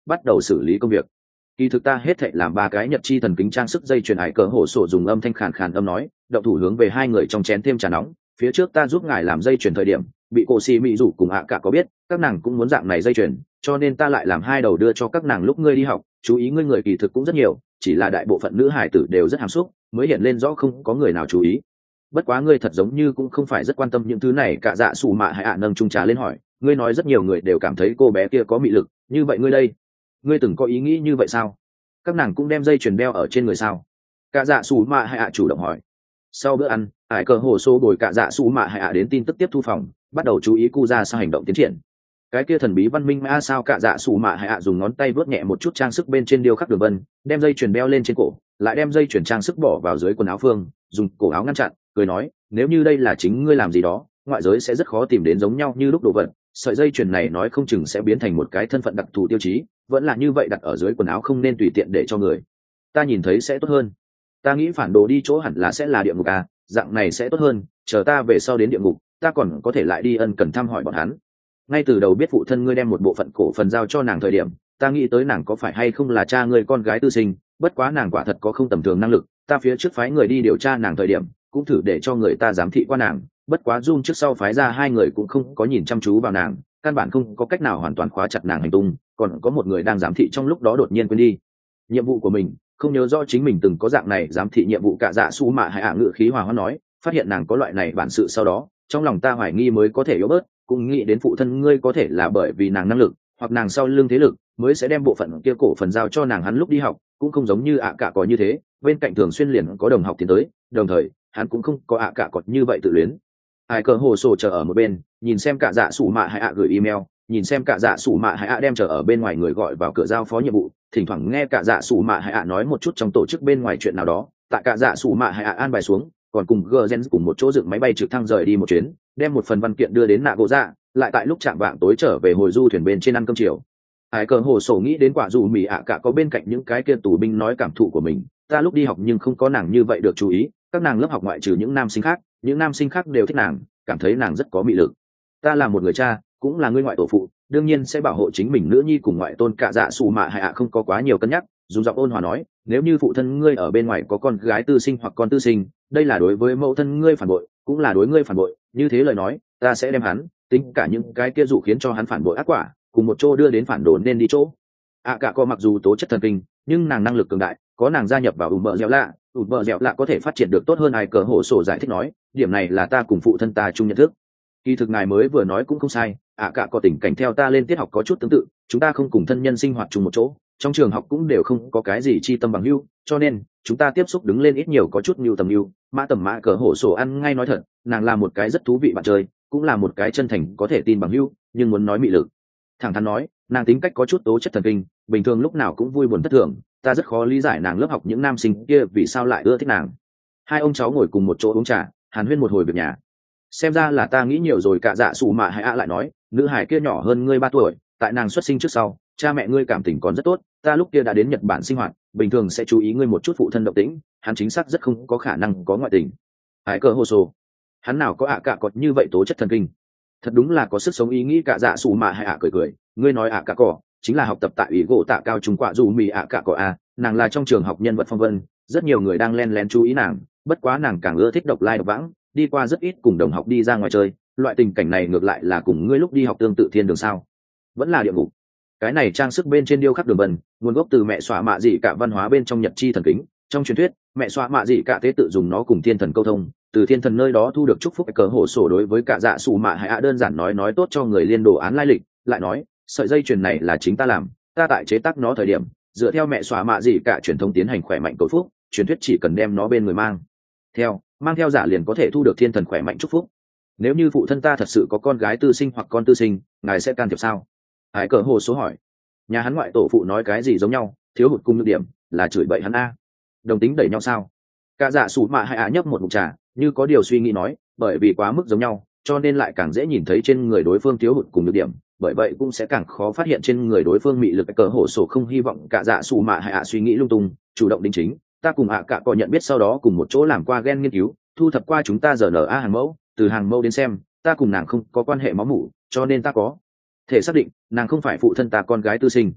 bắt đầu xử lý công việc. Kỳ thực ta hết thệ làm ba cái nhật chi thần kính trang sức dây chuyền ải cờ hổ sổ dùng âm thanh khàn khàn âm nói, động thủ hướng về hai người trong chén thêm trà nóng. Phía trước ta giúp ngài làm dây chuyền thời điểm bị cổ xì mị rủ cùng ạ cả có biết các nàng cũng muốn dạng này dây chuyền, cho nên ta lại làm hai đầu đưa cho các nàng lúc ngươi đi học. Chú ý ngươi người kỳ thực cũng rất nhiều, chỉ là đại bộ phận nữ hải tử đều rất hàm xúc, mới hiện lên rõ không có người nào chú ý. Bất quá ngươi thật giống như cũng không phải rất quan tâm những thứ này. Cả dạ xù mạ hay ạ nâng chung trà lên hỏi, ngươi nói rất nhiều người đều cảm thấy cô bé kia có mị lực, như vậy ngươi đây, ngươi từng có ý nghĩ như vậy sao? Các nàng cũng đem dây chuyền đeo ở trên người sao? Cả dạ xù mạ hay ạ chủ động hỏi. Sau bữa ăn, ải cờ hồ xô bồi cả dạ xù mạ hay ạ đến tin tức tiếp thu phòng, bắt đầu chú ý cu ra sao hành động tiến triển. Cái kia thần bí văn minh a sao cả dạ xù mạ hay ạ dùng ngón tay vớt nhẹ một chút trang sức bên trên điêu khắc đường vân, đem dây chuyền đeo lên trên cổ, lại đem dây chuyền trang sức bỏ vào dưới quần áo phương, dùng cổ áo ngăn chặn, cười nói, nếu như đây là chính ngươi làm gì đó, ngoại giới sẽ rất khó tìm đến giống nhau như lúc đồ vật. Sợi dây chuyền này nói không chừng sẽ biến thành một cái thân phận đặc thù tiêu chí, vẫn là như vậy đặt ở dưới quần áo không nên tùy tiện để cho người ta nhìn thấy sẽ tốt hơn. Ta nghĩ phản đồ đi chỗ hẳn là sẽ là địa ngục à, dạng này sẽ tốt hơn, chờ ta về sau đến địa ngục ta còn có thể lại đi ân cần thăm hỏi bọn hắn. Ngay từ đầu biết phụ thân ngươi đem một bộ phận cổ phần giao cho nàng thời điểm, ta nghĩ tới nàng có phải hay không là cha ngươi con gái tư sinh, bất quá nàng quả thật có không tầm thường năng lực. Ta phía trước phái người đi điều tra nàng thời điểm cũng thử để cho người ta giám thị qua nàng, bất quá Zoom trước sau phái ra hai người cũng không có nhìn chăm chú vào nàng, căn bản không có cách nào hoàn toàn khóa chặt nàng hành tung. Còn có một người đang giám thị trong lúc đó đột nhiên quên đi nhiệm vụ của mình, không nhớ rõ chính mình từng có dạng này giám thị nhiệm vụ. Cả dạ su mạ hay ạ ngự khí hòa hoa nói, phát hiện nàng có loại này bản sự sau đó, trong lòng ta hoài nghi mới có thể yếu bớt, cũng nghĩ đến phụ thân ngươi có thể là bởi vì nàng năng lực hoặc nàng sau lưng thế lực mới sẽ đem bộ phận kia cổ phần giao cho nàng. Hắn lúc đi học cũng không giống như ạ cả có như thế, bên cạnh thường xuyên liền có đồng học tiến tới, đồng thời hắn cũng không có ạ cả có như vậy tự luyến. Ai cờ hồ sổ chờ ở một bên nhìn xem cả dạ sủ mạ hay ạ gửi email, nhìn xem cả dạ sủ mạ hay ạ đem chờ ở bên ngoài người gọi vào cửa giao phó nhiệm vụ, thỉnh thoảng nghe cả dạ sủ mạ hay ạ nói một chút trong tổ chức bên ngoài chuyện nào đó. Tại cả dạ sủ mạ hay ạ an bài xuống, còn cùng Gen cùng một chỗ dựng máy bay trực thăng rời đi một chuyến, đem một phần văn kiện đưa đến nạ gỗ dạ, lại tại lúc chạm vạng tối trở về hồi du thuyền bên trên ăn cơm chiều. Ai cờ hồ sổ nghĩ đến quả dù mì ạ cả có bên cạnh những cái kia tù binh nói cảm thụ của mình, ta lúc đi học nhưng không có nàng như vậy được chú ý, các nàng lớp học ngoại trừ những nam sinh khác, những nam sinh khác đều thích nàng, cảm thấy nàng rất có mị lực. Ta là một người cha, cũng là người ngoại tổ phụ, đương nhiên sẽ bảo hộ chính mình nữ nhi cùng ngoại tôn. Cả dạ sủ mạ hay ạ không có quá nhiều cân nhắc, dùng giọng ôn hòa nói, nếu như phụ thân ngươi ở bên ngoài có con gái tư sinh hoặc con tư sinh, đây là đối với mẫu thân ngươi phản bội, cũng là đối ngươi phản bội. Như thế lời nói, ta sẽ đem hắn, tính cả những cái kia dụ khiến cho hắn phản bội ác quả, cùng một chỗ đưa đến phản đồ nên đi chỗ. ạ cả có mặc dù tố chất thần kinh, nhưng nàng năng lực cường đại, có nàng gia nhập vào ủ mợ dẻo lạ, ủ mợ dẻo lạ có thể phát triển được tốt hơn. Ai cờ hổ sổ giải thích nói, điểm này là ta cùng phụ thân ta chung nhận thức. Kỳ thực ngài mới vừa nói cũng không sai, ạ cả có tình cảnh theo ta lên tiết học có chút tương tự, chúng ta không cùng thân nhân sinh hoạt chung một chỗ, trong trường học cũng đều không có cái gì chi tâm bằng hữu, cho nên chúng ta tiếp xúc đứng lên ít nhiều có chút nhu tầm nhu. Mã tầm mã cờ hổ sổ ăn ngay nói thật, nàng là một cái rất thú vị bạn chơi, cũng là một cái chân thành có thể tin bằng hữu, nhưng muốn nói mị lực, thẳng thắn nói, nàng tính cách có chút tố chất thần kinh, bình thường lúc nào cũng vui buồn thất thường, ta rất khó lý giải nàng lớp học những nam sinh kia vì sao lại ưa thích nàng. Hai ông cháu ngồi cùng một chỗ uống trà, hàn huyên một hồi việc nhà. Xem ra là ta nghĩ nhiều rồi. Cả dạ sủ mạ hay ạ lại nói, nữ hải kia nhỏ hơn ngươi ba tuổi, tại nàng xuất sinh trước sau, cha mẹ ngươi cảm tình còn rất tốt, ta lúc kia đã đến Nhật Bản sinh hoạt, bình thường sẽ chú ý ngươi một chút phụ thân động tĩnh, hắn chính xác rất không có khả năng có ngoại tình. Hải cơ hồ sổ, hắn nào có ạ cả có như vậy tố chất thần kinh, thật đúng là có sức sống. Ý nghĩ cả dạ sủ mạ hay ạ cười cười, ngươi nói ạ cả cỏ chính là học tập tại ủy gỗ tạ cao trung quả dù mì ạ cả cỏ a, nàng là trong trường học nhân vật phong vân, rất nhiều người đang len lén chú ý nàng, bất quá nàng càng ưa thích độc lai độc vãng, đi qua rất ít cùng đồng học đi ra ngoài chơi. Loại tình cảnh này ngược lại là cùng ngươi lúc đi học tương tự. Thiên đường sao, vẫn là địa ngục. Cái này trang sức bên trên điêu khắc đường vân, nguồn gốc từ mẹ xóa mạ dị cả văn hóa bên trong Nhật chi thần kính. Trong truyền thuyết, mẹ xóa mạ dị cả tế tự dùng nó cùng thiên thần câu thông, từ thiên thần nơi đó thu được chúc phúc. Cờ hổ sổ đối với cả dạ sủ mạ hay ạ đơn giản nói nói tốt cho người liên đồ án lai lịch, lại nói, sợi dây chuyền này là chính ta làm, ta tại chế tác nó thời điểm dựa theo mẹ xóa mạ dị cả truyền thống tiến hành khỏe mạnh cầu phúc. Truyền thuyết chỉ cần đem nó bên người mang theo mang theo giả liền có thể thu được thiên thần khỏe mạnh chúc phúc. Nếu như phụ thân ta thật sự có con gái tư sinh hoặc con tư sinh, ngài sẽ can thiệp sao? Hải cờ hồ số hỏi. Nhà hắn ngoại tổ phụ nói cái gì giống nhau, thiếu hụt cung nhược điểm là chửi bậy hắn a. Đồng tính đẩy nhau sao? Cả dạ sủ mạ hay ạ nhấp một ngụm trà, như có điều suy nghĩ nói, bởi vì quá mức giống nhau, cho nên lại càng dễ nhìn thấy trên người đối phương thiếu hụt cùng nhược điểm, bởi vậy cũng sẽ càng khó phát hiện trên người đối phương mị lực. Cờ hổ sổ không hy vọng cả dạ sủ mạ hay ạ suy nghĩ lung tung, chủ động đính chính. Ta cùng ạ cả có nhận biết sau đó cùng một chỗ làm qua gen nghiên cứu, thu thập qua chúng ta giờ n a hàng mẫu, từ hàng mẫu đến xem, ta cùng nàng không có quan hệ máu mủ, cho nên ta có thể xác định nàng không phải phụ thân ta con gái tư sinh.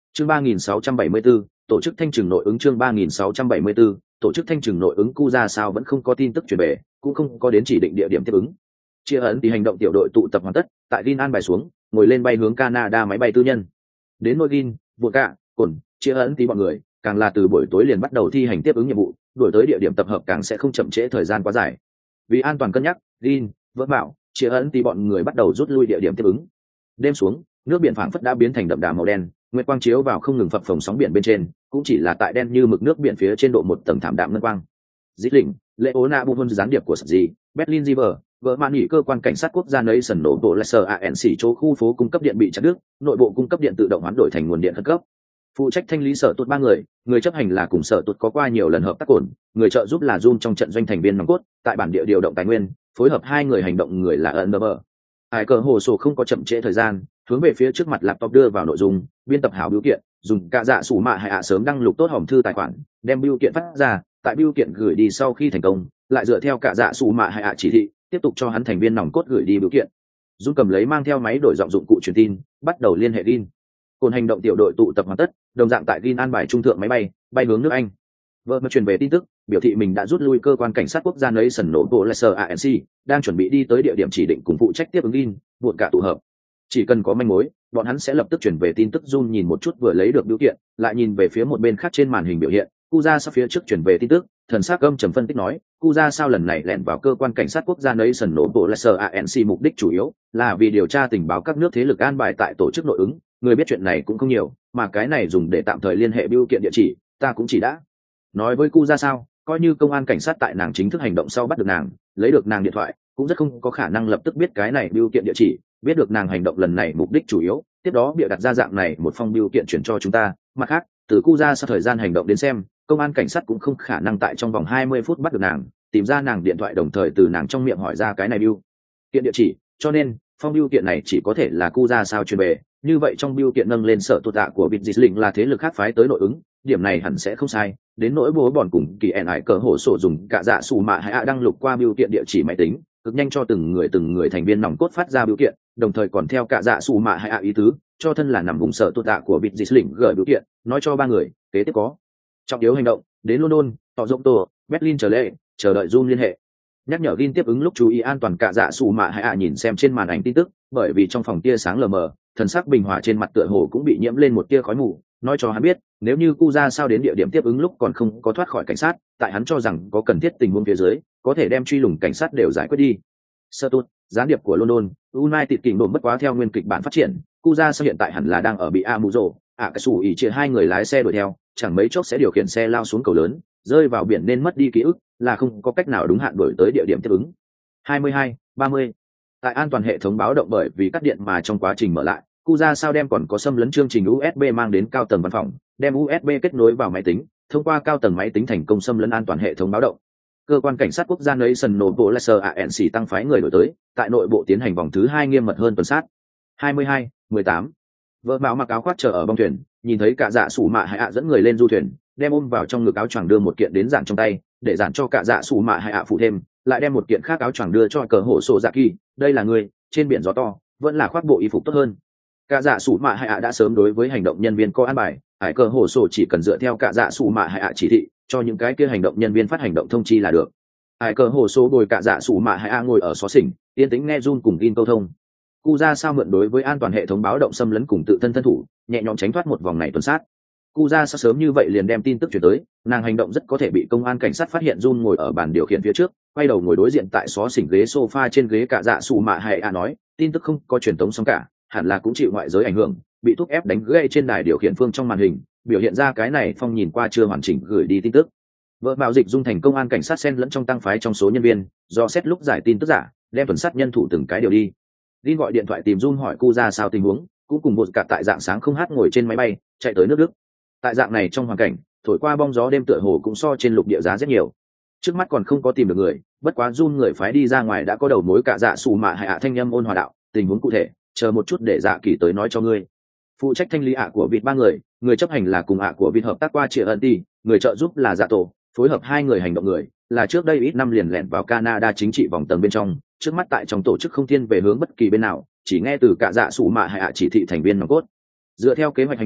Chương ba nghìn sáu trăm bảy mươi 3674, tổ chức thanh trừng nội ứng chương ba nghìn sáu trăm bảy mươi 3674, tổ chức thanh trừng nội ứng cu ra sao vẫn không có tin tức truyền về, cũng không có đến chỉ định địa điểm tiếp ứng. Chia ấn thì hành động tiểu đội tụ tập hoàn tất, tại Gin an bài xuống, ngồi lên bay hướng Canada máy bay tư nhân. Đến nội Gin, vượt cả, cồn, chia ấn tí bọn người, càng là từ buổi tối liền bắt đầu thi hành tiếp ứng nhiệm vụ, đuổi tới địa điểm tập hợp càng sẽ không chậm trễ thời gian quá dài. Vì an toàn cân nhắc, Gin, vỡ bảo, chia ấn tí bọn người bắt đầu rút lui địa điểm tiếp ứng. Đêm xuống, nước biển phảng phất đã biến thành đậm đà màu đen, nguyệt quang chiếu vào không ngừng phập phồng sóng biển bên trên, cũng chỉ là tại đen như mực nước biển phía trên độ một tầng thảm đạm ngân quang. Dĩ lĩnh, Leona Buhon gián điệp của sập gì, Berlin River, vợ mạn nghỉ cơ quan cảnh sát quốc gia nấy sần nổ bộ Lesser a en xê chỗ khu phố cung cấp điện bị chặt đứt, nội bộ cung cấp điện tự động hoán đổi thành nguồn điện khẩn cấp. Phụ trách thanh lý sở tuột ba người, người chấp hành là cùng sở tuột có qua nhiều lần hợp tác cồn, người trợ giúp là Jun trong trận doanh thành viên nòng cốt, tại bản địa điều động tài nguyên, phối hợp hai người hành động người là Underber. Ai cờ hồ sổ không có chậm trễ thời gian, hướng về phía trước mặt laptop đưa vào nội dung, biên tập hảo biểu kiện, dùng cả dạ sủ mạ hay ạ sớm đăng lục tốt hòm thư tài khoản, đem biểu kiện phát ra, tại biểu kiện gửi đi sau khi thành công, lại dựa theo cả dạ sủ mạ hay ạ chỉ thị, tiếp tục cho hắn thành viên nòng cốt gửi đi biểu kiện. Dung cầm lấy mang theo máy đổi giọng dụng cụ truyền tin, bắt đầu liên hệ Gin. Cồn hành động tiểu đội tụ tập hoàn tất, đồng dạng tại Gin an bài trung thượng máy bay, bay hướng nước Anh. Vợ mà truyền về tin tức, biểu thị mình đã rút lui cơ quan cảnh sát quốc gia nấy sần nổ bộ Lesser a en xê, đang chuẩn bị đi tới địa điểm chỉ định cùng phụ trách tiếp ứng Gin, buộc cả tụ hợp. Chỉ cần có manh mối, bọn hắn sẽ lập tức chuyển về tin tức. Jun nhìn một chút vừa lấy được biểu kiện, lại nhìn về phía một bên khác trên màn hình biểu hiện, Cuja sau phía trước chuyển về tin tức, thần sắc âm trầm phân tích nói, Cuja sao lần này lẻn vào cơ quan cảnh sát quốc gia nấy sần nổ bộ Lesser a en xê mục đích chủ yếu là vì điều tra tình báo các nước thế lực an bài tại tổ chức nội ứng, người biết chuyện này cũng không nhiều, mà cái này dùng để tạm thời liên hệ biểu kiện địa chỉ, ta cũng chỉ đã nói với Cuja sao, coi như công an cảnh sát tại nàng chính thức hành động sau bắt được nàng, lấy được nàng điện thoại, cũng rất không có khả năng lập tức biết cái này biểu kiện địa chỉ, biết được nàng hành động lần này mục đích chủ yếu, tiếp đó bịa đặt ra dạng này một phong biểu kiện chuyển cho chúng ta. Mặt khác, từ Cuja sau thời gian hành động đến xem, công an cảnh sát cũng không khả năng tại trong vòng hai mươi phút bắt được nàng, tìm ra nàng điện thoại đồng thời từ nàng trong miệng hỏi ra cái này biểu kiện địa chỉ, cho nên phong biểu kiện này chỉ có thể là Cuja sao truyền về. Như vậy trong biểu kiện nâng lên sở tuột tạ của Bitgisling là thế lực khác phái tới nội ứng, điểm này hẳn sẽ không sai. Đến nỗi bố bọn cùng kỳ ẻn ải cờ hổ sổ dùng cả dạ sủ mạ hay ạ đăng lục qua biểu kiện địa chỉ máy tính, cực nhanh cho từng người từng người thành viên nòng cốt phát ra biểu kiện, đồng thời còn theo cả dạ sủ mạ hay ạ ý tứ, cho thân là nằm vùng sở tuột tạ của Bitgisling gửi biểu kiện, nói cho ba người kế tiếp có trọng yếu hành động, đến London, tỏ rộng tổ, Berlin trở lệ, chờ đợi Jun liên hệ. Nhắc nhở Gin tiếp ứng lúc chú ý an toàn. Cả dạ sủ mạ hay ạ nhìn xem trên màn ảnh tin tức, bởi vì trong phòng tia sáng lờ mờ, thần sắc bình hòa trên mặt tựa hồ cũng bị nhiễm lên một tia khói mù, nói cho hắn biết nếu như Cuja sao đến địa điểm tiếp ứng lúc còn không có thoát khỏi cảnh sát, tại hắn cho rằng có cần thiết tình huống phía dưới có thể đem truy lùng cảnh sát đều giải quyết đi. Sơ tốt, gián điệp của London, United Kingdom bất quá theo nguyên kịch bản phát triển, Cuja sao hiện tại hẳn là đang ở bị Amuzo, ạ cái sủ ỉ chia hai người lái xe đuổi theo, chẳng mấy chốc sẽ điều khiển xe lao xuống cầu lớn, rơi vào biển nên mất đi ký ức, là không có cách nào đúng hạn đuổi tới địa điểm tiếp ứng. hai mươi hai, ba mươi. Tại an toàn hệ thống báo động bởi vì cắt điện mà trong quá trình mở lại, Cuja sao đem còn có xâm lấn chương trình u ét bê mang đến cao tầng văn phòng, đem u ét bê kết nối vào máy tính, thông qua cao tầng máy tính thành công xâm lấn an toàn hệ thống báo động. Cơ quan cảnh sát quốc gia Nation Noble Lesser a en xê tăng phái người đổi tới, tại nội bộ tiến hành vòng thứ hai nghiêm mật hơn tuần sát. hai mươi hai, mười tám. Vợ Mạo mặc áo khoác chờ ở bong thuyền, nhìn thấy cả dạ sủ mạ hay ạ dẫn người lên du thuyền, đem ôm vào trong ngực áo choàng đưa một kiện đến giản trong tay, để giản cho cả dạ sủ mạ hay ạ phụ thêm, lại đem một kiện khác áo choàng đưa cho cờ hổ sổ dạ kỳ. Đây là người trên biển gió to, vẫn là khoác bộ y phục tốt hơn. Cả dạ sủ mạ hay ạ đã sớm đối với hành động nhân viên có an bài, hải cờ hổ sổ chỉ cần dựa theo cả dạ sủ mạ hay ạ chỉ thị, cho những cái kia hành động nhân viên phát hành động thông chi là được. Hải cờ hổ sổ ngồi cả dạ sủ mạ hay ạ ngồi ở xó xỉnh, yên tĩnh nghe Jun cùng Gin câu thông. Cuja sao mượn đối với an toàn hệ thống báo động xâm lấn cùng tự thân thân thủ, nhẹ nhõm tránh thoát một vòng này tuần sát. Cuja sao sớm như vậy liền đem tin tức chuyển tới, nàng hành động rất có thể bị công an cảnh sát phát hiện. Jun ngồi ở bàn điều khiển phía trước, quay đầu ngồi đối diện tại xó xỉnh ghế sofa trên ghế cả dạ sủ mạ hay ạ nói, tin tức không có truyền tống xong cả, hẳn là cũng chịu ngoại giới ảnh hưởng, bị thúc ép đánh gãy trên đài điều khiển phương trong màn hình, biểu hiện ra cái này phong nhìn qua chưa hoàn chỉnh gửi đi tin tức. Vợ Mạo dịch dung thành công an cảnh sát xen lẫn trong tăng phái trong số nhân viên, do xét lúc giải tin tức giả, đem tuần sát nhân thủ từng cái điều đi. Linh gọi điện thoại tìm Jun hỏi Cuja sao tình huống, cũng cùng một cả tại dạng sáng không hát ngồi trên máy bay chạy tới nước Đức. Tại dạng này trong hoàn cảnh, thổi qua bong gió đêm tựa hồ cũng so trên lục địa giá rất nhiều. Trước mắt còn không có tìm được người, bất quá Jun người phái đi ra ngoài đã có đầu mối. Cả dạ sủ mạ hay ạ thanh âm ôn hòa đạo, tình huống cụ thể, chờ một chút để dạ kỳ tới nói cho ngươi. Phụ trách thanh lý ạ của vịt ba người, người chấp hành là cùng ạ của vịt hợp tác qua Triệu Ân Ti, người trợ giúp là Dạ Tổ, phối hợp hai người hành động người, là trước đây ít năm liền lẻn vào Canada chính trị vòng tầng bên trong, trước mắt tại trong tổ chức không thiên về hướng bất kỳ bên nào, chỉ nghe từ cả dạ sủ mạ hay ạ chỉ thị thành viên nòng cốt. Dựa theo kế hoạch hành động,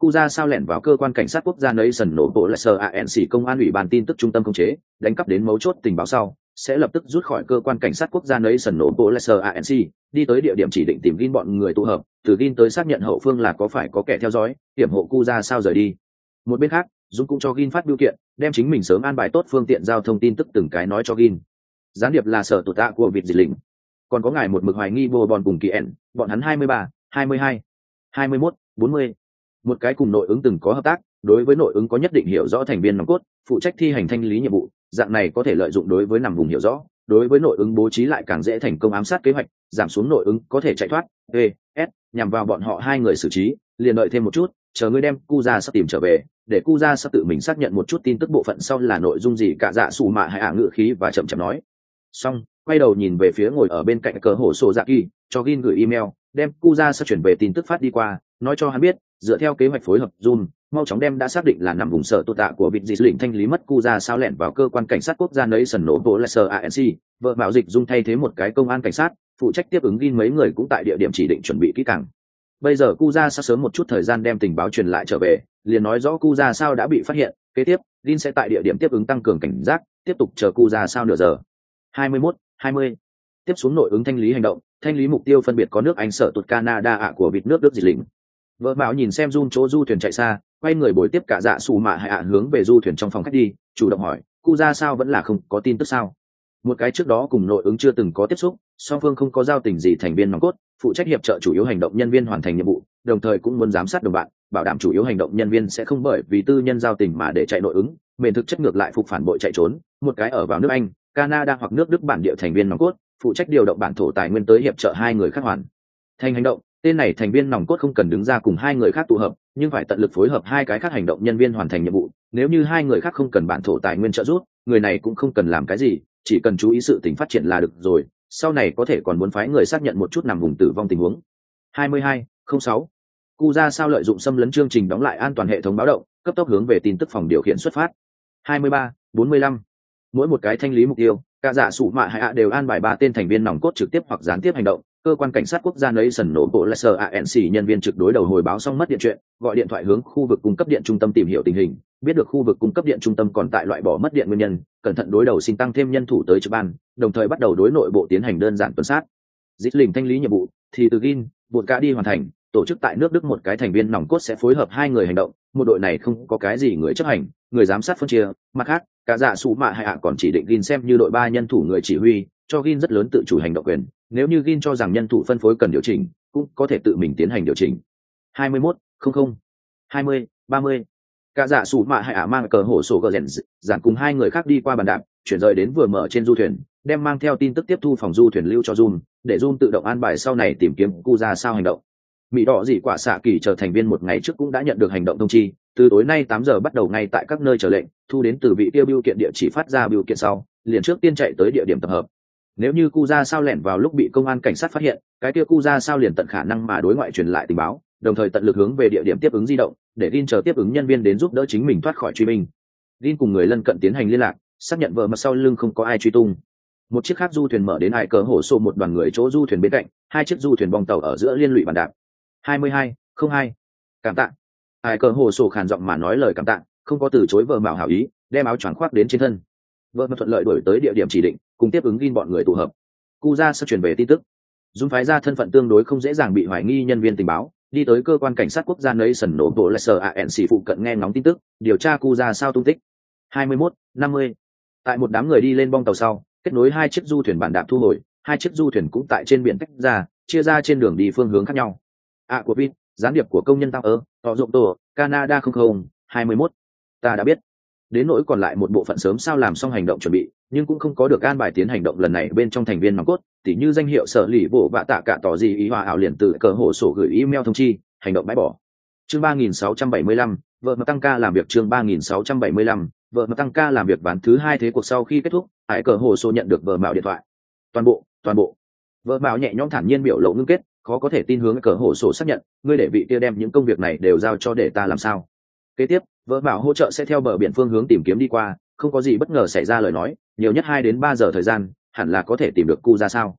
Cu ra sao lẻn vào cơ quan cảnh sát quốc gia Nation nổ bộ là sờ a en xê công an ủy ban tin tức trung tâm khống chế, đánh cắp đến mấu chốt tình báo sau, sẽ lập tức rút khỏi cơ quan cảnh sát quốc gia Nation nổ bộ là sờ a en xê, đi tới địa điểm chỉ định tìm Gin bọn người tụ hợp, từ Gin tới xác nhận hậu phương là có phải có kẻ theo dõi, hiểm hộ Cu ra sao rời đi. Một bên khác, Dung cũng cho Gin phát biểu kiện, đem chính mình sớm an bài tốt phương tiện giao thông tin tức từng cái nói cho Gin. Gián điệp là sở tụt tạ của Việt Dịch Lĩnh, còn có ngài một mực hoài nghi bồ bọn cùng kỳ ẻn, bọn hắn hai mươi ba, hai mươi hai, hai mươi mốt, bốn mươi. Một cái cùng nội ứng từng có hợp tác, đối với nội ứng có nhất định hiểu rõ thành viên nòng cốt, phụ trách thi hành thanh lý nhiệm vụ, dạng này có thể lợi dụng đối với nằm vùng hiểu rõ, đối với nội ứng bố trí lại càng dễ thành công ám sát kế hoạch, giảm xuống nội ứng có thể chạy thoát. E, S nhằm vào bọn họ hai người xử trí, liền đợi thêm một chút, chờ ngươi đem Cu ra sắp tìm trở về, để Cu ra sắp tự mình xác nhận một chút tin tức bộ phận sau là nội dung gì cả dạ sủ mạ hay ả ngự khí và chậm chậm nói. Xong, quay đầu nhìn về phía ngồi ở bên cạnh cờ hổ sổ dạ kỳ, cho Gin gửi email, đem Cu ra sắp chuyển về tin tức phát đi qua, nói cho hắn biết, dựa theo kế hoạch phối hợp Zoom, mau chóng đem đã xác định là nằm vùng sở tụ tạ của Việt Dịch Lĩnh thanh lý mất Cu ra sao lẻn vào cơ quan cảnh sát quốc gia Nation nổ bộ là sờ a en xê, vợ Mạo Dịch Dung thay thế một cái công an cảnh sát, phụ trách tiếp ứng Gin mấy người cũng tại địa điểm chỉ định chuẩn bị kỹ càng. Bây giờ Cu ra sao sớm một chút thời gian đem tình báo truyền lại trở về, liền nói rõ Cu ra sao đã bị phát hiện, kế tiếp, Gin sẽ tại địa điểm tiếp ứng tăng cường cảnh giác, tiếp tục chờ Cu ra sao nửa giờ. hai mươi mốt, hai mươi. Tiếp xuống nội ứng thanh lý hành động, thanh lý mục tiêu phân biệt có nước Anh sở tụt Canada ạ của Việt nước Đức Dịch Lĩnh. Vợ Mạo nhìn xem Jun chỗ du thuyền chạy xa, quay người bồi tiếp cả dạ sủ mạ hay ạ hướng về du thuyền trong phòng khách đi, chủ động hỏi, Cu ra sao vẫn là không có tin tức sao? Một cái trước đó cùng nội ứng chưa từng có tiếp xúc, song phương không có giao tình gì thành viên nòng cốt, phụ trách hiệp trợ chủ yếu hành động nhân viên hoàn thành nhiệm vụ, đồng thời cũng muốn giám sát đồng bạn, bảo đảm chủ yếu hành động nhân viên sẽ không bởi vì tư nhân giao tình mà để chạy nội ứng, mền thực chất ngược lại phục phản bội chạy trốn. Một cái ở vào nước Anh, Canada hoặc nước Đức bản địa thành viên nòng cốt, phụ trách điều động bản thổ tài nguyên tới hiệp trợ hai người khác hoàn thành hành động. Tên này thành viên nòng cốt không cần đứng ra cùng hai người khác tụ hợp, nhưng phải tận lực phối hợp hai cái khác hành động nhân viên hoàn thành nhiệm vụ. Nếu như hai người khác không cần bản thổ tài nguyên trợ giúp, người này cũng không cần làm cái gì, chỉ cần chú ý sự tình phát triển là được rồi. Sau này có thể còn muốn phái người xác nhận một chút nằm vùng tử vong tình huống. hai mươi hai, không sáu. Cu ra sao lợi dụng xâm lấn chương trình đóng lại an toàn hệ thống báo động, cấp tốc hướng về tin tức phòng điều khiển xuất phát. hai mươi ba, bốn mươi lăm. Mỗi một cái thanh lý mục tiêu, cả dạ sủ mạ hay ạ đều an bài ba tên thành viên nòng cốt trực tiếp hoặc gián tiếp hành động. Cơ quan cảnh sát quốc gia Nation nổ bộ là sờ a en xê nhân viên trực đối đầu hồi báo xong mất điện chuyện, gọi điện thoại hướng khu vực cung cấp điện trung tâm tìm hiểu tình hình, biết được khu vực cung cấp điện trung tâm còn tại loại bỏ mất điện nguyên nhân, cẩn thận đối đầu xin tăng thêm nhân thủ tới trực ban, đồng thời bắt đầu đối nội bộ tiến hành đơn giản tuần sát. Dịch Lĩnh thanh lý nhiệm vụ thì từ Gin, buộc cả đi hoàn thành, tổ chức tại nước Đức một cái thành viên nòng cốt sẽ phối hợp hai người hành động, một đội này không có cái gì người chấp hành, người giám sát phân chia, mặt khác, cả dạ sủ mạ hay ạ còn chỉ định Gin xem như đội ba nhân thủ người chỉ huy, cho Gin rất lớn tự chủ hành động quyền. Nếu như Gin cho rằng nhân thủ phân phối cần điều chỉnh, cũng có thể tự mình tiến hành điều chỉnh. hai mươi mốt, không không, hai mươi, ba mươi. Cả dạ sủ mạ hay ả mang cờ hổ sổ gờ rèn giản cùng hai người khác đi qua bàn đạp, chuyển rời đến vừa mở trên du thuyền, đem mang theo tin tức tiếp thu phòng du thuyền lưu cho Jun, để Jun tự động an bài sau này tìm kiếm Cu ra sao hành động. Mỹ đỏ dị quả xạ kỳ chờ thành viên một ngày trước cũng đã nhận được hành động thông chi, từ tối nay tám giờ bắt đầu ngay tại các nơi chờ lệnh, thu đến từ vị tiêu bưu kiện địa chỉ phát ra bưu kiện sau, liền trước tiên chạy tới địa điểm tập hợp. Nếu như Cu ra sao lẻn vào lúc bị công an cảnh sát phát hiện, cái kia Cu ra sao liền tận khả năng mà đối ngoại truyền lại tình báo, đồng thời tận lực hướng về địa điểm tiếp ứng di động, để Gin chờ tiếp ứng nhân viên đến giúp đỡ chính mình thoát khỏi truy binh. Gin cùng người lân cận tiến hành liên lạc, xác nhận vợ mặt sau lưng không có ai truy tung. Một chiếc khác du thuyền mở đến hải cờ hổ xô một đoàn người chỗ du thuyền bên cạnh, hai chiếc du thuyền bong tàu ở giữa liên lụy bàn đạp. hai mươi hai, không hai. Cảm tạ. Hải cờ hổ xô khàn giọng mà nói lời cảm tạ, không có từ chối vợ mạo hảo ý, đem áo choàng khoác đến trên thân. Vợ mặt thuận lợi đuổi tới địa điểm chỉ định, cùng tiếp ứng Gin bọn người tụ hợp. Cu ra sẽ truyền về tin tức. Dung phái ra thân phận tương đối không dễ dàng bị hoài nghi nhân viên tình báo, đi tới cơ quan cảnh sát quốc gia Nation nổ bộ là sờ a en xê phụ cận nghe ngóng tin tức, điều tra Cu ra sao tung tích. hai mươi mốt, năm mươi. Tại một đám người đi lên bong tàu sau, kết nối hai chiếc du thuyền bản đạp thu hồi, hai chiếc du thuyền cũng tại trên biển tách ra, chia ra trên đường đi phương hướng khác nhau. A của Vin, gián điệp của công nhân tao ơ, tỏ dụng tổ, Canada không không, hai mươi mốt. Ta đã biết. Đến nỗi còn lại một bộ phận sớm sao làm xong hành động chuẩn bị, nhưng cũng không có được an bài tiến hành động lần này bên trong thành viên nòng cốt, tỉ như danh hiệu sở lì bộ vạ tạ cả tỏ gì ý hòa ảo liền từ cờ hộ sổ gửi email thông chi, hành động bãi bỏ. Chương ba nghìn sáu trăm bảy mươi lăm, vợ mà tăng ca làm việc chương ba nghìn sáu trăm bảy mươi lăm, vợ mà tăng ca làm việc ván thứ hai thế cuộc sau khi kết thúc, hải cờ hồ sổ nhận được vợ mạo điện thoại. Toàn bộ, toàn bộ. Vợ mạo nhẹ nhõm thản nhiên biểu lộ ngưng kết, khó có thể tin hướng cờ hồ sổ xác nhận, ngươi để vị kia đem những công việc này đều giao cho để ta làm sao? Kế tiếp, vợ mạo hỗ trợ sẽ theo bờ biển phương hướng tìm kiếm đi qua, không có gì bất ngờ xảy ra lời nói, nhiều nhất hai đến ba giờ thời gian, hẳn là có thể tìm được Cu ra sao.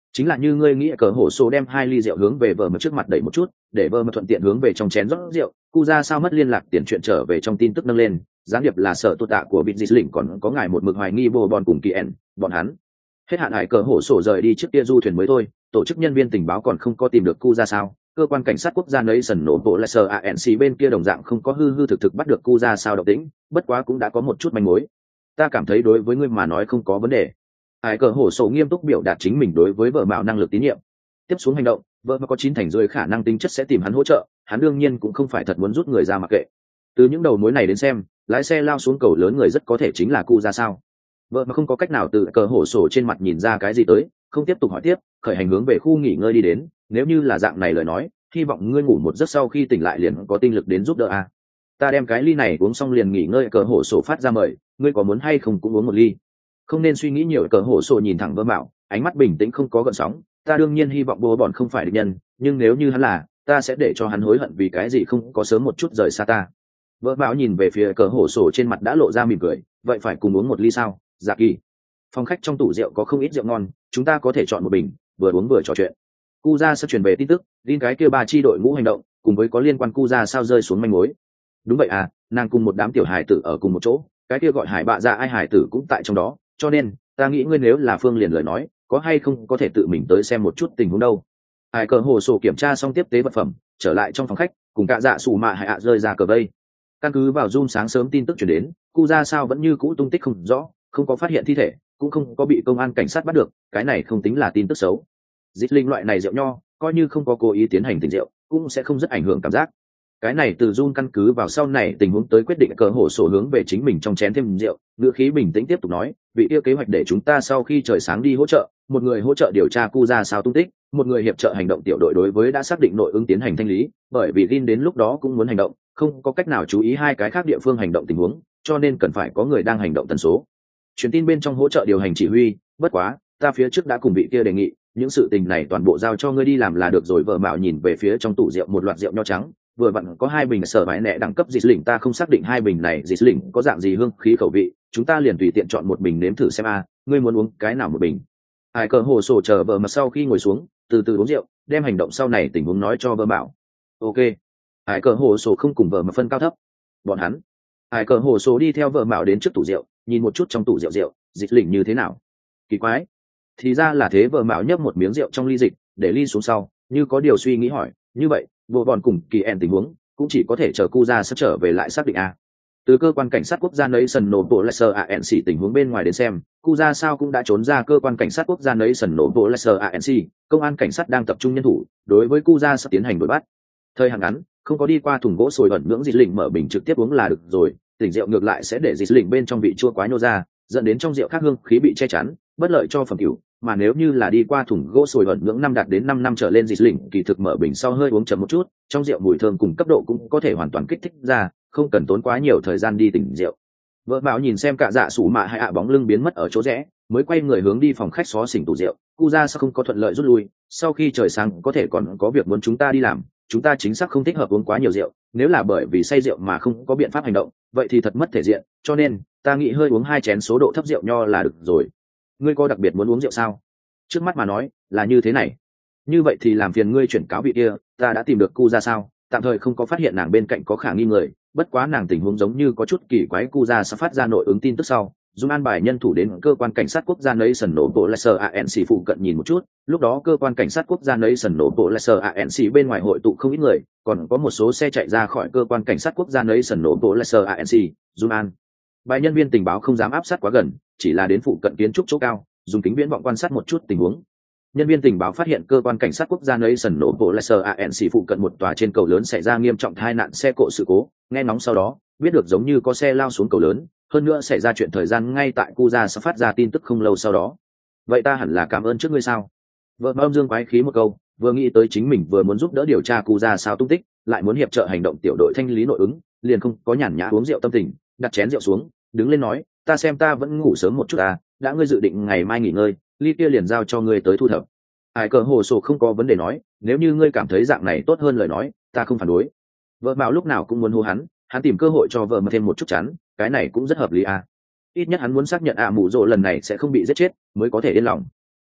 chính là như ngươi nghĩ. Cờ hổ sổ đem hai ly rượu hướng về vợ mà trước mặt đẩy một chút, để vợ mà thuận tiện hướng về trong chén rót rượu. Cu ra sao mất liên lạc tiền chuyện trở về trong tin tức nâng lên, gián điệp là sở tụt tạ của bịt dịch lỉnh, còn có ngài một mực hoài nghi bồ bọn cùng kỳ ẻn bọn hắn hết hạn. Hải cờ hổ sổ rời đi trước kia du thuyền mới thôi, tổ chức nhân viên tình báo còn không có tìm được cu ra sao. Cơ quan cảnh sát quốc gia nấy sần nổ bộ lại sờ anc bên kia đồng dạng không có hư hư thực thực bắt được cu ra sao động tĩnh, bất quá cũng đã có một chút manh mối. Ta cảm thấy đối với ngươi mà nói không có vấn đề. Hải cờ hổ sổ nghiêm túc biểu đạt chính mình đối với vợ mạo năng lực tín nhiệm. Tiếp xuống hành động, vợ mà có chín thành rưỡi khả năng tính chất sẽ tìm hắn hỗ trợ, hắn đương nhiên cũng không phải thật muốn rút người ra mặc kệ. Từ những đầu mối này đến xem, lái xe lao xuống cầu lớn người rất có thể chính là cu ra sao. Vợ mà không có cách nào từ cờ hổ sổ trên mặt nhìn ra cái gì tới, không tiếp tục hỏi tiếp, khởi hành hướng về khu nghỉ ngơi đi đến. Nếu như là dạng này lời nói, hy vọng ngươi ngủ một giấc sau khi tỉnh lại liền có tinh lực đến giúp đỡ a. Ta đem cái ly này uống xong liền nghỉ ngơi. Cờ hổ sổ phát ra mời, ngươi có muốn hay không cũng uống một ly. Không nên suy nghĩ nhiều. Cờ hổ sổ nhìn thẳng vợ mạo, ánh mắt bình tĩnh không có gợn sóng. Ta đương nhiên hy vọng bố bọn không phải địch nhân, nhưng nếu như hắn là, ta sẽ để cho hắn hối hận vì cái gì không có sớm một chút rời xa ta. Vợ mạo nhìn về phía cờ hổ sổ trên mặt đã lộ ra mỉm cười, vậy phải cùng uống một ly sao? Dạ kỳ. Phòng khách trong tủ rượu có không ít rượu ngon, chúng ta có thể chọn một bình, vừa uống vừa trò chuyện. Cu ra sẽ truyền về tin tức, tin cái kia ba chi đội ngũ hành động, cùng với có liên quan cu ra sao rơi xuống manh mối. Đúng vậy à, nàng cùng một đám tiểu hải tử ở cùng một chỗ, cái kia gọi hải bạ ra ai hải tử cũng tại trong đó, cho nên ta nghĩ ngươi nếu là Phương liền lời nói, có hay không có thể tự mình tới xem một chút tình huống đâu. Hải cờ hồ sổ kiểm tra xong tiếp tế vật phẩm, trở lại trong phòng khách, cùng cả dạ sủ mạ hải ạ rơi ra cờ vây. Căn cứ vào zoom sáng sớm tin tức chuyển đến, cu ra sao vẫn như cũ tung tích không rõ, không có phát hiện thi thể, cũng không có bị công an cảnh sát bắt được, cái này không tính là tin tức xấu. Dịch linh loại này rượu nho, coi như không có cố ý tiến hành tình rượu, cũng sẽ không rất ảnh hưởng cảm giác. Cái này từ Jun căn cứ vào sau này tình huống tới quyết định. Cờ hổ sổ hướng về chính mình trong chén thêm rượu, ngữ khí bình tĩnh tiếp tục nói, vị yêu kế hoạch để chúng ta sau khi trời sáng đi hỗ trợ, một người hỗ trợ điều tra cu ra sao tung tích, một người hiệp trợ hành động tiểu đội đối với đã xác định nội ứng tiến hành thanh lý, bởi vì Jin đến lúc đó cũng muốn hành động, không có cách nào chú ý hai cái khác địa phương hành động tình huống, cho nên cần phải có người đang hành động tần số. Truyền tin bên trong hỗ trợ điều hành chỉ huy, bất quá, ta phía trước đã cùng vị kia đề nghị, những sự tình này toàn bộ giao cho ngươi đi làm là được rồi. Vợ mạo nhìn về phía trong tủ rượu một loạt rượu nho trắng, vừa vặn có hai bình sở vải nẹ đẳng cấp dịch lỉnh, ta không xác định hai bình này dịch lỉnh có dạng gì hương khí khẩu vị, chúng ta liền tùy tiện chọn một bình nếm thử xem a. Ngươi muốn uống cái nào một bình? Ai cờ hồ sổ chờ vợ mà sau khi ngồi xuống, từ từ uống rượu, đem hành động sau này tình huống nói cho vợ mạo. Ok. Ai cờ hồ sổ không cùng vợ mà phân cao thấp. Bọn hắn. Ai cờ hồ sổ đi theo vợ mạo đến trước tủ rượu, nhìn một chút trong tủ rượu rượu, dịch lỉnh như thế nào? Kỳ quái. Thì ra là thế. Vợ mạo nhấp một miếng rượu trong ly dịch, để ly xuống sau, như có điều suy nghĩ hỏi, như vậy bộ bọn cùng kỳ ẻn tình huống cũng chỉ có thể chờ cu ra sắp trở về lại xác định a. Từ cơ quan cảnh sát quốc gia nấy sần nổ bộ lại sờ anc tình huống bên ngoài đến xem, cu ra sao cũng đã trốn ra cơ quan cảnh sát quốc gia nấy sần nổ bộ lại sờ anc, công an cảnh sát đang tập trung nhân thủ đối với cu ra sắp tiến hành đuổi bắt. Thời hạn ngắn, không có đi qua thùng gỗ sồi ẩn nhưỡng dịch lỉnh mở bình trực tiếp uống là được rồi, tỉnh rượu ngược lại sẽ để dịch lỉnh bên trong vị chua quá nhô ra, dẫn đến trong rượu khác hương khí bị che chắn, bất lợi cho phẩm cửu. Mà nếu như là đi qua thùng gỗ sồi ẩn nhưỡng năm đạt đến năm năm trở lên dịch lỉnh, kỳ thực mở bình sau hơi uống chậm một chút, trong rượu mùi thơm cùng cấp độ cũng có thể hoàn toàn kích thích ra, không cần tốn quá nhiều thời gian đi tỉnh rượu. Vợ bảo nhìn xem cả dạ sủ mạ hai ạ bóng lưng biến mất ở chỗ rẽ, mới quay người hướng đi phòng khách xó xỉnh tủ rượu. Cu ra sao không có thuận lợi rút lui, sau khi trời sáng có thể còn có việc muốn chúng ta đi làm, chúng ta chính xác không thích hợp uống quá nhiều rượu, nếu là bởi vì say rượu mà không có biện pháp hành động, vậy thì thật mất thể diện, cho nên ta nghĩ hơi uống hai chén số độ thấp rượu nho là được rồi. Ngươi có đặc biệt muốn uống rượu sao? Trước mắt mà nói là như thế này. Như vậy thì làm phiền ngươi chuyển cáo vị kia, ta đã tìm được cu ra sao, tạm thời không có phát hiện nàng bên cạnh có khả nghi người, bất quá nàng tình huống giống như có chút kỳ quái. Cu ra sẽ phát ra nội ứng tin tức sau, dùng an bài nhân thủ đến cơ quan cảnh sát quốc gia nấy sần nổ bộ lại sờ anc phụ cận nhìn một chút. Lúc đó cơ quan cảnh sát quốc gia nấy sần nổ bộ lại sờ anc bên ngoài hội tụ không ít người, còn có một số xe chạy ra khỏi cơ quan cảnh sát quốc gia nấy sần nổ bộ lại sờ anc. Dùng an bài nhân viên tình báo không dám áp sát quá gần, chỉ là đến phụ cận kiến trúc chỗ cao, dùng kính viễn vọng quan sát một chút tình huống. Nhân viên tình báo phát hiện cơ quan cảnh sát quốc gia Nation nổ bộ Leicester anc phụ cận một tòa trên cầu lớn xảy ra nghiêm trọng tai nạn xe cộ sự cố, nghe ngóng sau đó biết được giống như có xe lao xuống cầu lớn, hơn nữa xảy ra chuyện thời gian ngay tại cu ra sẽ phát ra tin tức không lâu sau đó. Vậy ta hẳn là cảm ơn trước ngươi sao? Vợ âm dương quái khí một câu, vừa nghĩ tới chính mình vừa muốn giúp đỡ điều tra cu ra sao tung tích, lại muốn hiệp trợ hành động tiểu đội thanh lý nội ứng, liền không có nhàn nhã uống rượu tâm tình, đặt chén rượu xuống, đứng lên nói, ta xem ta vẫn ngủ sớm một chút à, đã ngươi dự định ngày mai nghỉ ngơi, ly kia liền giao cho ngươi tới thu thập. Ai cờ hồ sổ không có vấn đề nói, nếu như ngươi cảm thấy dạng này tốt hơn lời nói, ta không phản đối. Vợ mạo lúc nào cũng muốn hô hắn, hắn tìm cơ hội cho vợ mà thêm một chút chắn, cái này cũng rất hợp lý à. Ít nhất hắn muốn xác nhận ạ à mụ rộ lần này sẽ không bị giết chết, mới có thể yên lòng.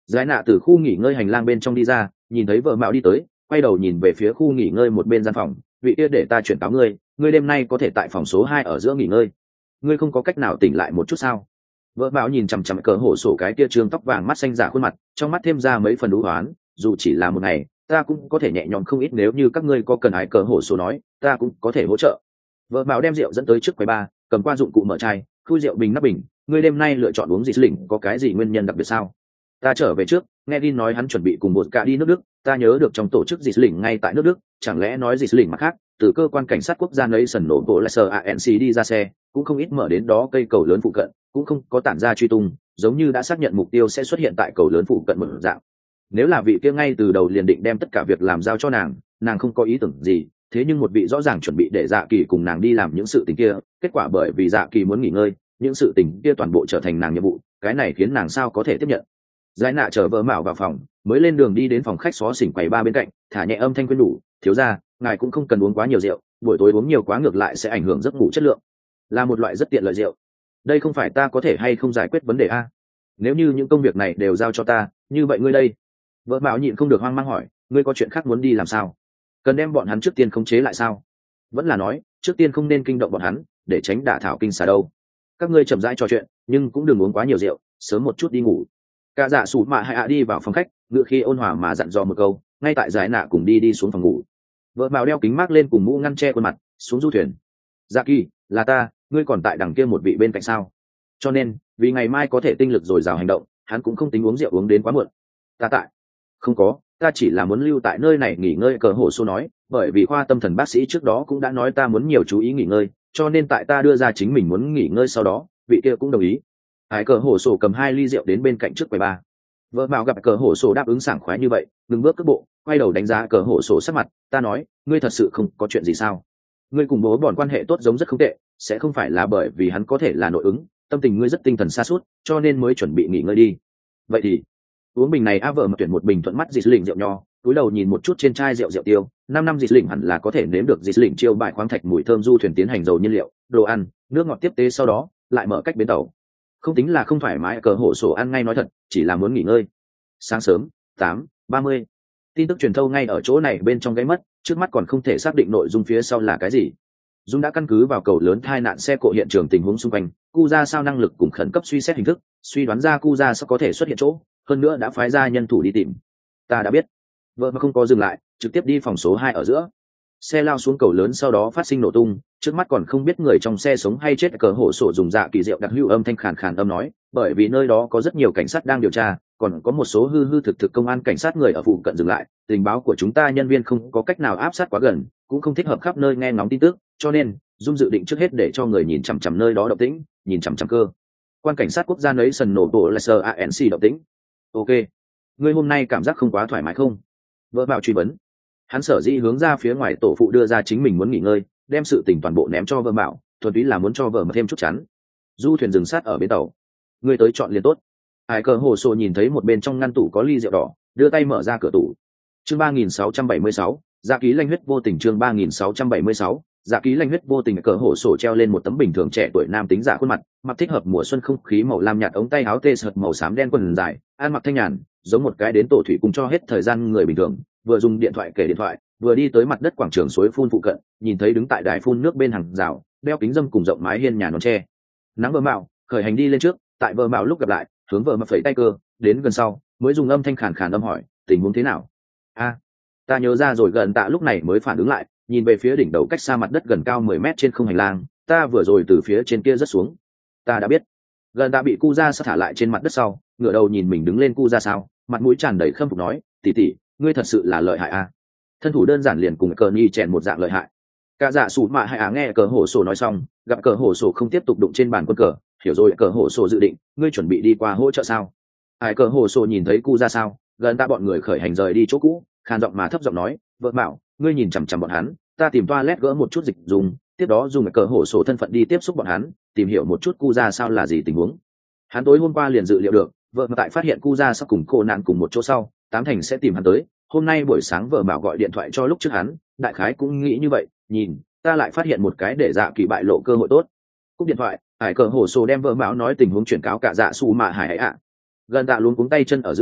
Giải nạ từ khu nghỉ ngơi hành lang bên trong đi ra, nhìn thấy vợ mạo đi tới, quay đầu nhìn về phía khu nghỉ ngơi một bên gian phòng, vị kia để ta chuyển cáo ngươi, ngươi đêm nay có thể tại phòng số hai ở giữa nghỉ ngơi. Ngươi không có cách nào tỉnh lại một chút sao? Vợ mạo nhìn chằm chằm cờ hổ sổ cái kia trương tóc vàng mắt xanh giả khuôn mặt, trong mắt thêm ra mấy phần đú hoán, dù chỉ là một ngày, ta cũng có thể nhẹ nhõm không ít, nếu như các ngươi có cần ái cờ hổ sổ nói, ta cũng có thể hỗ trợ. Vợ mạo đem rượu dẫn tới trước quầy bar, cầm qua dụng cụ mở chai, khui rượu bình nắp bình, ngươi đêm nay lựa chọn uống gì lỉnh, có cái gì nguyên nhân đặc biệt sao? Ta trở về trước, nghe đi nói hắn chuẩn bị cùng một cả đi nước Đức, ta nhớ được trong tổ chức gì lỉnh ngay tại nước Đức, chẳng lẽ nói gì lỉnh mặt khác, từ cơ quan cảnh sát quốc gia lấy sần nổ bộ lại sờ a en xê đi ra xe, cũng không ít mở đến đó cây cầu lớn phụ cận, cũng không có tản ra truy tung, giống như đã xác nhận mục tiêu sẽ xuất hiện tại cầu lớn phụ cận một dạng. Nếu là vị kia ngay từ đầu liền định đem tất cả việc làm giao cho nàng, nàng không có ý tưởng gì, thế nhưng một vị rõ ràng chuẩn bị để Dạ Kỳ cùng nàng đi làm những sự tình kia, kết quả bởi vì Dạ Kỳ muốn nghỉ ngơi, những sự tình kia toàn bộ trở thành nàng nhiệm vụ, cái này khiến nàng sao có thể tiếp nhận. Giải nạ chờ vợ mạo vào phòng, mới lên đường đi đến phòng khách xó xỉnh quầy ba bên cạnh, thả nhẹ âm thanh khuyên đủ, thiếu gia, ngài cũng không cần uống quá nhiều rượu, buổi tối uống nhiều quá ngược lại sẽ ảnh hưởng giấc ngủ chất lượng, là một loại rất tiện lợi rượu. Đây không phải ta có thể hay không giải quyết vấn đề a? Nếu như những công việc này đều giao cho ta, như vậy ngươi đây? Vợ mạo nhịn không được hoang mang hỏi, ngươi có chuyện khác muốn đi làm sao? Cần đem bọn hắn trước tiên khống chế lại sao? Vẫn là nói, trước tiên không nên kinh động bọn hắn, để tránh đả thảo kinh xà đâu. Các ngươi chậm rãi trò chuyện, nhưng cũng đừng uống quá nhiều rượu, sớm một chút đi ngủ. Cả dạ sủ mạ hay ạ đi vào phòng khách, ngựa khi ôn hòa mà dặn dò một câu, ngay tại giải nạ cùng đi đi xuống phòng ngủ. Vợ mạo đeo kính mát lên cùng mũ ngăn che khuôn mặt, xuống du thuyền. Dạ Kỳ, là ta, ngươi còn tại đằng kia một vị bên cạnh sao? Cho nên, vì ngày mai có thể tinh lực dồi dào hành động, hắn cũng không tính uống rượu uống đến quá muộn. Ta tại, không có, ta chỉ là muốn lưu tại nơi này nghỉ ngơi. Cờ hổ xô nói, bởi vì khoa tâm thần bác sĩ trước đó cũng đã nói ta muốn nhiều chú ý nghỉ ngơi, cho nên tại ta đưa ra chính mình muốn nghỉ ngơi sau đó, vị kia cũng đồng ý. Hải cờ hổ sổ cầm hai ly rượu đến bên cạnh trước quầy ba. Vợ mạo gặp cờ hổ sổ đáp ứng sảng khoái như vậy, ngừng bước cước bộ, quay đầu đánh giá cờ hổ sổ sắc mặt. Ta nói, ngươi thật sự không có chuyện gì sao? Ngươi cùng bố bọn quan hệ tốt giống rất không tệ, sẽ không phải là bởi vì hắn có thể là nội ứng, tâm tình ngươi rất tinh thần xa suốt, cho nên mới chuẩn bị nghỉ ngơi đi. Vậy thì uống bình này. A vợ mà tuyển một bình thuận mắt dịt lỉnh rượu nho, túi đầu nhìn một chút trên chai rượu rượu tiêu. Năm năm dịt lỉnh hẳn là có thể nếm được dịt lỉnh chiêu bài khoáng thạch mùi thơm du thuyền tiến hành dầu nhiên liệu, đồ ăn, nước ngọt tiếp tế, sau đó lại mở cách bến tàu. Không tính là không thoải mái, cờ hổ sổ ăn ngay nói thật, chỉ là muốn nghỉ ngơi. Sáng sớm tám ba mươi, tin tức truyền thâu ngay ở chỗ này bên trong gáy mất, trước mắt còn không thể xác định nội dung phía sau là cái gì. Dung đã căn cứ vào cầu lớn tai nạn xe cộ hiện trường tình huống xung quanh, cu ra sao năng lực cùng khẩn cấp suy xét hình thức, suy đoán ra cu ra sao có thể xuất hiện chỗ, hơn nữa đã phái ra nhân thủ đi tìm. Ta đã biết. Vợ mà không có dừng lại, trực tiếp đi phòng số hai ở giữa. Xe lao xuống cầu lớn sau đó phát sinh nổ tung, trước mắt còn không biết người trong xe sống hay chết. Cờ hổ sổ dùng Dạ Kỳ rượu đặc hữu âm thanh khàn khàn âm nói, bởi vì nơi đó có rất nhiều cảnh sát đang điều tra, còn có một số hư hư thực thực công an cảnh sát người ở phụ cận dừng lại, tình báo của chúng ta nhân viên không có cách nào áp sát quá gần, cũng không thích hợp khắp nơi nghe ngóng tin tức, cho nên Dung dự định trước hết để cho người nhìn chằm chằm nơi đó động tĩnh, nhìn chằm chằm cơ quan cảnh sát quốc gia nấy sần nổ bộ là sờ a n c động tĩnh. Ok, ngươi hôm nay cảm giác không quá thoải mái không? Vợ bảo truy vấn. Hắn sở dĩ hướng ra phía ngoài tổ phụ đưa ra chính mình muốn nghỉ ngơi, đem sự tình toàn bộ ném cho vợ bảo, thuần túy là muốn cho vợ mà thêm chút chắn. Du thuyền dừng sát ở bến tàu, ngươi tới chọn liền tốt. Hải cờ hồ sổ nhìn thấy một bên trong ngăn tủ có ly rượu đỏ, đưa tay mở ra cửa tủ. Chương ba nghìn sáu trăm bảy mươi sáu, Dạ Ký lanh huyết vô tình. Chương ba nghìn sáu trăm bảy mươi sáu, Dạ Ký lanh huyết vô tình. Cờ hổ sổ treo lên một tấm bình thường trẻ tuổi nam tính giả khuôn mặt, mặc thích hợp mùa xuân không khí màu lam nhạt, ống tay áo tê sợt màu xám đen, quần dài, ăn mặc thanh nhàn, giống một cái đến tổ thủy cùng cho hết thời gian người bình thường, vừa dùng điện thoại kể điện thoại, vừa đi tới mặt đất quảng trường suối phun phụ cận, nhìn thấy đứng tại đài phun nước bên hàng rào, đeo kính dâm cùng rộng mái hiên nhà nón tre. Nắng vợ mạo khởi hành đi lên trước, tại vợ mạo lúc gặp lại, hướng vợ mà phẩy tay cơ, đến gần sau mới dùng âm thanh khàn khàn âm hỏi, tình huống thế nào? A, ta nhớ ra rồi. Gần tạ lúc này mới phản ứng lại, nhìn về phía đỉnh đầu cách xa mặt đất gần cao mười mét trên không hành lang, ta vừa rồi từ phía trên kia rớt xuống. Ta đã biết. Gần tạ bị cu ra sao thả lại trên mặt đất sau, ngửa đầu nhìn mình đứng lên cu ra sao, mặt mũi tràn đầy khâm phục nói, tỷ tỷ, ngươi thật sự là lợi hại a. Thân thủ đơn giản liền cùng cờ nhi chèn một dạng lợi hại. Cả dạ sủ mạ hay á nghe cờ hổ sổ nói xong, gặp cờ hổ sổ không tiếp tục đụng trên bàn quân cờ, hiểu rồi. Cờ hổ sổ dự định, ngươi chuẩn bị đi qua hỗ trợ sao? Ai cờ hổ sổ nhìn thấy cu ra sao, gần ta bọn người khởi hành rời đi chỗ cũ, khàn giọng mà thấp giọng nói, vợ bảo, ngươi nhìn chằm chằm bọn hắn, ta tìm toilet gỡ một chút dịch dùng, tiếp đó dùng cờ hổ sổ thân phận đi tiếp xúc bọn hắn, tìm hiểu một chút cu ra sao là gì tình huống. Hắn tối hôm qua liền dự liệu được, vợ mà tại phát hiện cu ra sao cùng cô nạn cùng một chỗ sau, tám thành sẽ tìm hắn tới. Hôm nay buổi sáng vợ bảo gọi điện thoại cho lúc trước hắn, đại khái cũng nghĩ như vậy. Nhìn, ta lại phát hiện một cái để Dạ Kỳ bại lộ cơ hội tốt. Cúp điện thoại, Hải cờ hổ sổ đem vợ bảo nói tình huống chuyển cáo cả dạ su mà hải ấy ạ. Gần tạ luôn cuống tay chân ở giữa,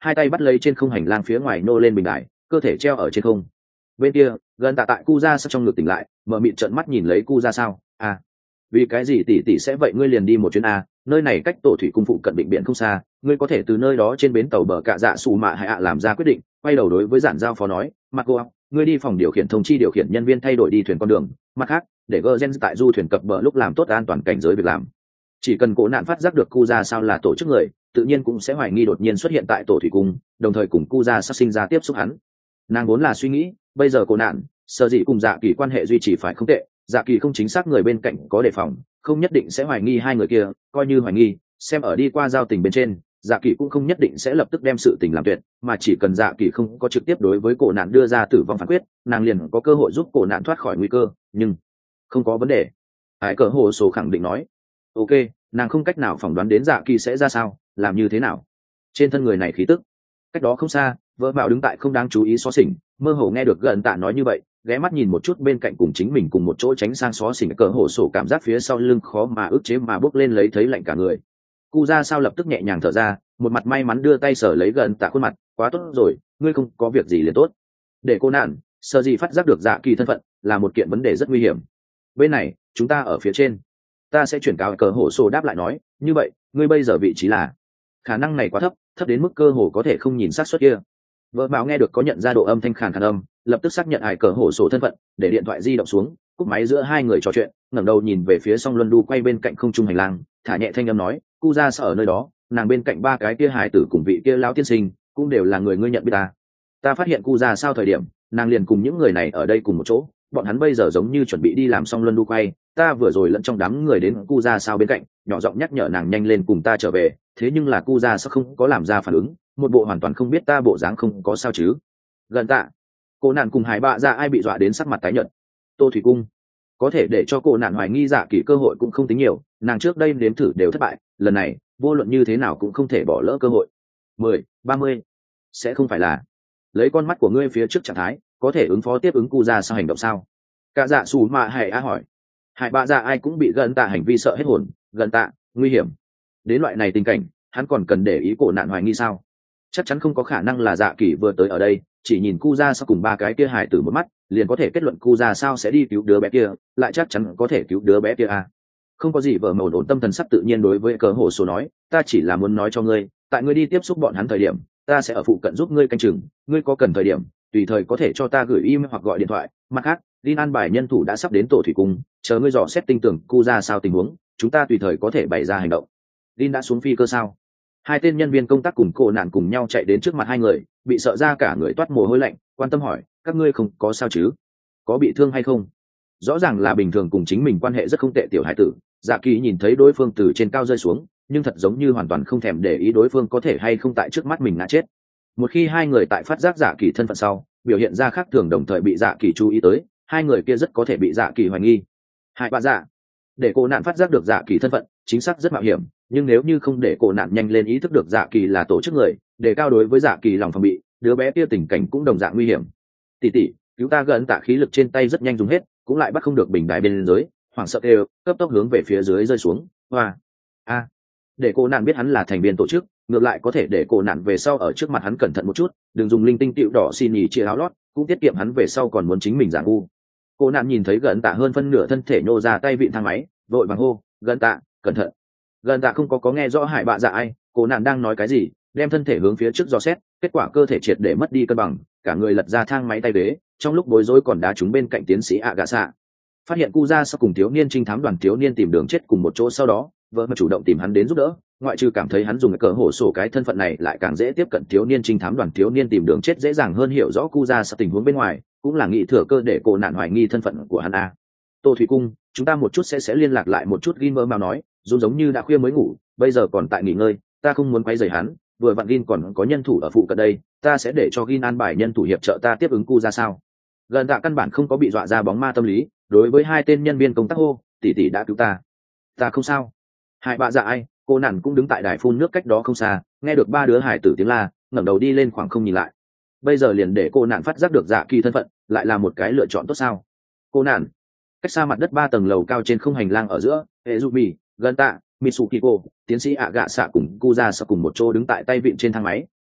hai tay bắt lấy trên không hành lang phía ngoài nô lên bình đài, cơ thể treo ở trên không. Bên kia gần tạ tại cu ra sao trong ngực tỉnh lại, mở mịt trợn mắt nhìn lấy cu ra sao. À, vì cái gì tỷ tỷ sẽ vậy? Ngươi liền đi một chuyến a, nơi này cách tổ thủy cung phụ cận bệnh viện không xa, ngươi có thể từ nơi đó trên bến tàu bờ cạ dạ xù mạ hay ạ làm ra quyết định. Quay đầu đối với giản giao phó nói, mặt cô ngươi đi phòng điều khiển thông chi điều khiển nhân viên thay đổi đi thuyền con đường, mặt khác để gờ gen tại du thuyền cập bờ lúc làm tốt an toàn cảnh giới việc làm. Chỉ cần cổ nạn phát giác được cu ra sao là tổ chức người, tự nhiên cũng sẽ hoài nghi đột nhiên xuất hiện tại tổ thủy cung, đồng thời cùng cu ra sắp sinh ra tiếp xúc hắn. Nàng vốn là suy nghĩ bây giờ cổ nạn sợ gì cùng dạ kỳ quan hệ duy trì phải không tệ, dạ kỳ không chính xác người bên cạnh có đề phòng, không nhất định sẽ hoài nghi hai người kia, coi như hoài nghi xem ở đi qua giao tình bên trên, dạ kỳ cũng không nhất định sẽ lập tức đem sự tình làm tuyệt, mà chỉ cần dạ kỳ không có trực tiếp đối với cổ nạn đưa ra tử vong phán quyết, nàng liền có cơ hội giúp cổ nạn thoát khỏi nguy cơ. Nhưng không có vấn đề, hải cờ hồ sổ khẳng định nói. Ok, nàng không cách nào phỏng đoán đến dạ kỳ sẽ ra sao, làm như thế nào. Trên thân người này khí tức, cách đó không xa vợ bảo đứng tại không đáng chú ý xó xỉnh, mơ hồ nghe được gần tạ nói như vậy, ghé mắt nhìn một chút bên cạnh cùng chính mình cùng một chỗ tránh sang xó xỉnh, cờ hổ sổ cảm giác phía sau lưng khó mà ức chế mà bốc lên lấy thấy lạnh cả người. Cu ra sao lập tức nhẹ nhàng thở ra, một mặt may mắn đưa tay sờ lấy gần tạ khuôn mặt, quá tốt rồi, ngươi không có việc gì liền tốt. Để cô nạn sợ gì phát giác được dạ kỳ thân phận là một kiện vấn đề rất nguy hiểm. Bên này chúng ta ở phía trên, ta sẽ chuyển cáo. Cờ hổ sổ đáp lại nói, như vậy ngươi bây giờ vị trí là? Khả năng này quá thấp, thấp đến mức cơ hồ có thể không nhìn xác suất kia. Vợ bảo nghe được có nhận ra độ âm thanh khàn khàn âm, lập tức xác nhận hải cờ hổ sổ thân phận, để điện thoại di động xuống, cúp máy giữa hai người trò chuyện, ngẩng đầu nhìn về phía song luân đu quay bên cạnh không trung hành lang, thả nhẹ thanh âm nói, cu ra sợ ở nơi đó, nàng bên cạnh ba cái kia hải tử cùng vị kia lão tiên sinh cũng đều là người ngươi nhận biết ta. Ta phát hiện cu ra sao thời điểm, nàng liền cùng những người này ở đây cùng một chỗ, bọn hắn bây giờ giống như chuẩn bị đi làm xong luân đu quay, ta vừa rồi lẫn trong đám người đến cu ra sao bên cạnh, nhỏ giọng nhắc nhở nàng nhanh lên cùng ta trở về, thế nhưng là cu ra sao không có làm ra phản ứng, một bộ hoàn toàn không biết ta bộ dáng không có sao chứ. Gần tạ cô nạn cùng hải bạ ra ai bị dọa đến sắc mặt tái nhợt. Tô thủy cung có thể để cho cô nạn hoài nghi dạ kỳ cơ hội cũng không tính nhiều, nàng trước đây nếm thử đều thất bại, lần này vô luận như thế nào cũng không thể bỏ lỡ cơ hội. Mười ba mươi sẽ không phải là lấy con mắt của ngươi phía trước trạng thái có thể ứng phó tiếp ứng cu ra sao hành động sao? Cả dạ xù mạ hải á hỏi. Hải bạ ra ai cũng bị gần tạ hành vi sợ hết hồn. Gần tạ nguy hiểm đến loại này tình cảnh, hắn còn cần để ý cổ nạn hoài nghi sao? Chắc chắn không có khả năng là dạ kỳ vừa tới ở đây chỉ nhìn cu ra sao cùng ba cái kia hải tử một mắt liền có thể kết luận cu ra sao sẽ đi cứu đứa bé kia, lại chắc chắn có thể cứu đứa bé kia à? Không có gì. Vợ màu ổn tâm thần sắc tự nhiên đối với cờ hồ số nói, ta chỉ là muốn nói cho ngươi, tại ngươi đi tiếp xúc bọn hắn thời điểm, ta sẽ ở phụ cận giúp ngươi canh chừng, ngươi có cần thời điểm tùy thời có thể cho ta gửi email hoặc gọi điện thoại. Mặt khác, Linh an bài nhân thủ đã sắp đến tổ thủy cung, chờ ngươi dò xét tinh tưởng cu ra sao tình huống, chúng ta tùy thời có thể bày ra hành động. Linh đã xuống phi cơ sao? Hai tên nhân viên công tác cùng cô nạn cùng nhau chạy đến trước mặt hai người, bị sợ ra cả người toát mồ hôi lạnh, quan tâm hỏi, các ngươi không có sao chứ? Có bị thương hay không? Rõ ràng là bình thường cùng chính mình quan hệ rất không tệ tiểu hải tử, dạ kỳ nhìn thấy đối phương từ trên cao rơi xuống, nhưng thật giống như hoàn toàn không thèm để ý đối phương có thể hay không tại trước mắt mình ngã chết. Một khi hai người tại phát giác dạ kỳ thân phận sau biểu hiện ra khác thường, đồng thời bị dạ kỳ chú ý tới, hai người kia rất có thể bị dạ kỳ hoài nghi. Hai bà dạ để cô nạn phát giác được dạ kỳ thân phận chính xác rất mạo hiểm, nhưng nếu như không để cô nạn nhanh lên ý thức được dạ kỳ là tổ chức người, để cao đối với dạ kỳ lòng phòng bị, đứa bé kia tình cảnh cũng đồng dạng nguy hiểm. Tỷ tỷ cứu ta. Gần tạ khí lực trên tay rất nhanh dùng hết, cũng lại bắt không được bình đài bên dưới, hoảng sợ đều cấp tốc hướng về phía dưới rơi xuống. Hoa a để cô nạn biết hắn là thành viên tổ chức, ngược lại có thể để cô nạn về sau ở trước mặt hắn cẩn thận một chút, đừng dùng linh tinh tịu đỏ xin nhì chia áo lót, cũng tiết kiệm hắn về sau còn muốn chính mình giả ngu. Cô nạn nhìn thấy Gần tạ hơn phân nửa thân thể nhô ra tay vịn thang máy, vội vàng hô, Gần tạ cẩn thận. Gần tạ không có có nghe rõ hải bạ dạ ai cô nạn đang nói cái gì, đem thân thể hướng phía trước dò xét, kết quả cơ thể triệt để mất đi cân bằng, cả người lật ra thang máy tay vế, trong lúc bối rối còn đá trúng bên cạnh tiến sĩ ạ gạ xạ. Phát hiện cu ra sau cùng thiếu niên trinh thám đoàn thiếu niên tìm đường chết cùng một chỗ sau đó, vợ mà chủ động tìm hắn đến giúp đỡ, ngoại trừ cảm thấy hắn dùng cờ hổ sổ cái thân phận này lại càng dễ tiếp cận thiếu niên trinh thám đoàn thiếu niên tìm đường chết dễ dàng hơn hiểu rõ cu ra sau tình huống bên ngoài, cũng là nghĩ thừa cơ để cô nạn hoài nghi thân phận của hắn a. Tô thủy cung chúng ta một chút sẽ sẽ liên lạc lại một chút. Gin mơ mao nói, dù giống như đã khuya mới ngủ, bây giờ còn tại nghỉ ngơi, ta không muốn quấy rầy hắn, vừa vặn Gin còn có nhân thủ ở phụ cận đây, ta sẽ để cho Gin an bài nhân thủ hiệp trợ ta tiếp ứng cu ra sao. Gần tạ căn bản không có bị dọa ra bóng ma tâm lý, đối với hai tên nhân viên công tác hô, tỷ tỷ đã cứu ta, ta không sao. Hai bạ dạ ai cô nản cũng đứng tại đài phun nước cách đó không xa, nghe được ba đứa hải tử tiếng la, ngẩng đầu đi lên khoảng không nhìn lại. Bây giờ liền để cô nạn phát giác được dạ kỳ thân phận lại là một cái lựa chọn tốt sao? Cô nạn cách xa mặt đất ba tầng lầu cao trên không hành lang ở giữa, Ezumi, Gần tạ, Mitsukiko, tiến sĩ ạ gạ xạ cùng Kuza sau cùng một chỗ đứng tại tay vịn trên thang máy,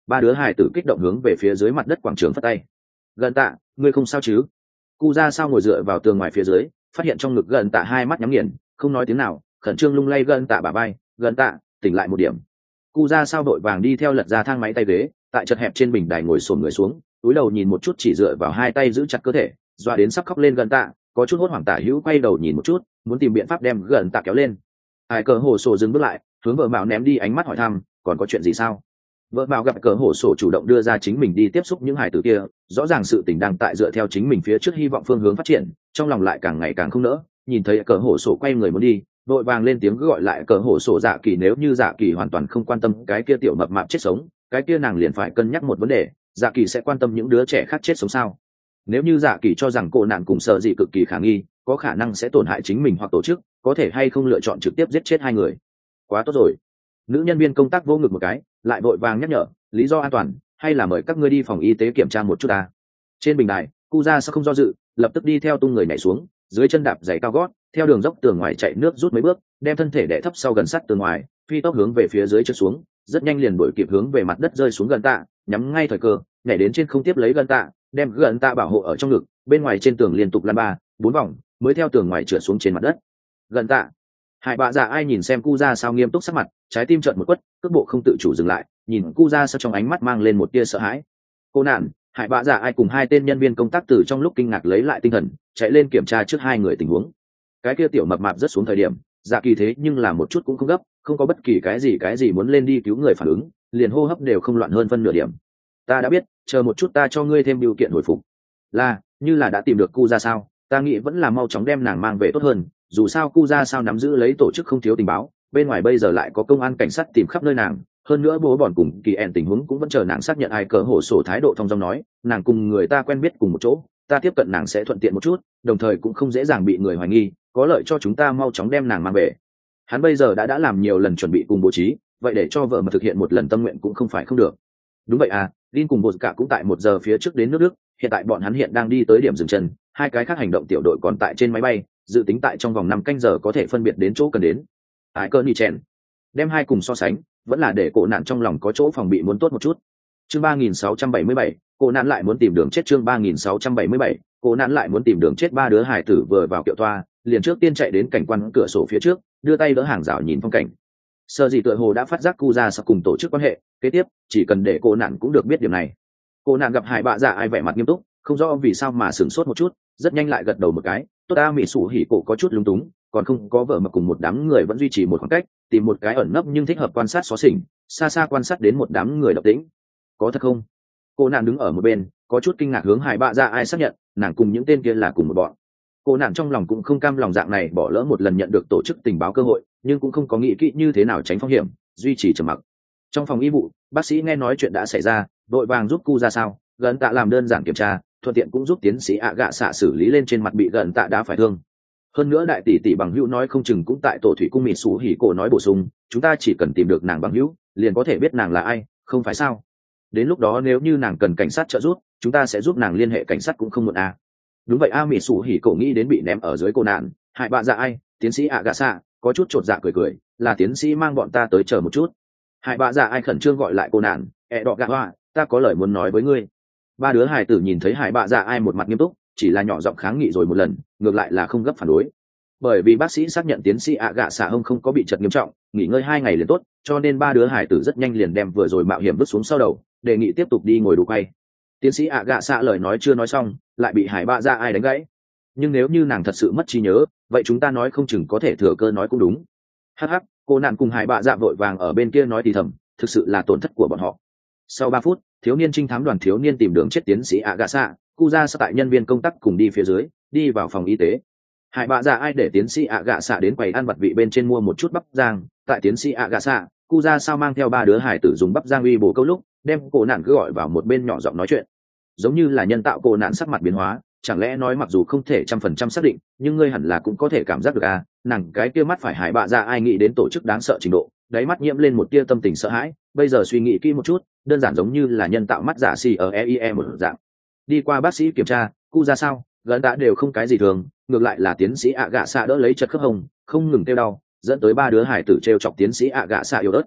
Ba đứa hài tử kích động hướng về phía dưới mặt đất quảng trường phất tay. Gần tạ, ngươi không sao chứ? Cu ra sao ngồi dựa vào tường ngoài phía dưới, phát hiện trong ngực gần tạ hai mắt nhắm nghiền, không nói tiếng nào, khẩn trương lung lay gần tạ bả vai. Gần tạ, tỉnh lại một điểm. Cu ra sao đội vàng đi theo lật ra thang máy tay ghế, tại chật hẹp trên bình đài ngồi xổm người xuống, túi đầu nhìn một chút chỉ dựa vào hai tay giữ chặt cơ thể, dọa đến sắp khóc lên. Gần tạ có chút hốt hoảng, tả hữu quay đầu nhìn một chút, muốn tìm biện pháp đem gần tạ kéo lên. Ai cờ hồ sổ dừng bước lại, hướng vợ mạo ném đi ánh mắt hỏi thăm, còn có chuyện gì sao? Vợ mạo gặp cờ hồ sổ chủ động đưa ra chính mình đi tiếp xúc những hải tử kia, rõ ràng sự tình đang tại dựa theo chính mình phía trước hy vọng phương hướng phát triển, trong lòng lại càng ngày càng không nỡ. Nhìn thấy cờ hồ sổ quay người muốn đi, vội vàng lên tiếng gọi lại cờ hồ sổ. Dạ Kỳ, nếu như Dạ Kỳ hoàn toàn không quan tâm cái kia tiểu mập mạp chết sống, cái kia nàng liền phải cân nhắc một vấn đề, Dạ Kỳ sẽ quan tâm những đứa trẻ khác chết sống sao? Nếu như Dạ Kỳ cho rằng cô nạn cùng sợ gì cực kỳ khả nghi, có khả năng sẽ tổn hại chính mình hoặc tổ chức, có thể hay không lựa chọn trực tiếp giết chết hai người? Quá tốt rồi. Nữ nhân viên công tác vô ngực một cái, lại vội vàng nhắc nhở, lý do an toàn, hay là mời các ngươi đi phòng y tế kiểm tra một chút ta. Trên bình đài, Cu ra sao không do dự, lập tức đi theo tung người nhảy xuống, dưới chân đạp giày cao gót, theo đường dốc tường ngoài chạy nước rút mấy bước, đem thân thể đè thấp sau gần sát tường ngoài, phi tốc hướng về phía dưới trượt xuống, rất nhanh liền đuổi kịp hướng về mặt đất rơi xuống. Gần tạ nhắm ngay thời cơ, nhảy đến trên không tiếp lấy Gần tạ, đem Gần tạ bảo hộ ở trong ngực, bên ngoài trên tường liên tục lăn ba bốn vòng, mới theo tường ngoài trượt xuống trên mặt đất. Gần tạ, Hải Bạ Dạ Ai nhìn xem Cu ra sao nghiêm túc sắc mặt, trái tim trợn một quất, cước bộ không tự chủ dừng lại, nhìn Cu ra sao trong ánh mắt mang lên một tia sợ hãi. Cô nạn, Hải Bạ Dạ Ai cùng hai tên nhân viên công tác từ trong lúc kinh ngạc lấy lại tinh thần, chạy lên kiểm tra trước hai người tình huống. Cái kia tiểu mập mạp rất xuống thời điểm, Dạ Kỳ thế nhưng là một chút cũng không gấp, không có bất kỳ cái gì cái gì muốn lên đi cứu người phản ứng, liền hô hấp đều không loạn hơn phân nửa điểm. Ta đã biết, chờ một chút ta cho ngươi thêm điều kiện hồi phục. Là, như là đã tìm được Cu ra sao, ta nghĩ vẫn là mau chóng đem nàng mang về tốt hơn, dù sao Cu ra sao nắm giữ lấy tổ chức không thiếu tình báo, bên ngoài bây giờ lại có công an cảnh sát tìm khắp nơi nàng, hơn nữa bố bọn cùng kỳ ẹn tình huống cũng vẫn chờ nàng xác nhận. Ai cờ hổ sổ thái độ thong dong nói, nàng cùng người ta quen biết cùng một chỗ, ta tiếp cận nàng sẽ thuận tiện một chút, đồng thời cũng không dễ dàng bị người hoài nghi, có lợi cho chúng ta mau chóng đem nàng mang về. Hắn bây giờ đã đã làm nhiều lần chuẩn bị cùng bố trí, vậy để cho vợ mà thực hiện một lần tâm nguyện cũng không phải không được. Đúng vậy à, Lin cùng bột cả cũng tại một giờ phía trước đến nước Đức, hiện tại bọn hắn hiện đang đi tới điểm dừng chân, hai cái khác hành động tiểu đội còn tại trên máy bay, dự tính tại trong vòng năm canh giờ có thể phân biệt đến chỗ cần đến. Ai cơ ni chèn đem hai cùng so sánh, vẫn là để cổ nạn trong lòng có chỗ phòng bị muốn tốt một chút. Chương ba nghìn sáu trăm bảy mươi bảy, cổ nạn lại muốn tìm đường chết. Chương ba nghìn sáu trăm bảy mươi bảy, cổ nạn lại muốn tìm đường chết. Ba đứa hải tử vừa vào kiệu toa, liền trước tiên chạy đến cảnh quan cửa sổ phía trước, đưa tay đỡ hàng rào nhìn phong cảnh. Sợ gì tựa hồ đã phát giác Cu ra sao cùng tổ chức quan hệ, kế tiếp chỉ cần để cổ nạn cũng được biết điểm này. Cổ nạn gặp Hải Bạ Dạ Ai vẻ mặt nghiêm túc, không rõ vì sao mà sửng sốt một chút, rất nhanh lại gật đầu một cái. Tốt ta. Mỹ Sủ Hỉ cổ có chút lúng túng, còn không có vợ mà cùng một đám người vẫn duy trì một khoảng cách, tìm một cái ẩn nấp nhưng thích hợp quan sát xó xỉnh, xa xa quan sát đến một đám người độc tĩnh. Có thật không? Cô nạn đứng ở một bên, có chút kinh ngạc hướng Hải Bạ Dạ Ai xác nhận, nàng cùng những tên kia là cùng một bọn. Cô nạn trong lòng cũng không cam lòng dạng này bỏ lỡ một lần nhận được tổ chức tình báo cơ hội, nhưng cũng không có nghĩ kỹ như thế nào tránh phong hiểm, duy trì trầm mặc. Trong phòng y vụ, bác sĩ nghe nói chuyện đã xảy ra, đội vàng giúp Cu ra sao, Gần tạ làm đơn giản kiểm tra, thuận tiện cũng giúp tiến sĩ ạ gạ xạ xử lý lên trên mặt bị Gần tạ đã phải thương. Hơn nữa đại tỷ tỷ bằng hữu nói không chừng cũng tại tổ thủy cung. Mỹ Sủ Hỉ cổ nói bổ sung, chúng ta chỉ cần tìm được nàng bằng hữu, liền có thể biết nàng là ai, không phải sao? Đến lúc đó nếu như nàng cần cảnh sát trợ giúp, chúng ta sẽ giúp nàng liên hệ cảnh sát cũng không muộn à. Đúng vậy a. Mỹ Sủ Hỉ cổ nghĩ đến bị ném ở dưới cô nạn, Hải Bạ Dạ Ai, tiến sĩ ạ gạ xạ, có chút chột dạ cười cười, là tiến sĩ mang bọn ta tới chờ một chút. Hải Bạ Dạ Ai khẩn trương gọi lại cô nạn, ẹ đọ gạ hoa, ta có lời muốn nói với ngươi. Ba đứa hài tử nhìn thấy Hải Bạ Dạ Ai một mặt nghiêm túc, chỉ là nhỏ giọng kháng nghị rồi một lần, ngược lại là không gấp phản đối. Bởi vì bác sĩ xác nhận tiến sĩ ạ gạ xạ hông không có bị chật nghiêm trọng, nghỉ ngơi hai ngày liền tốt, cho nên ba đứa hài tử rất nhanh liền đem vừa rồi mạo hiểm vứt xuống sau đầu, đề nghị tiếp tục đi ngồi đủ quay. Tiến sĩ ạ gạ xạ lời nói chưa nói xong, lại bị Hải Bạ Dạ Ai đánh gãy. Nhưng nếu như nàng thật sự mất trí nhớ, vậy chúng ta nói không chừng có thể thừa cơ nói cũng đúng. Hắc hắc, cô nạn cùng Hải Bạ Dạ vội vàng ở bên kia nói thì thầm, thực sự là tổn thất của bọn họ. Sau ba phút, thiếu niên trinh thám đoàn thiếu niên tìm đường chết tiến sĩ ạ gạ xạ, Cu ra sao tại nhân viên công tác cùng đi phía dưới, đi vào phòng y tế. Hải Bạ Dạ Ai để tiến sĩ ạ gạ xạ đến quầy ăn vặt vị bên trên mua một chút bắp rang, tại tiến sĩ ạ gạ xạ, Cu ra sao mang theo ba đứa hải tử dùng bắp rang uy bổ câu lúc, đem cổ nạn cứ gọi vào một bên nhỏ giọng nói chuyện, giống như là nhân tạo cổ nạn sắc mặt biến hóa. Chẳng lẽ nói mặc dù không thể trăm phần trăm xác định, nhưng ngươi hẳn là cũng có thể cảm giác được à? Nàng cái kia mắt phải Hải Bạ Dạ Ai nghĩ đến tổ chức đáng sợ trình độ, đáy mắt nhiễm lên một tia tâm tình sợ hãi. Bây giờ suy nghĩ kỹ một chút, đơn giản giống như là nhân tạo mắt giả xì ở e i e một dạng. Đi qua bác sĩ kiểm tra, Cu ra sao, Gần tạ đều không cái gì thường, ngược lại là tiến sĩ ạ gạ xạ đỡ lấy chật khớp hồng, không ngừng tiêu đau, dẫn tới ba đứa hải tử trêu chọc tiến sĩ ạ gạ xạ yếu ớt.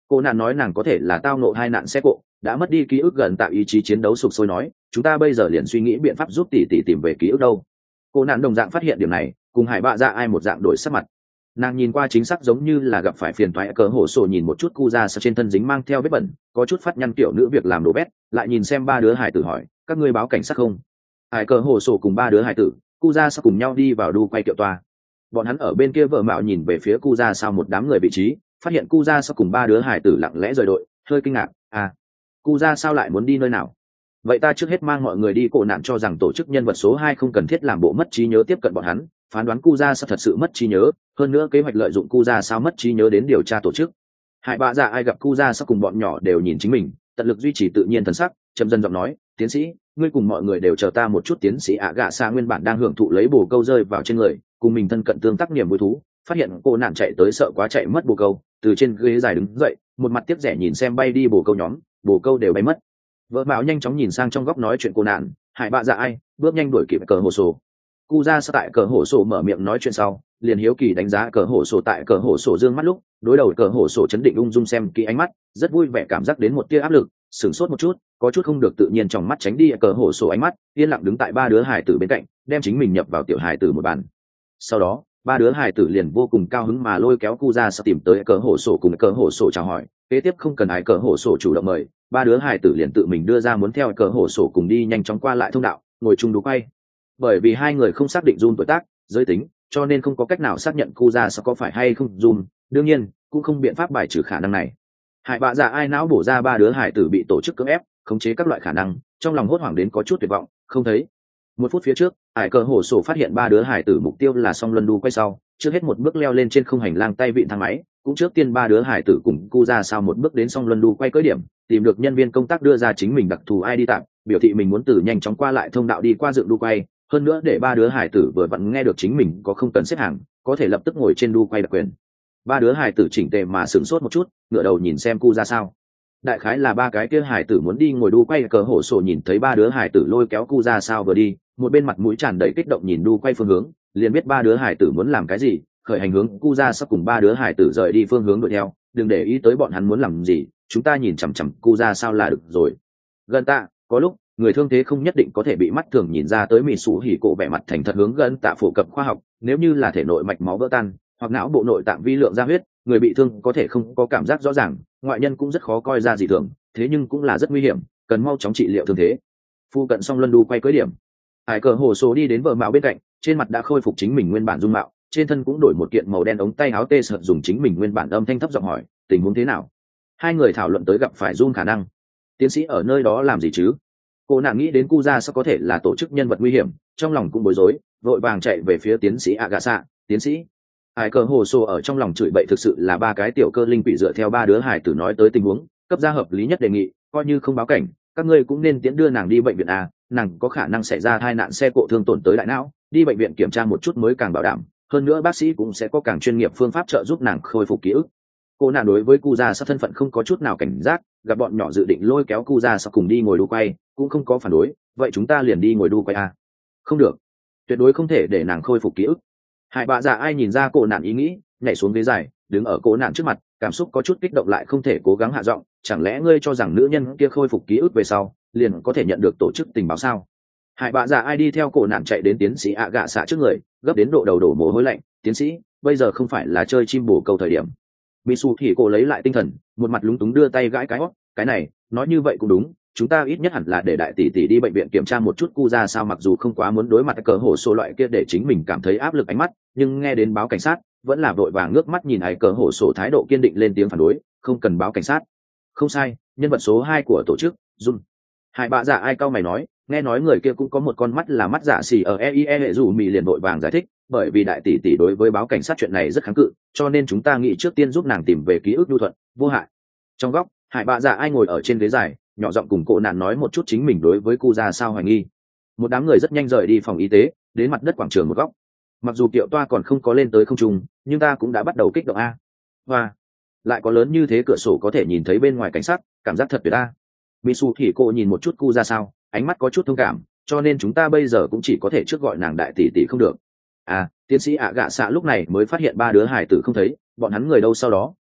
Cô nạn nói nàng có thể là tao nộ hai nạn xe cộ, đã mất đi ký ức, gần tạo ý chí chiến đấu sục sôi nói chúng ta bây giờ liền suy nghĩ biện pháp giúp tỷ tỷ tìm về ký ức đâu. Cô nạn đồng dạng phát hiện điểm này, cùng Hải Bạ Dạ Ai một dạng đổi sắc mặt. Nàng nhìn qua chính xác giống như là gặp phải phiền toái. Cờ hổ sổ nhìn một chút cu ra sau trên thân dính mang theo vết bẩn, có chút phát nhăn kiểu nữ việc làm đồ bét, lại nhìn xem ba đứa hải tử hỏi các ngươi báo cảnh sát không. Hải cờ hổ sổ cùng ba đứa hải tử cu ra sau cùng nhau đi vào đu quay kiệu toa. Bọn hắn ở bên kia vợ mạo nhìn về phía cu ra sau một đám người vị trí, phát hiện cu ra sau cùng ba đứa hải tử lặng lẽ rời đội, hơi kinh ngạc. À, cu ra sao lại muốn đi nơi nào? Vậy ta trước hết mang mọi người đi. Cổ nạn cho rằng tổ chức nhân vật số hai không cần thiết làm bộ mất trí nhớ tiếp cận bọn hắn, phán đoán cu ra sao thật sự mất trí nhớ, hơn nữa kế hoạch lợi dụng cu ra sao mất trí nhớ đến điều tra tổ chức. Hải Bạ Dạ Ai gặp cu ra sao cùng bọn nhỏ đều nhìn chính mình, tận lực duy trì tự nhiên thần sắc, chậm dần giọng nói tiến sĩ, ngươi cùng mọi người đều chờ ta một chút. Tiến sĩ ạ gạ xa nguyên bản đang hưởng thụ lấy bồ câu rơi vào trên người, cùng mình thân cận tương tác niềm vui thú, phát hiện cô nạn chạy tới sợ quá chạy mất bồ câu, từ trên ghế dài đứng dậy, một mặt tiếc rẻ nhìn xem bay đi bồ câu nhóm, bồ câu đều bay mất. Vợ Mạo nhanh chóng nhìn sang trong góc nói chuyện cô nạn. Hải Bạ Dạ Ai bước nhanh đuổi kịp cờ hổ sổ. Cu ra sao tại cờ hổ sổ mở miệng nói chuyện sau, liền hiếu kỳ đánh giá cờ hổ sổ. Tại cờ hổ sổ dương mắt lúc, đối đầu cờ hổ sổ chấn định ung dung xem kỹ ánh mắt, rất vui vẻ cảm giác đến một tia áp lực, sửng sốt một chút, có chút không được tự nhiên trong mắt tránh đi cờ hổ sổ ánh mắt, yên lặng đứng tại ba đứa hải tử bên cạnh, đem chính mình nhập vào tiểu hải tử một bàn. Sau đó ba đứa hải tử liền vô cùng cao hứng mà lôi kéo cu ra sao tìm tới cờ hổ sổ cùng cờ hổ sổ chào hỏi. Kế tiếp không cần ai cờ hổ sổ chủ động mời, ba đứa hải tử liền tự mình đưa ra muốn theo cờ hổ sổ cùng đi nhanh chóng qua lại thông đạo, ngồi chung đú quay. Bởi vì hai người không xác định Jun tuổi tác, giới tính, cho nên không có cách nào xác nhận cu ra sao có phải hay không Jun, đương nhiên cũng không biện pháp bài trừ khả năng này. Hải Bạ Dạ Ai não bổ ra ba đứa hải tử bị tổ chức cưỡng ép khống chế các loại khả năng, trong lòng hốt hoảng đến có chút tuyệt vọng, không thấy. Một phút phía trước, Hải cờ hổ sổ phát hiện ba đứa hải tử mục tiêu là song luân đu quay sau, trước hết một bước leo lên trên không hành lang tay vịn thang máy, cũng trước tiên ba đứa hải tử cùng cu ra sao một bước đến song luân đu quay cưỡi điểm, tìm được nhân viên công tác đưa ra chính mình đặc thù ai đi tạm, biểu thị mình muốn từ nhanh chóng qua lại thông đạo đi qua dựng đu quay, hơn nữa để ba đứa hải tử vừa vặn nghe được chính mình có không cần xếp hàng, có thể lập tức ngồi trên đu quay đặc quyền. Ba đứa hải tử chỉnh tề mà sửng sốt một chút, ngửa đầu nhìn xem cu ra sao. Đại khái là ba cái kia hải tử muốn đi ngồi đu quay. Cờ hổ sổ nhìn thấy ba đứa hải tử lôi kéo cu ra sao vừa đi, một bên mặt mũi tràn đầy kích động nhìn đu quay phương hướng, liền biết ba đứa hải tử muốn làm cái gì, khởi hành hướng cu ra sao cùng ba đứa hải tử rời đi phương hướng đuổi theo, đừng để ý tới bọn hắn muốn làm gì, chúng ta nhìn chằm chằm cu ra sao là được rồi. Gần tạ, có lúc người thương thế không nhất định có thể bị mắt thường nhìn ra tới. Mị Sủ Hỉ Cổ vẻ mặt thành thật hướng Gần tạ phổ cập khoa học, nếu như là thể nội mạch máu vỡ tan hoặc não bộ nội tạng vi lượng ra huyết, người bị thương có thể không có cảm giác rõ ràng, ngoại nhân cũng rất khó coi ra gì thường, thế nhưng cũng là rất nguy hiểm, cần mau chóng trị liệu thương thế. Phu cận xong luân đu quay cưới điểm, Hải cờ hổ số đi đến vợ Mạo bên cạnh, trên mặt đã khôi phục chính mình nguyên bản dung mạo, trên thân cũng đổi một kiện màu đen ống tay áo tê sợ, dùng chính mình nguyên bản âm thanh thấp giọng hỏi tình huống thế nào. Hai người thảo luận tới gặp phải Jun khả năng. Tiến sĩ ở nơi đó làm gì chứ? Cô nàng nghĩ đến cu ra sao có thể là tổ chức nhân vật nguy hiểm, trong lòng cũng bối rối, vội vàng chạy về phía tiến sĩ Agasa. Tiến sĩ, Hải cờ hồ sô ở trong lòng chửi bậy, thực sự là ba cái tiểu cơ linh quỷ dựa theo ba đứa hải tử nói tới tình huống, cấp ra hợp lý nhất đề nghị, coi như không báo cảnh, các ngươi cũng nên tiễn đưa nàng đi bệnh viện à, nàng có khả năng xảy ra tai nạn xe cộ thương tổn tới đại não, đi bệnh viện kiểm tra một chút mới càng bảo đảm, hơn nữa bác sĩ cũng sẽ có càng chuyên nghiệp phương pháp trợ giúp nàng khôi phục ký ức. Cô nàng đối với cu gia sao thân phận không có chút nào cảnh giác, gặp bọn nhỏ dự định lôi kéo cu gia sao cùng đi ngồi đu quay, cũng không có phản đối, vậy chúng ta liền đi ngồi đu quay à? Không được, tuyệt đối không thể để nàng khôi phục ký ức. Hải Bạ Dạ Ai nhìn ra cô nạn ý nghĩ, nhảy xuống ghế dài, đứng ở cô nạn trước mặt, cảm xúc có chút kích động lại không thể cố gắng hạ giọng, chẳng lẽ ngươi cho rằng nữ nhân kia khôi phục ký ức về sau liền có thể nhận được tổ chức tình báo sao? Hải Bạ Dạ Ai đi theo cô nạn chạy đến tiến sĩ ạ gạ xạ trước người, gấp đến độ đầu đổ mồ hôi lạnh. Tiến sĩ, bây giờ không phải là chơi chim bồ câu thời điểm. Mitsu thì cô lấy lại tinh thần, một mặt lúng túng đưa tay gãi cái hót, cái này nói như vậy cũng đúng, chúng ta ít nhất hẳn là để đại tỷ tỷ đi bệnh viện kiểm tra một chút cu ra sao. Mặc dù không quá muốn đối mặt cờ hổ sổ loại kia để chính mình cảm thấy áp lực ánh mắt, nhưng nghe đến báo cảnh sát vẫn là vội vàng ngước mắt nhìn ai cờ hổ sổ thái độ kiên định lên tiếng phản đối, không cần báo cảnh sát. Không sai, nhân vật số hai của tổ chức Jun. Hải Bạ Dạ Ai cau mày nói, nghe nói người kia cũng có một con mắt là mắt dạ xỉ ở e i e hệ dù mì liền vội vàng giải thích, bởi vì đại tỷ tỷ đối với báo cảnh sát chuyện này rất kháng cự, cho nên chúng ta nghĩ trước tiên giúp nàng tìm về ký ức nhu thuận vô hại. Trong góc, Hải Bạ Dạ Ai ngồi ở trên ghế dài, nhỏ giọng cùng cô nạn nói một chút chính mình đối với cu ra sao hoài nghi. Một đám người rất nhanh rời đi phòng y tế, đến mặt đất quảng trường một góc. Mặc dù kiệu toa còn không có lên tới không trung, nhưng ta cũng đã bắt đầu kích động a. Và lại có lớn như thế cửa sổ có thể nhìn thấy bên ngoài cảnh sát, cảm giác thật tuyệt a. Mitsu thì cô nhìn một chút cu ra sao, ánh mắt có chút thông cảm, cho nên chúng ta bây giờ cũng chỉ có thể trước gọi nàng đại tỷ tỷ không được. À, tiến sĩ ạ gạ xạ lúc này mới phát hiện ba đứa hải tử không thấy, bọn hắn người đâu sau đó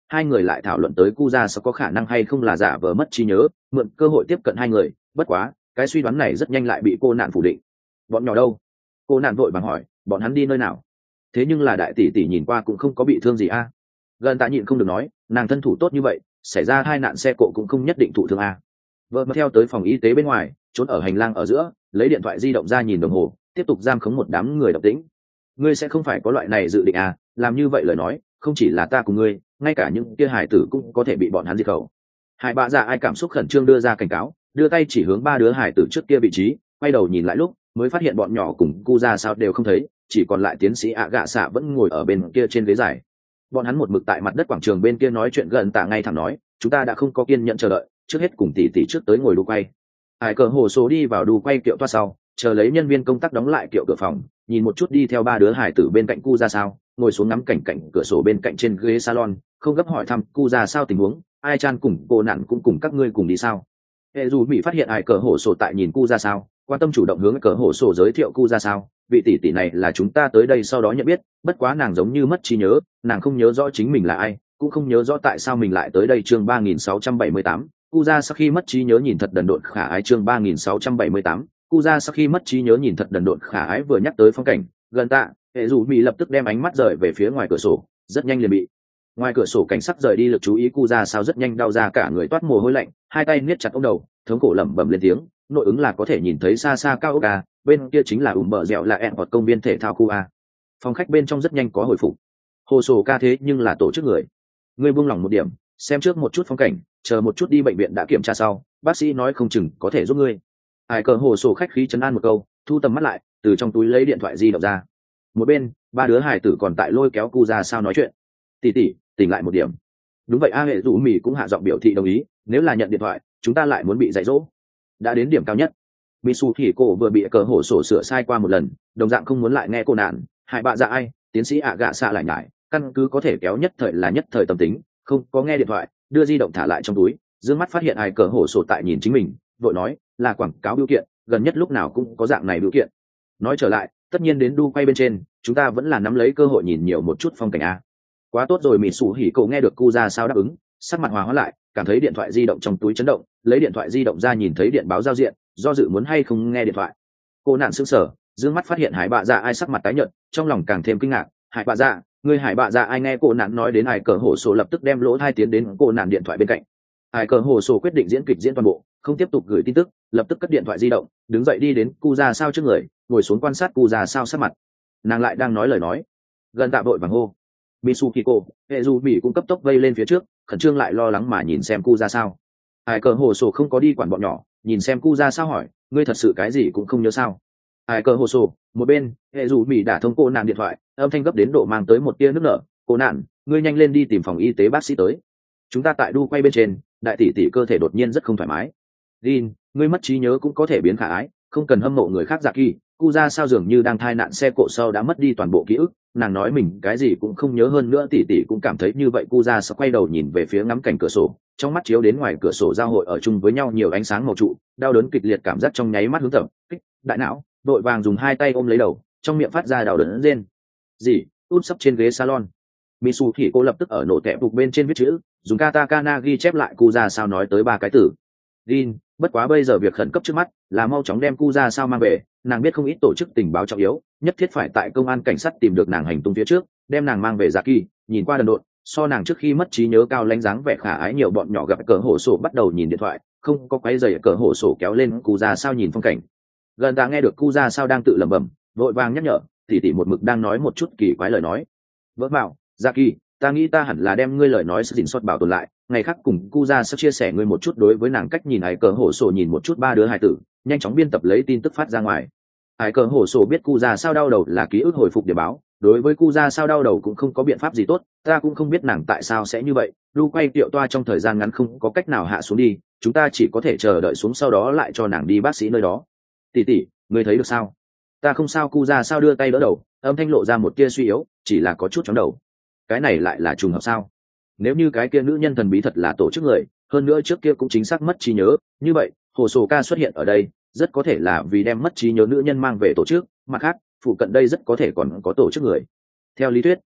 hai người lại thảo luận tới cu ra sao có khả năng hay không là giả vờ mất trí nhớ, mượn cơ hội tiếp cận hai người. Bất quá cái suy đoán này rất nhanh lại bị cô nạn phủ định. Bọn nhỏ đâu? Cô nạn vội vàng hỏi, bọn hắn đi nơi nào? Thế nhưng là đại tỷ tỷ nhìn qua cũng không có bị thương gì a. Gần tạ nhịn không được nói, nàng thân thủ tốt như vậy, xảy ra hai nạn xe cộ cũng không nhất định thụ thương a. Vợ mà theo tới phòng y tế bên ngoài, trốn ở hành lang ở giữa, lấy điện thoại di động ra nhìn đồng hồ, tiếp tục giam khống một đám người độc tĩnh. Ngươi sẽ không phải có loại này dự định à? Làm như vậy lời nói, không chỉ là ta cùng ngươi, ngay cả những kia hải tử cũng có thể bị bọn hắn diệt khẩu. Hải bạ dạ ai cảm xúc khẩn trương đưa ra cảnh cáo, đưa tay chỉ hướng ba đứa hải tử trước kia vị trí, quay đầu nhìn lại lúc mới phát hiện bọn nhỏ cùng cu ra sao đều không thấy, chỉ còn lại tiến sĩ ạ gạ xạ vẫn ngồi ở bên kia trên ghế dài. Bọn hắn một mực tại mặt đất quảng trường bên kia nói chuyện, gần tạ ngay thẳng nói, chúng ta đã không có kiên nhẫn chờ đợi, trước hết cùng tỷ tỷ trước tới ngồi đu quay. Hải cờ hồ số đi vào đu quay kiệu toa sau, chờ lấy nhân viên công tác đóng lại kiệu cửa phòng, nhìn một chút đi theo ba đứa hải tử bên cạnh cu ra sao, ngồi xuống ngắm cảnh cảnh cửa sổ bên cạnh trên ghế salon, không gấp hỏi thăm cu ra sao tình huống, ai chan cùng cô nặn cũng cùng các ngươi cùng đi sao. Hệ dù bị phát hiện Hải cờ hồ sổ tại nhìn cu ra sao, quan tâm chủ động hướng cờ hồ sổ giới thiệu cu ra sao, vị tỷ tỷ này là chúng ta tới đây sau đó nhận biết, bất quá nàng giống như mất trí nhớ, nàng không nhớ rõ chính mình là ai, cũng không nhớ rõ tại sao mình lại tới đây. Chương ba nghìn sáu trăm bảy mươi tám, cu ra sau khi mất trí nhớ nhìn thật đần độn khả ái. Chương ba nghìn sáu trăm bảy mươi tám, cu ra sau khi mất trí nhớ nhìn thật đần độn khả ái. Vừa nhắc tới phong cảnh gần tạ, hệ dù bị lập tức đem ánh mắt rời về phía ngoài cửa sổ, rất nhanh liền bị ngoài cửa sổ cảnh sắc rời đi lực chú ý. Cu ra sao rất nhanh đau ra cả người, toát mồ hôi lạnh, hai tay niết chặt ống đầu, thống cổ lẩm bẩm lên tiếng, nội ứng là có thể nhìn thấy xa xa cao ốc a, bên kia chính là ủm bờ dẻo là ẹn hoặc công viên thể thao khu a. Phòng khách bên trong rất nhanh có hồi phục. Hồ sổ ca thế nhưng là tổ chức người, ngươi buông lỏng một điểm, xem trước một chút phong cảnh, chờ một chút đi bệnh viện đã kiểm tra sau, bác sĩ nói không chừng có thể giúp ngươi. Hải cờ hồ sổ khách khí trấn an một câu, thu tầm mắt lại, từ trong túi lấy điện thoại di động ra. Một bên ba đứa hải tử còn tại lôi kéo cu ra sao nói chuyện. Tỷ tỷ, tỉnh lại một điểm. Đúng vậy a. Hệ rủ mì cũng hạ giọng biểu thị đồng ý, nếu là nhận điện thoại chúng ta lại muốn bị dạy dỗ. Đã đến điểm cao nhất, Mitsu thì cô vừa bị cờ hổ sổ sửa sai qua một lần, đồng dạng không muốn lại nghe cô nạn. Hải bạ dạ ai, tiến sĩ ạ gạ xạ lại nhải, căn cứ có thể kéo nhất thời là nhất thời tâm tính, không có nghe điện thoại, đưa di động thả lại trong túi, dương mắt phát hiện ai cờ hổ sổ tại nhìn chính mình, vội nói là quảng cáo biểu kiện, gần nhất lúc nào cũng có dạng này biểu kiện. Nói trở lại, tất nhiên đến đu quay bên trên, chúng ta vẫn là nắm lấy cơ hội nhìn nhiều một chút phong cảnh a. Quá tốt rồi. Mitsu hỉ cậu nghe được cu ra sao đáp ứng, sắc mặt hòa hóa lại, cảm thấy điện thoại di động trong túi chấn động, lấy điện thoại di động ra nhìn thấy điện báo giao diện, do dự muốn hay không nghe điện thoại. Cô nạn sững sờ, dương mắt phát hiện Hải bạ dạ ai sắc mặt tái nhợt, trong lòng càng thêm kinh ngạc. Hải bạ dạ, người Hải bạ dạ ai? Nghe cô nạn nói đến Hải cờ hổ sổ lập tức đem lỗ tai tiến đến cô nạn điện thoại bên cạnh. Hải cờ hổ sổ quyết định diễn kịch diễn toàn bộ, không tiếp tục gửi tin tức, lập tức cất điện thoại di động, đứng dậy đi đến cu ra sao trước người, ngồi xuống quan sát cu ra sao sắc mặt. Nàng lại đang nói lời nói. Gần tạ vội vàng hô Mitsukiko, hệ dù bị cũng cấp tốc vây lên phía trước, khẩn trương lại lo lắng mà nhìn xem cu ra sao. Hải cờ hồ sổ không có đi quản bọn nhỏ, nhìn xem cu ra sao hỏi, ngươi thật sự cái gì cũng không nhớ sao? Hải cờ hồ sổ một bên, hệ dù bị đã thông cô nạn điện thoại, âm thanh gấp đến độ mang tới một tia nước nở. Cô nạn, ngươi nhanh lên đi tìm phòng y tế bác sĩ tới, chúng ta tại đu quay bên trên, đại tỷ tỷ cơ thể đột nhiên rất không thoải mái. Din, ngươi mất trí nhớ cũng có thể biến khả ái, không cần hâm mộ người khác. Dạ kỳ, cu ra sao dường như đang thai nạn xe cộ sau đã mất đi toàn bộ ký ức, nàng nói mình cái gì cũng không nhớ, hơn nữa tỷ tỷ cũng cảm thấy như vậy. Cu ra sao quay đầu nhìn về phía ngắm cảnh cửa sổ, trong mắt chiếu đến ngoài cửa sổ giao hội ở chung với nhau nhiều ánh sáng màu trụ, đau đớn kịch liệt cảm giác trong nháy mắt hướng tập kích đại não, đội vàng dùng hai tay ôm lấy đầu, trong miệng phát ra đau đớn rên gì út sấp trên ghế salon. Mitsu thì cô lập tức ở nổ tẹp bục bên trên viết chữ, dùng katakana ghi chép lại cu ra sao nói tới ba cái từ. Din, bất quá bây giờ việc khẩn cấp trước mắt là mau chóng đem cu ra sao mang về, nàng biết không ít tổ chức tình báo trọng yếu, nhất thiết phải tại công an cảnh sát tìm được nàng hành tung phía trước, đem nàng mang về. Dạ kỳ nhìn qua đần độn, so nàng trước khi mất trí nhớ cao lãnh dáng vẻ khả ái nhiều. Bọn nhỏ gặp cờ hổ sổ bắt đầu nhìn điện thoại, không có quấy giày cờ hổ sổ kéo lên cu ra sao nhìn phong cảnh. Gần ta nghe được cu ra sao đang tự lẩm bẩm, vội vàng nhắc nhở, tỉ tỉ một mực đang nói một chút kỳ quái lời nói. Vỡ vào, Dạ kỳ, ta nghĩ ta hẳn là đem ngươi lời nói sự dình xuất bảo tồn lại, ngày khác cùng cu ra sao chia sẻ ngươi một chút đối với nàng cách nhìn. Ai cờ hổ sổ nhìn một chút ba đứa hài tử, nhanh chóng biên tập lấy tin tức phát ra ngoài. Ai cờ hổ sổ biết cu ra sao đau đầu là ký ức hồi phục để báo, đối với cu ra sao đau đầu cũng không có biện pháp gì tốt, ta cũng không biết nàng tại sao sẽ như vậy. Lu quay tiệu toa trong thời gian ngắn không có cách nào hạ xuống đi, chúng ta chỉ có thể chờ đợi xuống, sau đó lại cho nàng đi bác sĩ nơi đó. Tỷ tỷ, ngươi thấy được sao? Ta không sao. Cu ra sao đưa tay đỡ đầu, âm thanh lộ ra một tia suy yếu, chỉ là có chút chóng đầu. Cái này lại là trùng hợp sao? Nếu như cái kia nữ nhân thần bí thật là tổ chức người, hơn nữa trước kia cũng chính xác mất trí nhớ, như vậy hồ sổ ca xuất hiện ở đây rất có thể là vì đem mất trí nhớ nữ nhân mang về tổ chức. Mặt khác, phụ cận đây rất có thể còn có tổ chức người. Theo lý thuyết,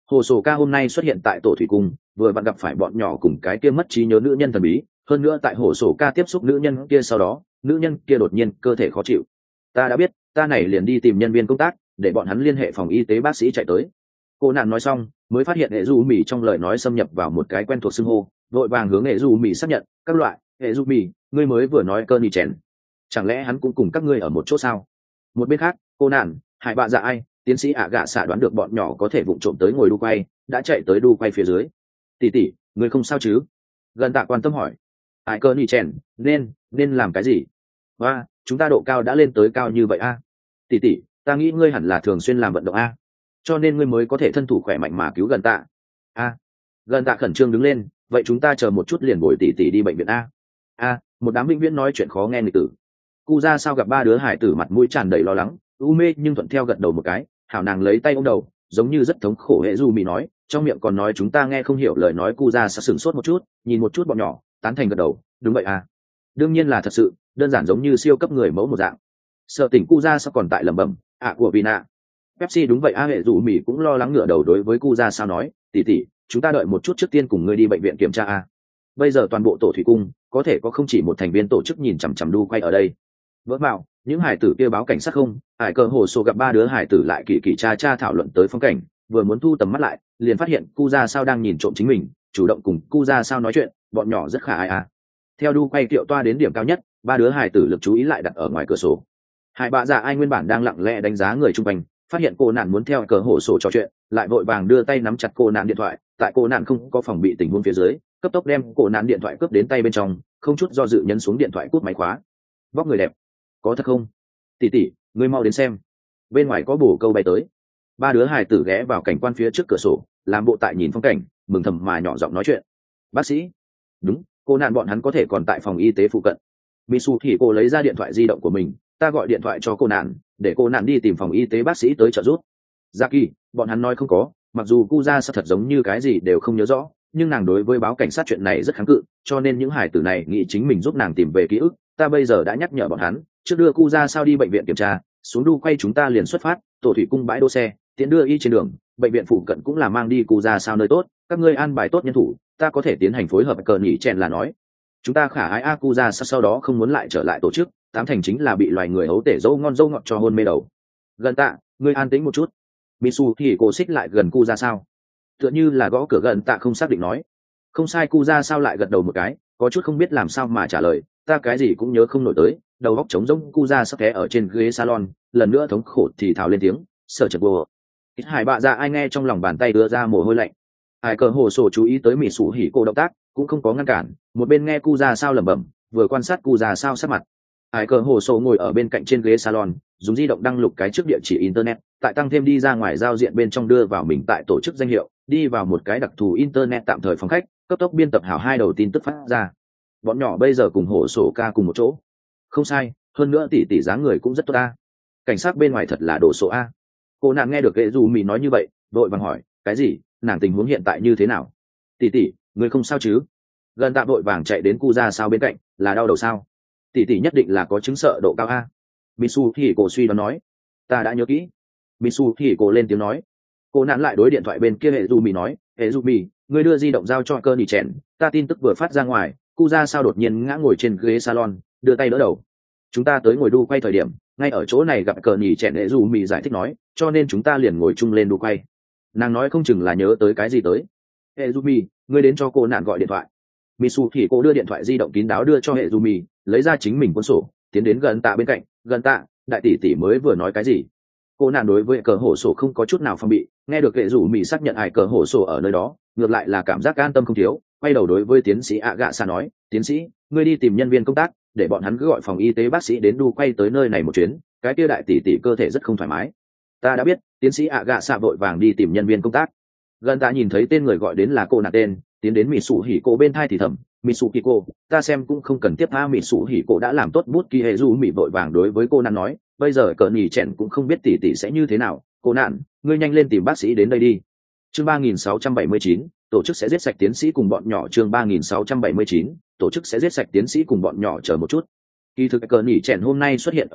hồ sổ ca hôm nay xuất hiện tại tổ thủy cung, vừa vặn gặp phải bọn nhỏ cùng cái kia mất trí nhớ nữ nhân thần bí, hơn nữa tại hồ sổ ca tiếp xúc nữ nhân kia sau đó nữ nhân kia đột nhiên cơ thể khó chịu. Ta đã biết, ta này liền đi tìm nhân viên công tác để bọn hắn liên hệ phòng y tế bác sĩ chạy tới. Cô nạn nói xong mới phát hiện hệ du mì trong lời nói xâm nhập vào một cái quen thuộc xưng hô, vội vàng hướng hệ du mì xác nhận các loại. Hệ du mì, ngươi mới vừa nói cơ nì chèn, chẳng lẽ hắn cũng cùng các ngươi ở một chỗ sao? Một bên khác, cô nạn hải bạ dạ ai tiến sĩ ạ gạ xạ đoán được bọn nhỏ có thể vụng trộm tới ngồi đu quay, đã chạy tới đu quay phía dưới. Tỷ tỷ, ngươi không sao chứ? Gần tạ quan tâm hỏi. Ai cơ nì chèn, nên nên làm cái gì? Và chúng ta độ cao đã lên tới cao như vậy a. À? Tỷ tỷ, ta nghĩ ngươi hẳn là thường xuyên làm vận động a, cho nên ngươi mới có thể thân thủ khỏe mạnh mà cứu gần tạ. A. Gần tạ khẩn trương đứng lên, vậy chúng ta chờ một chút liền bồi tỷ tỷ đi bệnh viện a. A. Một đám bệnh viện nói chuyện khó nghe người tử. Cu ra sao gặp ba đứa hải tử mặt mũi tràn đầy lo lắng, u mê nhưng thuận theo gật đầu một cái, hảo nàng lấy tay ôm đầu, giống như rất thống khổ. Hệ du mì nói, trong miệng còn nói chúng ta nghe không hiểu lời nói. Cu ra sao sửng sốt một chút, nhìn một chút bọn nhỏ, tán thành gật đầu, đúng vậy à, đương nhiên là thật sự, đơn giản giống như siêu cấp người mẫu một dạng. Sợ tỉnh Cu ra sao còn tại lẩm bẩm, ạ à của Vina. Pepsi đúng vậy a. Hệ du mì cũng lo lắng ngửa đầu đối với Cu ra sao nói, tỷ tỷ, chúng ta đợi một chút trước tiên cùng ngươi đi bệnh viện kiểm tra a. Bây giờ toàn bộ tổ thủy cung có thể có không chỉ một thành viên tổ chức nhìn chằm chằm đu quay ở đây. Vỡ mạo, những hải tử kia báo cảnh sát không? Hải cờ hồ sổ gặp ba đứa hải tử lại kỳ kỳ cha cha thảo luận tới phong cảnh, vừa muốn thu tầm mắt lại, liền phát hiện Cu ra sao đang nhìn trộm chính mình, chủ động cùng Cu ra sao nói chuyện, bọn nhỏ rất khả ai à. Theo đu quay kiệu toa đến điểm cao nhất, ba đứa hải tử lực chú ý lại đặt ở ngoài cửa sổ. Hải bạ dạ ai nguyên bản đang lặng lẽ đánh giá người chung quanh, phát hiện cô nạn muốn theo cờ hồ sổ trò chuyện, lại vội vàng đưa tay nắm chặt cô nạn điện thoại. Tại cô nạn không có phòng bị tình huống phía dưới, cấp tốc đem cô nạn điện thoại cướp đến tay bên trong, không chút do dự nhấn xuống điện thoại cút máy khóa. Vóc người đẹp, có thật không? Tỷ tỷ, ngươi mau đến xem, bên ngoài có bồ câu bay tới. Ba đứa hài tử ghé vào cảnh quan phía trước cửa sổ, làm bộ tại nhìn phong cảnh, mừng thầm mà nhỏ giọng nói chuyện. Bác sĩ? Đúng, cô nạn bọn hắn có thể còn tại phòng y tế phụ cận. Misu thì cô lấy ra điện thoại di động của mình, ta gọi điện thoại cho cô nạn, để cô nạn đi tìm phòng y tế bác sĩ tới trợ giúp. Jackie, bọn hắn nói không có, mặc dù cu ra sao thật giống như cái gì đều không nhớ rõ, nhưng nàng đối với báo cảnh sát chuyện này rất kháng cự, cho nên những hải tử này nghĩ chính mình giúp nàng tìm về ký ức. Ta bây giờ đã nhắc nhở bọn hắn, trước đưa cu ra sao đi bệnh viện kiểm tra, xuống đu quay chúng ta liền xuất phát, tổ thủy cung bãi đỗ xe, tiện đưa y trên đường, bệnh viện phụ cận cũng là mang đi cu ra sao nơi tốt, các ngươi an bài tốt nhân thủ, ta có thể tiến hành phối hợp. Cờ nhỉ chèn là nói, chúng ta khả ái a cu ra sao sau đó không muốn lại trở lại tổ chức, tám thành chính là bị loài người hấu tể dâu ngon dâu ngọt cho hôn mê đầu. Gần tạ, ngươi an tĩnh một chút. Misu thì cô xích lại gần cu ra sao, tựa như là gõ cửa. Gần tạ không xác định nói, không sai. Cu ra sao lại gật đầu một cái, có chút không biết làm sao mà trả lời, ta cái gì cũng nhớ không nổi tới. Đầu góc trống rỗng. Cu ra sắp té ở trên ghế salon, lần nữa thống khổ thì thào lên tiếng, sợ chật bùa. Ít hải bạ ra ai nghe trong lòng bàn tay đưa ra mồ hôi lạnh. Hải cờ hồ sổ chú ý tới mỹ sủ hỉ cô động tác, cũng không có ngăn cản, một bên nghe Cu ra sao lẩm bẩm, vừa quan sát Cu ra sao sắc mặt. Hải cờ hồ sổ ngồi ở bên cạnh trên ghế salon, dùng di động đăng lục cái trước địa chỉ internet, tại tăng thêm đi ra ngoài giao diện bên trong đưa vào mình tại tổ chức danh hiệu, đi vào một cái đặc thù internet tạm thời phòng khách, cấp tốc biên tập hảo hai đầu tin tức phát ra. Bọn nhỏ bây giờ cùng hổ sổ ca cùng một chỗ, không sai, hơn nữa tỷ tỷ dáng người cũng rất tốt a. Cảnh sát bên ngoài thật là đồ số a. Cô nàng nghe được Kệ Dù Mì nói như vậy, vội vàng hỏi, cái gì? Nàng tình huống hiện tại như thế nào? Tỷ tỷ, người không sao chứ? Gần tạ vội vàng chạy đến Cu ra sao bên cạnh, là đau đầu sao? Tỷ tỷ nhất định là có chứng sợ độ cao a. Misu thì cổ suy đoán nói, ta đã nhớ kỹ. Misu thì cổ lên tiếng nói. Cô nạn lại đối điện thoại bên kia Hệ Dù Mì nói, Hệ Dù Mì, người đưa di động giao cho cơ nỉ chèn, ta tin tức vừa phát ra ngoài. Cu ra sao đột nhiên ngã ngồi trên ghế salon, đưa tay đỡ đầu. Chúng ta tới ngồi đu quay thời điểm, ngay ở chỗ này gặp cờ nhì chèn. Hệ Dù Mì giải thích nói, cho nên chúng ta liền ngồi chung lên đu quay. Nàng nói không chừng là nhớ tới cái gì tới. Hệ Dù Mì, ngươi đến cho cô nạn gọi điện thoại. Misu thì cô đưa điện thoại di động kín đáo đưa cho Hệ Dù Mì, lấy ra chính mình cuốn sổ, tiến đến gần tạ bên cạnh. Gần tạ, đại tỷ tỷ mới vừa nói cái gì? Cô nạn đối với cờ hổ sổ không có chút nào phòng bị, nghe được Hệ Dù Mì xác nhận ai cờ hổ sổ ở nơi đó, ngược lại là cảm giác an tâm không thiếu, quay đầu đối với tiến sĩ ạ gạ xa nói, tiến sĩ, ngươi đi tìm nhân viên công tác, để bọn hắn cứ gọi phòng y tế bác sĩ đến đu quay tới nơi này một chuyến, cái kia đại tỷ tỷ cơ thể rất không thoải mái. Ta đã biết. Tiến sĩ ạ gạ xa vội vàng đi tìm nhân viên công tác. Gần ta nhìn thấy tên người gọi đến là cô nạn tên, tiến đến mỹ sủ hỉ cổ bên thai thì thầm, mỹ sủ kỳ cô, ta xem cũng không cần tiếp tha. Mỹ sủ hỉ cổ đã làm tốt bút ký. Hệ du mỹ vội vàng đối với cô nạn nói, bây giờ cờ nhì chèn cũng không biết tỷ tỷ sẽ như thế nào. Cô nạn, ngươi nhanh lên tìm bác sĩ đến đây đi. Chương ba nghìn sáu trăm bảy mươi chín, tổ chức sẽ giết sạch tiến sĩ cùng bọn nhỏ. Chương ba nghìn sáu trăm bảy mươi chín, tổ chức sẽ giết sạch tiến sĩ cùng bọn nhỏ. Chờ một chút. Kỳ thực cờ nhì chèn hôm nay xuất hiện ở đây,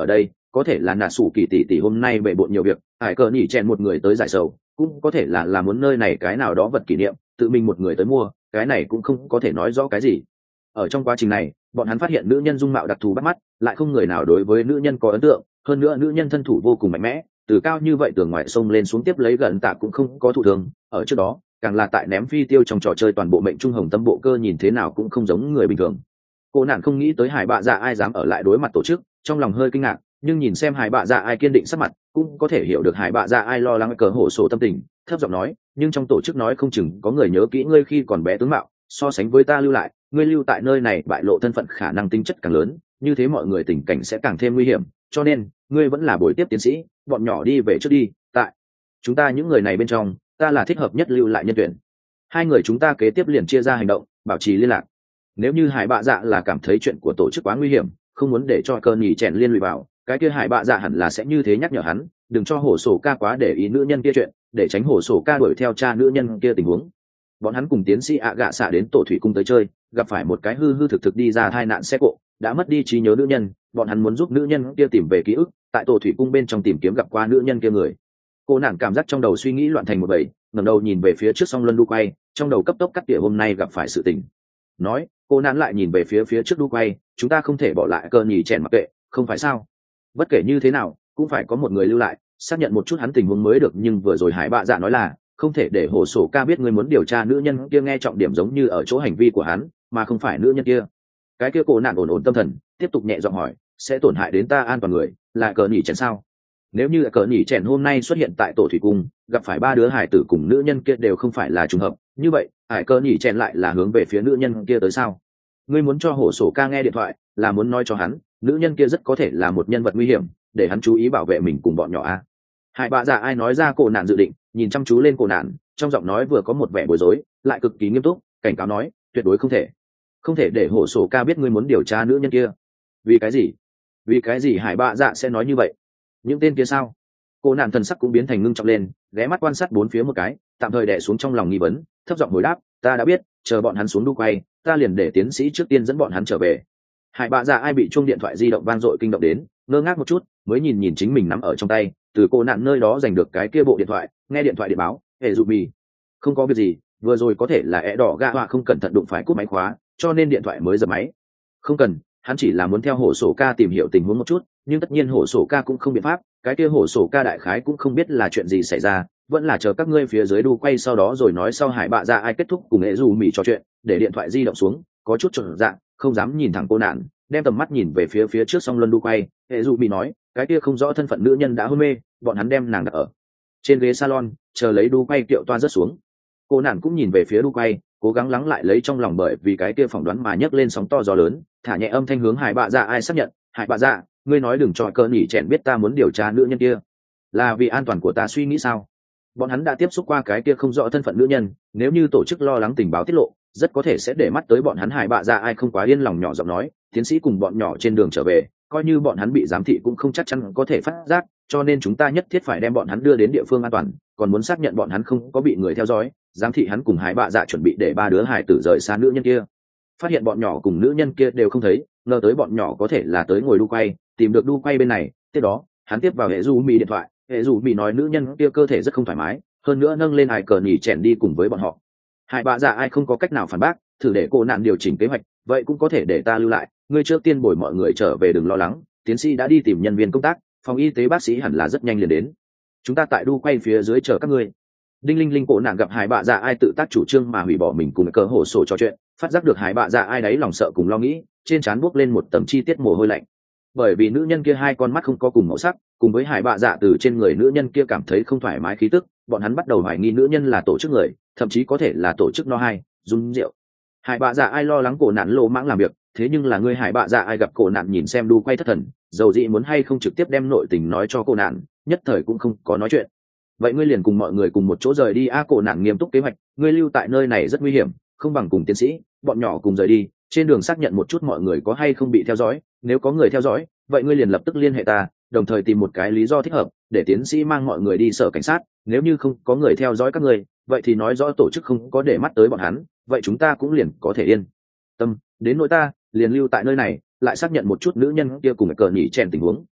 có thể là nà sủ kỳ tỷ tỷ hôm nay bệ bộn nhiều việc, hải cờ nhỉ chèn một người tới giải sầu, cũng có thể là là muốn nơi này cái nào đó vật kỷ niệm, tự mình một người tới mua, cái này cũng không có thể nói rõ cái gì. Ở trong quá trình này, bọn hắn phát hiện nữ nhân dung mạo đặc thù bắt mắt, lại không người nào đối với nữ nhân có ấn tượng, hơn nữa nữ nhân thân thủ vô cùng mạnh mẽ, từ cao như vậy tường ngoài sông lên xuống tiếp lấy gần tạ cũng không có thụ thương. Ở trước đó, càng là tại ném phi tiêu trong trò chơi toàn bộ mệnh trung hồng tâm bộ cơ nhìn thế nào cũng không giống người bình thường. Cô nạn không nghĩ tới hải bạ dạ ai dám ở lại đối mặt tổ chức, trong lòng hơi kinh ngạc, nhưng nhìn xem hải bạ dạ ai kiên định sắc mặt, cũng có thể hiểu được hải bạ dạ ai lo lắng cờ hổ sổ tâm tình, thấp giọng nói, nhưng trong tổ chức nói không chừng có người nhớ kỹ ngươi khi còn bé tướng mạo, so sánh với ta lưu lại, ngươi lưu tại nơi này bại lộ thân phận khả năng tính chất càng lớn, như thế mọi người tình cảnh sẽ càng thêm nguy hiểm, cho nên ngươi vẫn là buổi tiếp tiến sĩ, bọn nhỏ đi về trước đi, tại chúng ta những người này bên trong, ta là thích hợp nhất lưu lại nhân tuyển. Hai người chúng ta kế tiếp liền chia ra hành động, bảo trì liên lạc. Nếu như hải bạ dạ là cảm thấy chuyện của tổ chức quá nguy hiểm, không muốn để cho cờ nhỉ chèn liên lụy vào, cái kia hải bạ dạ hẳn là sẽ như thế nhắc nhở hắn, đừng cho hổ sổ ca quá để ý nữ nhân kia chuyện, để tránh hổ sổ ca đuổi theo cha nữ nhân kia tình huống. Bọn hắn cùng tiến sĩ ạ gạ xạ đến tổ thủy cung tới chơi, gặp phải một cái hư hư thực thực đi ra tai nạn xe cộ, đã mất đi trí nhớ nữ nhân, bọn hắn muốn giúp nữ nhân kia tìm về ký ức, tại tổ thủy cung bên trong tìm kiếm gặp qua nữ nhân kia người. Cô nàng cảm giác trong đầu suy nghĩ loạn thành một bầy, ngẩng đầu nhìn về phía trước song luân đu quay, trong đầu cấp tốc cắt tỉa hôm nay gặp phải sự tình. Nói, cô nàng lại nhìn về phía phía trước đu quay, chúng ta không thể bỏ lại cờ nhỉ chèn mặc kệ, không phải sao? Bất kể như thế nào, cũng phải có một người lưu lại, xác nhận một chút hắn tình huống mới được. Nhưng vừa rồi hải bạ dạ nói là không thể để hồ sổ ca biết người muốn điều tra nữ nhân kia, nghe trọng điểm giống như ở chỗ hành vi của hắn, mà không phải nữ nhân kia. Cái kia cô nạn ổn ổn tâm thần, tiếp tục nhẹ giọng hỏi, sẽ tổn hại đến ta an toàn người, là cờ nhỉ chèn sao? Nếu như cờ nhỉ chèn hôm nay xuất hiện tại tổ thủy cung, gặp phải ba đứa hải tử cùng nữ nhân kia đều không phải là trùng hợp, như vậy hải cờ nhỉ chèn lại là hướng về phía nữ nhân kia tới sao? Ngươi muốn cho hổ sổ ca nghe điện thoại, là muốn nói cho hắn nữ nhân kia rất có thể là một nhân vật nguy hiểm, để hắn chú ý bảo vệ mình cùng bọn nhỏ a. Hải bạ dạ ai nói ra cổ nạn dự định, nhìn chăm chú lên cổ nạn, trong giọng nói vừa có một vẻ bối rối, lại cực kỳ nghiêm túc, cảnh cáo nói, tuyệt đối không thể không thể để hổ sổ ca biết ngươi muốn điều tra nữ nhân kia. Vì cái gì? Vì cái gì hải bạ dạ sẽ nói như vậy? Những tên kia sao? Cô nạn thần sắc cũng biến thành ngưng trọng lên, ghé mắt quan sát bốn phía một cái, tạm thời đè xuống trong lòng nghi vấn, thấp giọng hồi đáp, ta đã biết, chờ bọn hắn xuống đu quay, ta liền để tiến sĩ trước tiên dẫn bọn hắn trở về. Hải bạ dạ ai bị chuông điện thoại di động vang dội kinh động đến, ngơ ngác một chút, mới nhìn nhìn chính mình nắm ở trong tay, từ cô nạn nơi đó giành được cái kia bộ điện thoại, nghe điện thoại điện báo, hệ dụ mì, không có việc gì, vừa rồi có thể là é đỏ gạ họa không cẩn thận đụng phải cúp máy khóa, cho nên điện thoại mới giật máy. Không cần, hắn chỉ là muốn theo hổ sổ ca tìm hiểu tình huống một chút, nhưng tất nhiên hổ sổ ca cũng không biện pháp, cái kia hổ sổ ca đại khái cũng không biết là chuyện gì xảy ra, vẫn là chờ các ngươi phía dưới đu quay sau đó rồi nói. Sau hải bạ dạ ai kết thúc cùng hệ dù mì trò chuyện, để điện thoại di động xuống, có chút trộn dạng, không dám nhìn thẳng cô nạn, đem tầm mắt nhìn về phía phía trước song luân đu quay. Hệ dù mì nói, cái kia không rõ thân phận nữ nhân đã hôn mê, bọn hắn đem nàng đặt ở trên ghế salon, chờ lấy đu quay kiệu toa rớt xuống. Cô nạn cũng nhìn về phía đu quay, cố gắng lắng lại lấy trong lòng, bởi vì cái kia phỏng đoán mà nhấc lên sóng to gió lớn, thả nhẹ âm thanh hướng hải bạ dạ ai xác nhận, hải bạ dạ, ngươi nói đừng cho cờ nhỉ chèn biết ta muốn điều tra nữ nhân kia, là vì an toàn của ta suy nghĩ sao? Bọn hắn đã tiếp xúc qua cái kia không rõ thân phận nữ nhân, nếu như tổ chức lo lắng tình báo tiết lộ, rất có thể sẽ để mắt tới bọn hắn. Hải bạ dạ ai không quá yên lòng, nhỏ giọng nói, tiến sĩ cùng bọn nhỏ trên đường trở về, coi như bọn hắn bị giám thị cũng không chắc chắn có thể phát giác, cho nên chúng ta nhất thiết phải đem bọn hắn đưa đến địa phương an toàn, còn muốn xác nhận bọn hắn không có bị người theo dõi. Giám thị hắn cùng hải bạ dạ chuẩn bị để ba đứa hải tử rời xa nữ nhân kia. Phát hiện bọn nhỏ cùng nữ nhân kia đều không thấy, ngờ tới bọn nhỏ có thể là tới ngồi đu quay, tìm được đu quay bên này. Tiếp đó hắn tiếp vào hệ du mỹ điện thoại, hệ du mỹ nói nữ nhân kia cơ thể rất không thoải mái, hơn nữa nâng lên hải cờ nhỉ chèn đi cùng với bọn họ. Hải bạ dạ ai không có cách nào phản bác, thử để cô nạn điều chỉnh kế hoạch, vậy cũng có thể để ta lưu lại, ngươi trước tiên bồi mọi người trở về, đừng lo lắng, tiến sĩ đã đi tìm nhân viên công tác, phòng y tế bác sĩ hẳn là rất nhanh liền đến, chúng ta tại đu quay phía dưới chờ các ngươi. Đinh linh linh cổ nạn gặp hải bạ dạ ai tự tác chủ trương mà hủy bỏ mình cùng cờ hổ sổ trò chuyện, phát giác được hải bạ dạ ai đấy lòng sợ cùng lo nghĩ, trên trán buốc lên một tầm chi tiết mồ hôi lạnh. Bởi vì nữ nhân kia hai con mắt không có cùng màu sắc, cùng với hải bạ dạ từ trên người nữ nhân kia cảm thấy không thoải mái khí tức, bọn hắn bắt đầu hoài nghi nữ nhân là tổ chức người, thậm chí có thể là tổ chức no hai dung rượu. Hải bạ dạ ai lo lắng cổ nạn lỗ mãng làm việc, thế nhưng là người hải bạ dạ ai gặp cổ nạn nhìn xem đu quay thất thần, dầu dĩ muốn hay không trực tiếp đem nội tình nói cho cổ nạn, nhất thời cũng không có nói chuyện. Vậy ngươi liền cùng mọi người cùng một chỗ rời đi a. Cổ nạn nghiêm túc kế hoạch, ngươi lưu tại nơi này rất nguy hiểm, không bằng cùng tiến sĩ bọn nhỏ cùng rời đi, trên đường xác nhận một chút mọi người có hay không bị theo dõi, nếu có người theo dõi, vậy ngươi liền lập tức liên hệ ta, đồng thời tìm một cái lý do thích hợp để tiến sĩ mang mọi người đi sở cảnh sát. Nếu như không có người theo dõi các ngươi, vậy thì nói rõ tổ chức không có để mắt tới bọn hắn, vậy chúng ta cũng liền có thể yên tâm. Đến nỗi ta liền lưu tại nơi này, lại xác nhận một chút nữ nhân kia cùng cờ nhỉ chèn tình huống.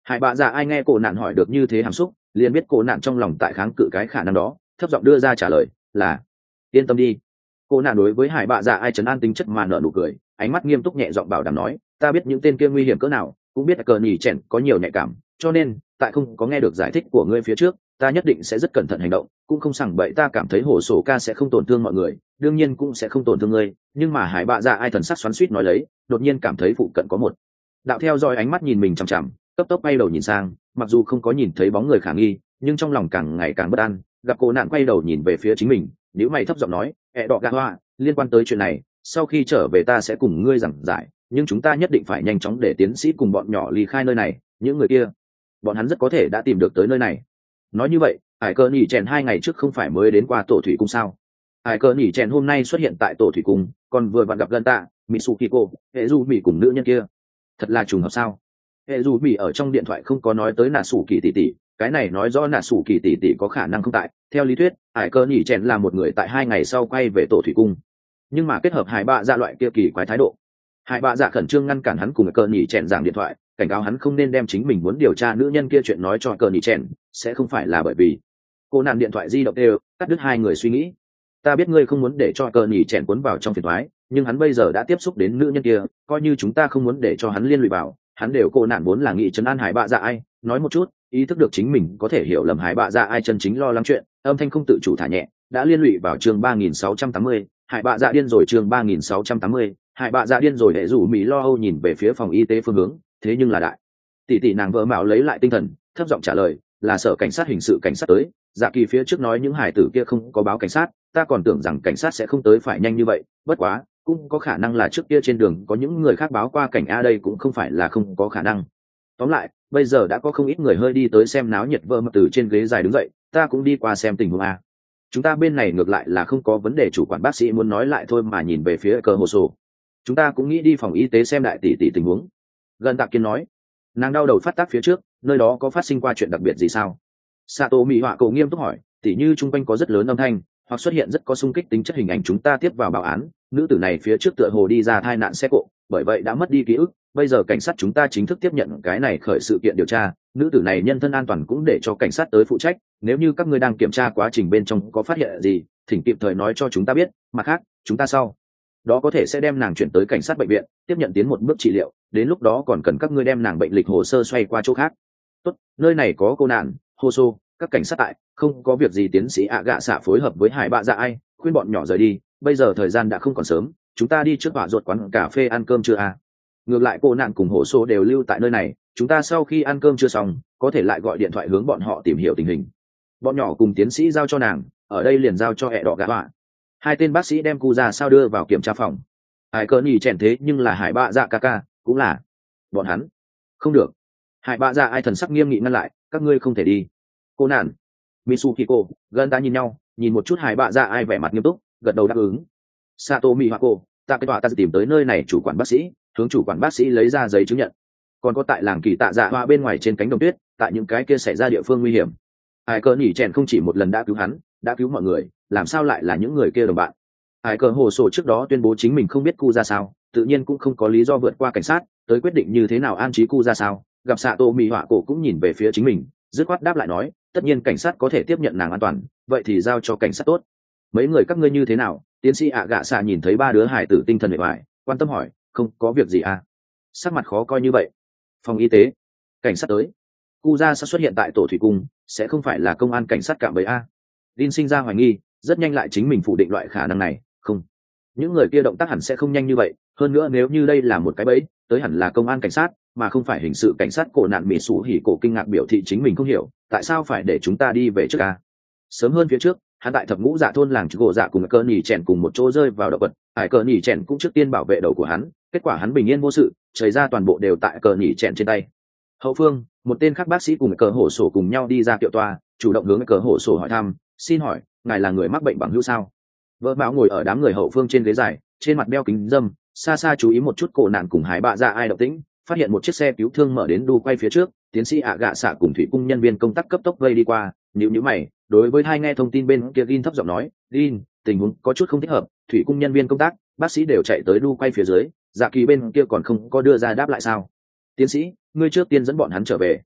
Hải bạ dạ ai nghe cổ nạn hỏi được như thế hàm xúc, liền biết cổ nạn trong lòng tại kháng cự cái khả năng đó, thấp giọng đưa ra trả lời là yên tâm đi. Cổ nạn đối với hải bạ dạ ai trấn an tính chất mà nở nụ cười, ánh mắt nghiêm túc nhẹ giọng bảo đảm nói, ta biết những tên kia nguy hiểm cỡ nào, cũng biết cờ nhỉ chèn có nhiều nhạy cảm, cho nên tại không có nghe được giải thích của ngươi phía trước, ta nhất định sẽ rất cẩn thận hành động, cũng không sằng bậy. Ta cảm thấy hồ sổ ca sẽ không tổn thương mọi người, đương nhiên cũng sẽ không tổn thương ngươi, nhưng mà hải bạ dạ ai thần sắc xoắn xuýt nói lấy, đột nhiên cảm thấy phụ cận có một đạo theo dõi ánh mắt nhìn mình chằm chằm, cấp tốc bay đầu nhìn sang, mặc dù không có nhìn thấy bóng người khả nghi, nhưng trong lòng càng ngày càng bất an. Gặp cô nạn quay đầu nhìn về phía chính mình, nếu mày thấp giọng nói, ẹ đọ gà hoa, liên quan tới chuyện này, sau khi trở về ta sẽ cùng ngươi giảng giải, nhưng chúng ta nhất định phải nhanh chóng để tiến sĩ cùng bọn nhỏ ly khai nơi này. Những người kia, bọn hắn rất có thể đã tìm được tới nơi này. Nói như vậy, hải cơ nhỉ chèn hai ngày trước không phải mới đến qua tổ thủy cung sao? Hải cơ nhỉ chèn hôm nay xuất hiện tại tổ thủy cung, còn vừa vặn gặp gần tạ Mitsukiko, hệ du mỹ cùng nữ nhân kia. Thật là trùng hợp sao? Hệ du mỹ ở trong điện thoại không có nói tới nà sủ kỳ tỷ tỷ, cái này nói rõ nà sủ kỳ tỷ tỷ có khả năng không tại. Theo lý thuyết, hải cơ nhỉ chèn là một người tại hai ngày sau quay về tổ thủy cung, nhưng mà kết hợp hải bạ dạ loại kia kỳ quái thái độ, hải bạ dạ khẩn trương ngăn cản hắn cùng cơ nhỉ chèn giảng điện thoại, cảnh cáo hắn không nên đem chính mình muốn điều tra nữ nhân kia chuyện nói cho cơ nhỉ chèn, sẽ không phải là bởi vì cô nạn điện thoại di động đều cắt đứt hai người suy nghĩ. Ta biết ngươi không muốn để cho cơ nhỉ chèn cuốn vào trong phiền toái, nhưng hắn bây giờ đã tiếp xúc đến nữ nhân kia, coi như chúng ta không muốn để cho hắn liên lụy vào, hắn đều cô nạn vốn là nghị trấn an hải bạ dạ ai, nói một chút, ý thức được chính mình có thể hiểu lầm hải bạ dạ ai chân chính lo lắng chuyện, âm thanh không tự chủ thả nhẹ, đã liên lụy vào chương ba nghìn sáu trăm tám mươi, hải bạ dạ điên rồi chương ba nghìn sáu trăm tám mươi, hải bạ dạ điên rồi. Hệ rủ mỹ lo âu nhìn về phía phòng y tế phương hướng, thế nhưng là đại tỷ tỷ nàng vợ mạo lấy lại tinh thần, thấp giọng trả lời, là sở cảnh sát hình sự cảnh sát tới. Dạ kỳ phía trước nói những hải tử kia không có báo cảnh sát, ta còn tưởng rằng cảnh sát sẽ không tới phải nhanh như vậy, bất quá cũng có khả năng là trước kia trên đường có những người khác báo qua cảnh a, đây cũng không phải là không có khả năng. Tóm lại, bây giờ đã có không ít người hơi đi tới xem náo nhiệt. Vợ mập từ trên ghế dài đứng dậy, ta cũng đi qua xem tình huống a. Chúng ta bên này ngược lại là không có vấn đề, chủ quản bác sĩ muốn nói lại thôi mà nhìn về phía cờ hồ sổ. Chúng ta cũng nghĩ đi phòng y tế xem đại tỷ tỷ tình huống. Gần Tạc Kiên nói, nàng đau đầu phát tác phía trước, nơi đó có phát sinh qua chuyện đặc biệt gì sao? Sato Mỹ Họa Cổ nghiêm túc hỏi, tỉ như chung quanh có rất lớn âm thanh, hoặc xuất hiện rất có xung kích tính chất hình ảnh. Chúng ta tiếp vào báo án, nữ tử này phía trước tựa hồ đi ra tai nạn xe cộ, bởi vậy đã mất đi ký ức. Bây giờ cảnh sát chúng ta chính thức tiếp nhận cái này khởi sự kiện điều tra, nữ tử này nhân thân an toàn cũng để cho cảnh sát tới phụ trách. Nếu như các ngươi đang kiểm tra quá trình bên trong có phát hiện gì, thỉnh kịp thời nói cho chúng ta biết, mặt khác chúng ta sau đó có thể sẽ đem nàng chuyển tới cảnh sát bệnh viện tiếp nhận tiến một bước trị liệu, đến lúc đó còn cần các ngươi đem nàng bệnh lịch hồ sơ xoay qua chỗ khác. Tốt, nơi này có cô nạn hô xô, các cảnh sát tại, không có việc gì. Tiến sĩ ạ gạ xạ phối hợp với hải bạ dạ ai khuyên bọn nhỏ rời đi, bây giờ thời gian đã không còn sớm, chúng ta đi trước hỏa ruột quán cà phê ăn cơm chưa à? Ngược lại cô nạn cùng hổ xô đều lưu tại nơi này, chúng ta sau khi ăn cơm chưa xong có thể lại gọi điện thoại hướng bọn họ tìm hiểu tình hình. Bọn nhỏ cùng tiến sĩ giao cho nàng, ở đây liền giao cho hẹ đỏ gạ họa. Hai tên bác sĩ đem cu ra sao đưa vào kiểm tra phòng. Hải cờ nhì chèn thế nhưng là hải bạ dạ ca ca cũng là bọn hắn không được. Hải bạ dạ ai thần sắc nghiêm nghị ngăn lại, các ngươi không thể đi. Cô nạn Mitsukiko gần ta nhìn nhau, nhìn một chút hải bạ dạ ai vẻ mặt nghiêm túc, gật đầu đáp ứng. Sato Mihako, ta cái tòa ta tìm tới nơi này chủ quản bác sĩ, hướng chủ quản bác sĩ lấy ra giấy chứng nhận. Còn có tại làng kỳ tạ dạ hoa bên ngoài trên cánh đồng tuyết, tại những cái kia xảy ra địa phương nguy hiểm, hải cờ nhỉ chèn không chỉ một lần đã cứu hắn, đã cứu mọi người, làm sao lại là những người kia đồng bạn? Hải cờ hồ sổ trước đó tuyên bố chính mình không biết cu ra sao, tự nhiên cũng không có lý do vượt qua cảnh sát tới quyết định như thế nào an trí cu ra sao. Gặp Sato Mị Họa Cổ cũng nhìn về phía chính mình, dứt khoát đáp lại nói, tất nhiên cảnh sát có thể tiếp nhận nàng an toàn, vậy thì giao cho cảnh sát tốt. Mấy người các ngươi như thế nào? Tiến sĩ ạ gạ xạ nhìn thấy ba đứa hải tử tinh thần bề ngoài, quan tâm hỏi. Không có việc gì à? Sắc mặt khó coi như vậy. Phòng y tế, cảnh sát tới. Cu ra sẽ xuất hiện tại tổ thủy cung, sẽ không phải là công an cảnh sát cạm bẫy a? Đin sinh ra hoài nghi, rất nhanh lại chính mình phủ định loại khả năng này. Không, những người kia động tác hẳn sẽ không nhanh như vậy, hơn nữa nếu như đây là một cái bẫy, tới hẳn là công an cảnh sát mà không phải hình sự cảnh sát. Cổ nạn Mị Sủ Hỉ Cổ kinh ngạc biểu thị chính mình không hiểu, tại sao phải để chúng ta đi về trước a? Sớm hơn phía trước, hắn tại thập ngũ dạ thôn làng gỗ dạ cùng cơ nhỉ chèn cùng một chỗ rơi vào động vật, hải cờ nhỉ chèn cũng trước tiên bảo vệ đầu của hắn, kết quả hắn bình yên vô sự, trời ra toàn bộ đều tại cờ nhỉ chèn trên tay. Hậu phương, một tên khác bác sĩ cùng cờ hổ sổ cùng nhau đi ra kiệu toa, chủ động hướng cờ hổ sổ hỏi thăm, xin hỏi ngài là người mắc bệnh bằng hữu sao? Vợ Mão ngồi ở đám người hậu phương trên ghế dài, trên mặt đeo kính dâm, xa xa chú ý một chút cổ nạn cùng hải bạ dạ ai động tĩnh, phát hiện một chiếc xe cứu thương mở đến đu quay phía trước. Tiến sĩ ạ gạ xạ cùng thủy cung nhân viên công tác cấp tốc vây đi qua, nhíu nhíu mày, đối với hai nghe thông tin bên kia Gin thấp giọng nói, Gin, tình huống có chút không thích hợp. Thủy cung nhân viên công tác, bác sĩ đều chạy tới đu quay phía dưới, dạ kỳ bên kia còn không có đưa ra đáp lại sao? Tiến sĩ, ngươi trước tiên dẫn bọn hắn trở về,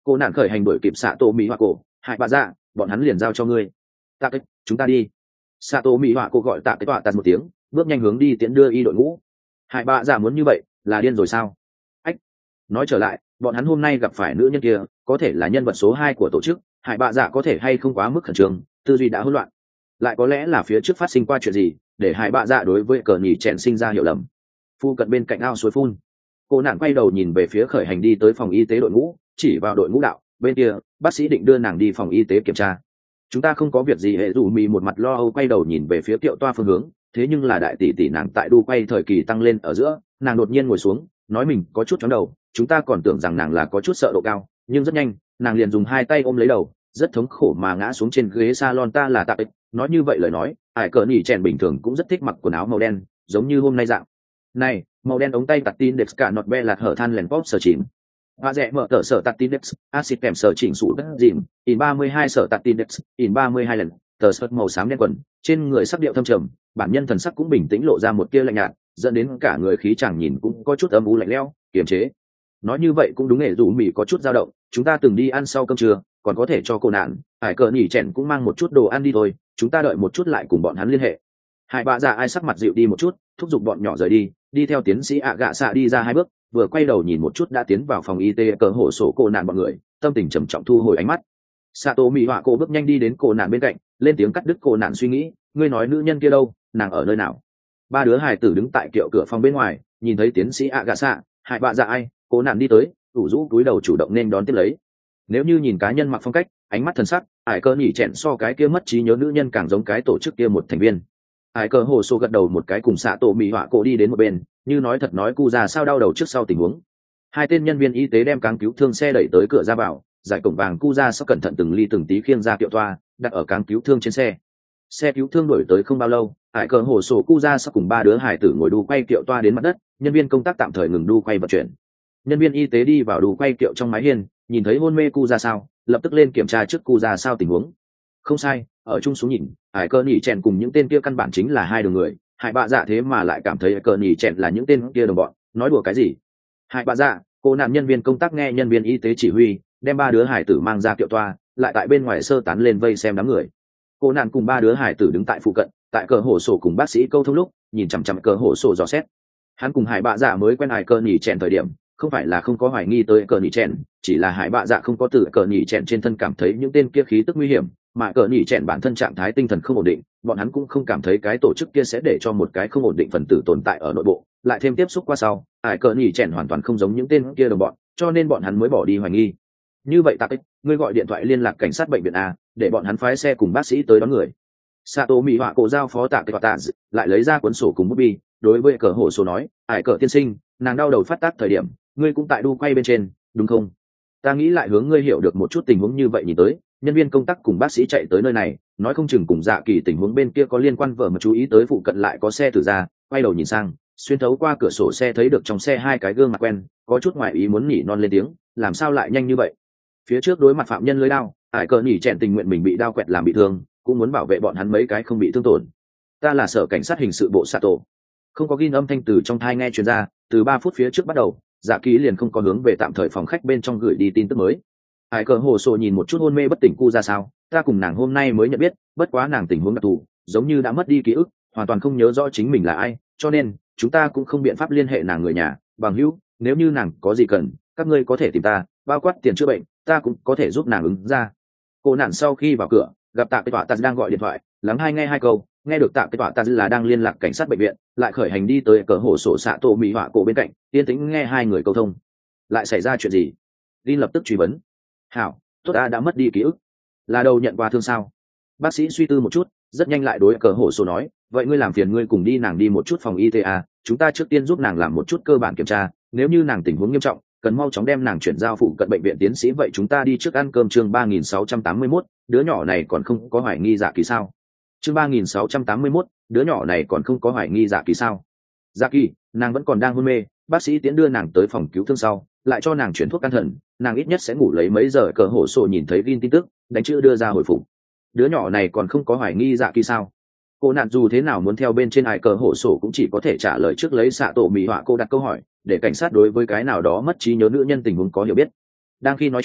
Cô nạn khởi hành đuổi kịp xạ tổ mỹ họa cổ, hại bạ dạ, bọn hắn liền giao cho ngươi. Tạ cái, chúng ta đi. Xạ tổ mỹ họa cổ gọi tạ cái tọa tạt một tiếng, bước nhanh hướng đi tiễn đưa y đội ngũ. Hại bạ dạ muốn như vậy là điên rồi sao? Ách, nói trở lại, bọn hắn hôm nay gặp phải nữ nhân kia có thể là nhân vật số hai của tổ chức, hại bạ dạ có thể hay không quá mức khẩn trương, tư duy đã hỗn loạn, lại có lẽ là phía trước phát sinh qua chuyện gì để hại bạ dạ đối với cờ nhì chèn sinh ra hiểu lầm. Phu cận bên cạnh ao suối phun, cô nạn quay đầu nhìn về phía khởi hành đi tới phòng y tế đội ngũ, chỉ vào đội ngũ đạo bên kia, bác sĩ định đưa nàng đi phòng y tế kiểm tra. Chúng ta không có việc gì. Hệ dù mì một mặt lo âu quay đầu nhìn về phía Kiệu Toa phương hướng, thế nhưng là đại tỷ tỷ nàng tại đu quay thời kỳ tăng lên ở giữa, nàng đột nhiên ngồi xuống, nói mình có chút chóng đầu. Chúng ta còn tưởng rằng nàng là có chút sợ độ cao, nhưng rất nhanh nàng liền dùng hai tay ôm lấy đầu, rất thống khổ mà ngã xuống trên ghế salon. Ta là Tạ Ích. Nói như vậy lời nói, ải cờ nhỉ chèn bình thường cũng rất thích mặc quần áo màu đen, giống như hôm nay dạng này, màu đen ống tay tạt tin đẹp cả nọt be lạt hở than lèn pop sở chìm và rẽ mở tờ sở tạt tin đẹp acid kèm sở chỉnh sụ đất dìm in ba mươi hai sở tạt tin đẹp in ba mươi hai lần tờ sợt màu xám đen quần trên người sắc điệu thâm trầm, bản nhân thần sắc cũng bình tĩnh, lộ ra một tia lạnh nhạt, dẫn đến cả người khí chàng nhìn cũng có chút âm u lạnh lẽo, kiềm chế. Nói như vậy cũng đúng, nghệ dù mì có chút dao động. Chúng ta từng đi ăn sau cơm trưa, còn có thể cho cô nạn hải cờ nhỉ chèn cũng mang một chút đồ ăn đi thôi, chúng ta đợi một chút lại cùng bọn hắn liên hệ. Hai bà già ai sắc mặt dịu đi một chút, thúc giục bọn nhỏ rời đi, đi theo tiến sĩ ạ gạ xạ đi ra hai bước, vừa quay đầu nhìn một chút đã tiến vào phòng y tế cờ hổ sổ cô nạn bọn người, tâm tình trầm trọng thu hồi ánh mắt. Sato mỹ họa cô bước nhanh đi đến cô nạn bên cạnh, lên tiếng cắt đứt cô nạn suy nghĩ. Ngươi nói nữ nhân kia đâu, nàng ở nơi nào? Ba đứa hài tử đứng tại kiệu cửa phòng bên ngoài, nhìn thấy tiến sĩ ạ gạ xạ, hai bà già ai, cô nạn đi tới, ủ rũ cúi đầu chủ động nên đón tiếp lấy. Nếu như nhìn cá nhân mặc phong cách, ánh mắt thần sắc, ải cơ nhỉ chẹn so cái kia mất trí nhớ nữ nhân càng giống cái tổ chức kia một thành viên. Ải cơ hồ sô gật đầu một cái, cùng xạ tổ mỹ họa cổ đi đến một bên, như nói thật nói cu già sao đau đầu trước sau tình huống. Hai tên nhân viên y tế đem cáng cứu thương xe đẩy tới cửa ra vào, giải cổng vàng cu già sao cẩn thận từng ly từng tí khiêng ra kiệu toa, đặt ở cáng cứu thương trên xe. Xe cứu thương đuổi tới không bao lâu, ải cơ hồ sô cu già sao cùng ba đứa hải tử ngồi đu quay kiệu toa đến mặt đất, nhân viên công tác tạm thời ngừng đu quay vận chuyển. Nhân viên y tế đi vào đu quay kiệu trong mái hiên, nhìn thấy hôn mê cu ra sao, lập tức lên kiểm tra trước cu ra sao tình huống. Không sai, ở chung xuống nhìn, hải cơ nhỉ chèn cùng những tên kia căn bản chính là hai đường người. Hải bạ dạ thế mà lại cảm thấy hải cơ nhỉ chèn là những tên kia đồng bọn, nói đùa cái gì? Hải bạ dạ, cô nạn nhân viên công tác nghe nhân viên y tế chỉ huy, đem ba đứa hải tử mang ra kiệu toa, lại tại bên ngoài sơ tán lên vây xem đám người. Cô nạn cùng ba đứa hải tử đứng tại phụ cận, tại cờ hổ sổ cùng bác sĩ câu thông lúc, nhìn chằm chằm cờ hổ sổ dò xét. Hắn cùng hải bạ dạ mới quen hải cơ nhỉ chèn thời điểm, không phải là không có hoài nghi tới cờ nhỉ chèn, chỉ là hải bạ dạ không có từ cờ nhỉ chèn trên thân cảm thấy những tên kia khí tức nguy hiểm, mà cờ nhỉ chèn bản thân trạng thái tinh thần không ổn định, bọn hắn cũng không cảm thấy cái tổ chức kia sẽ để cho một cái không ổn định phần tử tồn tại ở nội bộ, lại thêm tiếp xúc qua sau, hải cờ nhỉ chèn hoàn toàn không giống những tên kia đồng bọn, cho nên bọn hắn mới bỏ đi hoài nghi. Như vậy Tạ Ích, ngươi gọi điện thoại liên lạc cảnh sát bệnh viện a, để bọn hắn phái xe cùng bác sĩ tới đón người. Sato mỹ họa cổ giao phó Tạ Ích tạ, lại lấy ra cuốn sổ cùng bút bi, đối với cờ hổ số nói, hải cờ tiên sinh, nàng đau đầu phát tác thời điểm, ngươi cũng tại đu quay bên trên, đúng không? Ta nghĩ lại hướng ngươi hiểu được một chút tình huống như vậy, nhìn tới nhân viên công tác cùng bác sĩ chạy tới nơi này, nói không chừng cùng Dạ Kỳ tình huống bên kia có liên quan. Vợ mà chú ý tới phụ cận lại có xe tử ra, quay đầu nhìn sang, xuyên thấu qua cửa sổ xe thấy được trong xe hai cái gương mặt quen, có chút ngoại ý muốn nhỉ non lên tiếng, làm sao lại nhanh như vậy? Phía trước đối mặt phạm nhân lưới đao, ải cờ nhỉ chèn tình nguyện mình bị đao quẹt làm bị thương, cũng muốn bảo vệ bọn hắn mấy cái không bị thương tổn. Ta là sở cảnh sát hình sự bộ Sato. Không có ghi âm thanh từ trong thai nghe truyền ra, từ ba phút phía trước bắt đầu, Dạ Kỳ liền không có hướng về tạm thời phòng khách bên trong gửi đi tin tức mới. Hải cờ hồ sổ nhìn một chút hôn mê bất tỉnh cu ra sao, ta cùng nàng hôm nay mới nhận biết, bất quá nàng tình huống đặc thù, giống như đã mất đi ký ức, hoàn toàn không nhớ rõ chính mình là ai, cho nên chúng ta cũng không biện pháp liên hệ nàng người nhà, bằng hữu, nếu như nàng có gì cần, các ngươi có thể tìm ta, bao quát tiền chữa bệnh, ta cũng có thể giúp nàng ứng ra. Cô nạn sau khi vào cửa, gặp Tạ Cái Tọa Tạt đang gọi điện thoại, lắng hai nghe hai câu, nghe được Tạ Cái Tọa Tạt là đang liên lạc cảnh sát bệnh viện, lại khởi hành đi tới cờ hổ sổ xạ tổ mỹ họa cổ bên cạnh, yên tĩnh nghe hai người câu thông. Lại xảy ra chuyện gì? Linh lập tức truy vấn. Hảo, tốt, ta đã mất đi ký ức. Là đầu nhận qua thương sao? Bác sĩ suy tư một chút, rất nhanh lại đối cờ hổ sổ nói, vậy ngươi làm phiền ngươi cùng đi nàng đi một chút phòng y tế a, chúng ta trước tiên giúp nàng làm một chút cơ bản kiểm tra, nếu như nàng tình huống nghiêm trọng, cần mau chóng đem nàng chuyển giao phụ cận bệnh viện tiến sĩ. Vậy chúng ta đi trước ăn cơm. Chương ba nghìn sáu trăm tám mươi mốt, đứa nhỏ này còn không có hoài nghi Dạ Kỳ sao? Chương ba nghìn sáu trăm tám mươi mốt, đứa nhỏ này còn không có hoài nghi Dạ Kỳ sao? Dạ Kỳ, nàng vẫn còn đang hôn mê, bác sĩ tiến đưa nàng tới phòng cứu thương sau, lại cho nàng chuyển thuốc can thần, nàng ít nhất sẽ ngủ lấy mấy giờ. Cờ hổ sổ nhìn thấy tin tin tức, đánh chữ đưa ra hồi phục. Đứa nhỏ này còn không có hoài nghi Dạ Kỳ sao? Cô nạn dù thế nào muốn theo bên trên ai cờ hổ sổ cũng chỉ có thể trả lời trước lấy xạ tổ mỹ họa cô đặt câu hỏi, để cảnh sát đối với cái nào đó mất trí nhớ nữ nhân tình huống có hiểu biết. Đang khi nói chuyện,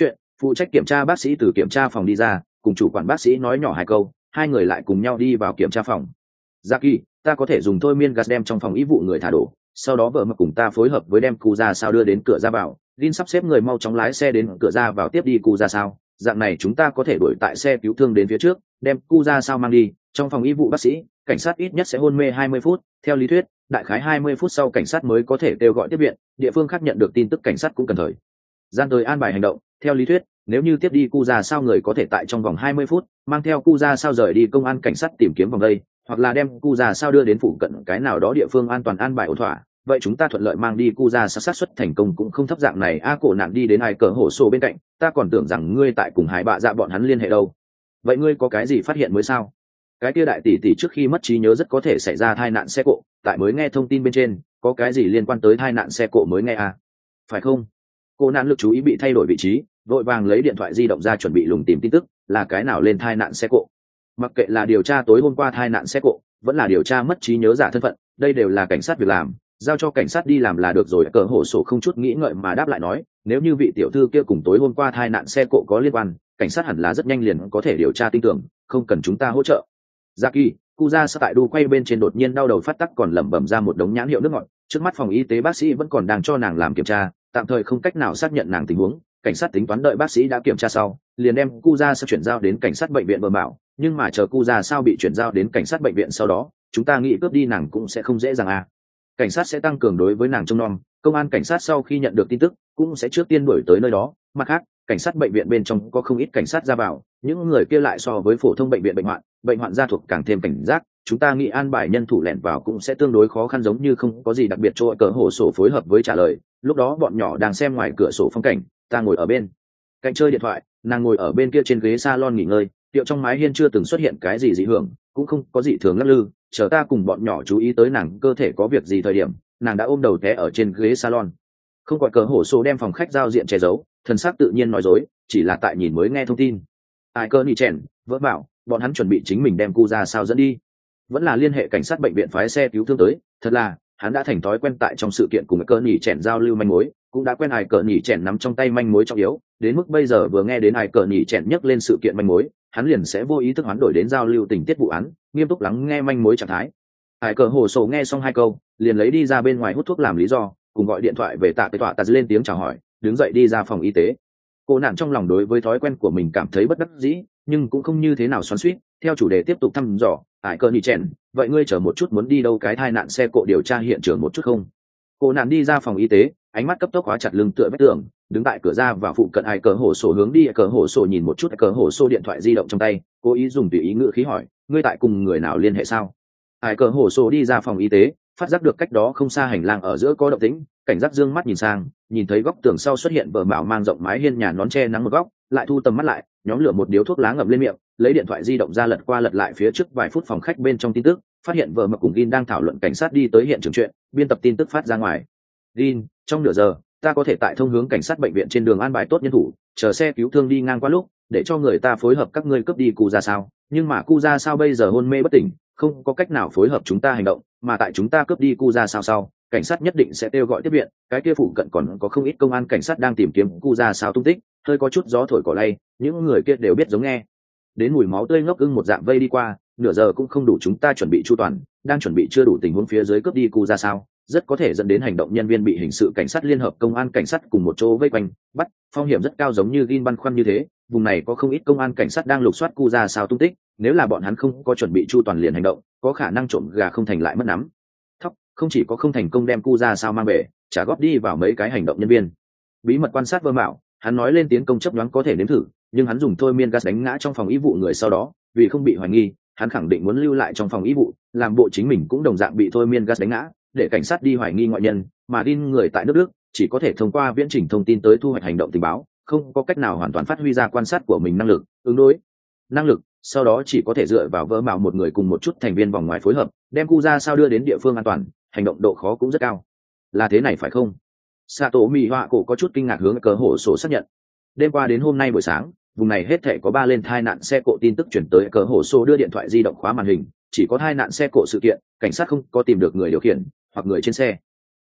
Phụ trách kiểm tra bác sĩ từ kiểm tra phòng đi ra, cùng chủ quản bác sĩ nói nhỏ hai câu, hai người lại cùng nhau đi vào kiểm tra phòng. Jackie, ta có thể dùng thôi miên gas đem trong phòng y vụ người thả đổ, sau đó vợ mà cùng ta phối hợp với đem cu ra sao đưa đến cửa ra vào. Vin sắp xếp người mau chóng lái xe đến cửa ra vào tiếp đi cu ra sao, dạng này chúng ta có thể đuổi tại xe cứu thương đến phía trước, đem cu ra sao mang đi. Trong phòng y vụ bác sĩ, cảnh sát ít nhất sẽ hôn mê hai mươi phút, theo lý thuyết, đại khái hai mươi phút sau cảnh sát mới có thể kêu gọi tiếp viện, địa phương khác nhận được tin tức cảnh sát cũng cần thời gian tới an bài hành động. Theo lý thuyết, nếu như tiếp đi cu ra sao người có thể tại trong vòng hai mươi phút mang theo cu ra sao rời đi công an cảnh sát tìm kiếm vòng đây, hoặc là đem cu ra sao đưa đến phụ cận cái nào đó địa phương an toàn an bài ổn thỏa, vậy chúng ta thuận lợi mang đi cu ra sao xác suất thành công cũng không thấp. Dạng này a cổ nạn đi đến ai cờ hổ sổ bên cạnh, ta còn tưởng rằng ngươi tại cùng hải bạ dạ bọn hắn liên hệ đâu. Vậy ngươi có cái gì phát hiện mới sao? Cái kia đại tỷ tỷ trước khi mất trí nhớ rất có thể xảy ra tai nạn xe cộ, tại mới nghe thông tin bên trên, có cái gì liên quan tới tai nạn xe cộ mới nghe à? Phải không? Cô nạn lực chú ý bị thay đổi vị trí, vội vàng lấy điện thoại di động ra chuẩn bị lùng tìm tin tức, là cái nào lên tai nạn xe cộ. Mặc kệ là điều tra tối hôm qua tai nạn xe cộ, vẫn là điều tra mất trí nhớ giả thân phận, đây đều là cảnh sát việc làm, giao cho cảnh sát đi làm là được rồi. Cờ hổ sổ không chút nghĩ ngợi mà đáp lại nói, nếu như vị tiểu thư kia cùng tối hôm qua tai nạn xe cộ có liên quan, cảnh sát hẳn là rất nhanh liền có thể điều tra tin tưởng, không cần chúng ta hỗ trợ. Jackie, cu ra sao tại đu quay bên trên đột nhiên đau đầu phát tắc còn lẩm bẩm ra một đống nhãn hiệu nước ngọt, trước mắt phòng y tế bác sĩ vẫn còn đang cho nàng làm kiểm tra, tạm thời không cách nào xác nhận nàng tình huống. Cảnh sát tính toán đợi bác sĩ đã kiểm tra sau, liền đem cu ra sao chuyển giao đến cảnh sát bệnh viện Bờ Bảo, nhưng mà chờ cu ra sao bị chuyển giao đến cảnh sát bệnh viện sau đó, chúng ta nghĩ cướp đi nàng cũng sẽ không dễ dàng à. Cảnh sát sẽ tăng cường đối với nàng trông nom, công an cảnh sát sau khi nhận được tin tức cũng sẽ trước tiên đuổi tới nơi đó. Mặt khác, cảnh sát bệnh viện bên trong có không ít cảnh sát ra vào, những người kia lại so với phổ thông bệnh viện bệnh hoạn, bệnh hoạn gia thuộc càng thêm cảnh giác, chúng ta nghĩ an bài nhân thủ lẻn vào cũng sẽ tương đối khó khăn. Giống như không có gì đặc biệt. Chỗ cỡ hổ sổ phối hợp với trả lời, lúc đó bọn nhỏ đang xem ngoài cửa sổ phong cảnh, ta ngồi ở bên cạnh chơi điện thoại, nàng ngồi ở bên kia trên ghế salon nghỉ ngơi. Tiệu trong mái hiên chưa từng xuất hiện cái gì dị hưởng, cũng không có gì thường lắc lư, chờ ta cùng bọn nhỏ chú ý tới nàng cơ thể có việc gì thời điểm, nàng đã ôm đầu té ở trên ghế salon. Không gọi cờ hổ sổ đem phòng khách giao diện che giấu, thần sắc tự nhiên nói dối, chỉ là tại nhìn mới nghe thông tin. Ai cơ nỉ chèn vỡ bảo bọn hắn chuẩn bị chính mình đem cu ra sao dẫn đi, vẫn là liên hệ cảnh sát bệnh viện phái xe cứu thương tới. Thật là hắn đã thành thói quen tại trong sự kiện cùng cơ nỉ chèn giao lưu manh mối, cũng đã quen ai cờ nỉ chèn nắm trong tay manh mối trọng yếu, đến mức bây giờ vừa nghe đến ai cờ nỉ chèn nhắc lên sự kiện manh mối, hắn liền sẽ vô ý thức hoán đổi đến giao lưu tình tiết vụ án, nghiêm túc lắng nghe manh mối trạng thái. Ai cờ hồ sổ nghe xong hai câu, liền lấy đi ra bên ngoài hút thuốc làm lý do, cùng gọi điện thoại về tạ cái tọa tạ lên tiếng chào hỏi, đứng dậy đi ra phòng y tế. Cô nạn trong lòng đối với thói quen của mình cảm thấy bất đắc dĩ, nhưng cũng không như thế nào xoắn xuýt, theo chủ đề tiếp tục thăm dò. Ai cờ nỉ chèn, vậy ngươi chờ một chút muốn đi đâu? Cái tai nạn xe cộ điều tra hiện trường một chút không? Cô nạn đi ra phòng y tế, ánh mắt cấp tốc khóa chặt lưng tựa vách tường, đứng tại cửa ra và phụ cận ai cờ hổ sổ hướng đi. Cờ hổ sổ nhìn một chút cờ hổ sổ điện thoại di động trong tay, cố ý dùng tùy ý ngữ khí hỏi, ngươi tại cùng người nào liên hệ sao? Ai cờ hổ sổ đi ra phòng y tế, phát giác được cách đó không xa hành lang ở giữa có động tĩnh, cảnh giác dương mắt nhìn sang, nhìn thấy góc tường sau xuất hiện vợ mạo mang rộng mái hiên nhà nón che nắng một góc, lại thu tầm mắt lại, nhóm lửa một điếu thuốc lá ngậm lên miệng, lấy điện thoại di động ra lật qua lật lại phía trước vài phút phòng khách bên trong tin tức, phát hiện vợ mạo cùng Gin đang thảo luận cảnh sát đi tới hiện trường chuyện, biên tập tin tức phát ra ngoài. Gin, trong nửa giờ ta có thể tại thông hướng cảnh sát bệnh viện trên đường an bài tốt nhân thủ, chờ xe cứu thương đi ngang qua lúc để cho người ta phối hợp các ngươi cướp đi cu ra sao. Nhưng mà cu ra sao bây giờ hôn mê bất tỉnh, không có cách nào phối hợp chúng ta hành động, mà tại chúng ta cướp đi cu ra sao sau, cảnh sát nhất định sẽ kêu gọi tiếp viện. Cái kia phụ cận còn có không ít công an cảnh sát đang tìm kiếm cu ra sao tung tích, hơi có chút gió thổi cỏ lay, những người kia đều biết giống nghe đến mùi máu tươi ngốc ưng một dạng vây đi qua. Nửa giờ cũng không đủ, chúng ta chuẩn bị chu toàn, đang chuẩn bị chưa đủ tình huống phía dưới cướp đi cu ra sao, rất có thể dẫn đến hành động nhân viên bị hình sự cảnh sát liên hợp công an cảnh sát cùng một chỗ vây quanh bắt, phong hiểm rất cao. Giống như Gin băn khoăn như thế, vùng này có không ít công an cảnh sát đang lục soát cu ra sao tung tích, nếu là bọn hắn không có chuẩn bị chu toàn liền hành động, có khả năng trộm gà không thành lại mất nắm thóc, không chỉ có không thành công đem cu ra sao mang về, trả góp đi vào mấy cái hành động nhân viên. Bí mật quan sát Vơ Mạo, hắn nói lên tiến công chấp đoán có thể nếm thử, nhưng hắn dùng thôi miên gas đánh ngã trong phòng y vụ người sau đó, vì không bị hoài nghi, hắn khẳng định muốn lưu lại trong phòng y vụ, làm bộ chính mình cũng đồng dạng bị thôi miên gas đánh ngã, để cảnh sát đi hoài nghi ngoại nhân. Mà Gin người tại nước Đức chỉ có thể thông qua viễn trình thông tin tới thu hoạch hành động tình báo, không có cách nào hoàn toàn phát huy ra quan sát của mình năng lực ứng đối năng lực, sau đó chỉ có thể dựa vào Vơ Mạo một người cùng một chút thành viên vòng ngoài phối hợp, đem cu ra sao đưa đến địa phương an toàn, hành động độ khó cũng rất cao. Là thế này phải không? Sato Mị Họa cổ có chút kinh ngạc hướng cờ hổ sổ xác nhận. Đêm qua đến hôm nay buổi sáng, vùng này hết thể có ba lên tai nạn xe cộ tin tức chuyển tới. Cờ hổ sổ đưa điện thoại di động khóa màn hình, chỉ có tai nạn xe cộ sự kiện, cảnh sát không có tìm được người điều khiển hoặc người trên xe.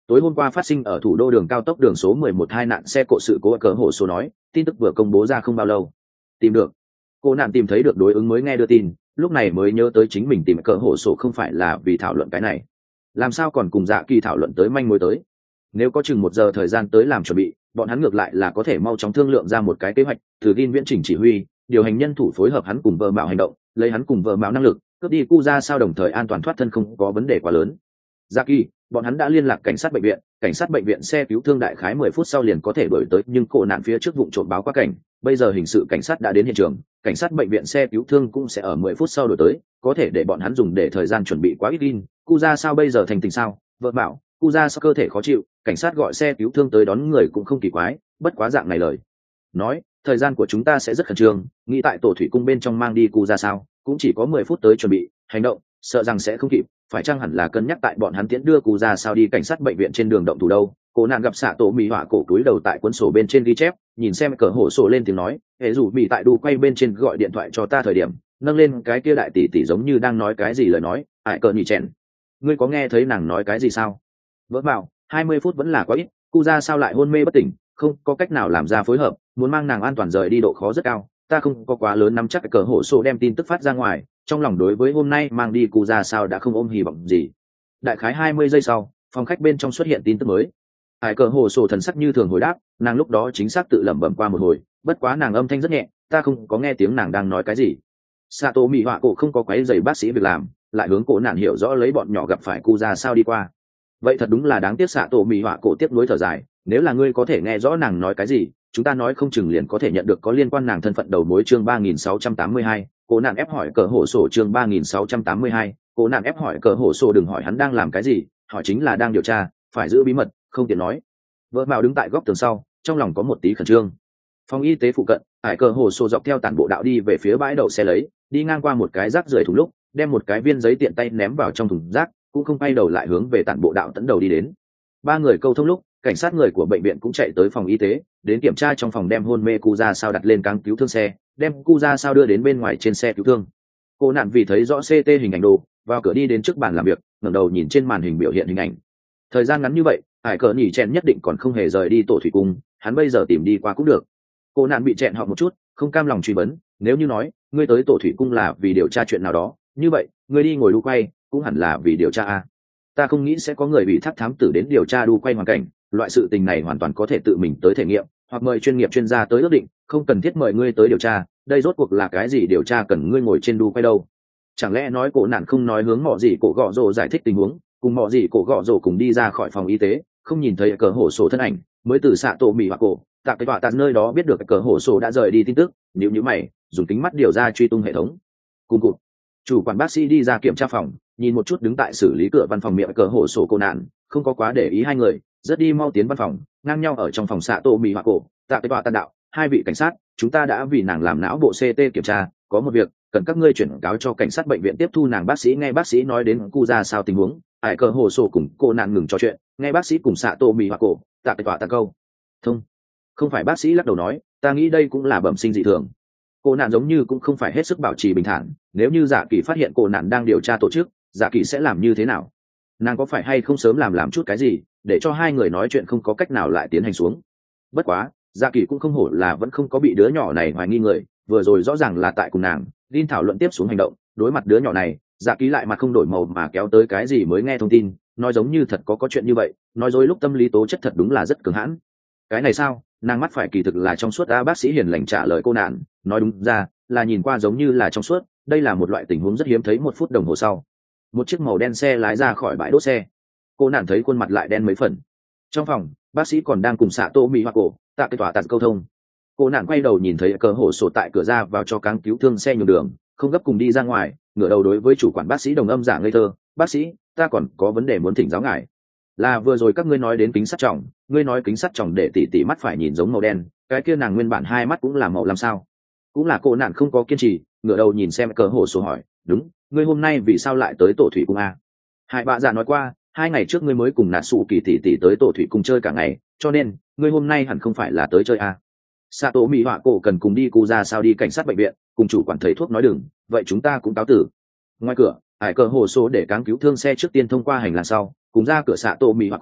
Tối hôm qua phát sinh ở thủ đô đường cao tốc đường số mười một hai nạn xe cộ sự cố cờ hồ số nói, tin tức vừa công bố ra không bao lâu. Tìm được. Cô nạn tìm thấy được đối ứng mới nghe đưa tin, lúc này mới nhớ tới chính mình tìm cờ hồ số không phải là vì thảo luận cái này. Làm sao còn cùng Dạ Kỳ thảo luận tới manh mối tới. Nếu có chừng một giờ thời gian tới làm chuẩn bị, bọn hắn ngược lại là có thể mau chóng thương lượng ra một cái kế hoạch, từ Gin viễn chỉnh chỉ huy, điều hành nhân thủ phối hợp hắn cùng vợ mạo hành động, lấy hắn cùng vợ mạo năng lực, cướp đi cu ra sao đồng thời an toàn thoát thân không có vấn đề quá lớn. Dạ Kỳ, bọn hắn đã liên lạc cảnh sát bệnh viện, cảnh sát bệnh viện xe cứu thương đại khái mười phút sau liền có thể đuổi tới, nhưng cổ nạn phía trước vụ trộm báo quá cảnh, bây giờ hình sự cảnh sát đã đến hiện trường, cảnh sát bệnh viện xe cứu thương cũng sẽ ở mười phút sau đuổi tới, có thể để bọn hắn dùng để thời gian chuẩn bị quá ít in, cu ra sao bây giờ thành tình sao? Vợ bảo, cu ra sao cơ thể khó chịu, cảnh sát gọi xe cứu thương tới đón người cũng không kỳ quái, bất quá dạng này lời nói, thời gian của chúng ta sẽ rất khẩn trương, nghĩ tại tổ thủy cung bên trong mang đi cu ra sao, cũng chỉ có mười phút tới chuẩn bị hành động, sợ rằng sẽ không kịp, phải chăng hẳn là cân nhắc tại bọn hắn tiễn đưa cu ra sao đi cảnh sát bệnh viện trên đường động thủ đâu. Cô nạn gặp xạ tổ mỹ họa cổ túi đầu tại cuốn sổ bên trên ghi chép, nhìn xem cờ hổ sổ lên tiếng nói, hệ dù mỹ tại đu quay bên trên gọi điện thoại cho ta thời điểm, nâng lên cái kia đại tỷ tỷ giống như đang nói cái gì lời nói, ải cờ nhỉ chèn, ngươi có nghe thấy nàng nói cái gì sao? Vỡ bảo, hai mươi phút vẫn là quá ít, cu ra sao lại hôn mê bất tỉnh, không có cách nào làm ra phối hợp, muốn mang nàng an toàn rời đi độ khó rất cao, ta không có quá lớn nắm chắc cờ hổ sổ đem tin tức phát ra ngoài, trong lòng đối với hôm nay mang đi cu ra sao đã không ôm hy vọng gì. Đại khái hai mươi giây sau, phòng khách bên trong xuất hiện tin tức mới. Hải cờ hồ sổ thần sắc như thường hồi đáp, nàng lúc đó chính xác tự lẩm bẩm qua một hồi, bất quá nàng âm thanh rất nhẹ, ta không có nghe tiếng nàng đang nói cái gì. Sato mỹ họa cổ không có quấy giày bác sĩ việc làm, lại hướng cổ nạn hiểu rõ lấy bọn nhỏ gặp phải cu ra sao đi qua. Vậy thật đúng là đáng tiếc. Sato mỹ họa cổ tiếp nối thở dài, nếu là ngươi có thể nghe rõ nàng nói cái gì, chúng ta nói không chừng liền có thể nhận được có liên quan nàng thân phận đầu mối. Chương ba nghìn sáu trăm tám mươi hai, cổ nạn ép hỏi cờ hổ sổ. Chương ba nghìn sáu trăm tám mươi hai, cổ nạn ép hỏi cờ hổ sổ. Đừng hỏi hắn đang làm cái gì, hỏi chính là đang điều tra, phải giữ bí mật, không tiện nói. Vợ mạo đứng tại góc tường sau, trong lòng có một tí khẩn trương. Phòng y tế phụ cận, Hải cờ hồ sổ dọc theo tản bộ đạo đi về phía bãi đậu xe, lấy đi ngang qua một cái rác rưởi thùng lúc, đem một cái viên giấy tiện tay ném vào trong thùng rác, cũng không quay đầu lại hướng về tản bộ đạo tấn đầu đi đến. Ba người câu thông lúc, cảnh sát người của bệnh viện cũng chạy tới phòng y tế, đến kiểm tra trong phòng, đem hôn mê cu ra sao đặt lên cáng cứu thương xe, đem cu ra sao đưa đến bên ngoài trên xe cứu thương. Cô nạn vì thấy rõ xê tê hình ảnh đồ, vào cửa đi đến trước bàn làm việc, ngẩng đầu nhìn trên màn hình biểu hiện hình ảnh. Thời gian ngắn như vậy, Hải cờ nhỉ chèn nhất định còn không hề rời đi tổ thủy cung, hắn bây giờ tìm đi qua cũng được. Cô nạn bị chèn họ một chút, không cam lòng truy vấn, nếu như nói ngươi tới tổ thủy cung là vì điều tra chuyện nào đó, như vậy ngươi đi ngồi đu quay cũng hẳn là vì điều tra a. Ta không nghĩ sẽ có người bị thác thám tử đến điều tra đu quay hoàn cảnh, loại sự tình này hoàn toàn có thể tự mình tới thể nghiệm, hoặc mời chuyên nghiệp chuyên gia tới ước định, không cần thiết mời ngươi tới điều tra. Đây rốt cuộc là cái gì điều tra cần ngươi ngồi trên đu quay đâu? Chẳng lẽ nói cổ nạn không nói hướng mọ gì cổ gọ rồ giải thích tình huống, cùng mọ gì cổ gọ rồ cùng đi ra khỏi phòng y tế, không nhìn thấy cờ hổ sổ thân ảnh, mới từ xạ tổ mì hoặc cổ tại cái tọa tàn nơi đó biết được cờ hổ sổ đã rời đi tin tức. Nếu như mày dùng kính mắt điều ra truy tung hệ thống, cùng cụt chủ quản bác sĩ đi ra kiểm tra phòng, nhìn một chút đứng tại xử lý cửa văn phòng miệng cờ hổ sổ cô nạn, không có quá để ý hai người, rất đi mau tiến văn phòng, ngang nhau ở trong phòng xạ tổ mì hoặc cổ tại cái tọa tàn đạo. Hai vị cảnh sát, chúng ta đã vì nàng làm não bộ xê tê kiểm tra, có một việc cần các ngươi chuyển cáo cho cảnh sát bệnh viện tiếp thu nàng. Bác sĩ nghe bác sĩ nói đến cu ra sao tình huống, Hải cờ hồ sổ cùng cô nạn ngừng trò chuyện, nghe bác sĩ cùng xạ tô mì hoặc cổ tạ cái tọa tạ câu thông. Không phải. Bác sĩ lắc đầu nói, ta nghĩ đây cũng là bẩm sinh dị thường. Cô nạn giống như cũng không phải hết sức bảo trì bình thản, nếu như Dạ Kỳ phát hiện cô nạn đang điều tra tổ chức, Dạ Kỳ sẽ làm như thế nào? Nàng có phải hay không sớm làm làm chút cái gì để cho hai người nói chuyện không có cách nào lại tiến hành xuống? Bất quá Dạ Kỳ cũng không hổ là vẫn không có bị đứa nhỏ này hoài nghi người, vừa rồi rõ ràng là tại cùng nàng Linh thảo luận tiếp xuống hành động, đối mặt đứa nhỏ này, Dạ Kỳ lại mặt không đổi màu mà kéo tới cái gì mới nghe thông tin, nói giống như thật có có chuyện như vậy, nói dối lúc tâm lý tố chất thật đúng là rất cường hãn. Cái này sao? Nàng mắt phải kỳ thực là trong suốt. A bác sĩ hiền lành trả lời cô nạn, nói đúng ra là nhìn qua giống như là trong suốt, đây là một loại tình huống rất hiếm thấy. Một phút đồng hồ sau, một chiếc màu đen xe lái ra khỏi bãi đỗ xe, cô nạn thấy khuôn mặt lại đen mấy phần. Trong phòng, bác sĩ còn đang cùng xạ tô mỹ hoặc cổ tạ cái tỏa tạt câu thông. Cô nạn quay đầu nhìn thấy cờ hổ sổ tại cửa ra vào cho cáng cứu thương xe nhường đường, không gấp cùng đi ra ngoài, ngửa đầu đối với chủ quản bác sĩ đồng âm giả ngây thơ, bác sĩ, ta còn có vấn đề muốn thỉnh giáo ngài. Là vừa rồi các ngươi nói đến kính sắt tròng, ngươi nói kính sắt tròng để tỉ tỉ mắt phải nhìn giống màu đen, cái kia nàng nguyên bản hai mắt cũng là màu làm sao? Cũng là. Cô nạn không có kiên trì, ngửa đầu nhìn xem cờ hổ sổ hỏi, đúng, ngươi hôm nay vì sao lại tới tổ thủy cung a? Hai bạ dạ nói qua, hai ngày trước ngươi mới cùng nạt sụ kỳ tỉ tỉ tới tổ thủy cung chơi cả ngày, cho nên ngươi hôm nay hẳn không phải là tới chơi a. Sato mỹ họa cổ cần cùng đi cu ra sao đi cảnh sát bệnh viện, cùng chủ quản thầy thuốc nói đừng, vậy chúng ta cũng cáo tử. Ngoài cửa, Hải cờ hồ số để cáng cứu thương xe trước tiên thông qua hành lang sau, cùng ra cửa Sato mỹ họa cổ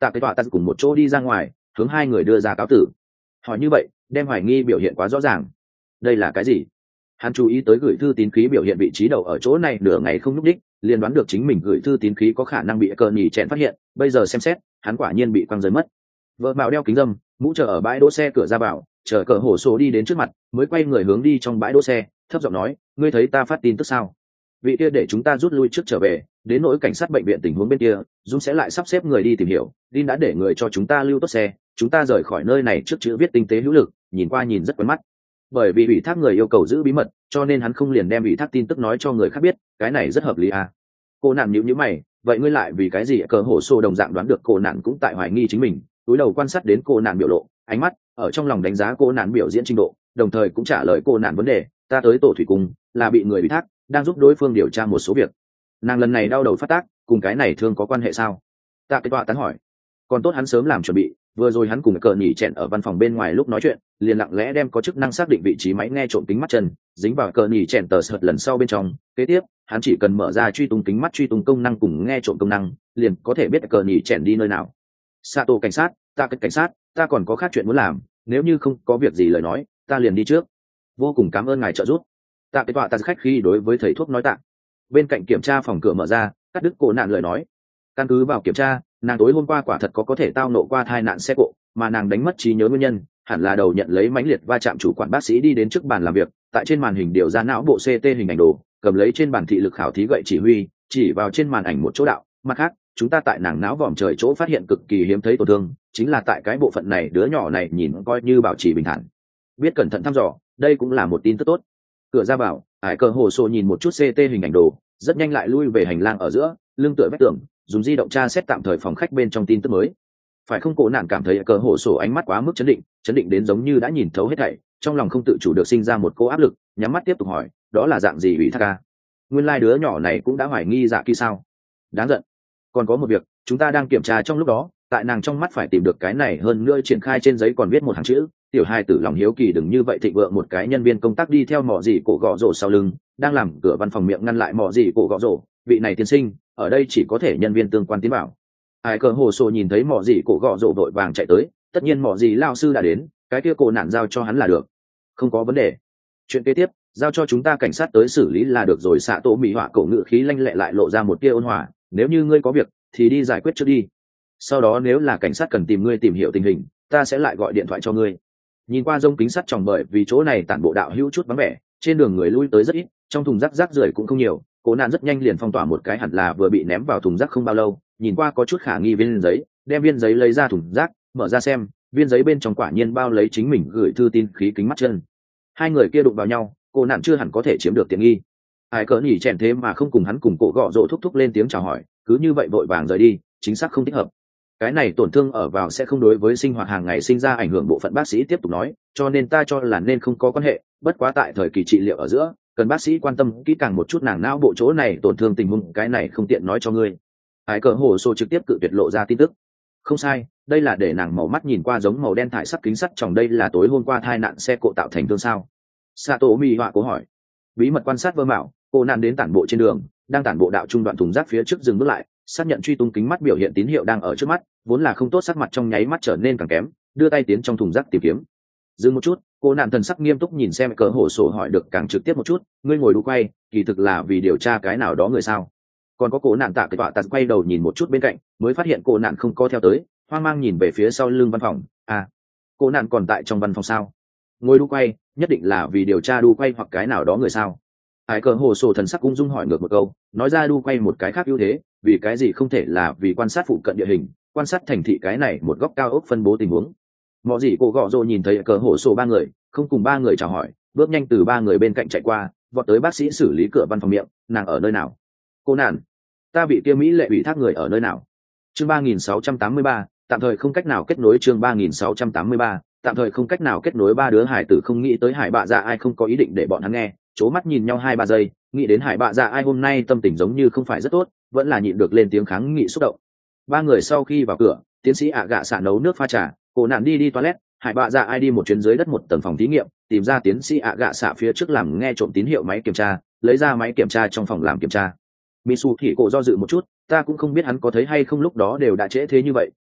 tạ cái tọa tắt cùng một chỗ đi ra ngoài, hướng hai người đưa ra cáo tử. Hỏi như vậy đem hoài nghi biểu hiện quá rõ ràng. Đây là cái gì? Hắn chú ý tới gửi thư tín khí biểu hiện vị trí đầu ở chỗ này nửa ngày không nhúc đích, liền đoán được chính mình gửi thư tín khí có khả năng bị cờ nhì chèn phát hiện. Bây giờ xem xét, hắn quả nhiên bị quăng rơi mất. Vợ mạo đeo kính dâm, mũ chờ ở bãi đỗ xe cửa ra vào, chờ cờ hổ số đi đến trước mặt, mới quay người hướng đi trong bãi đỗ xe, thấp giọng nói, ngươi thấy ta phát tin tức sao? Vị kia để chúng ta rút lui trước trở về, đến nỗi cảnh sát bệnh viện tình huống bên kia, Dung sẽ lại sắp xếp người đi tìm hiểu. Din đã để người cho chúng ta lưu tốt xe, chúng ta rời khỏi nơi này trước chữ viết tinh tế hữu lực, nhìn qua nhìn rất quen mắt. Bởi vì ủy thác người yêu cầu giữ bí mật, cho nên hắn không liền đem ủy thác tin tức nói cho người khác biết, cái này rất hợp lý à. Cô nạn nhíu nhíu mày, vậy ngươi lại vì cái gì cờ hổ sô đồng dạng đoán được cô nạn cũng tại hoài nghi chính mình, túi đầu quan sát đến cô nạn biểu lộ, ánh mắt ở trong lòng đánh giá cô nạn biểu diễn trình độ, đồng thời cũng trả lời cô nạn vấn đề, ta tới tổ thủy cung là bị người ủy thác, đang giúp đối phương điều tra một số việc. Nàng lần này đau đầu phát tác, cùng cái này thương có quan hệ sao? Tạ cái tọa tán hỏi. Còn tốt hắn sớm làm chuẩn bị, vừa rồi hắn cùng cờ nhỉ chèn ở văn phòng bên ngoài lúc nói chuyện, liền lặng lẽ đem có chức năng xác định vị trí máy nghe trộm kính mắt chân dính vào cờ nhỉ chèn tờ sợt lần sau bên trong. Kế tiếp hắn chỉ cần mở ra truy tung kính mắt truy tung công năng cùng nghe trộm công năng, liền có thể biết cờ nhỉ chèn đi nơi nào. Sato cảnh sát, ta cái cảnh sát, ta còn có khác chuyện muốn làm, nếu như không có việc gì lời nói, ta liền đi trước. Vô cùng cảm ơn ngài trợ giúp. Tạ cái tọa ta khách khi đối với thầy thuốc nói tạ. Bên cạnh kiểm tra phòng cửa mở ra, cắt đứt cổ nạn lời nói. Căn cứ vào kiểm tra, nàng tối hôm qua quả thật có có thể tao nộ qua tai nạn xe cộ, mà nàng đánh mất trí nhớ nguyên nhân hẳn là đầu nhận lấy mãnh liệt va chạm. Chủ quản bác sĩ đi đến trước bàn làm việc, tại trên màn hình điều ra não bộ xê tê hình ảnh đồ, cầm lấy trên bàn thị lực khảo thí gậy chỉ huy, chỉ vào trên màn ảnh một chỗ đạo. Mặt khác, chúng ta tại nàng não vòm trời chỗ phát hiện cực kỳ hiếm thấy tổn thương, chính là tại cái bộ phận này. Đứa nhỏ này nhìn coi như bảo trì bình thản, biết cẩn thận thăm dò, đây cũng là một tin tức tốt. Cửa ra vào, Hải Cờ Hồ Sô nhìn một chút xê tê hình ảnh đồ, rất nhanh lại lui về hành lang ở giữa, lưng tựa vách tường, dùng di động tra xét tạm thời phòng khách bên trong tin tức mới. Phải không? Cổ nạn cảm thấy Cờ Hồ Sô ánh mắt quá mức chấn định, chấn định đến giống như đã nhìn thấu hết thảy, trong lòng không tự chủ được sinh ra một cô áp lực, nhắm mắt tiếp tục hỏi, đó là dạng gì ủy thác ca? Nguyên lai like đứa nhỏ này cũng đã hoài nghi Dạ Kỳ sao? Đáng giận. Còn có một việc, chúng ta đang kiểm tra trong lúc đó, tại nàng trong mắt phải tìm được cái này, hơn nữa triển khai trên giấy còn viết một hàng chữ. Tiểu hai tử lòng hiếu kỳ đừng như vậy thịnh vượng. Một cái nhân viên công tác đi theo mỏ gì cổ gõ rổ sau lưng, đang làm cửa văn phòng miệng ngăn lại mỏ gì cổ gõ rổ. Vị này tiên sinh, ở đây chỉ có thể nhân viên tương quan tiến bảo. Ai Cờ Hồ Sô nhìn thấy mỏ gì cổ gõ rổ vội vàng chạy tới, tất nhiên mỏ gì lao sư đã đến, cái kia cổ nạn giao cho hắn là được. Không có vấn đề. Chuyện kế tiếp giao cho chúng ta cảnh sát tới xử lý là được rồi. Xạ tổ mỹ họa cổ ngữ khí lanh lẹ lại lộ ra một tia ôn hòa, nếu như ngươi có việc thì đi giải quyết trước đi, sau đó nếu là cảnh sát cần tìm ngươi tìm hiểu tình hình, ta sẽ lại gọi điện thoại cho ngươi. Nhìn qua rông kính sắt tròng, bởi vì chỗ này tản bộ đạo hữu chút vắng vẻ, trên đường người lui tới rất ít, trong thùng rác rác rưởi cũng không nhiều. Cố nạn rất nhanh liền phong tỏa một cái hẳn là vừa bị ném vào thùng rác không bao lâu, nhìn qua có chút khả nghi viên giấy, đem viên giấy lấy ra thùng rác, mở ra xem, viên giấy bên trong quả nhiên bao lấy chính mình gửi thư tin khí kính mắt chân. Hai người kia đụng vào nhau, cô nạn chưa hẳn có thể chiếm được tiện nghi. Ai cỡ nhỉ chèn thế mà không cùng hắn cùng cổ gọ rộ thúc thúc lên tiếng chào hỏi, cứ như vậy vội vàng rời đi, chính xác không thích hợp. Cái này tổn thương ở vào sẽ không đối với sinh hoạt hàng ngày sinh ra ảnh hưởng. Bộ phận bác sĩ tiếp tục nói, cho nên ta cho là nên không có quan hệ, bất quá tại thời kỳ trị liệu ở giữa cần bác sĩ quan tâm kỹ càng một chút nàng não bộ chỗ này tổn thương tình huống, cái này không tiện nói cho ngươi. Hải Cờ Hồ Sô trực tiếp cự tuyệt lộ ra tin tức. Không sai, đây là để nàng màu mắt nhìn qua giống màu đen thải sắc kính sắt tròng, đây là tối hôm qua tai nạn xe cộ tạo thành thương sao? Sato Mi họa cố hỏi. Bí mật quan sát Vơ Mạo, cô nạn đến tản bộ trên đường, đang tản bộ đạo trung đoạn thùng rác phía trước dừng bước lại, xác nhận truy tung kính mắt biểu hiện tín hiệu đang ở trước mắt, vốn là không tốt sắc mặt trong nháy mắt trở nên càng kém, đưa tay tiến trong thùng rác tìm kiếm. Dừng một chút, cô nạn thần sắc nghiêm túc nhìn xem Cờ Hồ Sô hỏi được càng trực tiếp một chút, ngươi ngồi đu quay kỳ thực là vì điều tra cái nào đó người sao? Còn có cô nạn tạ cái tọa tạt quay đầu nhìn một chút bên cạnh, mới phát hiện cô nạn không có theo tới, hoang mang nhìn về phía sau lưng văn phòng. À, cô nạn còn tại trong văn phòng sao? Ngồi đu quay nhất định là vì điều tra đu quay hoặc cái nào đó người sao? Hải Cờ Hồ Sô thần sắc ung dung hỏi ngược một câu, nói ra đu quay một cái khác ưu thế, vì cái gì không thể là vì quan sát phụ cận địa hình, quan sát thành thị cái này một góc cao ốc phân bố tình huống. Mọi gì cô gọ rồ nhìn thấy Cờ Hồ Sô ba người, không cùng ba người chào hỏi, bước nhanh từ ba người bên cạnh chạy qua, vọt tới bác sĩ xử lý cửa văn phòng miệng, nàng ở nơi nào? Cô nạn, ta bị kia mỹ lệ ủy thác người ở nơi nào? Chương ba nghìn sáu trăm tám mươi ba, tạm thời không cách nào kết nối. Chương ba nghìn sáu trăm tám mươi ba, tạm thời không cách nào kết nối. Ba đứa hải tử không nghĩ tới Hải Bạ Dạ Ai không có ý định để bọn hắn nghe, chố mắt nhìn nhau hai ba giây, nghĩ đến Hải Bạ Dạ Ai hôm nay tâm tình giống như không phải rất tốt, vẫn là nhịn được lên tiếng kháng nghị xúc động. Ba người sau khi vào cửa, tiến sĩ ạ gạ xạ nấu nước pha trà, cô nạn đi đi toilet, Hải Bạ Dạ Ai đi một chuyến dưới đất một tầng phòng thí nghiệm, tìm ra tiến sĩ ạ gạ xạ phía trước làm nghe trộm tín hiệu máy kiểm tra, lấy ra máy kiểm tra trong phòng làm kiểm tra. Misu thì cổ do dự một chút, ta cũng không biết hắn có thấy hay không, lúc đó đều đã trễ thế như vậy,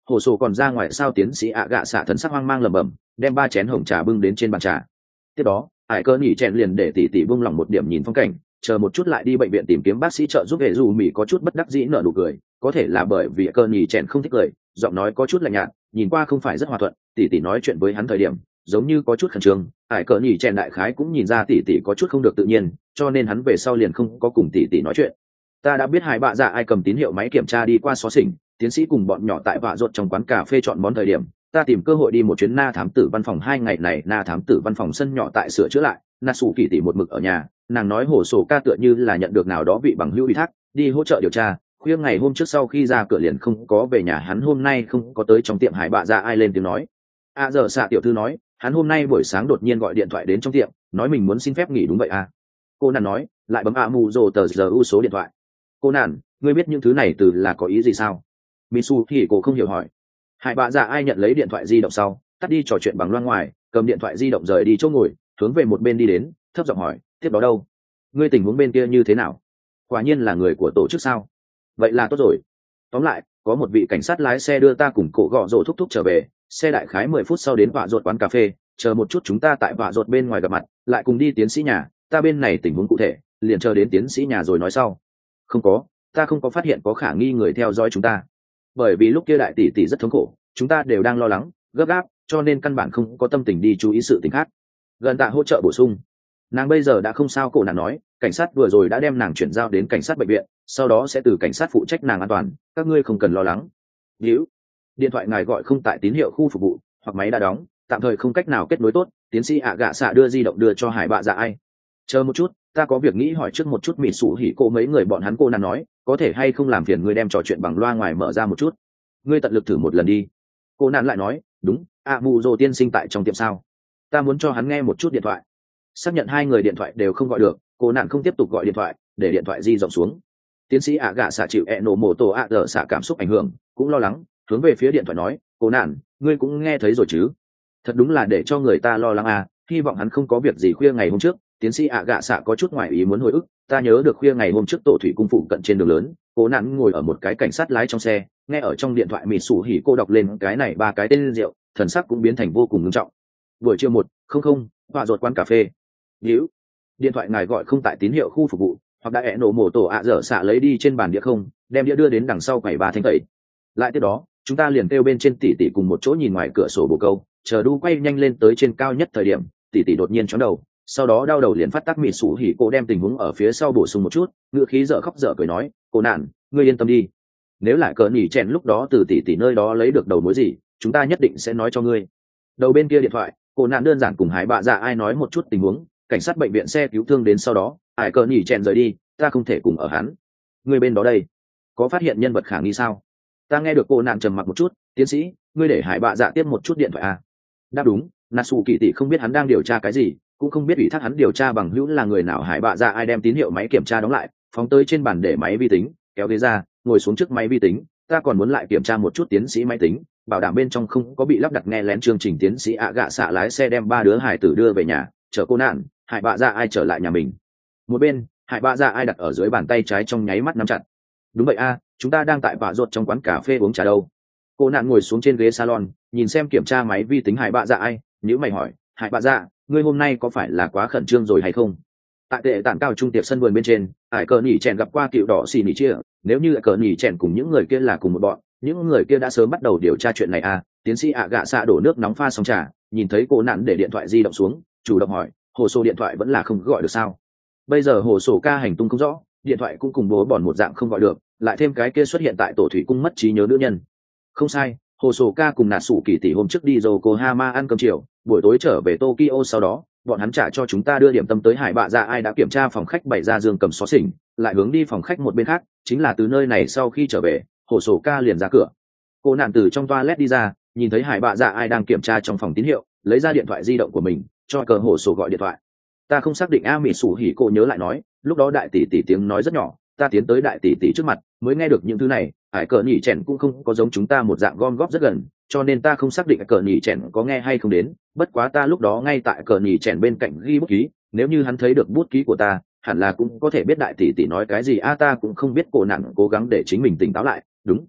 hồ sổ còn ra ngoài sao? Tiến sĩ ạ gạ xạ thần sắc hoang mang lẩm bẩm, đem ba chén hồng trà bưng đến trên bàn trà. Tiếp đó ải cơ nhỉ chèn liền để tỷ tỷ buông lỏng một điểm nhìn phong cảnh, chờ một chút lại đi bệnh viện tìm kiếm bác sĩ trợ giúp. Hệ dù mỹ có chút bất đắc dĩ nở nụ cười, có thể là bởi vì cơ nhỉ chèn không thích cười, giọng nói có chút lạnh nhạt, nhìn qua không phải rất hòa thuận. Tỷ tỷ nói chuyện với hắn thời điểm giống như có chút khẩn trương, ải cơ nhỉ chèn đại khái cũng nhìn ra tỷ tỷ có chút không được tự nhiên, cho nên hắn về sau liền không có cùng tỷ tỷ nói chuyện. Ta đã biết hai bạ dạ ai cầm tín hiệu máy kiểm tra đi qua xó xỉnh, tiến sĩ cùng bọn nhỏ tại vạ rột trong quán cà phê chọn món thời điểm, ta tìm cơ hội đi một chuyến na thám tử văn phòng. Hai ngày này na thám tử văn phòng sân nhỏ tại sửa chữa lại, na sủ kỳ tỷ một mực ở nhà, nàng nói hồ sổ ca tựa như là nhận được nào đó vị bằng hữu ủy thác đi hỗ trợ điều tra, khuya ngày hôm trước sau khi ra cửa liền không có về nhà. Hắn hôm nay không có tới trong tiệm. Hải bạ dạ ai lên tiếng nói. À giờ xạ tiểu thư nói hắn hôm nay buổi sáng đột nhiên gọi điện thoại đến trong tiệm, nói mình muốn xin phép nghỉ. Đúng vậy à? Cô nàng nói, lại bấm a mù rồ tờ giờ u số điện thoại. Cô nàng, ngươi biết những thứ này từ là có ý gì sao? Mitsu thì cô không hiểu hỏi. Hải bạ dạ ai nhận lấy điện thoại di động sau tắt đi trò chuyện bằng loa ngoài, cầm điện thoại di động rời đi chỗ ngồi, hướng về một bên đi đến, thấp giọng hỏi, tiếp đó đâu? Ngươi tình huống bên kia như thế nào? Quả nhiên là người của tổ chức sao? Vậy là tốt rồi. Tóm lại, có một vị cảnh sát lái xe đưa ta cùng cổ gọ rổ thúc thúc trở về, xe đại khái mười phút sau đến vạ rột quán cà phê, chờ một chút chúng ta tại vạ rột bên ngoài gặp mặt, lại cùng đi tiến sĩ nhà. Ta bên này tình huống cụ thể liền chờ đến tiến sĩ nhà rồi nói sau. Không có, ta không có phát hiện có khả nghi người theo dõi chúng ta, bởi vì lúc kia đại tỷ tỷ rất thống khổ, chúng ta đều đang lo lắng gấp gáp, cho nên căn bản không có tâm tình đi chú ý sự tình khác. Gần tạ hỗ trợ bổ sung, nàng bây giờ đã không sao. Cổ nàng nói, cảnh sát vừa rồi đã đem nàng chuyển giao đến cảnh sát bệnh viện, sau đó sẽ từ cảnh sát phụ trách nàng an toàn, các ngươi không cần lo lắng. Níu, điện thoại ngài gọi không tại tín hiệu khu phục vụ, hoặc máy đã đóng, tạm thời không cách nào kết nối tốt. Tiến sĩ ạ gạ xạ đưa di động đưa cho Hải bạ dạ ai. Chờ một chút, ta có việc nghĩ hỏi trước một chút. Mỹ sủ hỉ cô mấy người bọn hắn. Cô nàng nói, có thể hay không làm phiền ngươi đem trò chuyện bằng loa ngoài mở ra một chút, ngươi tận lực thử một lần đi. Cô nàng lại nói, đúng, ạ mù rồ tiên sinh tại trong tiệm sao? Ta muốn cho hắn nghe một chút điện thoại. Xác nhận hai người điện thoại đều không gọi được, cô nạn không tiếp tục gọi điện thoại, để điện thoại di rộng xuống. Tiến sĩ ạ gạ xạ chịu ẹ nổ mổ tổ ạ dở xạ cảm xúc ảnh hưởng, cũng lo lắng, hướng về phía điện thoại nói, cô nạn, ngươi cũng nghe thấy rồi chứ? Thật đúng là để cho người ta lo lắng à, hy vọng hắn không có việc gì. Khuya ngày hôm trước, tiến sĩ ạ gạ xạ có chút ngoài ý muốn hồi ức, ta nhớ được khuya ngày hôm trước tổ thủy cung phụ cận trên đường lớn, cô nạn ngồi ở một cái cảnh sát lái trong xe, nghe ở trong điện thoại Mị Sủ Hỉ cô đọc lên cái này ba cái tên rượu, thần sắc cũng biến thành vô cùng nghiêm trọng. Buổi chiều một không không, họa rột quán cà phê. Níu, điện thoại ngài gọi không tại tín hiệu khu phục vụ, hoặc đã ẹ nổ mổ tổ ạ dở xạ lấy đi trên bàn đĩa không, đem đĩa đưa đến đằng sau quầy ba thanh tẩy. Lại tiếp đó, chúng ta liền kêu bên trên tỷ tỷ cùng một chỗ nhìn ngoài cửa sổ bồ câu, chờ đu quay nhanh lên tới trên cao nhất thời điểm, tỷ tỷ đột nhiên chóng đầu, sau đó đau đầu liền phát tác. Mị Sủ Hỉ cô đem tình huống ở phía sau bổ sung một chút, ngữ khí dở khóc dở cười nói, cô nạn, ngươi yên tâm đi, nếu lại cờ nỉ chèn lúc đó từ tỷ tỷ nơi đó lấy được đầu mối gì, chúng ta nhất định sẽ nói cho ngươi. Đầu bên kia điện thoại, cô nạn đơn giản cùng Hải bạ dạ ai nói một chút tình huống, cảnh sát bệnh viện xe cứu thương đến sau đó, Hải cờ nỉ chèn rời đi, ta không thể cùng ở hắn. Ngươi bên đó đây, có phát hiện nhân vật khả nghi sao? Ta nghe được cô nạn trầm mặc một chút, tiến sĩ, ngươi để Hải bạ dạ tiếp một chút điện thoại à? Đáp đúng, Natsu kỳ tỷ không biết hắn đang điều tra cái gì, cũng không biết ủy thác hắn điều tra bằng hữu là người nào. Hải bạ dạ ai đem tín hiệu máy kiểm tra đóng lại, phóng tới trên bàn để máy vi tính, kéo ghế ra, ngồi xuống trước máy vi tính. Ta còn muốn lại kiểm tra một chút tiến sĩ máy tính, bảo đảm bên trong không có bị lắp đặt nghe lén chương trình. Tiến sĩ ạ gạ xạ lái xe đem ba đứa hải tử đưa về nhà, chở cô nạn, Hải bạ dạ ai trở lại nhà mình. Một bên, Hải bạ dạ ai đặt ở dưới bàn tay trái trong nháy mắt nắm chặt. Đúng vậy a, chúng ta đang tại vạ rột trong quán cà phê uống trà đâu. Cô nạn ngồi xuống trên ghế salon, nhìn xem kiểm tra máy vi tính Hải bạ dạ ai, nhữ mày hỏi, Hải bạ dạ, ngươi hôm nay có phải là quá khẩn trương rồi hay không? Tại tệ tản cao trung tiệc sân vườn bên trên, Hải cờ nhỉ chèn gặp qua cựu đỏ xì nỉ chia, nếu như cờ nhỉ chèn cùng những người kia là cùng một bọn, những người kia đã sớm bắt đầu điều tra chuyện này à? Tiến sĩ ạ gạ xạ đổ nước nóng pha xong trà, nhìn thấy cô nạn để điện thoại di động xuống, chủ động hỏi, hồ sổ điện thoại vẫn là không gọi được sao? Bây giờ hồ sổ ca hành tung không rõ, điện thoại cũng cùng bố bòn một dạng không gọi được, lại thêm cái kia xuất hiện tại tổ thủy cung mất trí nhớ nữ nhân. Không sai, hồ sổ ca cùng nạt sủ kỳ tỷ hôm trước đi Yokohama ăn cơm chiều, buổi tối trở về Tokyo, sau đó bọn hắn trả cho chúng ta đưa điểm tâm tới Hải bạ dạ ai đã kiểm tra phòng khách bày ra giường cầm xó xỉnh, lại hướng đi phòng khách một bên khác, chính là từ nơi này sau khi trở về, hồ sổ ca liền ra cửa. Cô nạn từ trong toilet đi ra, nhìn thấy Hải bạ dạ ai đang kiểm tra trong phòng tín hiệu, lấy ra điện thoại di động của mình, cho cờ hồ sổ gọi điện thoại. Ta không xác định a. Mỹ sủ hỉ cô nhớ lại nói, lúc đó đại tỷ tỷ tiếng nói rất nhỏ, ta tiến tới đại tỷ tỷ trước mặt mới nghe được những thứ này. Hải cờ nhỉ chèn cũng không có giống chúng ta một dạng gom góp rất gần, cho nên ta không xác định cờ nhỉ chèn có nghe hay không đến. Bất quá ta lúc đó ngay tại cờ nhỉ chèn bên cạnh ghi bút ký, nếu như hắn thấy được bút ký của ta, hẳn là cũng có thể biết đại tỷ tỷ nói cái gì a. Ta cũng không biết. Cô nạn cố gắng để chính mình tỉnh táo lại. Đúng,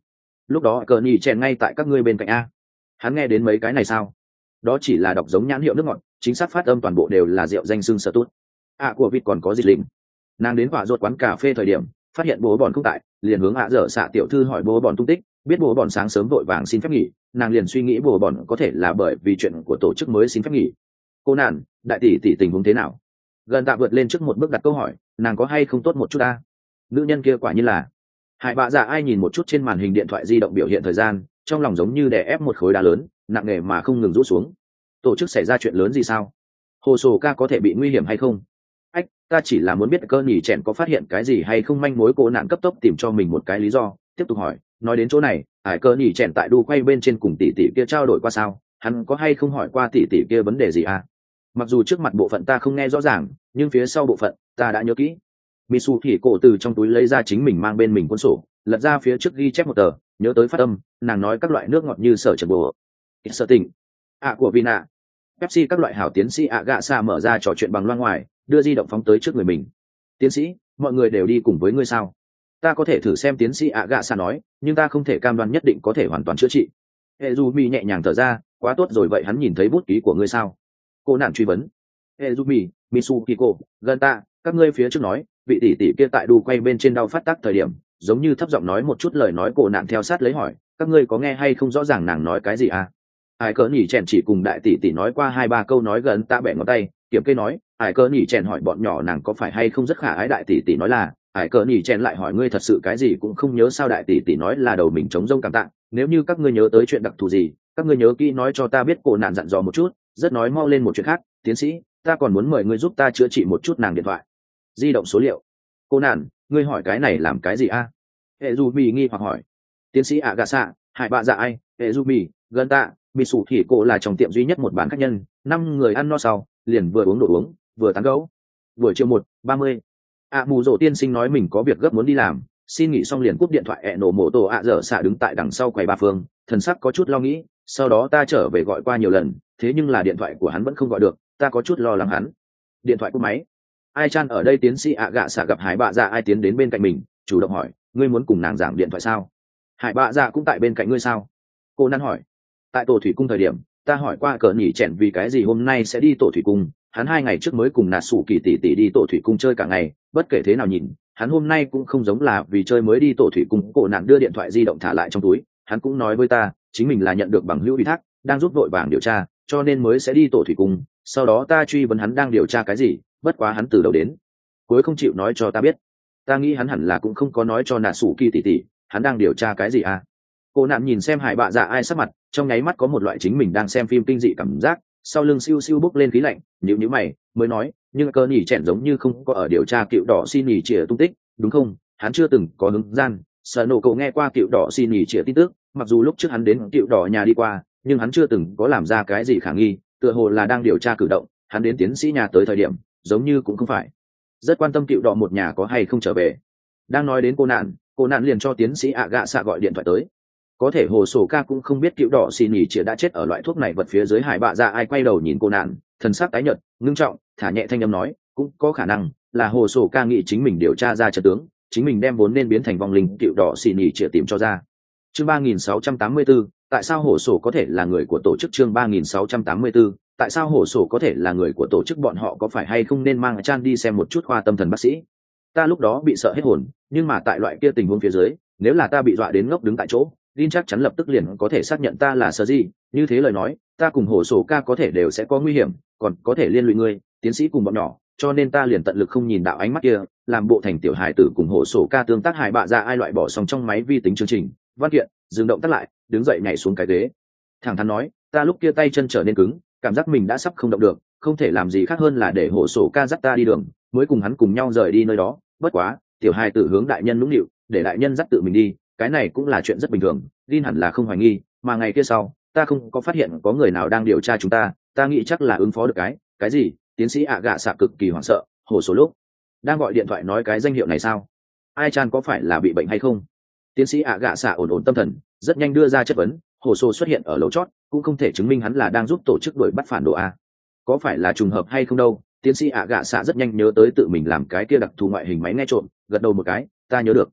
lúc đó cờ nhì chèn ngay tại các ngươi bên cạnh a. Hắn nghe đến mấy cái này sao? Đó chỉ là đọc giống nhãn hiệu nước ngọt, chính xác phát âm toàn bộ đều là rượu danh xưng sở tốt. À của vịt còn có gì lĩnh. Nàng đến quả ruột quán cà phê thời điểm, phát hiện bố bọn không tại, liền hướng ạ dở xạ tiểu thư hỏi bố bọn tung tích, biết bố bọn sáng sớm vội vàng xin phép nghỉ, nàng liền suy nghĩ bố bọn có thể là bởi vì chuyện của tổ chức mới xin phép nghỉ. Cô nạn, đại tỷ tỷ tình huống thế nào? Gần tạ vượt lên trước một bước đặt câu hỏi, nàng có hay không tốt một chút ta? Nữ nhân kia quả như là Hải bạ dạ ai nhìn một chút trên màn hình điện thoại di động biểu hiện thời gian, trong lòng giống như đè ép một khối đá lớn, nặng nề mà không ngừng rũ xuống. Tổ chức xảy ra chuyện lớn gì sao? Hồ sổ ca có thể bị nguy hiểm hay không? Ách, ta chỉ là muốn biết cơ nhỉ chèn có phát hiện cái gì hay không, manh mối. Cô nạn cấp tốc tìm cho mình một cái lý do, tiếp tục hỏi. Nói đến chỗ này, hải cơ nhỉ chèn tại đu quay bên trên cùng tỷ tỷ kia trao đổi qua sao? Hắn có hay không hỏi qua tỷ tỷ kia vấn đề gì à? Mặc dù trước mặt bộ phận ta không nghe rõ ràng, nhưng phía sau bộ phận ta đã nhớ kỹ. Misu thì cổ từ trong túi lấy ra chính mình mang bên mình cuốn sổ, lật ra phía trước ghi chép một tờ, nhớ tới phát âm, nàng nói các loại nước ngọt như sở trần bồ, sở tỉnh, ạ của Vina, Pepsi, các loại hảo. Tiến sĩ ạ gạ xa mở ra trò chuyện bằng loa ngoài, đưa di động phóng tới trước người mình. Tiến sĩ, mọi người đều đi cùng với ngươi sao? Ta có thể thử xem, tiến sĩ ạ gạ xa nói, nhưng ta không thể cam đoan nhất định có thể hoàn toàn chữa trị. Ezumi nhẹ nhàng thở ra, quá tốt rồi. Vậy hắn nhìn thấy bút ký của ngươi sao? Cô nàng truy vấn. Ezumi, Misukiko, gần ta, các ngươi phía trước nói vị tỷ tỷ kia tại đu quay bên trên đau phát tác thời điểm, giống như thấp giọng nói một chút lời nói. Cổ nạn theo sát lấy hỏi, các ngươi có nghe hay không rõ ràng nàng nói cái gì à? Ai cỡ nhỉ chèn chỉ cùng đại tỷ tỷ nói qua hai ba câu. Nói gần ta bẻ ngón tay kiểm kê nói, ai cỡ nhỉ chèn hỏi bọn nhỏ nàng có phải hay không rất khả ái. Đại tỷ tỷ nói là. Ai cỡ nhỉ chèn lại hỏi, ngươi thật sự cái gì cũng không nhớ sao? Đại tỷ tỷ nói là đầu mình trống rông cảm tạ, nếu như các ngươi nhớ tới chuyện đặc thù gì, các ngươi nhớ kỹ nói cho ta biết. Cổ nạn dặn dò một chút, rất nói mau lên một chuyện khác. Tiến sĩ, ta còn muốn mời ngươi giúp ta chữa trị một chút nàng điện thoại di động số liệu. Cô nạn, ngươi hỏi cái này làm cái gì a? Hệ du mì nghi hoặc hỏi. Tiến sĩ ạ gà xạ, hải bạ dạ ai, hệ du mì, gần tạ, bị sủ thì cô là trong tiệm duy nhất một bán khách nhân, năm người ăn no sau liền vừa uống đồ uống vừa tán gẫu. Buổi chiều một ba mươi, ạ mù rổ tiên sinh nói mình có việc gấp muốn đi làm, xin nghỉ xong liền cúp điện thoại. ẹ nổ mổ tổ ạ dở xạ đứng tại đằng sau quầy ba phương, thần sắc có chút lo nghĩ. Sau đó ta trở về gọi qua nhiều lần, thế nhưng là điện thoại của hắn vẫn không gọi được, ta có chút lo lắng hắn. Điện thoại cúp máy. Ai chan ở đây? Tiến sĩ ạ gạ xạ gặp hải bạ dạ ai tiến đến bên cạnh mình, chủ động hỏi, ngươi muốn cùng nàng giảng điện thoại sao? Hải bạ dạ cũng tại bên cạnh ngươi sao? Cô năn hỏi. Tại tổ thủy cung thời điểm, ta hỏi qua cờ nhỉ chèn vì cái gì hôm nay sẽ đi tổ thủy cung, hắn hai ngày trước mới cùng nạt sủ kỳ tỷ tỷ đi tổ thủy cung chơi cả ngày, bất kể thế nào nhìn hắn hôm nay cũng không giống là vì chơi mới đi tổ thủy cung. Cổ nạn đưa điện thoại di động thả lại trong túi, hắn cũng nói với ta chính mình là nhận được bằng hữu ủy thác, đang giúp vội vàng điều tra, cho nên mới sẽ đi tổ thủy cung. Sau đó ta truy vấn hắn đang điều tra cái gì, bất quá hắn từ đầu đến cuối không chịu nói cho ta biết. Ta nghĩ hắn hẳn là cũng không có nói cho nạ sủ kỳ tỷ tỷ hắn đang điều tra cái gì à. Cô nạn nhìn xem hải bạ dạ ai sắc mặt, trong nháy mắt có một loại chính mình đang xem phim kinh dị cảm giác, sau lưng siêu siêu bốc lên khí lạnh, nhíu nhíu mày mới nói, nhưng cơ nhỉ chèn giống như không có ở điều tra cựu đỏ xin nhỉ chĩa tung tích, đúng không? Hắn chưa từng có hứng gian. Sợ nổ cậu nghe qua cựu đỏ xin nhỉ chĩa tin tức, mặc dù lúc trước hắn đến cựu đỏ nhà đi qua, nhưng hắn chưa từng có làm ra cái gì khả nghi, tựa hồ là đang điều tra cử động. Hắn đến tiến sĩ nhà tới thời điểm giống như cũng không phải rất quan tâm cựu đỏ một nhà có hay không trở về. Đang nói đến cô nạn, cô nạn liền cho tiến sĩ ạ gạ xạ gọi điện thoại tới. Có thể hồ sổ ca cũng không biết cựu đỏ xì nhì chĩa đã chết ở loại thuốc này vật phía dưới. Hải bạ dạ ai quay đầu nhìn cô nạn, thần sắc tái nhợt ngưng trọng, thả nhẹ thanh âm nói, cũng có khả năng là hồ sổ ca nghĩ chính mình điều tra ra trận tướng, chính mình đem vốn nên biến thành vong linh cựu đỏ xì nhì chĩa tìm cho ra. Chương ba nghìn sáu trăm tám mươi tư, tại sao hổ sổ có thể là người của tổ chức? Chương ba nghìn sáu trăm tám mươi tư, tại sao hổ sổ có thể là người của tổ chức? Bọn họ có phải hay không nên mang Chan đi xem một chút khoa tâm thần bác sĩ? Ta lúc đó bị sợ hết hồn, nhưng mà tại loại kia tình huống phía dưới, nếu là ta bị dọa đến ngốc đứng tại chỗ, Jin chắc chắn lập tức liền có thể xác nhận ta là sơ gì. Như thế lời nói, ta cùng hổ sổ ca có thể đều sẽ có nguy hiểm, còn có thể liên lụy ngươi, tiến sĩ cùng bọn nhỏ, cho nên ta liền tận lực không nhìn đạo ánh mắt kia, làm bộ thành tiểu hài tử cùng hổ sổ ca tương tác. Hải bạ dạ ai loại bỏ xong trong máy vi tính chương trình văn kiện, dừng động tác lại, đứng dậy nhảy xuống cái ghế, thẳng thắn nói, ta lúc kia tay chân trở nên cứng, cảm giác mình đã sắp không động được, không thể làm gì khác hơn là để hổ sổ ca dắt ta đi đường, mới cùng hắn cùng nhau rời đi nơi đó. Bất quá tiểu hài tử hướng đại nhân nũng nịu, để đại nhân dắt tự mình đi, cái này cũng là chuyện rất bình thường, Jin hẳn là không hoài nghi. Mà ngày kia sau, ta không có phát hiện có người nào đang điều tra chúng ta, ta nghĩ chắc là ứng phó được cái cái gì. Tiến sĩ ạ gạ xạ cực kỳ hoảng sợ, hổ sổ lúc đang gọi điện thoại nói cái danh hiệu này sao? Ai chan có phải là bị bệnh hay không? Tiến sĩ ạ gạ xạ ổn ổn tâm thần, rất nhanh đưa ra chất vấn. Hồ sổ xuất hiện ở lầu chót, cũng không thể chứng minh hắn là đang giúp tổ chức đuổi bắt phản đồ a. Có phải là trùng hợp hay không đâu? Tiến sĩ ạ gạ xạ rất nhanh nhớ tới tự mình làm cái kia đặc thù ngoại hình máy nghe trộm, gật đầu một cái, ta nhớ được.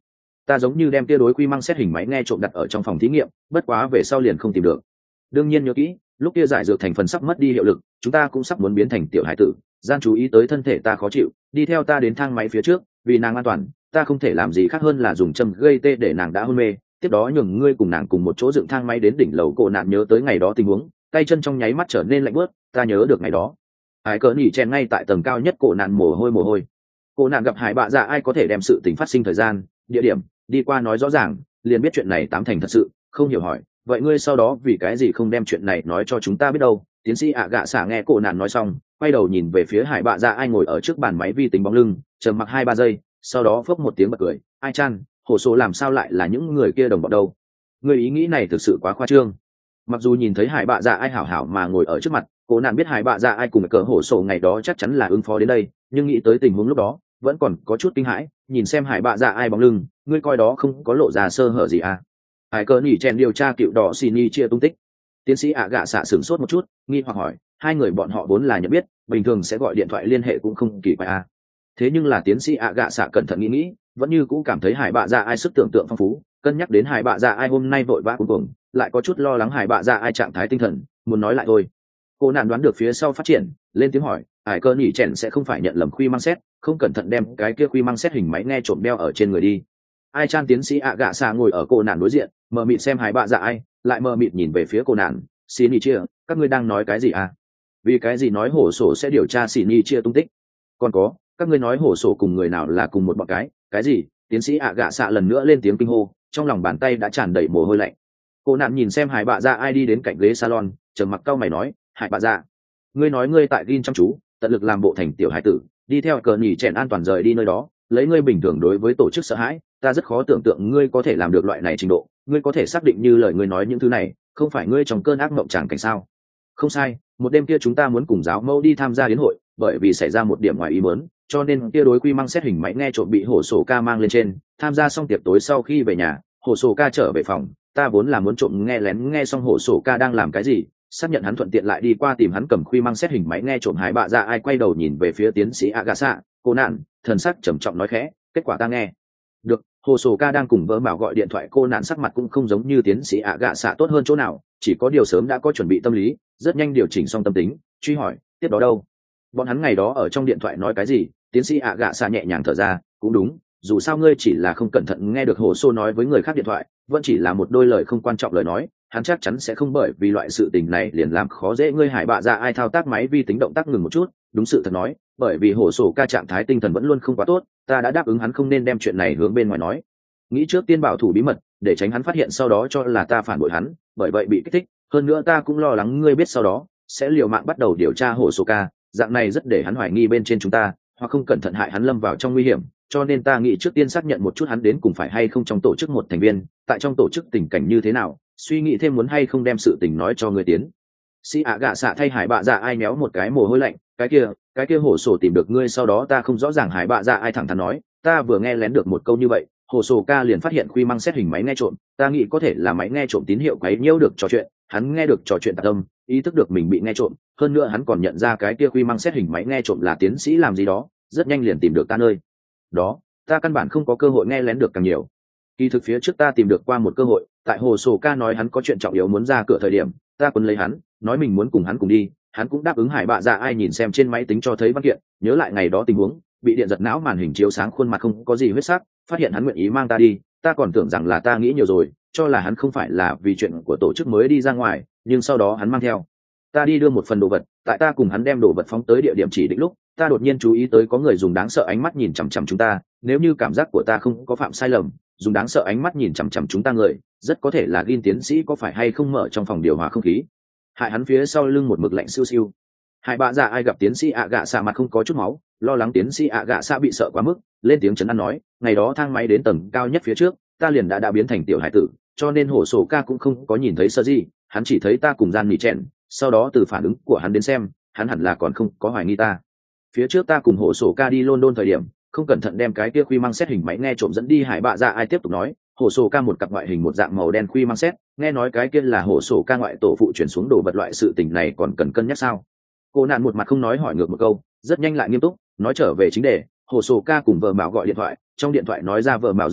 ta giống như đem tia đối quy măng xét hình máy nghe trộm đặt ở trong phòng thí nghiệm, bất quá về sau liền không tìm được. Đương nhiên nhớ kỹ, lúc kia giải dược thành phần sắp mất đi hiệu lực, chúng ta cũng sắp muốn biến thành tiểu hải tử. Gian chú ý tới thân thể ta khó chịu, đi theo ta đến thang máy phía trước, vì nàng an toàn, ta không thể làm gì khác hơn là dùng châm gây tê để nàng đã hôn mê, tiếp đó nhường ngươi cùng nàng cùng một chỗ dựng thang máy đến đỉnh lầu. Cổ nạn nhớ tới ngày đó tình huống, tay chân trong nháy mắt trở nên lạnh bớt. Ta nhớ được ngày đó hải cỡ nỉ chen ngay tại tầng cao nhất. Cổ nạn mồ hôi mồ hôi. Cổ nạn gặp hải bạ dạ ai có thể đem sự tình phát sinh thời gian, địa điểm đi qua nói rõ ràng, liền biết chuyện này tám thành thật sự. Không hiểu hỏi, vậy ngươi sau đó vì cái gì không đem chuyện này nói cho chúng ta biết đâu? Tiến sĩ ạ gạ xả nghe cổ nạn nói xong, quay đầu nhìn về phía hải bạ dạ ai ngồi ở trước bàn máy vi tính bóng lưng, trầm mặc hai ba giây, sau đó phốc một tiếng bật cười. Ai chan, hồ số làm sao lại là những người kia đồng bọn đâu? Người ý nghĩ này thực sự quá khoa trương. Mặc dù nhìn thấy hải bạ dạ ai hảo hảo mà ngồi ở trước mặt, cổ nạn biết hải bạ dạ ai cùng cờ hổ sổ ngày đó chắc chắn là ứng phó đến đây, nhưng nghĩ tới tình huống lúc đó vẫn còn có chút kinh hãi. Nhìn xem hải bạ dạ ai bóng lưng, ngươi coi đó không có lộ ra sơ hở gì à? Hải cờ nhỉ chen điều tra cựu đỏ xì ni chia tung tích. Tiến sĩ ạ gạ xạ sửng sốt một chút, nghi hoặc hỏi, hai người bọn họ vốn là nhận biết, bình thường sẽ gọi điện thoại liên hệ cũng không kỳ quái à? Thế nhưng là tiến sĩ ạ gạ xạ cẩn thận nghĩ nghĩ, vẫn như cũ cảm thấy hải bạ dạ ai sức tưởng tượng phong phú, cân nhắc đến hải bạ dạ ai hôm nay vội vã cuối cùng, lại có chút lo lắng hải bạ dạ ai trạng thái tinh thần, muốn nói lại thôi. Cô nạn đoán được phía sau phát triển, lên tiếng hỏi, hải cơ nhỉ chèn sẽ không phải nhận lầm khuy mang xét, không cẩn thận đem cái kia khuy mang xét hình máy nghe trộm đeo ở trên người đi. Ai chan tiến sĩ ạ gạ xạ ngồi ở cô nạn đối diện, mờ mịt xem hải bạ dạ ai, lại mờ mịt nhìn về phía cô nạn. Xin ý chia, các ngươi đang nói cái gì à? Vì cái gì nói hổ sổ sẽ điều tra xin ý chia tung tích? Còn có, các ngươi nói hổ sổ cùng người nào là cùng một bọn cái? Cái gì? Tiến sĩ ạ gạ xạ lần nữa lên tiếng kinh hô, trong lòng bàn tay đã tràn đầy mồ hôi lạnh. Cô nạn nhìn xem hải bạ dạ ai đi đến cạnh ghế salon, trầm mặc cau mày nói, hải bạ dạ, ngươi nói ngươi tại gin chăm chú, tận lực làm bộ thành tiểu hải tử, đi theo cờ nhỉ chèn an toàn rời đi nơi đó, lấy ngươi bình thường đối với tổ chức sợ hãi, ta rất khó tưởng tượng ngươi có thể làm được loại này trình độ. Ngươi có thể xác định như lời ngươi nói những thứ này không phải ngươi trong cơn ác mộng tràng cảnh sao? Không sai, một đêm kia chúng ta muốn cùng giáo mẫu đi tham gia yến hội, bởi vì xảy ra một điểm ngoài ý muốn, cho nên kia đối quy mang xét hình máy nghe trộm bị hổ sổ ca mang lên trên. Tham gia xong tiệc tối sau khi về nhà, hổ sổ ca trở về phòng, ta vốn là muốn trộm nghe lén nghe xong hổ sổ ca đang làm cái gì, xác nhận hắn thuận tiện lại đi qua tìm hắn cầm quy mang xét hình máy nghe trộm. Hải bạ dạ ai quay đầu nhìn về phía tiến sĩ Agasa, cô nạn, thần sắc trầm trọng nói khẽ, kết quả ta nghe được. Hồ sổ ca đang cùng vợ bảo gọi điện thoại, cô nạn sắc mặt cũng không giống như tiến sĩ ạ gạ xạ tốt hơn chỗ nào, chỉ có điều sớm đã có chuẩn bị tâm lý, rất nhanh điều chỉnh xong tâm tính, truy hỏi, tiếp đó đâu? Bọn hắn ngày đó ở trong điện thoại nói cái gì? Tiến sĩ ạ gạ xạ nhẹ nhàng thở ra, cũng đúng, dù sao ngươi chỉ là không cẩn thận nghe được hồ sô nói với người khác điện thoại, vẫn chỉ là một đôi lời không quan trọng lời nói, hắn chắc chắn sẽ không bởi vì loại sự tình này liền làm khó dễ ngươi. Hải bạ dạ ai thao tác máy vi tính động tác ngừng một chút, đúng sự thật nói, bởi vì hồ sổ ca trạng thái tinh thần vẫn luôn không quá tốt, ta đã đáp ứng hắn không nên đem chuyện này hướng bên ngoài nói, nghĩ trước tiên bảo thủ bí mật để tránh hắn phát hiện sau đó cho là ta phản bội hắn, bởi vậy bị kích thích. Hơn nữa ta cũng lo lắng ngươi biết sau đó sẽ liều mạng bắt đầu điều tra hồ sổ ca, dạng này rất để hắn hoài nghi bên trên chúng ta, hoặc không cẩn thận hại hắn lâm vào trong nguy hiểm, cho nên ta nghĩ trước tiên xác nhận một chút hắn đến cùng phải hay không trong tổ chức một thành viên, tại trong tổ chức tình cảnh như thế nào, suy nghĩ thêm muốn hay không đem sự tình nói cho người tiến sĩ ạ gạ xạ thay hải bạ dạ ai méo một cái mồ hôi lạnh, cái kia cái kia hổ sổ tìm được ngươi sau đó ta không rõ ràng. Hải bạ dạ ai thẳng thắn nói, ta vừa nghe lén được một câu như vậy, hồ sổ ca liền phát hiện khuy mang xét hình máy nghe trộm, ta nghĩ có thể là máy nghe trộm tín hiệu quấy nhiễu được trò chuyện, hắn nghe được trò chuyện tạc tâm, ý thức được mình bị nghe trộm, hơn nữa hắn còn nhận ra cái kia khuy mang xét hình máy nghe trộm là tiến sĩ làm gì đó, rất nhanh liền tìm được ta nơi đó, ta căn bản không có cơ hội nghe lén được càng nhiều. Kỳ thực phía trước ta tìm được qua một cơ hội, tại hồ sổ ca nói hắn có chuyện trọng yếu muốn ra cửa thời điểm, ta quấn lấy hắn, nói mình muốn cùng hắn cùng đi, hắn cũng đáp ứng. Hải bạ dạ ai nhìn xem trên máy tính cho thấy văn kiện, nhớ lại ngày đó tình huống, bị điện giật não, màn hình chiếu sáng, khuôn mặt không có gì huyết sắc, phát hiện hắn nguyện ý mang ta đi, ta còn tưởng rằng là ta nghĩ nhiều rồi, cho là hắn không phải là vì chuyện của tổ chức mới đi ra ngoài, nhưng sau đó hắn mang theo ta đi đưa một phần đồ vật. Tại ta cùng hắn đem đồ vật phóng tới địa điểm chỉ định lúc, ta đột nhiên chú ý tới có người dùng đáng sợ ánh mắt nhìn chằm chằm chúng ta, nếu như cảm giác của ta không có phạm sai lầm, dùng đáng sợ ánh mắt nhìn chằm chằm chúng ta người rất có thể là Gin tiến sĩ, có phải hay không mở trong phòng điều hòa không khí, hại hắn phía sau lưng một mực lạnh siêu siêu. Hải bạ dạ ai gặp tiến sĩ ạ gạ xạ mặt không có chút máu, lo lắng tiến sĩ ạ gạ xạ bị sợ quá mức, lên tiếng chấn an nói, ngày đó thang máy đến tầng cao nhất phía trước, ta liền đã đã biến thành tiểu hải tử, cho nên hổ sổ ca cũng không có nhìn thấy sơ gì, hắn chỉ thấy ta cùng gian nỉ chèn, sau đó từ phản ứng của hắn đến xem, hắn hẳn là còn không có hoài nghi ta. Phía trước ta cùng hổ sổ ca đi London thời điểm, không cẩn thận đem cái kia khuy mang xét hình máy nghe trộm dẫn đi. Hải bạ dạ ai tiếp tục nói, hổ sổ ca một cặp ngoại hình một dạng màu đen khuy mang xét, nghe nói cái kia là hổ sổ ca ngoại tổ phụ chuyển xuống đồ vật, loại sự tình này còn cần cân nhắc sao? Cô nạn một mặt không nói hỏi ngược một câu, rất nhanh lại nghiêm túc nói trở về chính đề. Hồ sổ ca cùng vợ mạo gọi điện thoại, trong điện thoại nói ra vợ mạo danh hiệu,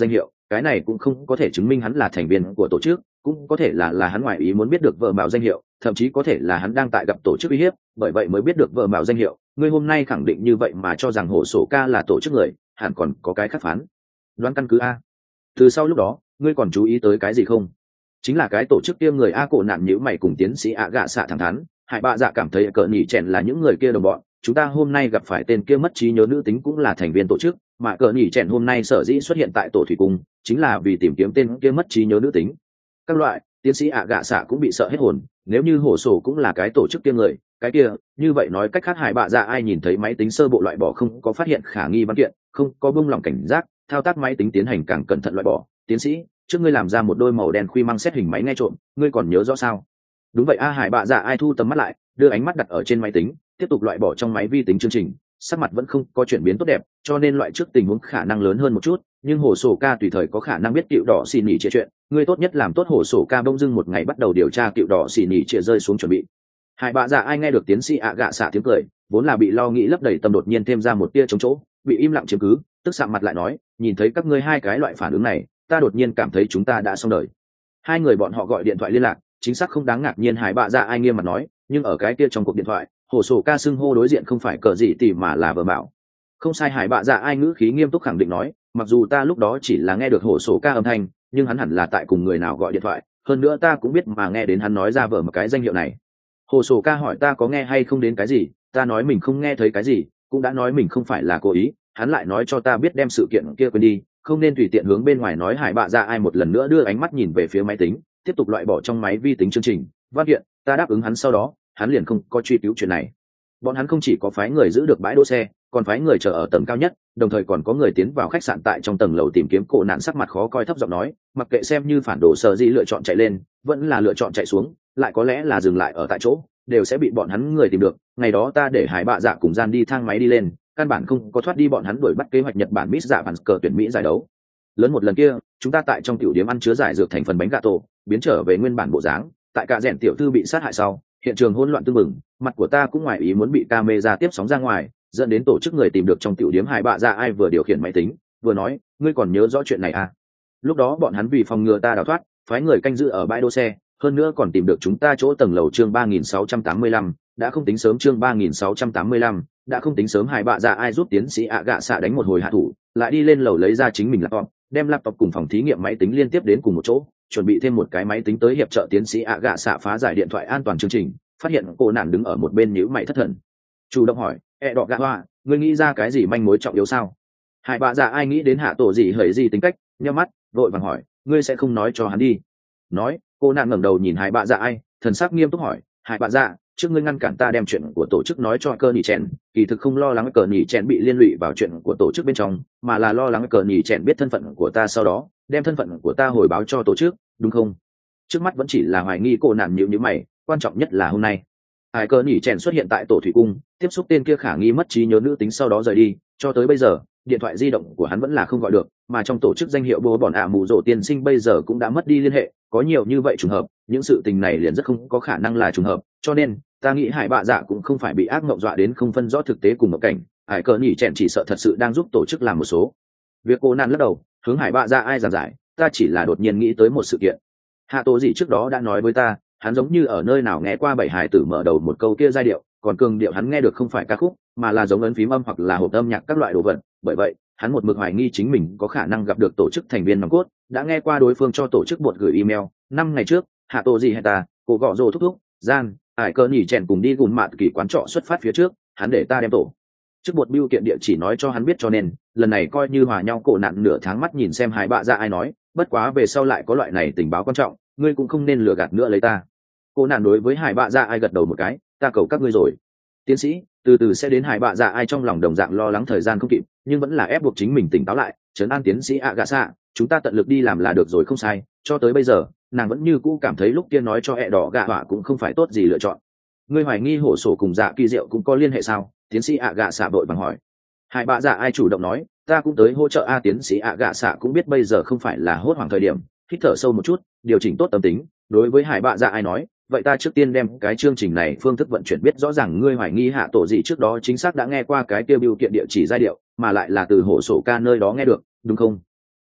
cái này cũng không có thể chứng minh hắn là thành viên của tổ chức, cũng có thể là là hắn ngoại ý muốn biết được vợ mạo danh hiệu, thậm chí có thể là hắn đang tại gặp tổ chức uy hiếp, bởi vậy mới biết được vợ mạo danh hiệu. Ngươi hôm nay khẳng định như vậy mà cho rằng Hổ Sổ Ca là tổ chức người, hẳn còn có cái khác phán đoán căn cứ a. Từ sau lúc đó ngươi còn chú ý tới cái gì không? Chính là cái tổ chức kia người a. Cổ nạn nhữ mày cùng tiến sĩ ạ gạ xạ thẳng thắn. Hải bạ dạ cảm thấy cờ nhỉ chèn là những người kia đồng bọn, chúng ta hôm nay gặp phải tên kia mất trí nhớ nữ tính cũng là thành viên tổ chức, mà cờ nhỉ chèn hôm nay sở dĩ xuất hiện tại tổ thủy cung chính là vì tìm kiếm tên kia mất trí nhớ nữ tính. Các loại tiến sĩ ạ gạ xạ cũng bị sợ hết hồn. Nếu như Hổ Sổ cũng là cái tổ chức kia người, cái kia như vậy nói cách khác hải bạ dạ ai nhìn thấy máy tính sơ bộ loại bỏ không có phát hiện khả nghi văn kiện, không có buông lỏng cảnh giác, thao tác máy tính tiến hành càng cẩn thận loại bỏ. Tiến sĩ, trước ngươi làm ra một đôi màu đen khuy mang xét hình máy nghe trộm, ngươi còn nhớ rõ sao? Đúng vậy a. Hải bạ dạ ai thu tầm mắt lại, đưa ánh mắt đặt ở trên máy tính, tiếp tục loại bỏ trong máy vi tính chương trình. Sắc mặt vẫn không có chuyển biến tốt đẹp, cho nên loại trước tình huống khả năng lớn hơn một chút, nhưng Hổ Sổ Ca tùy thời có khả năng biết cựu đỏ xì nhỉ chia chuyện, ngươi tốt nhất làm tốt Hổ Sổ Ca bông dưng một ngày bắt đầu điều tra cựu đỏ xì nhỉ chia rơi xuống chuẩn bị. Hải bạ dạ ai nghe được tiến sĩ ạ gạ xạ tiếng cười, vốn là bị lo nghĩ lấp đầy tâm đột nhiên thêm ra một tia chống chỗ, bị im lặng chiếm cứ, tức sạm mặt lại nói, nhìn thấy các ngươi hai cái loại phản ứng này, ta đột nhiên cảm thấy chúng ta đã xong đời. Hai người bọn họ gọi điện thoại liên lạc, chính xác không đáng ngạc nhiên. Hải bạ dạ ai nghiêm mặt nói, nhưng ở cái kia trong cuộc điện thoại, Hổ Sổ Ca xưng hô đối diện không phải cờ gì tỉ mà là vợ mạo. Không sai. Hải bạ dạ ai ngữ khí nghiêm túc khẳng định nói, mặc dù ta lúc đó chỉ là nghe được Hổ Sổ Ca âm thanh, nhưng hắn hẳn là tại cùng người nào gọi điện thoại, hơn nữa ta cũng biết mà nghe đến hắn nói ra vợ một cái danh hiệu này. Hổ Sổ Ca hỏi ta có nghe hay không đến cái gì, ta nói mình không nghe thấy cái gì, cũng đã nói mình không phải là cố ý, hắn lại nói cho ta biết đem sự kiện kia quên đi, không nên tùy tiện hướng bên ngoài nói. Hải bạ dạ ai một lần nữa đưa ánh mắt nhìn về phía máy tính, tiếp tục loại bỏ trong máy vi tính chương trình văn kiện. Ta đáp ứng hắn, sau đó hắn liền không có truy cứu chuyện này. Bọn hắn không chỉ có phái người giữ được bãi đỗ xe, còn phái người chờ ở tầng cao nhất, đồng thời còn có người tiến vào khách sạn tại trong tầng lầu tìm kiếm. Cổ nạn sắc mặt khó coi thấp giọng nói, mặc kệ xem như phản đồ sở dĩ lựa chọn chạy lên, vẫn là lựa chọn chạy xuống, lại có lẽ là dừng lại ở tại chỗ, đều sẽ bị bọn hắn người tìm được. Ngày đó ta để Hải bạ dạ cùng gian đi thang máy đi lên, căn bản không có thoát đi bọn hắn đuổi bắt kế hoạch Nhật Bản Miss Dạ Bản cờ tuyển Mỹ giải đấu lớn. Một lần kia chúng ta tại trong tiểu điểm ăn chứa giải dược thành phần bánh gà tổ, biến trở về nguyên bản bộ dáng. Tại cả rèn tiểu thư bị sát hại sau, hiện trường hỗn loạn tương mừng, mặt của ta cũng ngoài ý muốn bị camera tiếp sóng ra ngoài, dẫn đến tổ chức người tìm được trong tiểu điểm. Hải bạ dạ ai vừa điều khiển máy tính vừa nói, ngươi còn nhớ rõ chuyện này à? Lúc đó bọn hắn vì phòng ngừa ta đào thoát, phái người canh giữ ở bãi đỗ xe, hơn nữa còn tìm được chúng ta chỗ tầng lầu. Chương ba nghìn sáu trăm tám mươi lăm, đã không tính sớm. Chương ba nghìn sáu trăm tám mươi lăm, đã không tính sớm. Hải bạ dạ ai giúp tiến sĩ ạ gạ xạ đánh một hồi hạ thủ, lại đi lên lầu lấy ra chính mình laptop, đem laptop cùng phòng thí nghiệm máy tính liên tiếp đến cùng một chỗ, chuẩn bị thêm một cái máy tính tới hiệp trợ tiến sĩ ạ gạ xạ phá giải điện thoại an toàn chương trình. Phát hiện cô nạn đứng ở một bên nhíu mày thất thần, chủ động hỏi, e đọ gạ hoa, ngươi nghĩ ra cái gì manh mối trọng yếu sao? Hải bạ dạ ai nghĩ đến hạ tổ gì hời gì tính cách, nhắm mắt vội vàng hỏi, ngươi sẽ không nói cho hắn đi? Nói. Cô nạn ngẩng đầu nhìn Hải bạ dạ ai, thần sắc nghiêm túc hỏi, Hải bạ dạ, trước ngươi ngăn cản ta đem chuyện của tổ chức nói cho cờ nhỉ chèn, kỳ thực không lo lắng cờ nhỉ chèn bị liên lụy vào chuyện của tổ chức bên trong, mà là lo lắng cờ nhỉ chèn biết thân phận của ta, sau đó đem thân phận của ta hồi báo cho tổ chức, đúng không? Trước mắt vẫn chỉ là hoài nghi. Cô nạn nhíu nhíu mày, quan trọng nhất là hôm nay Hải cờ nhỉ chèn xuất hiện tại tổ thủy cung, tiếp xúc tên kia khả nghi mất trí nhớ nữ tính, sau đó rời đi. Cho tới bây giờ điện thoại di động của hắn vẫn là không gọi được, mà trong tổ chức danh hiệu bố bọn ạ mù rổ tiên sinh bây giờ cũng đã mất đi liên hệ. Có nhiều như vậy trùng hợp, những sự tình này liền rất không có khả năng là trùng hợp, cho nên ta nghĩ Hải bạ dạ cũng không phải bị ác mộng dọa đến không phân rõ thực tế cùng mộng cảnh. Hải cờ nhỉ chèn chỉ sợ thật sự đang giúp tổ chức làm một số việc. Cô nan lắc đầu hướng Hải bạ dạ ai giảng giải, ta chỉ là đột nhiên nghĩ tới một sự kiện. Hạ tổ gì trước đó đã nói với ta, hắn giống như ở nơi nào nghe qua bảy hài tử mở đầu một câu kia giai điệu, còn cường điệu hắn nghe được không phải ca khúc mà là giống ấn phím âm hoặc là hộp âm nhạc các loại đồ vật. Bởi vậy hắn một mực hoài nghi chính mình có khả năng gặp được tổ chức thành viên nòng cốt, đã nghe qua đối phương cho tổ chức bột gửi email. Năm ngày trước, hạ tổ gì hay ta cô gõ rồ thúc thúc gian Hải cờ nhỉ chèn cùng đi gùn mạt kỳ quán trọ xuất phát phía trước, hắn để ta đem tổ chức bột biêu kiện địa chỉ nói cho hắn biết, cho nên lần này coi như hòa nhau. Cổ nạn nửa tháng mắt nhìn xem Hải bạ dạ ai nói, bất quá về sau lại có loại này tình báo quan trọng, ngươi cũng không nên lừa gạt nữa lấy ta. Cô nạn đối với Hải bạ dạ ai gật đầu một cái, ta cầu các ngươi rồi. Tiến sĩ từ từ sẽ đến. Hải bạ dạ ai trong lòng đồng dạng lo lắng thời gian không kịp, nhưng vẫn là ép buộc chính mình tỉnh táo lại, trấn an tiến sĩ ạ gạ xạ, chúng ta tận lực đi làm là được rồi, không sai. Cho tới bây giờ nàng vẫn như cũ cảm thấy lúc kia nói cho ẹ đỏ gạ họa cũng không phải tốt gì lựa chọn. Ngươi hoài nghi Hổ Sổ cùng Dạ Kỳ Diệu cũng có liên hệ sao? Tiến sĩ ạ gạ xạ vội vàng hỏi. Hải bạ dạ ai chủ động nói, ta cũng tới hỗ trợ a. Tiến sĩ ạ gạ xạ cũng biết bây giờ không phải là hốt hoảng thời điểm, hít thở sâu một chút, điều chỉnh tốt tâm tính, đối với Hải bạ dạ ai nói, vậy ta trước tiên đem cái chương trình này phương thức vận chuyển biết rõ ràng. Ngươi hoài nghi hạ tổ gì trước đó chính xác đã nghe qua cái tiêu biểu kiện địa chỉ giai điệu, mà lại là từ Hổ Sổ ca nơi đó nghe được, đúng không?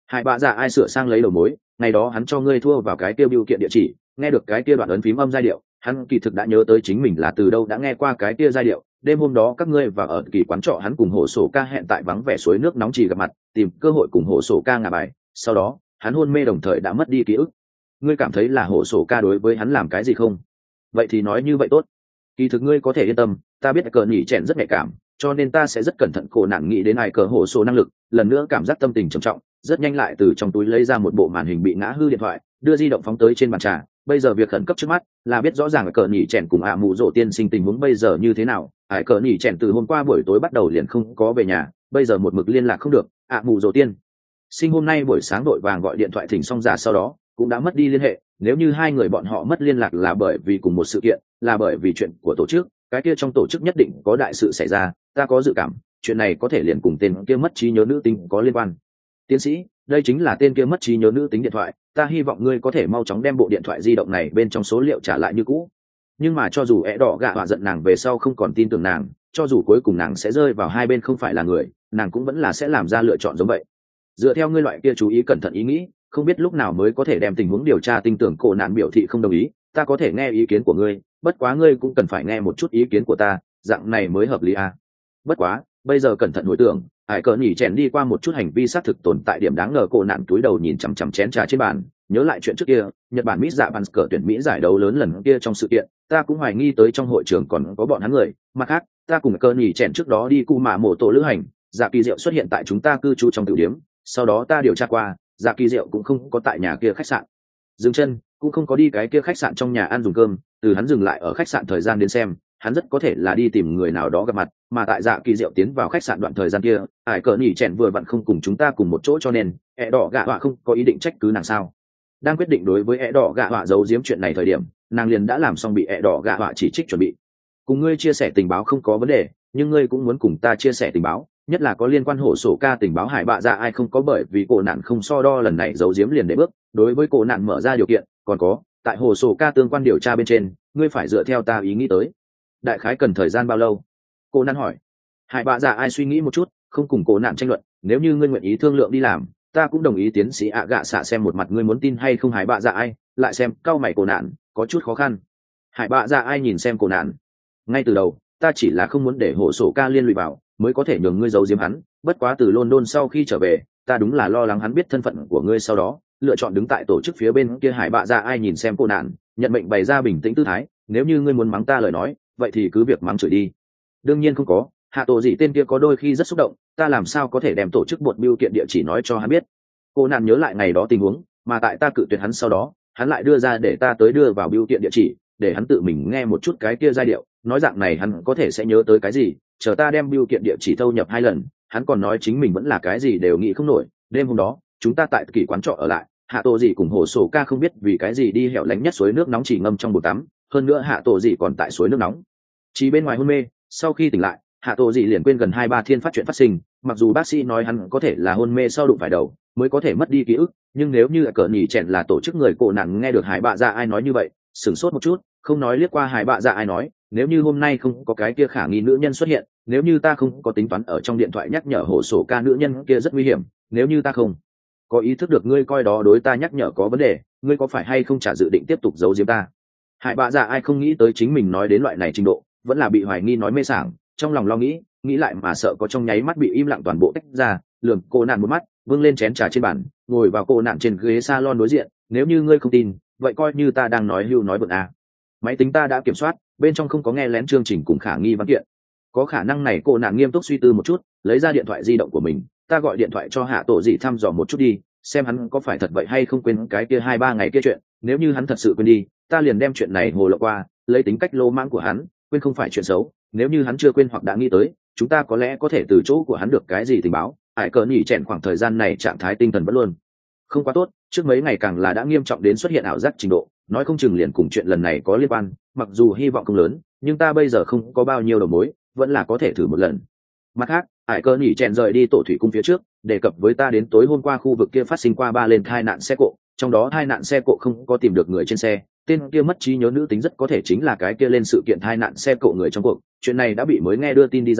Hải bạ dạ ai sửa sang lấy đầu mối, ngày đó hắn cho ngươi thua vào cái kia bưu kiện địa chỉ, nghe được cái kia đoạn ấn phím âm giai điệu, hắn kỳ thực đã nhớ tới chính mình là từ đâu đã nghe qua cái kia giai điệu. Đêm hôm đó các ngươi và ở kỳ quán trọ hắn cùng hồ sổ ca hẹn tại vắng vẻ suối nước nóng chỉ gặp mặt, tìm cơ hội cùng hồ sổ ca ngả bài, sau đó hắn hôn mê đồng thời đã mất đi ký ức. Ngươi cảm thấy là hồ sổ ca đối với hắn làm cái gì không? Vậy thì nói như vậy tốt. Kỳ thực ngươi có thể yên tâm, ta biết cờ nhỉ chèn rất nhạy cảm, cho nên ta sẽ rất cẩn thận cổ nạn nghĩ đến ai cờ hồ sổ năng lực. Lần nữa cảm giác tâm tình trầm trọng, rất nhanh lại từ trong túi lấy ra một bộ màn hình bị ngã hư điện thoại, đưa di động phóng tới trên bàn trà. Bây giờ việc khẩn cấp trước mắt là biết rõ ràng cờ nhỉ chèn cùng ạ mù rộ tiên sinh tình huống bây giờ như thế nào. Ải cờ nhỉ chèn từ hôm qua buổi tối bắt đầu liền không có về nhà, bây giờ một mực liên lạc không được. ạ mù rộ tiên sinh hôm nay buổi sáng đội vàng gọi điện thoại thỉnh xong giả sau đó cũng đã mất đi liên hệ. Nếu như hai người bọn họ mất liên lạc là bởi vì cùng một sự kiện, là bởi vì chuyện của tổ chức, cái kia trong tổ chức nhất định có đại sự xảy ra. Ta có dự cảm chuyện này có thể liền cùng tên kia mất trí nhớ nữ tính có liên quan. Tiến sĩ, đây chính là tên kia mất trí nhớ nữ tính điện thoại, ta hy vọng ngươi có thể mau chóng đem bộ điện thoại di động này bên trong số liệu trả lại như cũ. Nhưng mà cho dù é đỏ gạ họa giận nàng về sau không còn tin tưởng nàng, cho dù cuối cùng nàng sẽ rơi vào hai bên không phải là người, nàng cũng vẫn là sẽ làm ra lựa chọn giống vậy. Dựa theo ngươi loại kia chú ý cẩn thận ý nghĩ, không biết lúc nào mới có thể đem tình huống điều tra tin tưởng. Cổ nạn biểu thị không đồng ý. Ta có thể nghe ý kiến của ngươi, bất quá ngươi cũng cần phải nghe một chút ý kiến của ta, dạng này mới hợp lý à. Bất quá bây giờ cẩn thận hồi tưởng, Hải cờ nhỉ chèn đi qua một chút hành vi xác thực tồn tại điểm đáng ngờ. Cổ nạn túi đầu nhìn chằm chằm chén trà trên bàn, nhớ lại chuyện trước kia, Nhật Bản Mỹ dạ bàn cờ tuyển Mỹ giải đấu lớn lần kia trong sự kiện, ta cũng hoài nghi tới trong hội trường còn có bọn hắn người. Mặt khác, ta cùng cờ nhỉ chèn trước đó đi cu mạ mổ tổ lữ hành, dạ kỳ diệu xuất hiện tại chúng ta cư trú trong tiểu điếm, sau đó ta điều tra qua, dạ kỳ diệu cũng không có tại nhà kia khách sạn dừng chân, cũng không có đi cái kia khách sạn trong nhà ăn dùng cơm. Từ hắn dừng lại ở khách sạn thời gian đến xem, hắn rất có thể là đi tìm người nào đó gặp mặt, mà tại dạ kỳ diệu tiến vào khách sạn đoạn thời gian kia, Hải cờ nhỉ chèn vừa vặn không cùng chúng ta cùng một chỗ, cho nên ẹ đỏ gạ họa không có ý định trách cứ nàng sao. Đang quyết định đối với ẹ đỏ gạ họa giấu giếm chuyện này thời điểm, nàng liền đã làm xong bị ẹ đỏ gạ họa chỉ trích chuẩn bị. Cùng ngươi chia sẻ tình báo không có vấn đề, nhưng ngươi cũng muốn cùng ta chia sẻ tình báo, nhất là có liên quan hổ sổ ca tình báo. Hải bạ dạ ai không có bởi vì cổ nạn không so đo lần này giấu giếm liền để bước đối với cổ nạn mở ra điều kiện. Còn có tại hổ sổ ca tương quan điều tra bên trên, ngươi phải dựa theo ta ý nghĩ tới. Đại khái cần thời gian bao lâu? Cổ nạn hỏi. Hải bạ dạ ai suy nghĩ một chút, không cùng cổ nạn tranh luận. Nếu như ngươi nguyện ý thương lượng đi làm, ta cũng đồng ý. Tiến sĩ ạ gạ xạ xem một mặt, ngươi muốn tin hay không? Hải bạ dạ ai lại xem cau mày cổ nạn, có chút khó khăn. Hải bạ dạ ai nhìn xem cổ nạn. Ngay từ đầu ta chỉ là không muốn để hổ sổ ca liên lụy vào, mới có thể nhường ngươi giấu giếm hắn. Bất quá từ London sau khi trở về, ta đúng là lo lắng hắn biết thân phận của ngươi, sau đó lựa chọn đứng tại tổ chức phía bên kia. Hải bạ dạ ai nhìn xem cô nạn, nhận mệnh bày ra bình tĩnh tư thái. Nếu như ngươi muốn mắng ta lời nói, vậy thì cứ việc mắng chửi đi. Đương nhiên không có, hạ tổ gì tên kia có đôi khi rất xúc động, ta làm sao có thể đem tổ chức bột biêu kiện địa chỉ nói cho hắn biết. Cô nạn nhớ lại ngày đó tình huống, mà tại ta cự tuyệt hắn sau đó, hắn lại đưa ra để ta tới đưa vào biêu kiện địa chỉ, để hắn tự mình nghe một chút cái kia giai điệu, nói dạng này hắn có thể sẽ nhớ tới cái gì. Chờ ta đem biêu kiện địa chỉ thâu nhập hai lần, hắn còn nói chính mình vẫn là cái gì đều nghĩ không nổi. Đêm hôm đó chúng ta tại kỳ quán trọ ở lại, hạ tổ gì cùng hồ sổ ca không biết vì cái gì đi hẻo lánh nhất suối nước nóng chỉ ngâm trong bồn tắm. Hơn nữa hạ tổ gì còn tại suối nước nóng chỉ bên ngoài hôn mê. Sau khi tỉnh lại, hạ tổ gì liền quên gần hai ba thiên phát chuyện phát sinh. Mặc dù bác sĩ nói hắn có thể là hôn mê sau đụng phải đầu mới có thể mất đi ký ức, nhưng nếu như cờ nhỉ chèn là tổ chức người, cổ nạn nghe được Hải bạ dạ ai nói như vậy, sửng sốt một chút, không nói liếc qua Hải bạ dạ ai nói, nếu như hôm nay không có cái kia khả nghi nữ nhân xuất hiện, nếu như ta không có tính toán ở trong điện thoại nhắc nhở hổ sổ ca nữ nhân kia rất nguy hiểm, nếu như ta không có ý thức được ngươi coi đó đối ta nhắc nhở có vấn đề, ngươi có phải hay không trả dự định tiếp tục giấu giếm ta? Hải bạ dạ ai không nghĩ tới chính mình nói đến loại này trình độ, vẫn là bị hoài nghi nói mê sảng, trong lòng lo nghĩ nghĩ lại mà sợ có, trong nháy mắt bị im lặng toàn bộ tách ra, lườm cô nạn một mắt, vâng lên chén trà trên bàn, ngồi vào cô nạn trên ghế salon đối diện. Nếu như ngươi không tin, vậy coi như ta đang nói hưu nói vượn à. Máy tính ta đã kiểm soát, bên trong không có nghe lén chương trình cùng khả nghi văn kiện. Có khả năng này. Cô nạn nghiêm túc suy tư một chút, lấy ra điện thoại di động của mình. Ta gọi điện thoại cho hạ tổ dị thăm dò một chút đi, xem hắn có phải thật vậy hay không quên cái kia hai ba ngày kia chuyện. Nếu như hắn thật sự quên đi, ta liền đem chuyện này hồ lộ qua, lấy tính cách lô mãng của hắn, quên không phải chuyện xấu. Nếu như hắn chưa quên hoặc đã nghĩ tới, chúng ta có lẽ có thể từ chỗ của hắn được cái gì tình báo. Hải cờ nhỉ chèn khoảng thời gian này trạng thái tinh thần vẫn luôn không quá tốt, trước mấy ngày càng là đã nghiêm trọng đến xuất hiện ảo giác trình độ, nói không chừng liền cùng chuyện lần này có liên quan. Mặc dù hy vọng không lớn, nhưng ta bây giờ không có bao nhiêu đầu mối, vẫn là có thể thử một lần. Mặt khác, Hải cờ nhỉ chèn rời đi tổ thủy cung phía trước, đề cập với ta đến tối hôm qua khu vực kia phát sinh qua ba lên tai nạn xe cộ, trong đó tai nạn xe cộ không có tìm được người trên xe, tên kia mất trí nhớ nữ tính rất có thể chính là cái kia lên sự kiện tai nạn xe cộ người trong cuộc. Chuyện này đã bị mới nghe đưa tin đi ra,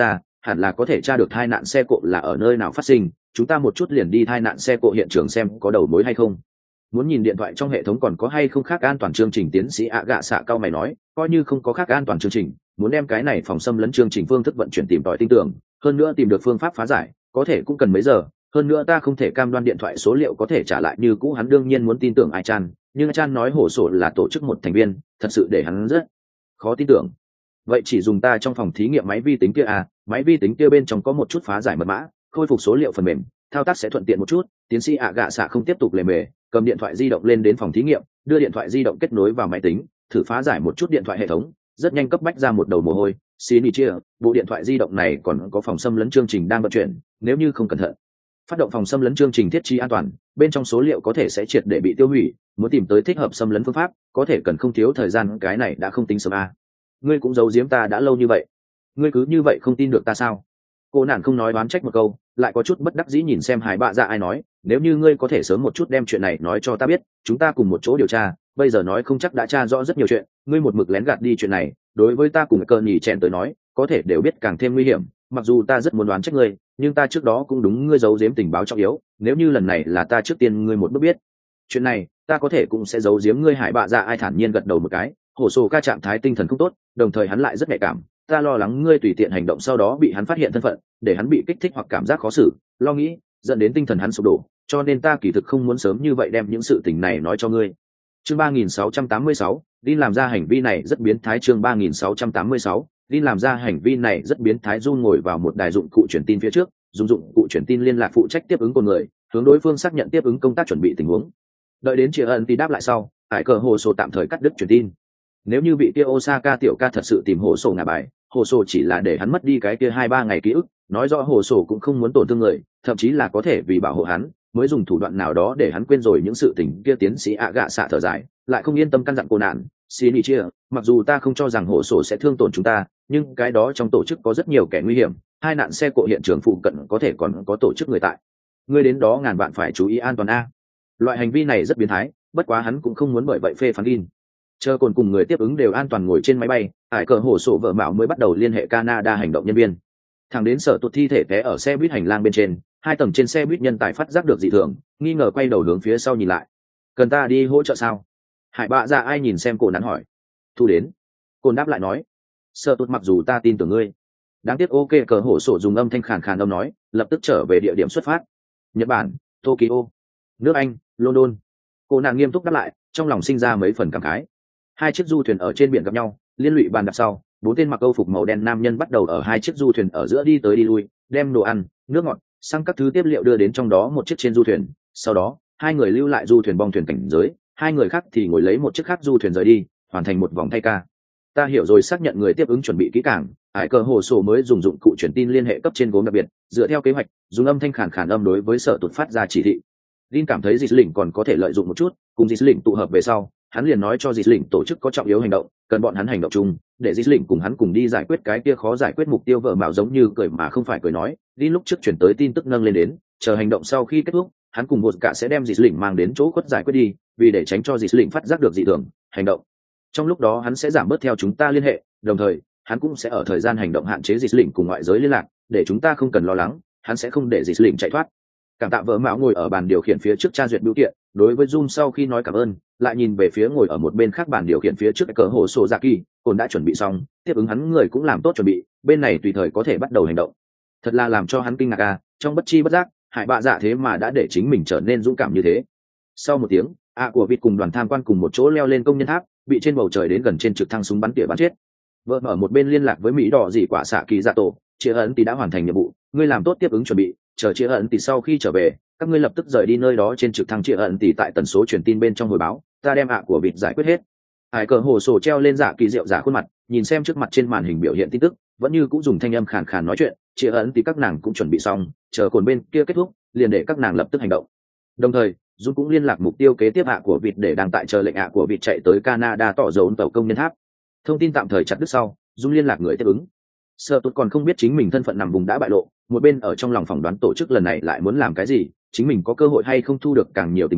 hẳn là có thể tra được tai nạn xe cộ là ở nơi nào phát sinh, chúng ta một chút liền đi tai nạn xe cộ hiện trường xem có đầu mối hay không. Muốn nhìn điện thoại trong hệ thống còn có hay không khác an toàn chương trình, tiến sĩ ạ gạ xạ cao mày nói, coi như không có khác an toàn chương trình, muốn đem cái này phòng xâm lấn chương trình phương thức vận chuyển tìm tòi tin tưởng, hơn nữa tìm được phương pháp phá giải, có thể cũng cần mấy giờ, hơn nữa ta không thể cam đoan điện thoại số liệu có thể trả lại như cũ. Hắn đương nhiên muốn tin tưởng ai chan, nhưng ai chan nói hổ sổ là tổ chức một thành viên, thật sự để hắn rất khó tin tưởng. Vậy chỉ dùng ta trong phòng thí nghiệm máy vi tính kia à, máy vi tính kia bên trong có một chút phá giải mật mã, khôi phục số liệu phần mềm, thao tác sẽ thuận tiện một chút. Tiến sĩ ạ gạ xạ không tiếp tục lề mề, cầm điện thoại di động lên đến phòng thí nghiệm, đưa điện thoại di động kết nối vào máy tính, thử phá giải một chút điện thoại hệ thống, rất nhanh cấp bách ra một đầu mồ hôi. Xin chia, bộ điện thoại di động này còn có phòng xâm lấn chương trình đang vận chuyển, nếu như không cẩn thận phát động phòng xâm lấn chương trình thiết trí an toàn, bên trong số liệu có thể sẽ triệt để bị tiêu hủy. Muốn tìm tới thích hợp xâm lấn phương pháp, có thể cần không thiếu thời gian, cái này đã không tính sớm à. Ngươi cũng giấu giếm ta đã lâu như vậy, ngươi cứ như vậy không tin được ta sao? Cô nản không nói đoán trách một câu, lại có chút bất đắc dĩ nhìn xem Hải Bạ Dạ ai nói, nếu như ngươi có thể sớm một chút đem chuyện này nói cho ta biết, chúng ta cùng một chỗ điều tra, bây giờ nói không chắc đã tra rõ rất nhiều chuyện, ngươi một mực lén gạt đi chuyện này, đối với ta cùng cờ nhì chèn tới nói, có thể đều biết càng thêm nguy hiểm. Mặc dù ta rất muốn đoán trách ngươi, nhưng ta trước đó cũng đúng ngươi giấu giếm tình báo trọng yếu, nếu như lần này là ta trước tiên ngươi một bước biết chuyện này, ta có thể cũng sẽ giấu giếm ngươi. Hải Bạ Dạ ai thản nhiên gật đầu một cái, hổ sổ ca trạng thái tinh thần không tốt, đồng thời hắn lại rất nhạy cảm, ta lo lắng ngươi tùy tiện hành động sau đó bị hắn phát hiện thân phận, để hắn bị kích thích hoặc cảm giác khó xử, lo nghĩ dẫn đến tinh thần hắn sụp đổ, cho nên ta kỳ thực không muốn sớm như vậy đem những sự tình này nói cho ngươi. Chương ba nghìn sáu trăm tám mươi sáu, Din làm ra hành vi này rất biến thái. Chương ba nghìn sáu trăm tám mươi sáu, Din làm ra hành vi này rất biến thái. Jun ngồi vào một đài dụng cụ truyền tin phía trước, dùng dụng cụ truyền tin liên lạc phụ trách tiếp ứng con người, hướng đối phương xác nhận tiếp ứng công tác chuẩn bị tình huống. Đợi đến Triệu Ân thì đáp lại sau, Hải Cờ Hồ Sô tạm thời cắt đứt truyền tin. Nếu như bị kia Osaka tiểu ca thật sự tìm Hồ Sô ngả bài, Hồ Sô chỉ là để hắn mất đi cái kia hai ba ngày ký ức, nói rõ Hồ Sô cũng không muốn tổn thương người, thậm chí là có thể vì bảo hộ hắn mới dùng thủ đoạn nào đó để hắn quên rồi những sự tình kia. Tiến sĩ ạ gạ xạ thở dài, lại không yên tâm căn dặn cô nạn, xin ý chia, mặc dù ta không cho rằng Hồ Sô sẽ thương tổn chúng ta, nhưng cái đó trong tổ chức có rất nhiều kẻ nguy hiểm, hai nạn xe cộ hiện trường phụ cận có thể còn có tổ chức người tại, ngươi đến đó ngàn vạn phải chú ý an toàn a. Loại hành vi này rất biến thái, bất quá hắn cũng không muốn bởi vậy phê phán Din. Chờ cồn cùng người tiếp ứng đều an toàn ngồi trên máy bay, Hải Cờ Hồ Sổ vợ mạo mới bắt đầu liên hệ Canada hành động nhân viên. Thằng đến sở tụt thi thể té ở xe buýt hành lang bên trên, hai tầng trên xe buýt nhân tài phát giác được dị thường, nghi ngờ quay đầu hướng phía sau nhìn lại. Cần ta đi hỗ trợ sao? Hải Bạ Dạ ai nhìn xem cổ nắn hỏi. Thu đến. Cồn đáp lại nói. Sở tụt mặc dù ta tin tưởng ngươi, đáng tiếc. Ok. Cờ Hồ Sổ dùng âm thanh khàn khàn âm nói, lập tức trở về địa điểm xuất phát. Nhật Bản, Tokyo. Nước Anh, London. Cô nàng nghiêm túc đáp lại, trong lòng sinh ra mấy phần cảm khái. Hai chiếc du thuyền ở trên biển gặp nhau, liên lụy bàn đạp sau, bốn tên mặc âu phục màu đen nam nhân bắt đầu ở hai chiếc du thuyền ở giữa đi tới đi lui, đem đồ ăn, nước ngọt, xăng các thứ tiếp liệu đưa đến trong đó một chiếc trên du thuyền. Sau đó hai người lưu lại du thuyền bong thuyền cảnh giới, hai người khác thì ngồi lấy một chiếc khác du thuyền rời đi, hoàn thành một vòng thay ca. Ta hiểu rồi. Xác nhận người tiếp ứng chuẩn bị kỹ càng, Hải Cờ Hồ Sổ mới dùng dụng cụ truyền tin liên hệ cấp trên gốm đặc biệt, dựa theo kế hoạch, dùng âm thanh khàn khàn âm đối với sở tụt phát ra chỉ thị. Din cảm thấy Dịch Lĩnh còn có thể lợi dụng một chút, cùng Dịch Lĩnh tụ hợp về sau, hắn liền nói cho Dịch Lĩnh tổ chức có trọng yếu hành động, cần bọn hắn hành động chung, để Dịch Lĩnh cùng hắn cùng đi giải quyết cái kia khó giải quyết mục tiêu. Vợ mạo giống như cười mà không phải cười nói, Din lúc trước chuyển tới tin tức nâng lên đến, chờ hành động sau khi kết thúc, hắn cùng một cả sẽ đem Dịch Lĩnh mang đến chỗ khuất giải quyết đi, vì để tránh cho Dịch Lĩnh phát giác được dị thường, hành động trong lúc đó hắn sẽ giảm bớt theo chúng ta liên hệ, đồng thời hắn cũng sẽ ở thời gian hành động hạn chế Dịch Lĩnh cùng ngoại giới liên lạc, để chúng ta không cần lo lắng, hắn sẽ không để Dịch Lĩnh chạy thoát. Cảm tạ. Vợ mạo ngồi ở bàn điều khiển phía trước tra duyệt biểu kiện, đối với Zoom sau khi nói cảm ơn, lại nhìn về phía ngồi ở một bên khác bàn điều khiển phía trước Cờ Hồ Sổ Dạ Kỳ, cồn đã chuẩn bị xong, tiếp ứng hắn người cũng làm tốt chuẩn bị, bên này tùy thời có thể bắt đầu hành động. Thật là làm cho hắn kinh ngạc à, trong bất chi bất giác, Hải Bạ Dạ thế mà đã để chính mình trở nên dũng cảm như thế. Sau một tiếng, ạ của vịt cùng đoàn tham quan cùng một chỗ leo lên công nhân tháp, bị trên bầu trời đến gần trên trực thăng súng bắn tỉa bắn chết. Vợ ở một bên liên lạc với Mỹ đỏ dị quả xạ kỳ dạ tổ, chia ấn thì đã hoàn thành nhiệm vụ, ngươi làm tốt tiếp ứng chuẩn bị, chờ chia ấn thì sau khi trở về, các ngươi lập tức rời đi nơi đó. Trên trực thăng chia ấn thì tại tần số truyền tin bên trong hồi báo, ta đem ạ của vịt giải quyết hết. Hải Cờ Hồ Sổ treo lên dạ kỳ rượu giả khuôn mặt, nhìn xem trước mặt trên màn hình biểu hiện tin tức, vẫn như cũng dùng thanh âm khàn khàn nói chuyện, chia ấn thì các nàng cũng chuẩn bị xong, chờ cồn bên kia kết thúc, liền để các nàng lập tức hành động. Đồng thời Jun cũng liên lạc mục tiêu kế tiếp ạ của vịt để đang tại chờ lệnh ạ của vịt chạy tới Canada tỏ dấu tàu công nhân tháp. Thông tin tạm thời chặt đứt sau, Jun liên lạc người tiếp ứng. Sợ tốt còn không biết chính mình thân phận nằm vùng đã bại lộ, một bên ở trong lòng phỏng đoán tổ chức lần này lại muốn làm cái gì, chính mình có cơ hội hay không thu được càng nhiều tình báo,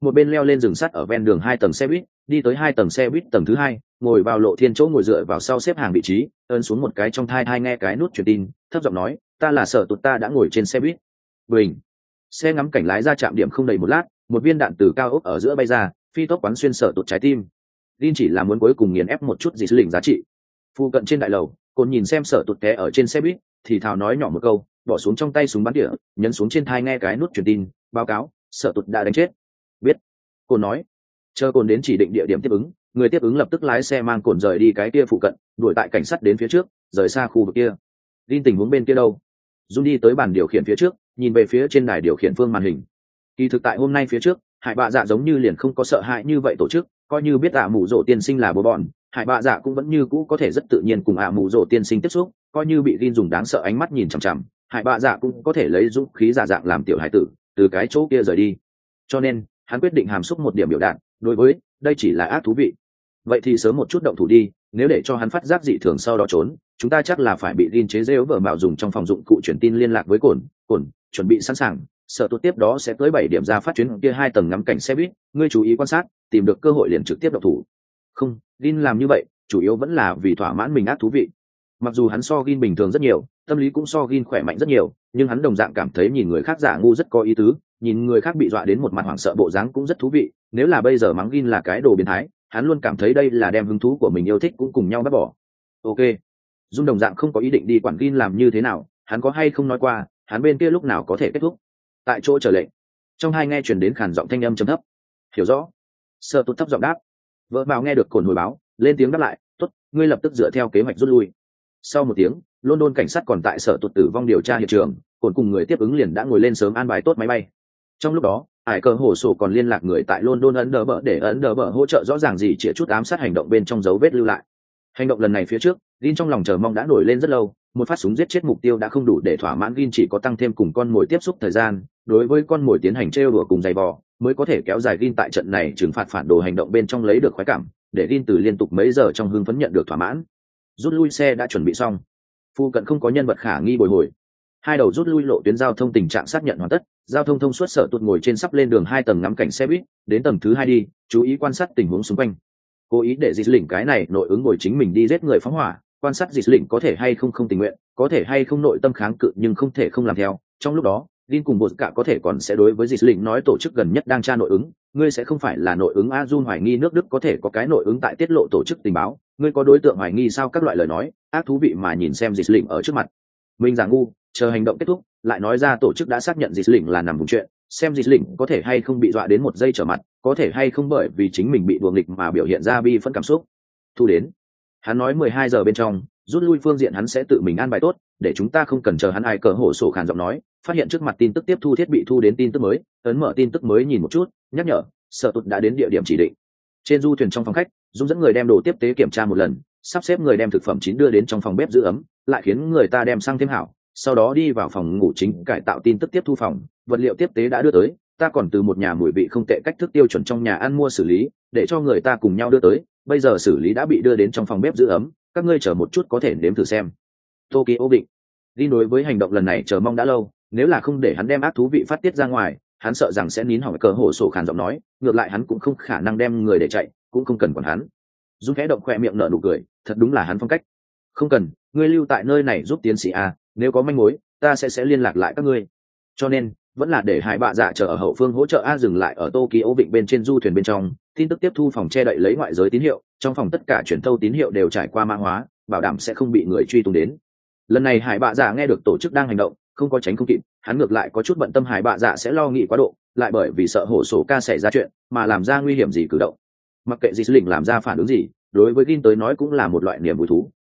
một bên leo lên rừng sắt ở ven đường hai tầng xe buýt, đi tới hai tầng xe buýt tầng thứ hai, ngồi vào lộ thiên chỗ ngồi dựa vào sau xếp hàng vị trí, ấn xuống một cái trong thai thai nghe cái nút truyền tin, thấp giọng nói, ta là Sở Tụt, ta đã ngồi trên xe buýt. Bình. Xe ngắm cảnh lái ra trạm điểm không đầy một lát, một viên đạn từ cao ốc ở giữa bay ra, phi tốc bắn xuyên Sở Tụt trái tim. Linh chỉ là muốn cuối cùng nghiền ép một chút gì lình giá trị. Phu cận trên đại lầu, Côn nhìn xem Sở Tụt té ở trên xe buýt, thì thào nói nhỏ một câu, bỏ xuống trong tay súng bắn tỉa, nhấn xuống trên thai nghe cái nút truyền tin, báo cáo, Sở Tụt đã đánh chết. Biết. Côn nói. Chờ Côn đến chỉ định địa điểm tiếp ứng, người tiếp ứng lập tức lái xe mang Côn rời đi cái kia phụ cận, đuổi tại cảnh sát đến phía trước, rời xa khu vực kia. Linh tình huống bên kia đâu? Jun đi tới bàn điều khiển phía trước, nhìn về phía trên đài điều khiển phương màn hình. Kỳ thực tại hôm nay phía trước, Hải Bạ Dạ giống như liền không có sợ hãi như vậy tổ chức, coi như biết ạ mù rộ tiên sinh là bố bọn, Hải Bạ Dạ cũng vẫn như cũ có thể rất tự nhiên cùng ạ mù rộ tiên sinh tiếp xúc, coi như bị Linh dùng đáng sợ ánh mắt nhìn chằm chằm, Hải Bạ Dạ cũng có thể lấy dũng khí giả dạng làm tiểu hải tử, từ cái chỗ kia rời đi. Cho nên, hắn quyết định hàm xúc một điểm biểu đạt, đối với đây chỉ là ác thú vị. Vậy thì sớm một chút động thủ đi, nếu để cho hắn phát giác dị thường sau đó trốn, chúng ta chắc là phải bị Linh chế giễu vở mạo dùng trong phòng dụng cụ truyền tin liên lạc với Cổn, Cổn chuẩn bị sẵn sàng, Sở Tụt tiếp đó sẽ tới bảy điểm ra phát chuyến kia hai tầng ngắm cảnh xe buýt, ngươi chú ý quan sát, tìm được cơ hội liền trực tiếp động thủ. Không, Linh làm như vậy, chủ yếu vẫn là vì thỏa mãn mình ác thú vị. Mặc dù hắn so Gin bình thường rất nhiều, tâm lý cũng so Gin khỏe mạnh rất nhiều, nhưng hắn đồng dạng cảm thấy nhìn người khác giả ngu rất có ý tứ, nhìn người khác bị dọa đến một mặt hoảng sợ bộ dáng cũng rất thú vị. Nếu là bây giờ mắng Gin là cái đồ biến thái, hắn luôn cảm thấy đây là đem hứng thú của mình yêu thích cũng cùng nhau bắt bỏ. Ok, Dung đồng dạng không có ý định đi quản Gin làm như thế nào, hắn có hay không nói qua, hắn bên kia lúc nào có thể kết thúc. Tại chỗ chờ lệnh, trong hai nghe truyền đến khàn giọng thanh âm trầm thấp. Hiểu rõ. Sở Tụt thấp giọng đáp. Vợ Mạo nghe được Cổn hồi báo, lên tiếng đáp lại, tốt, ngươi lập tức dựa theo kế hoạch rút lui. Sau một tiếng, London cảnh sát còn tại Sở Tụt tử vong điều tra hiện trường, Cổn cùng người tiếp ứng liền đã ngồi lên sớm an bài tốt máy bay. Trong lúc đó, Hải Cờ Hổ Sổ còn liên lạc người tại London ấn đờ bờ để ấn đờ bờ hỗ trợ rõ ràng gì chĩa chút ám sát hành động bên trong dấu vết lưu lại. Hành động lần này phía trước, Gin trong lòng chờ mong đã nổi lên rất lâu, một phát súng giết chết mục tiêu đã không đủ để thỏa mãn, Gin chỉ có tăng thêm cùng con mồi tiếp xúc thời gian, đối với con mồi tiến hành trêu đùa cùng giày vò, mới có thể kéo dài Gin tại trận này trừng phạt phản đồ hành động bên trong lấy được khoái cảm, để Gin từ liên tục mấy giờ trong hưng phấn nhận được thỏa mãn. Rút lui xe đã chuẩn bị xong, phu cận không có nhân vật khả nghi bồi hồi. Hai đầu rút lui lộ tuyến giao thông tình trạng xác nhận hoàn tất, giao thông thông suốt. Sở Tụt ngồi trên sắp lên đường hai tầng ngắm cảnh xe buýt, đến tầng thứ hai đi, chú ý quan sát tình huống xung quanh. Cố ý để Dịch Lĩnh cái này nội ứng ngồi chính mình đi giết người phóng hỏa, quan sát Dịch Lĩnh có thể hay không không tình nguyện, có thể hay không nội tâm kháng cự nhưng không thể không làm theo. Trong lúc đó, Gin cùng Bột cả có thể còn sẽ đối với Dịch Lĩnh nói tổ chức gần nhất đang tra nội ứng, ngươi sẽ không phải là nội ứng a. Jun hoài nghi nước Đức có thể có cái nội ứng tại tiết lộ tổ chức tình báo, ngươi có đối tượng hoài nghi sao? Các loại lời nói ác thú vị mà nhìn xem Dịch Lĩnh ở trước mặt mình giả ngu, chờ hành động kết thúc lại nói ra tổ chức đã xác nhận Dịch Lĩnh là nằm vùng chuyện, xem Dịch Lĩnh có thể hay không bị dọa đến một giây trở mặt, có thể hay không bởi vì chính mình bị đùa nghịch mà biểu hiện ra bi phẫn cảm xúc. Thu đến, hắn nói mười hai giờ bên trong rút lui phương diện hắn sẽ tự mình an bài tốt, để chúng ta không cần chờ hắn. Ai Cờ Hổ Sổ khàn giọng nói, phát hiện trước mặt tin tức tiếp thu thiết bị thu đến tin tức mới, ấn mở tin tức mới nhìn một chút, nhắc nhở Sở Tụt đã đến địa điểm chỉ định. Trên du thuyền trong phòng khách, Dung dẫn người đem đồ tiếp tế kiểm tra một lần, sắp xếp người đem thực phẩm chín đưa đến trong phòng bếp giữ ấm, lại khiến người ta đem xăng thêm hảo, sau đó đi vào phòng ngủ chính cải tạo tin tức tiếp thu phòng. Vật liệu tiếp tế đã đưa tới, ta còn từ một nhà mùi vị không tệ cách thức tiêu chuẩn trong nhà ăn mua xử lý, để cho người ta cùng nhau đưa tới, bây giờ xử lý đã bị đưa đến trong phòng bếp giữ ấm, các ngươi chờ một chút có thể nếm thử xem. Tokyo định. Đi đối với hành động lần này chờ mong đã lâu, nếu là không để hắn đem ác thú vị phát tiết ra ngoài, hắn sợ rằng sẽ nín hỏng. Cờ Hổ Sổ khàn giọng nói, ngược lại hắn cũng không khả năng đem người để chạy, cũng không cần quản hắn. Dung khẽ động khoe miệng nở nụ cười, thật đúng là hắn phong cách. Không cần, ngươi lưu tại nơi này giúp tiến sĩ a, nếu có manh mối ta sẽ sẽ liên lạc lại các ngươi. Cho nên vẫn là để Hải Bạ Dạ chờ ở hậu phương hỗ trợ a. Dừng lại ở Tokyo vịnh bên trên du thuyền bên trong, tin tức tiếp thu phòng che đậy lấy ngoại giới tín hiệu, trong phòng tất cả truyền thâu tín hiệu đều trải qua mã hóa, bảo đảm sẽ không bị người truy tung đến. Lần này Hải Bạ Dạ nghe được tổ chức đang hành động, không có tránh không kịp, hắn ngược lại có chút bận tâm Hải Bạ Dạ sẽ lo nghĩ quá độ, lại bởi vì sợ Hổ Sổ ca xảy ra chuyện mà làm ra nguy hiểm gì cử động. Mặc kệ Dịch Lĩnh làm ra phản ứng gì, đối với Gin tới nói cũng là một loại niềm vui thú.